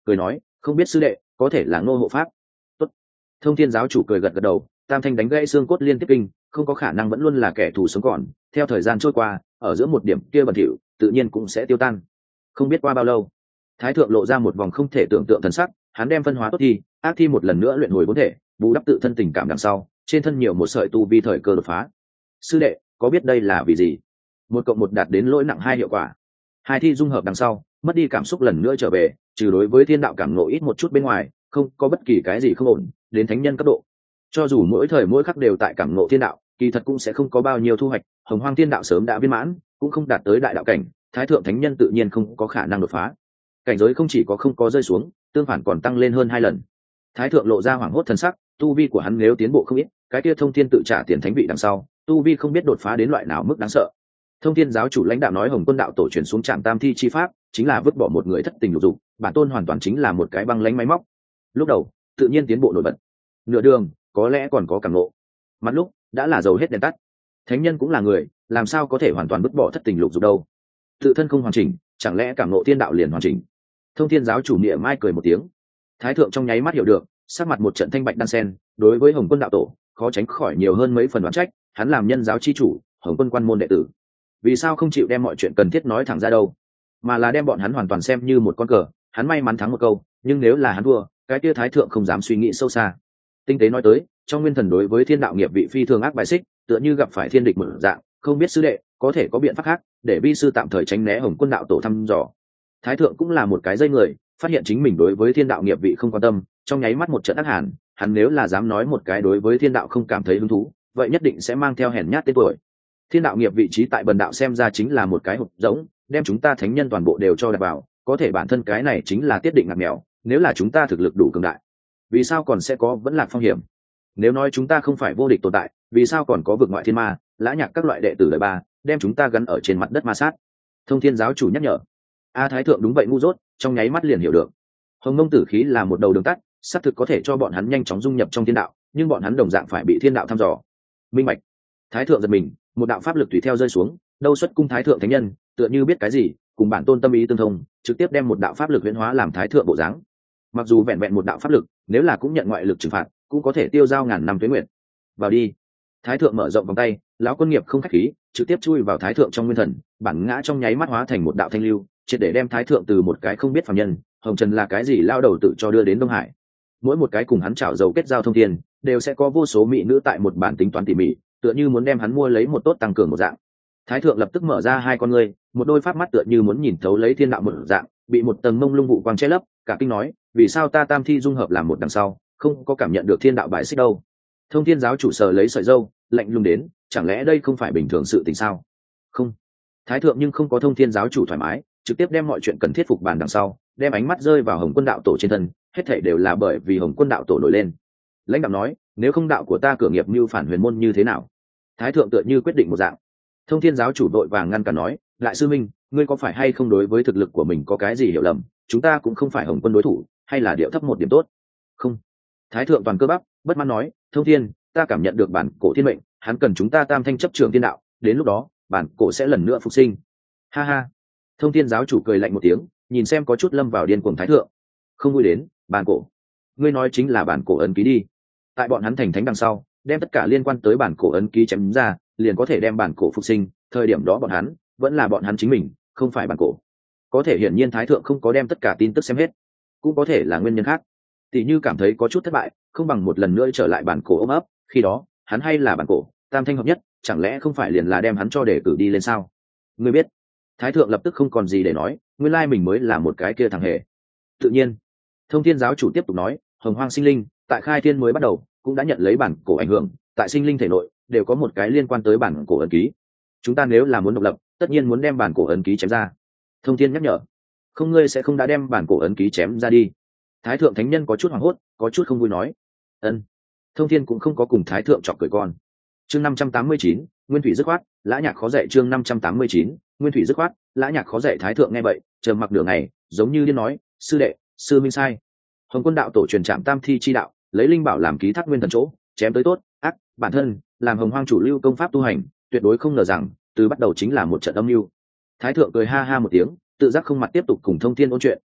cười nói không biết sư đệ có thể là Ngô hộ pháp. Tốt. Thông thiên giáo chủ cười gật gật đầu, tam thanh đánh gãy xương cốt liên tiếp kinh, không có khả năng vẫn luôn là kẻ thù sống còn, theo thời gian trôi qua ở giữa một điểm kia bẩn thỉu tự nhiên cũng sẽ tiêu tan. Không biết qua bao lâu, thái thượng lộ ra một vòng không thể tưởng tượng thần sắc, hắn đem phân hóa tốt thi ác thi một lần nữa luyện hồi vốn thể, bù đắp tự thân tình cảm đằng sau, trên thân nhiều một sợi tu vi thời cơ đột phá. Sư đệ có biết đây là vì gì? Một cộng một đạt đến lỗi nặng hai hiệu quả. Hai thi dung hợp đằng sau, mất đi cảm xúc lần nữa trở về, trừ đối với thiên đạo cảm ngộ ít một chút bên ngoài, không có bất kỳ cái gì không ổn, đến thánh nhân cấp độ. Cho dù mỗi thời mỗi khắc đều tại cảm ngộ thiên đạo, kỳ thật cũng sẽ không có bao nhiêu thu hoạch. Hồng Hoang thiên đạo sớm đã viên mãn, cũng không đạt tới đại đạo cảnh, thái thượng thánh nhân tự nhiên không có khả năng đột phá. Cảnh giới không chỉ có không có rơi xuống, tương phản còn tăng lên hơn hai lần. Thái thượng lộ ra hoảng hốt thần sắc, tu vi của hắn nếu tiến bộ không ít, cái kia thông thiên tự trả tiền thánh vị đằng sau, tu vi không biết đột phá đến loại nào mức đáng sợ. Thông thiên giáo chủ lãnh đạo nói Hồng Quân đạo tổ truyền xuống trạm tam thi chi pháp, chính là vứt bỏ một người thất tình lục dục, bản tôn hoàn toàn chính là một cái băng lãnh máy móc. Lúc đầu tự nhiên tiến bộ nổi bật, nửa đường có lẽ còn có cảm ngộ, mặt lúc đã là dầu hết đèn tắt. Thánh nhân cũng là người, làm sao có thể hoàn toàn vứt bỏ thất tình lục dục đâu? Tự thân không hoàn chỉnh, chẳng lẽ cảm ngộ thiên đạo liền hoàn chỉnh? Thông thiên giáo chủ niệm mai cười một tiếng. Thái thượng trong nháy mắt hiểu được, sắc mặt một trận thanh bạch đan sen, đối với Hồng Quân đạo tổ khó tránh khỏi nhiều hơn mấy phần đoán trách. Hắn làm nhân giáo chi chủ, Hồng Quân quan môn đệ tử, vì sao không chịu đem mọi chuyện cần thiết nói thẳng ra đâu, mà là đem bọn hắn hoàn toàn xem như một con cờ. Hắn may mắn thắng một câu, nhưng nếu là hắn thua, cái kia thái thượng không dám suy nghĩ sâu xa. Tinh tế nói tới, trong nguyên thần đối với thiên đạo nghiệp vị phi thường ác bài xích, tựa như gặp phải thiên địch mở dạng. Không biết sư đệ có thể có biện pháp khác để vi sư tạm thời tránh né Hồng Quân đạo tổ thăm dò. Thái thượng cũng là một cái dây người, phát hiện chính mình đối với thiên đạo nghiệp vị không quan tâm, trong nháy mắt một trận ác hàn. Hắn nếu là dám nói một cái đối với thiên đạo không cảm thấy hứng thú, vậy nhất định sẽ mang theo hèn nhát tên tuổi. Thiên đạo nghiệp vị trí tại bần đạo xem ra chính là một cái hộp rỗng, đem chúng ta thánh nhân toàn bộ đều cho đặt vào, có thể bản thân cái này chính là tiết định ngặt mèo. Nếu là chúng ta thực lực đủ cường đại, vì sao còn sẽ có vẫn lạc phong hiểm? Nếu nói chúng ta không phải vô địch tồn tại, vì sao còn có vực ngoại thiên ma, lã nhạc các loại đệ tử đời ba đem chúng ta gắn ở trên mặt đất ma sát? Thông thiên giáo chủ nhắc nhở. A thái thượng đúng vậy ngu dốt, trong nháy mắt liền hiểu được. Hồng mông tử khí là một đầu đường tắt, xác thực có thể cho bọn hắn nhanh chóng dung nhập trong thiên đạo, nhưng bọn hắn đồng dạng phải bị thiên đạo thăm dò. Minh bạch. Thái thượng giật mình, một đạo pháp lực tùy theo rơi xuống, đâu xuất cung thái thượng thánh nhân tựa như biết cái gì, cùng bản tôn tâm ý tương thông, trực tiếp đem một đạo pháp lực huyễn hóa làm thái thượng bộ dáng. Mặc dù vẹn vẹn một đạo pháp lực, nếu là cũng nhận ngoại lực trừng phạt, cũng có thể tiêu dao ngàn năm tuế nguyệt. Vào đi. Thái thượng mở rộng vòng tay, lão quân nghiệp không khách khí, trực tiếp chui vào thái thượng trong nguyên thần, bản ngã trong nháy mắt hóa thành một đạo thanh lưu, triệt để đem thái thượng từ một cái không biết phàm nhân, hồng trần là cái gì lao đầu tự cho đưa đến Đông Hải. Mỗi một cái cùng hắn chảo dầu kết giao thông thiên, đều sẽ có vô số mỹ nữ tại một bản tính toán tỉ mỉ, tựa như muốn đem hắn mua lấy một tốt tăng cường một dạng. Thái thượng lập tức mở ra hai con ngươi, một đôi pháp mắt tựa như muốn nhìn thấu lấy thiên đạo một dạng, bị một tầng mông lung vụ quang che lấp, cả kinh nói, vì sao ta tam thi dung hợp làm một đằng sau, không có cảm nhận được thiên đạo bài xích đâu? Thông thiên giáo chủ sờ lấy sợi dâu, lạnh lùng đến, chẳng lẽ đây không phải bình thường sự tình sao? Không. Thái thượng nhưng không có thông thiên giáo chủ thoải mái, trực tiếp đem mọi chuyện cần thiết phục bàn đằng sau, đem ánh mắt rơi vào Hồng Quân đạo tổ trên thân, hết thảy đều là bởi vì Hồng Quân đạo tổ nổi lên. Lãnh đạo nói, nếu không đạo của ta cửa nghiệp mưu phản huyền môn như thế nào? Thái thượng tựa như quyết định một dạng. Thông thiên giáo chủ đội vàng ngăn cản nói, lại sư minh, ngươi có phải hay không đối với thực lực của mình có cái gì hiểu lầm? Chúng ta cũng không phải Hồng Quân đối thủ, hay là điệu thấp một điểm tốt? Không. Thái thượng toàn cơ bắp, bất mãn nói, thông thiên, ta cảm nhận được bản cổ thiên mệnh, hắn cần chúng ta tam thanh chấp trường thiên đạo, đến lúc đó bản cổ sẽ lần nữa phục sinh. Ha ha. Thông thiên giáo chủ cười lạnh một tiếng, nhìn xem có chút lâm vào điên cuồng thái thượng. Không vui đến, bản cổ. Ngươi nói chính là bản cổ ấn ký đi. Tại bọn hắn thành thánh đằng sau, đem tất cả liên quan tới bản cổ ấn ký chém ra, liền có thể đem bản cổ phục sinh, thời điểm đó bọn hắn vẫn là bọn hắn chính mình, không phải bản cổ. Có thể hiển nhiên thái thượng không có đem tất cả tin tức xem hết, cũng có thể là nguyên nhân khác. Tỷ như cảm thấy có chút thất bại, không bằng một lần nữa trở lại bản cổ ôm ấp, khi đó hắn hay là bản cổ, tam thanh hợp nhất, chẳng lẽ không phải liền là đem hắn cho để cử đi lên sao? Ngươi biết. Thái thượng lập tức không còn gì để nói, nguyên lai mình mới là một cái kia thằng hề. Tự nhiên. Thông thiên giáo chủ tiếp tục nói, hồng hoang sinh linh tại khai thiên mới bắt đầu cũng đã nhận lấy bản cổ ảnh hưởng, tại sinh linh thể nội đều có một cái liên quan tới bản cổ ấn ký. Chúng ta nếu là muốn độc lập, tất nhiên muốn đem bản cổ ấn ký chém ra. Thông thiên nhắc nhở. Không, ngươi sẽ không đã đem bản cổ ấn ký chém ra đi. Thái thượng thánh nhân có chút hoảng hốt, có chút không vui nói. Ân. Thông thiên cũng không có cùng thái thượng chọc cười con. Chương năm trăm tám mươi chín, nguyên thủy dứt khoát, lã nhạc khó dạy. Chương năm trăm tám mươi chín, nguyên thủy dứt khoát, lã nhạc khó dạy. Thái thượng nghe vậy, trầm mặc nửa ngày, giống như điên nói, sư đệ, sư minh sai. Hồng Quân đạo tổ truyền trạm tam thi chi đạo, lấy linh bảo làm ký thác nguyên thần chỗ, chém tới tốt, ác, bản thân làm hồng hoang chủ lưu công pháp tu hành, tuyệt đối không ngờ rằng từ bắt đầu chính là một trận âm mưu. Thái thượng cười ha ha một tiếng, tự giác không mặt tiếp tục cùng thông thiên ôn chuyện,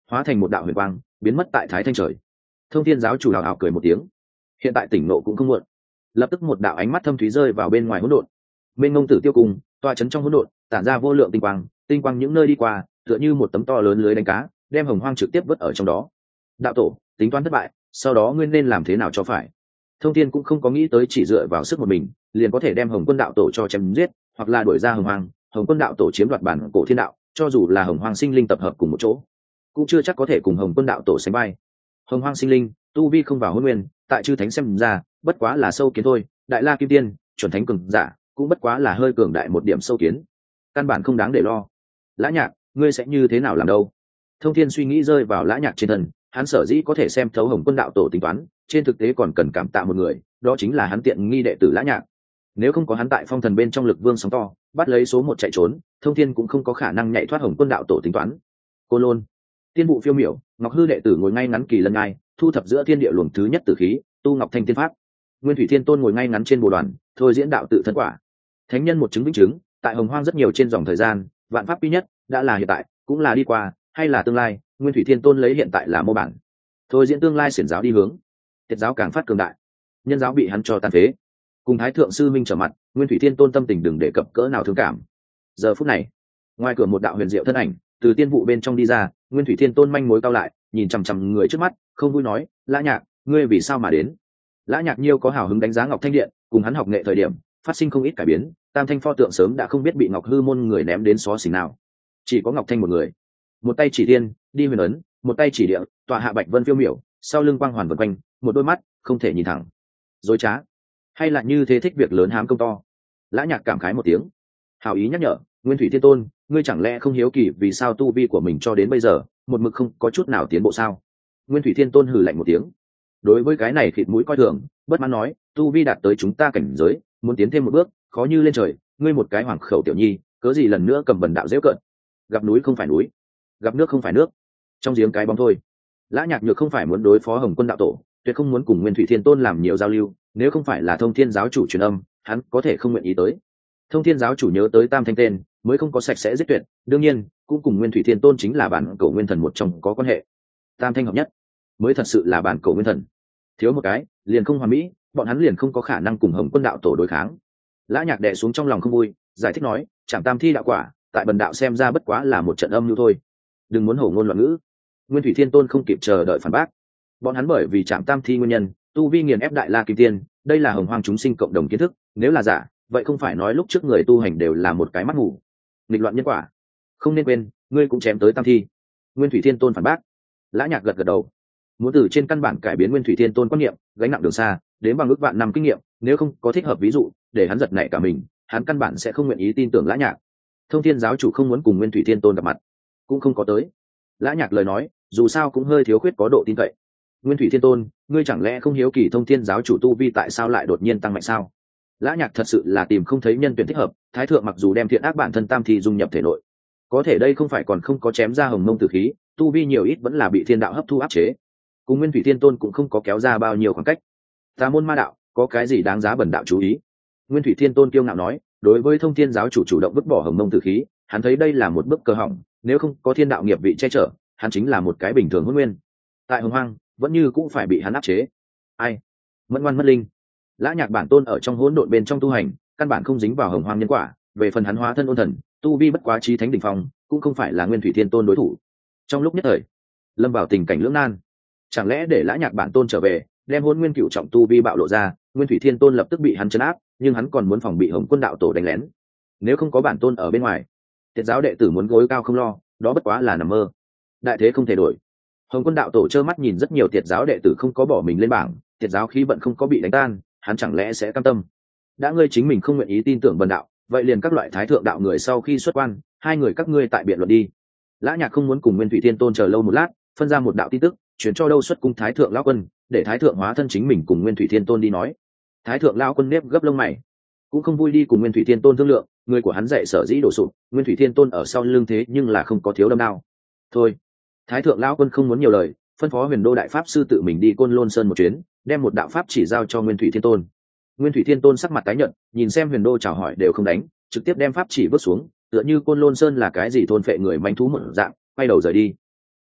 hóa thành một đạo huyền quang biến mất tại thái thanh trời. Thông thiên giáo chủ hào hào cười một tiếng, hiện tại tỉnh nộ cũng không muộn. Lập tức một đạo ánh mắt thâm thúy rơi vào bên ngoài hỗn độn. Bên ngông tử tiêu cùng toa chấn trong hỗn độn tản ra vô lượng tinh quang, tinh quang những nơi đi qua tựa như một tấm to lớn lưới đánh cá, đem hồng hoang trực tiếp vứt ở trong đó. Đạo tổ, tính toán thất bại, sau đó ngươi nên làm thế nào cho phải? Thông thiên cũng không có nghĩ tới chỉ dựa vào sức một mình liền có thể đem hồng quân đạo tổ cho chém giết, hoặc là đuổi ra hồng hoang, hồng quân đạo tổ chiếm đoạt bản cổ thiên đạo, cho dù là hồng hoang sinh linh tập hợp cùng một chỗ cũng chưa chắc có thể cùng hồng quân đạo tổ sánh vai. Hồng hoang sinh linh tu vi không vào hôn nguyên, tại chư thánh xem ra bất quá là sâu kiến thôi, đại la kim tiên chuẩn thánh cường giả cũng bất quá là hơi cường đại một điểm sâu kiến, căn bản không đáng để lo. Lã Nhạc, ngươi sẽ như thế nào làm đâu? Thông thiên suy nghĩ rơi vào Lã Nhạc trên thân, hắn sở dĩ có thể xem thấu hồng quân đạo tổ tính toán, trên thực tế còn cần cảm tạ một người, đó chính là hắn tiện nghi đệ tử Lã Nhạc. Nếu không có hắn tại phong thần bên trong lực vương sóng to bắt lấy số một chạy trốn, Thông thiên cũng không có khả năng nhảy thoát hồng quân đạo tổ tính toán. Cô Lôn, tiên vụ phiêu miểu, ngọc hư đệ tử ngồi ngay ngắn kỳ lân ngai, thu thập giữa thiên địa luồng thứ nhất tử khí, tu ngọc thanh tiên pháp. Nguyên thủy thiên tôn ngồi ngay ngắn trên bồ đoàn, thôi diễn đạo tự thân quả. Thánh nhân một chứng minh chứng, tại hồng hoang rất nhiều trên dòng thời gian, vạn pháp quy nhất đã là hiện tại, cũng là đi qua, hay là tương lai. Nguyên thủy thiên tôn lấy hiện tại là mô bản, thôi diễn tương lai xiển giáo đi hướng. Tiệt giáo càng phát cường đại, nhân giáo bị hắn cho tàn phế. Cùng thái thượng sư minh trở mặt, Nguyên thủy thiên tôn tâm tình đừng đề cập cỡ nào thương cảm. Giờ phút này, ngoài cửa một đạo huyền diệu thân ảnh từ tiên vụ bên trong đi ra. Nguyên thủy thiên tôn manh mối cao lại, nhìn chằm chằm người trước mắt, không vui nói: Lã Nhạc, ngươi vì sao mà đến? Lã Nhạc Nhiêu có hào hứng đánh giá Ngọc Thanh Điện, cùng hắn học nghệ thời điểm phát sinh không ít cải biến, tam thanh pho tượng sớm đã không biết bị Ngọc Hư môn người ném đến xó xỉnh nào, chỉ có Ngọc Thanh một người, một tay chỉ thiên đi huyền ấn, một tay chỉ địa tọa hạ bạch vân phiêu miểu, sau lưng quang hoàn vần quanh, một đôi mắt không thể nhìn thẳng. Dối trá, hay là như thế thích việc lớn hám công to? Lã Nhạc cảm khái một tiếng, hào ý nhắc nhở: Nguyên thủy thiên tôn, ngươi chẳng lẽ không hiếu kỳ vì sao tu vi của mình cho đến bây giờ một mực không có chút nào tiến bộ sao? Nguyên thủy thiên tôn hừ lạnh một tiếng, đối với cái này khịt mũi coi thường, bất mãn nói: tu vi đạt tới chúng ta cảnh giới, muốn tiến thêm một bước khó như lên trời, ngươi một cái hoàng khẩu tiểu nhi cớ gì lần nữa cầm bần đạo dễ cợt? Gặp núi không phải núi, gặp nước không phải nước, trong giếng cái bóng thôi. Lã Nhạc Nhược không phải muốn đối phó hồng quân đạo tổ, tuyệt không muốn cùng Nguyên thủy thiên tôn làm nhiều giao lưu, nếu không phải là thông thiên giáo chủ truyền âm, hắn có thể không nguyện ý tới. Thông thiên giáo chủ nhớ tới tam thanh tên mới không có sạch sẽ giết tuyệt, đương nhiên cũng cùng Nguyên thủy thiên tôn chính là bản cầu nguyên thần một trong có quan hệ. Tam thanh hợp nhất mới thật sự là bản cầu nguyên thần, thiếu một cái liền không hoàn mỹ, bọn hắn liền không có khả năng cùng hồng quân đạo tổ đối kháng. Lã Nhạc đè xuống trong lòng không vui, giải thích nói: Trảm tam thi đạo quả tại bần đạo xem ra bất quá là một trận âm mưu thôi, đừng muốn hổ ngôn loạn ngữ. Nguyên thủy thiên tôn không kịp chờ đợi phản bác: bọn hắn bởi vì Trảm tam thi nguyên nhân tu vi nghiền ép đại la kim tiên, đây là hồng hoang chúng sinh cộng đồng kiến thức, nếu là giả vậy không phải nói lúc trước người tu hành đều là một cái mắt mù. Nghịch loạn nhân quả, không nên quên ngươi cũng chém tới tam thi. Nguyên thủy thiên tôn phản bác. Lã Nhạc gật gật đầu, muốn từ trên căn bản cải biến Nguyên thủy thiên tôn quan niệm, gánh nặng đường xa đến bằng ước vạn năm kinh nghiệm, nếu không có thích hợp ví dụ để hắn giật nảy cả mình, hắn căn bản sẽ không nguyện ý tin tưởng Lã Nhạc. Thông thiên giáo chủ không muốn cùng Nguyên thủy thiên tôn gặp mặt, cũng không có tới. Lã Nhạc lời nói dù sao cũng hơi thiếu khuyết có độ tin cậy. Nguyên thủy thiên tôn, ngươi chẳng lẽ không hiếu kỳ thông thiên giáo chủ tu vi tại sao lại đột nhiên tăng mạnh sao? Lã Nhạc thật sự là tìm không thấy nhân tuyển thích hợp. Thái thượng mặc dù đem thiện ác bản thân tam thi dung nhập thể nội, có thể đây không phải còn không có chém ra hồng mông tử khí, tu vi nhiều ít vẫn là bị thiên đạo hấp thu áp chế, cùng Nguyên thủy thiên tôn cũng không có kéo ra bao nhiêu khoảng cách. Tà môn ma đạo có cái gì đáng giá bần đạo chú ý? Nguyên thủy thiên tôn kiêu ngạo nói. Đối với thông thiên giáo chủ chủ động vứt bỏ hồng mông tử khí, hắn thấy đây là một bước cơ hỏng, nếu không có thiên đạo nghiệp vị che chở, hắn chính là một cái bình thường hôn nguyên, tại hồng hoang vẫn như cũng phải bị hắn áp chế. Ai mẫn ngoan mất linh. Lã Nhạc bản tôn ở trong hỗn độn bên trong tu hành, căn bản không dính vào hồng hoang nhân quả, về phần hắn hóa thân ôn thần, tu vi bất quá chí thánh đỉnh phong, cũng không phải là Nguyên thủy thiên tôn đối thủ. Trong lúc nhất thời lâm vào tình cảnh lưỡng nan, chẳng lẽ để Lã Nhạc bản tôn trở về đem hôn nguyên cựu trọng tu vi bạo lộ ra, Nguyên thủy thiên tôn lập tức bị hắn chấn áp, nhưng hắn còn muốn phòng bị hồng quân đạo tổ đánh lén. Nếu không có bản tôn ở bên ngoài, Tiệt giáo đệ tử muốn gối cao không lo, đó bất quá là nằm mơ. Đại thế không thể đổi. Hồng quân đạo tổ trơ mắt nhìn rất nhiều Tiệt giáo đệ tử không có bỏ mình lên bảng, Tiệt giáo khí vận không có bị đánh tan, hắn chẳng lẽ sẽ cam tâm? Đã ngươi chính mình không nguyện ý tin tưởng bần đạo, vậy liền các loại thái thượng đạo người sau khi xuất quan, hai người các ngươi tại biện luận đi. Lã Nhạc không muốn cùng Nguyên thủy thiên tôn chờ lâu một lát, phân ra một đạo tin tức chuyển cho đâu xuất cung thái thượng lão quân, để thái thượng hóa thân chính mình cùng Nguyên thủy thiên tôn đi nói. Thái thượng lão quân nếp gấp lông mày, cũng không vui đi cùng Nguyên thủy thiên tôn thương lượng, người của hắn dạy sở dĩ đổ sụp, Nguyên thủy thiên tôn ở sau lưng thế nhưng là không có thiếu đâm đao. Thôi, thái thượng lão quân không muốn nhiều lời, phân phó Huyền Đô đại pháp sư tự mình đi Côn Lôn Sơn một chuyến, đem một đạo pháp chỉ giao cho Nguyên thủy thiên tôn. Nguyên thủy thiên tôn sắc mặt tái nhợt, nhìn xem Huyền Đô chào hỏi đều không đánh, trực tiếp đem pháp chỉ vứt xuống, tựa như Côn Lôn Sơn là cái gì thôn phệ người manh thú một dạng, quay đầu rời đi.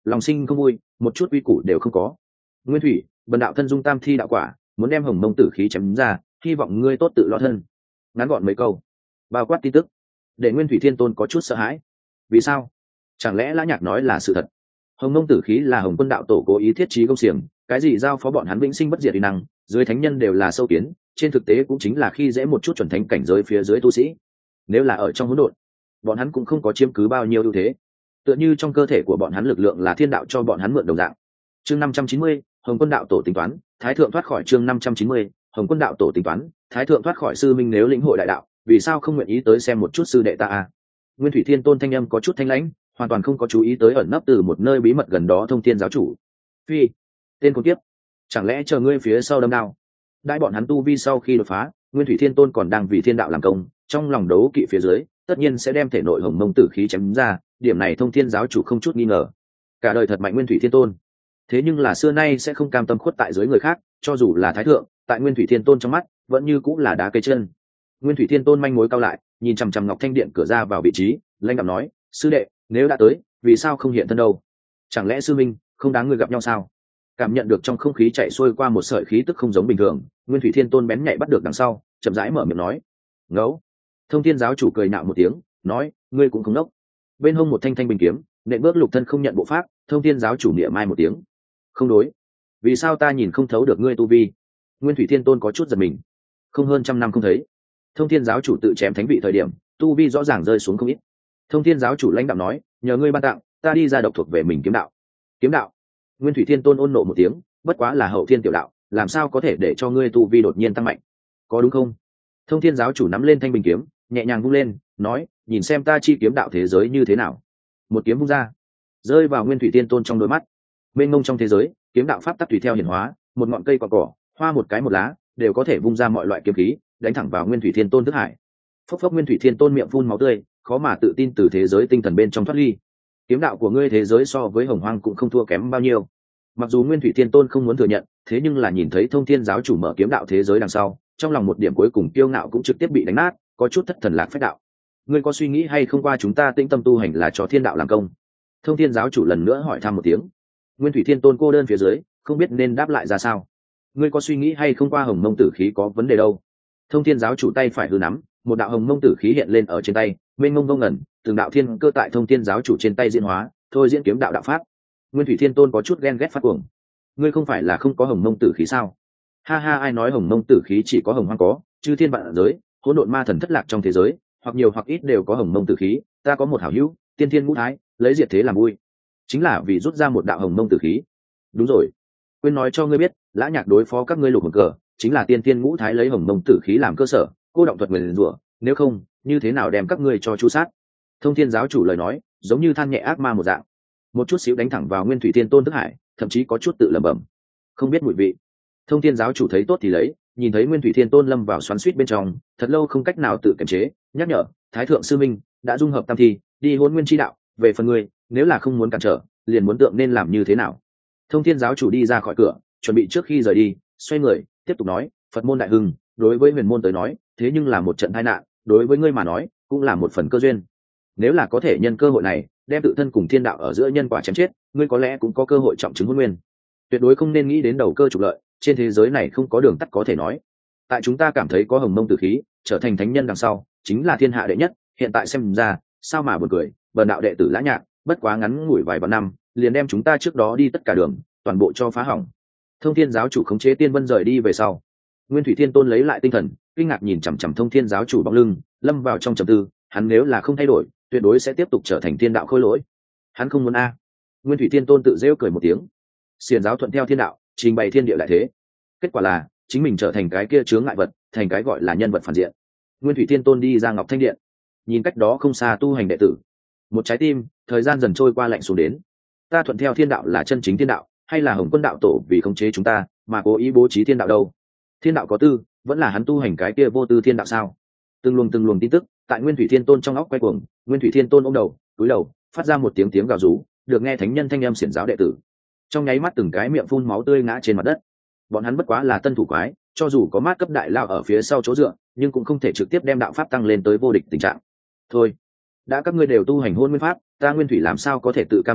lòng sinh không vui, một chút uy củ đều không có. Nguyên thủy, bần đạo thân dung tam thi đạo quả, muốn đem hồng mông tử khí chém ra, hy vọng ngươi tốt tự lo thân. Ngắn gọn mấy câu bao quát tin tức để Nguyên thủy thiên tôn có chút sợ hãi. Vì sao? Chẳng lẽ Lã Nhạc nói là sự thật? Hồng mông tử khí là Hồng Quân đạo tổ cố ý thiết trí công xiềng, cái gì giao phó bọn hắn vĩnh sinh bất diệt uy năng, dưới thánh nhân đều là sâu kiến, trên thực tế cũng chính là khi dễ một chút chuẩn thánh cảnh giới phía dưới tu sĩ. Nếu là ở trong hỗn độn, bọn hắn cũng không có chiếm cứ bao nhiêu ưu thế, tựa như trong cơ thể của bọn hắn lực lượng là thiên đạo cho bọn hắn mượn đồng dạng. Chương năm trăm chín mươi, Hồng Quân đạo tổ tính toán, thái thượng thoát khỏi. Chương năm trăm chín mươi, Hồng Quân đạo tổ tính toán, thái thượng thoát khỏi. Sư minh nếu lĩnh hội đại đạo, vì sao không nguyện ý tới xem một chút sư đệ ta à? Nguyên thủy thiên tôn thanh âm có chút thanh lãnh, hoàn toàn không có chú ý tới ẩn nấp từ một nơi bí mật gần đó thông thiên giáo chủ. Phi, tên con tiếp, chẳng lẽ chờ ngươi phía sau đâm đao? Đại bọn hắn tu vi sau khi đột phá, Nguyên thủy thiên tôn còn đang vì thiên đạo làm công, trong lòng đấu kỵ phía dưới, tất nhiên sẽ đem thể nội hồng mông tử khí chém ra, điểm này thông thiên giáo chủ không chút nghi ngờ. Cả đời thật mạnh Nguyên thủy thiên tôn, thế nhưng là xưa nay sẽ không cam tâm khuất tại dưới người khác, cho dù là thái thượng, tại Nguyên thủy thiên tôn trong mắt vẫn như cũng là đá cây chân. Nguyên thủy thiên tôn manh mối cao lại, nhìn chằm chằm ngọc thanh điện cửa ra vào vị trí, lãnh đạm nói: sư đệ, nếu đã tới, vì sao không hiện thân đâu? Chẳng lẽ sư minh không đáng người gặp nhau sao? Cảm nhận được trong không khí chạy xuôi qua một sợi khí tức không giống bình thường, Nguyên thủy thiên tôn bén nhạy bắt được đằng sau, chậm rãi mở miệng nói: ngấu. Thông thiên giáo chủ cười nạo một tiếng, nói: ngươi cũng không đốc. Bên hông một thanh thanh bình kiếm, nện bước lục thân không nhận bộ pháp. Thông thiên giáo chủ niệm mai một tiếng: không đối. Vì sao ta nhìn không thấu được ngươi tu vi? Nguyên thủy thiên tôn có chút giật mình. Không hơn trăm năm không thấy, thông thiên giáo chủ tự chém thánh vị thời điểm, tu vi rõ ràng rơi xuống không ít. Thông thiên giáo chủ lãnh đạo nói: nhờ ngươi ban tặng, ta đi ra độc thuộc về mình kiếm đạo. Kiếm đạo? Nguyên thủy thiên tôn ôn nộ một tiếng: bất quá là hậu thiên tiểu đạo, làm sao có thể để cho ngươi tu vi đột nhiên tăng mạnh, có đúng không? Thông thiên giáo chủ nắm lên thanh bình kiếm, nhẹ nhàng vung lên, nói: nhìn xem ta chi kiếm đạo thế giới như thế nào. Một kiếm vung ra, rơi vào Nguyên thủy thiên tôn trong đôi mắt. Bên ngông trong thế giới, kiếm đạo pháp tắc tùy theo hiển hóa, một ngọn cây cỏ cỏ, hoa một cái một lá, đều có thể vung ra mọi loại kiếm khí, đánh thẳng vào Nguyên thủy thiên tôn thức hải. Phốc phốc, Nguyên thủy thiên tôn miệng phun máu tươi, khó mà tự tin từ thế giới tinh thần bên trong thoát ly. Kiếm đạo của ngươi thế giới so với hồng hoang cũng không thua kém bao nhiêu. Mặc dù Nguyên thủy thiên tôn không muốn thừa nhận, thế nhưng là nhìn thấy thông thiên giáo chủ mở kiếm đạo thế giới đằng sau, trong lòng một điểm cuối cùng kiêu ngạo cũng trực tiếp bị đánh nát, có chút thất thần lạc phách đạo. Ngươi có suy nghĩ hay không qua chúng ta tĩnh tâm tu hành là cho thiên đạo làm công? Thông thiên giáo chủ lần nữa hỏi thăm một tiếng. Nguyên thủy thiên tôn cô đơn phía dưới, không biết nên đáp lại ra sao. Ngươi có suy nghĩ hay không qua hồng mông tử khí có vấn đề đâu? Thông thiên giáo chủ tay phải hư nắm, một đạo hồng mông tử khí hiện lên ở trên tay, mênh mông ngông ngẩn, từng đạo thiên cơ tại thông thiên giáo chủ trên tay diễn hóa, thôi diễn kiếm đạo đạo pháp. Nguyên thủy thiên tôn có chút ghen ghét phát cuồng. Ngươi không phải là không có hồng mông tử khí sao? Ha ha, ai nói hồng mông tử khí chỉ có hồng hoang có, chư thiên vạn giới, hỗn độn ma thần thất lạc trong thế giới, hoặc nhiều hoặc ít đều có hồng mông tử khí. Ta có một hảo hữu, tiên thiên ngũ thái, lấy diệt thế làm vui, chính là vì rút ra một đạo hồng mông tử khí. Đúng rồi, quên nói cho ngươi biết, Lã Nhạc đối phó các ngươi lục hồn cờ, chính là tiên thiên ngũ thái lấy hồng mông tử khí làm cơ sở, cô động thuật nguyền rủa, nếu không, như thế nào đem các ngươi cho chu sát? Thông thiên giáo chủ lời nói, giống như than nhẹ ác ma một dạng, một chút xíu đánh thẳng vào Nguyên thủy thiên tôn thức hải, thậm chí có chút tự lẩm bẩm, không biết mùi vị. Thông thiên giáo chủ thấy tốt thì lấy, nhìn thấy Nguyên thủy thiên tôn lâm vào xoắn xuýt bên trong, thật lâu không cách nào tự kiềm chế, nhắc nhở: thái thượng sư minh đã dung hợp tam thi, đi hôn nguyên chi đạo, về phần ngươi, nếu là không muốn cản trở, liền muốn tượng nên làm như thế nào? Thông thiên giáo chủ đi ra khỏi cửa, chuẩn bị trước khi rời đi, xoay người tiếp tục nói: Phật môn đại hưng, đối với huyền môn tới nói, thế nhưng là một trận tai nạn, đối với ngươi mà nói, cũng là một phần cơ duyên. Nếu là có thể nhân cơ hội này, đem tự thân cùng thiên đạo ở giữa nhân quả chém chết, ngươi có lẽ cũng có cơ hội trọng chứng hôn nguyên. Tuyệt đối không nên nghĩ đến đầu cơ trục lợi, trên thế giới này không có đường tắt có thể nói. Tại chúng ta cảm thấy có hồng mông tử khí, trở thành thánh nhân đằng sau, chính là thiên hạ đệ nhất, hiện tại xem ra, sao mà buồn cười, bần đạo đệ tử Lã Nhạc, bất quá ngắn ngủi vài vạn năm, liền đem chúng ta trước đó đi tất cả đường, toàn bộ cho phá hỏng. Thông thiên giáo chủ khống chế tiên vân rời đi về sau, Nguyên thủy thiên tôn lấy lại tinh thần, kinh ngạc nhìn chằm chằm thông thiên giáo chủ bóng lưng, lâm vào trong trầm tư. Hắn nếu là không thay đổi, tuyệt đối sẽ tiếp tục trở thành thiên đạo khôi lỗi. Hắn không muốn a. Nguyên thủy thiên tôn tự rêu cười một tiếng. Xiển giáo thuận theo thiên đạo, trình bày thiên địa đại thế, kết quả là chính mình trở thành cái kia chướng ngại vật, thành cái gọi là nhân vật phản diện. Nguyên thủy thiên tôn đi ra ngọc thanh điện, nhìn cách đó không xa tu hành đệ tử, một trái tim thời gian dần trôi qua lạnh xuống đến. Ta thuận theo thiên đạo là chân chính thiên đạo, hay là Hồng Quân đạo tổ vì khống chế chúng ta mà cố ý bố trí thiên đạo đâu? Thiên đạo có tư, vẫn là hắn tu hành cái kia vô tư thiên đạo sao? Từng luồng từng luồng tin tức tại Nguyên thủy thiên tôn trong óc quay cuồng. Nguyên thủy thiên tôn ôm đầu, cúi đầu, phát ra một tiếng tiếng gào rú, được nghe thánh nhân thanh âm xiển giáo đệ tử, trong nháy mắt từng cái miệng phun máu tươi ngã trên mặt đất. Bọn hắn bất quá là tân thủ quái, cho dù có mát cấp đại lao ở phía sau chỗ dựa, nhưng cũng không thể trực tiếp đem đạo pháp tăng lên tới vô địch tình trạng. Thôi, đã các ngươi đều tu hành hôn nguyên pháp, ta Nguyên thủy làm sao có thể tự cam đoạn lạc,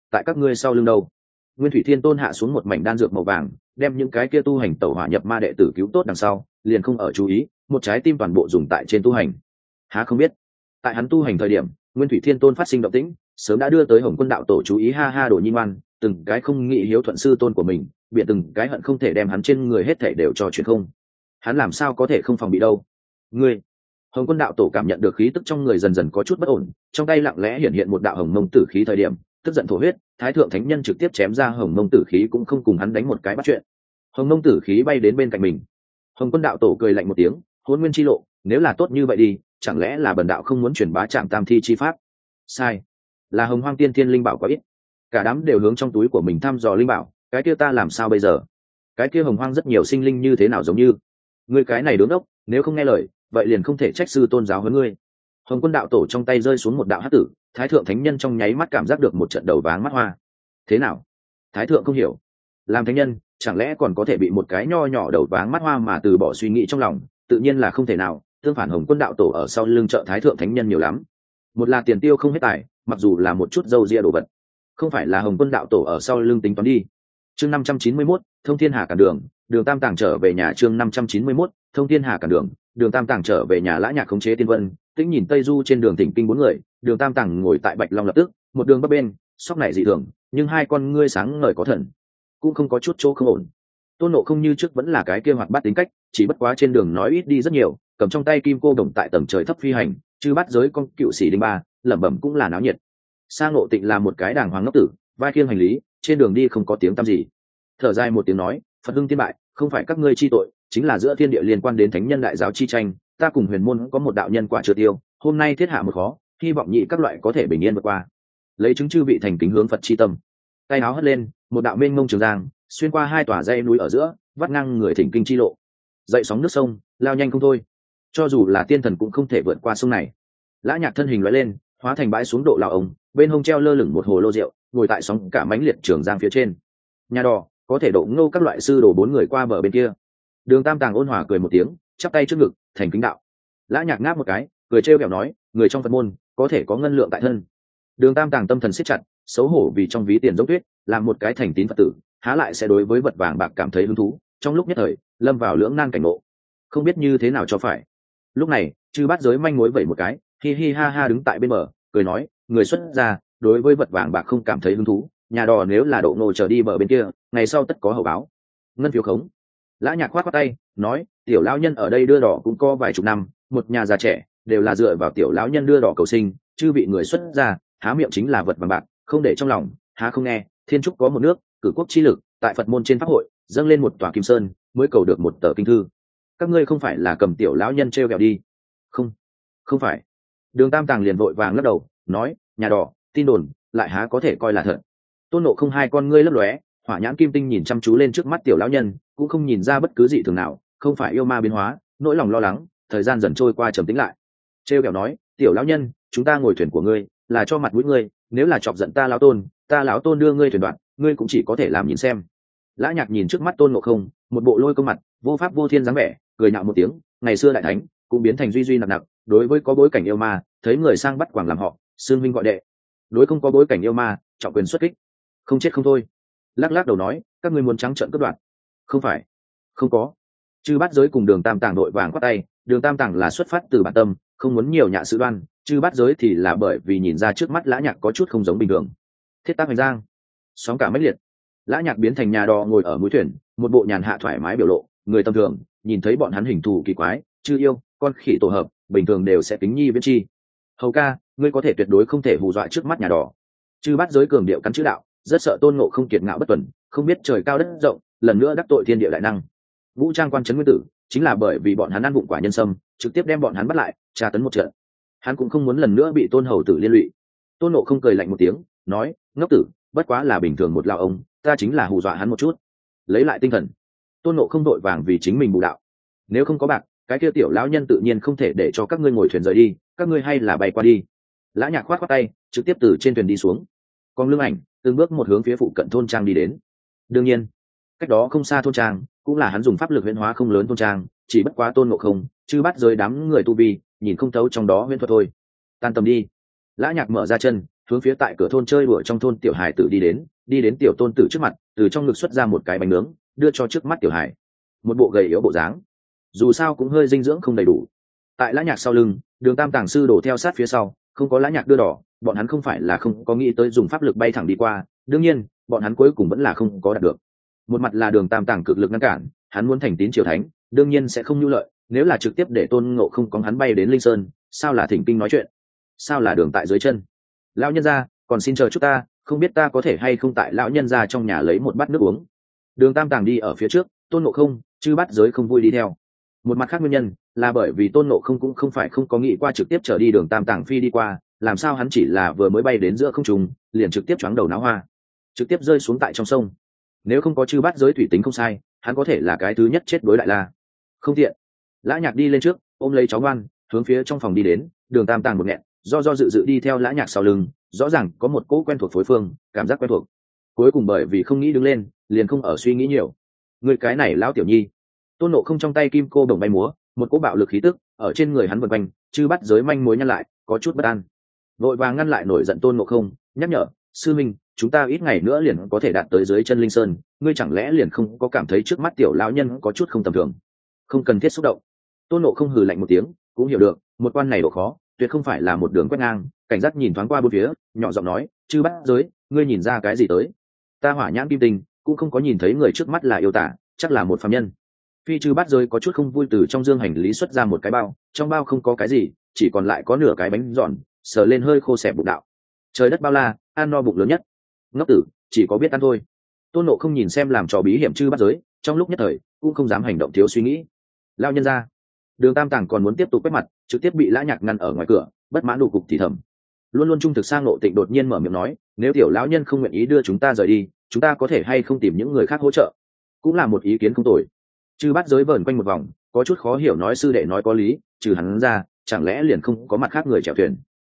tại các ngươi sau lưng đâu. Nguyên Thủy Thiên Tôn hạ xuống một mảnh đan dược màu vàng, đem những cái kia tu hành tẩu hỏa nhập ma đệ tử cứu tốt đằng sau, liền không ở chú ý, một trái tim toàn bộ dùng tại trên tu hành. Há không biết, tại hắn tu hành thời điểm, Nguyên Thủy Thiên Tôn phát sinh động tĩnh, sớm đã đưa tới Hồng Quân đạo tổ chú ý. Ha ha, đồ nhi ngoan, từng cái không nghĩ hiếu thuận sư tôn của mình, biện từng cái hận không thể đem hắn trên người hết thảy đều cho chuyện không. Hắn làm sao có thể không phòng bị đâu. Ngươi, Hồng Quân đạo tổ cảm nhận được khí tức trong người dần dần có chút bất ổn, trong tay lặng lẽ hiện hiện một đạo hồng mông tử khí. Thời điểm tức giận thổ huyết, Thái thượng thánh nhân trực tiếp chém ra hồng mông tử khí, cũng không cùng hắn đánh một cái bắt chuyện. Hồng mông tử khí bay đến bên cạnh mình. Hồng Quân đạo tổ cười lạnh một tiếng, Hỗn Nguyên chi lộ, nếu là tốt như vậy đi, chẳng lẽ là bần đạo không muốn truyền bá Trạm Tam Thi chi pháp? Sai, là Hồng Hoang Tiên Thiên linh bảo quá ít. Cả đám đều hướng trong túi của mình thăm dò linh bảo, cái kia ta làm sao bây giờ? Cái kia Hồng Hoang rất nhiều sinh linh như thế nào giống như ngươi cái này đứng ốc, nếu không nghe lời, vậy liền không thể trách sư tôn giáo huấn ngươi. Hồng Quân đạo tổ trong tay rơi xuống một đạo hắc tử, Thái thượng thánh nhân trong nháy mắt cảm giác được một trận đầu váng mắt hoa. Thế nào? Thái thượng không hiểu, làm thánh nhân chẳng lẽ còn có thể bị một cái nho nhỏ đầu váng mắt hoa mà từ bỏ suy nghĩ trong lòng? Tự nhiên là không thể nào. Tương phản, Hồng Quân đạo tổ ở sau lưng trợ Thái thượng thánh nhân nhiều lắm, một là tiền tiêu không hết tài, mặc dù là một chút dâu ria đồ vật, không phải là Hồng Quân đạo tổ ở sau lưng tính toán đi. Chương năm trăm chín mươi mốt, Thông Thiên Hà cản đường, Đường Tam Tàng trở về nhà. Chương năm trăm chín mươi mốt, Thông Thiên Hà cản đường, Đường Tam Tàng trở về nhà. Lã Nhạc khống chế Tiên Vân, Tĩnh nhìn Tây Du trên đường thỉnh kinh bốn người, Đường Tam Tàng ngồi tại Bạch Long lập tức, một đường bấp bên, sóc này dị thường, nhưng hai con ngươi sáng ngời có thần, cũng không có chút chỗ không ổn. Tôn Nộ không như trước vẫn là cái kia hoạt bát tính cách, chỉ bất quá trên đường nói ít đi rất nhiều, cầm trong tay kim cô đồng tại tầng trời thấp phi hành, chư bắt giới con cựu sĩ đinh ba, lẩm bẩm cũng là náo nhiệt. Sang Ngộ Tịnh là một cái đàng hoàng ngốc tử, vai khiêng hành lý, trên đường đi không có tiếng tăm gì. Thở dài một tiếng nói, Phật hưng tiên bại, không phải các ngươi chi tội, chính là giữa thiên địa liên quan đến thánh nhân đại giáo chi tranh, ta cùng huyền môn có một đạo nhân quả chưa tiêu, hôm nay thiết hạ một khó, hy vọng nhị các loại có thể bình yên vượt qua. Lấy chứng chư vị thành kính hướng Phật chi tâm. Tay áo hất lên, một đạo mênh mông trường giang, xuyên qua hai tòa dãy núi ở giữa, vắt ngang người thỉnh kinh chi lộ. Dậy sóng nước sông, lao nhanh không thôi. Cho dù là tiên thần cũng không thể vượt qua sông này. Lã Nhạc thân hình lóe lên, hóa thành bãi xuống độ lão ống, bên hông treo lơ lửng một hồ lô rượu, ngồi tại sóng cả mãnh liệt trường giang phía trên. Nhà đò có thể độ ngô các loại sư đồ bốn người qua bờ bên kia. Đường Tam Tàng ôn hòa cười một tiếng, chắp tay trước ngực, thành kính đạo. Lã Nhạc ngáp một cái, cười trêu ghẹo nói, người trong Phật môn có thể có ngân lượng tại thân. Đường Tam Tàng tâm thần siết chặt, xấu hổ vì trong ví tiền dốc tuyết, làm một cái thành tín Phật tử, há lại sẽ đối với vật vàng bạc cảm thấy hứng thú. Trong lúc nhất thời, lâm vào lưỡng nan cảnh ngộ, không biết như thế nào cho phải. Lúc này, chư bát giới manh mối vẩy một cái, hi hi ha ha đứng tại bên bờ, cười nói, người xuất gia đối với vật vàng bạc không cảm thấy hứng thú, nhà đò nếu là độ ngộ trở đi bờ bên kia, ngày sau tất có hậu báo. Ngân phiếu khống. Lã Nhạc khoát khoát tay, nói, tiểu lão nhân ở đây đưa đỏ cũng có vài chục năm, một nhà già trẻ đều là dựa vào tiểu lão nhân đưa đỏ cầu sinh, chư vị người xuất gia há miệng chính là vật vàng bạc, không để trong lòng, há không nghe. Thiên trúc có một nước, cử quốc chi lực, tại Phật môn trên pháp hội dâng lên một tòa kim sơn, mới cầu được một tờ kinh thư. Các ngươi không phải là cầm tiểu lão nhân trêu ghẹo đi? Không, không phải. Đường Tam Tàng liền vội vàng lắc đầu, nói, nhà đỏ tin đồn lại há có thể coi là thật. Tôn Nộ không hai con ngươi lấp lóe, hỏa nhãn kim tinh nhìn chăm chú lên trước mắt tiểu lão nhân, cũng không nhìn ra bất cứ gì thường nào, không phải yêu ma biến hóa, nỗi lòng lo lắng. Thời gian dần trôi qua trầm tĩnh lại, trêu ghẹo nói, tiểu lão nhân, chúng ta ngồi thuyền của ngươi là cho mặt mũi ngươi, nếu là chọc giận ta lão tôn, ta lão tôn đưa ngươi thuyền đoạn, ngươi cũng chỉ có thể làm nhìn xem. Lã Nhạc nhìn trước mắt Tôn Ngộ không, một bộ lôi công mặt, vô pháp vô thiên dáng vẻ, cười nhạo một tiếng, ngày xưa đại thánh cũng biến thành duy duy nặng nặng, đối với có bối cảnh yêu ma, thấy người sang bắt quàng làm họ, xương minh gọi đệ. Đối không có bối cảnh yêu ma, trọng quyền xuất kích, không chết không thôi. Lắc lắc đầu nói, các ngươi muốn trắng trợn cướp đoạt? Không phải, không có. Chư Bát Giới cùng Đường Tam Tàng đội vàng quát tay. Đường Tam Tàng là xuất phát từ bản tâm, không muốn nhiều nhạ sự đoan. Chư Bát Giới thì là bởi vì nhìn ra trước mắt Lã Nhạc có chút không giống bình thường. Thiết tác hành giang, sóng cả mãnh liệt. Lã Nhạc biến thành nhà đò ngồi ở mũi thuyền, một bộ nhàn hạ thoải mái biểu lộ. Người tầm thường nhìn thấy bọn hắn hình thù kỳ quái, chư yêu, con khỉ tổ hợp, bình thường đều sẽ tính nhi viễn chi. Hầu ca, ngươi có thể tuyệt đối không thể hù dọa trước mắt nhà đò. Chư Bát Giới cường điệu cắn chữ đạo, rất sợ Tôn Ngộ không kiệt ngạo bất tuần, không biết trời cao đất rộng, lần nữa đắc tội thiên địa đại năng. Vũ trang quan trấn nguyên tử chính là bởi vì bọn hắn ăn vụng quả nhân sâm, trực tiếp đem bọn hắn bắt lại, tra tấn một trận. Hắn cũng không muốn lần nữa bị Tôn hầu tử liên lụy. Tôn Ngộ không cười lạnh một tiếng, nói, ngốc tử, bất quá là bình thường một lão ông, ta chính là hù dọa hắn một chút. Lấy lại tinh thần, Tôn Ngộ không đội vàng vì chính mình bù đạo. Nếu không có bạc, cái kia tiểu lão nhân tự nhiên không thể để cho các ngươi ngồi thuyền rời đi, các ngươi hay là bay qua đi. Lã Nhạc khoát khoát tay, trực tiếp từ trên thuyền đi xuống. Con Lương Ảnh từng bước một hướng phía phụ cận thôn trang đi đến. Đương nhiên, cách đó không xa thôn trang cũng là hắn dùng pháp lực huyễn hóa không lớn thôn trang, chỉ bất quá Tôn Ngộ không chứ bắt rơi đám người tu vi nhìn không thấu trong đó huyễn thuật thôi. Tan tầm đi. Lã Nhạc mở ra chân, hướng phía tại cửa thôn chơi đùa trong thôn tiểu hải tử đi đến, đi đến tiểu tôn tử trước mặt, từ trong ngực xuất ra một cái bánh nướng đưa cho trước mắt tiểu hải. Một bộ gầy yếu bộ dáng, dù sao cũng hơi dinh dưỡng không đầy đủ. Tại Lã Nhạc sau lưng, Đường Tam tàng sư đổ theo sát phía sau, không có Lã Nhạc đưa đỏ, bọn hắn không phải là không có nghĩ tới dùng pháp lực bay thẳng đi qua, đương nhiên bọn hắn cuối cùng vẫn là không có đạt được. Một mặt là Đường Tam tàng cực lực ngăn cản, hắn muốn thành tín triều thánh, đương nhiên sẽ không nhu lợi, nếu là trực tiếp để Tôn Ngộ Không có hắn bay đến Linh Sơn, sao là thỉnh kinh nói chuyện, sao là đường tại dưới chân. Lão nhân gia, còn xin chờ chút ta, không biết ta có thể hay không tại lão nhân gia trong nhà lấy một bát nước uống. Đường Tam tàng đi ở phía trước, Tôn Ngộ Không, chư bắt giới không vui đi theo. Một mặt khác nguyên nhân là bởi vì Tôn Ngộ Không cũng không phải không có nghĩ qua trực tiếp trở đi Đường Tam tàng phi đi qua, làm sao hắn chỉ là vừa mới bay đến giữa không trung, liền trực tiếp choáng đầu náo hoa, trực tiếp rơi xuống tại trong sông. Nếu không có chư bắt giới thủy tính không sai, hắn có thể là cái thứ nhất chết đối đại la. Không tiện. Lã Nhạc đi lên trước, ôm lấy cháu ngoan, hướng phía trong phòng đi đến. Đường Tam tàng một nghẹn, do do dự dự đi theo Lã Nhạc sau lưng, rõ ràng có một cỗ quen thuộc phối phương, cảm giác quen thuộc. Cuối cùng bởi vì không nghĩ đứng lên, liền không ở suy nghĩ nhiều. Người cái này lão tiểu nhi. Tôn Ngộ Không trong tay kim cô đồng bay múa, một cỗ bạo lực khí tức ở trên người hắn vần quanh, chư bắt giới manh mối nhăn lại, có chút bất an. Vội vàng ngăn lại nổi giận Tôn Ngộ Không, nhắc nhở, sư minh, chúng ta ít ngày nữa liền có thể đạt tới dưới chân Linh Sơn, ngươi chẳng lẽ liền không có cảm thấy trước mắt tiểu lão nhân có chút không tầm thường? Không cần thiết xúc động. Tôn Ngộ Không hừ lạnh một tiếng, cũng hiểu được một quan này độ khó tuyệt không phải là một đường quét ngang, cảnh giác nhìn thoáng qua bốn phía, nhỏ giọng nói, chư bắt giới, ngươi nhìn ra cái gì tới? Ta hỏa nhãn kim tinh cũng không có nhìn thấy người trước mắt là yêu tả, chắc là một phàm nhân. Phi chư bắt giới có chút không vui, từ trong dương hành lý xuất ra một cái bao, trong bao không có cái gì, chỉ còn lại có nửa cái bánh giòn, sờ lên hơi khô xẹp bụng đạo. Trời đất bao la, ăn no bụng lớn nhất. Ngốc tử, chỉ có biết ăn thôi. Tôn Ngộ Không nhìn xem làm trò bí hiểm chư bắt giới, trong lúc nhất thời cũng không dám hành động thiếu suy nghĩ. Lao nhân ra. Đường Tam tàng còn muốn tiếp tục quét mặt, trực tiếp bị Lã Nhạc ngăn ở ngoài cửa, bất mãn đủ cục thì thầm. Luôn luôn trung thực sang Ngộ Tịnh đột nhiên mở miệng nói, nếu tiểu lão nhân không nguyện ý đưa chúng ta rời đi, chúng ta có thể hay không tìm những người khác hỗ trợ? Cũng là một ý kiến không tồi. Chư bắt giới vờn quanh một vòng, có chút khó hiểu nói, sư đệ nói có lý, trừ hắn ra chẳng lẽ liền không có mặt khác người chèo thuyền?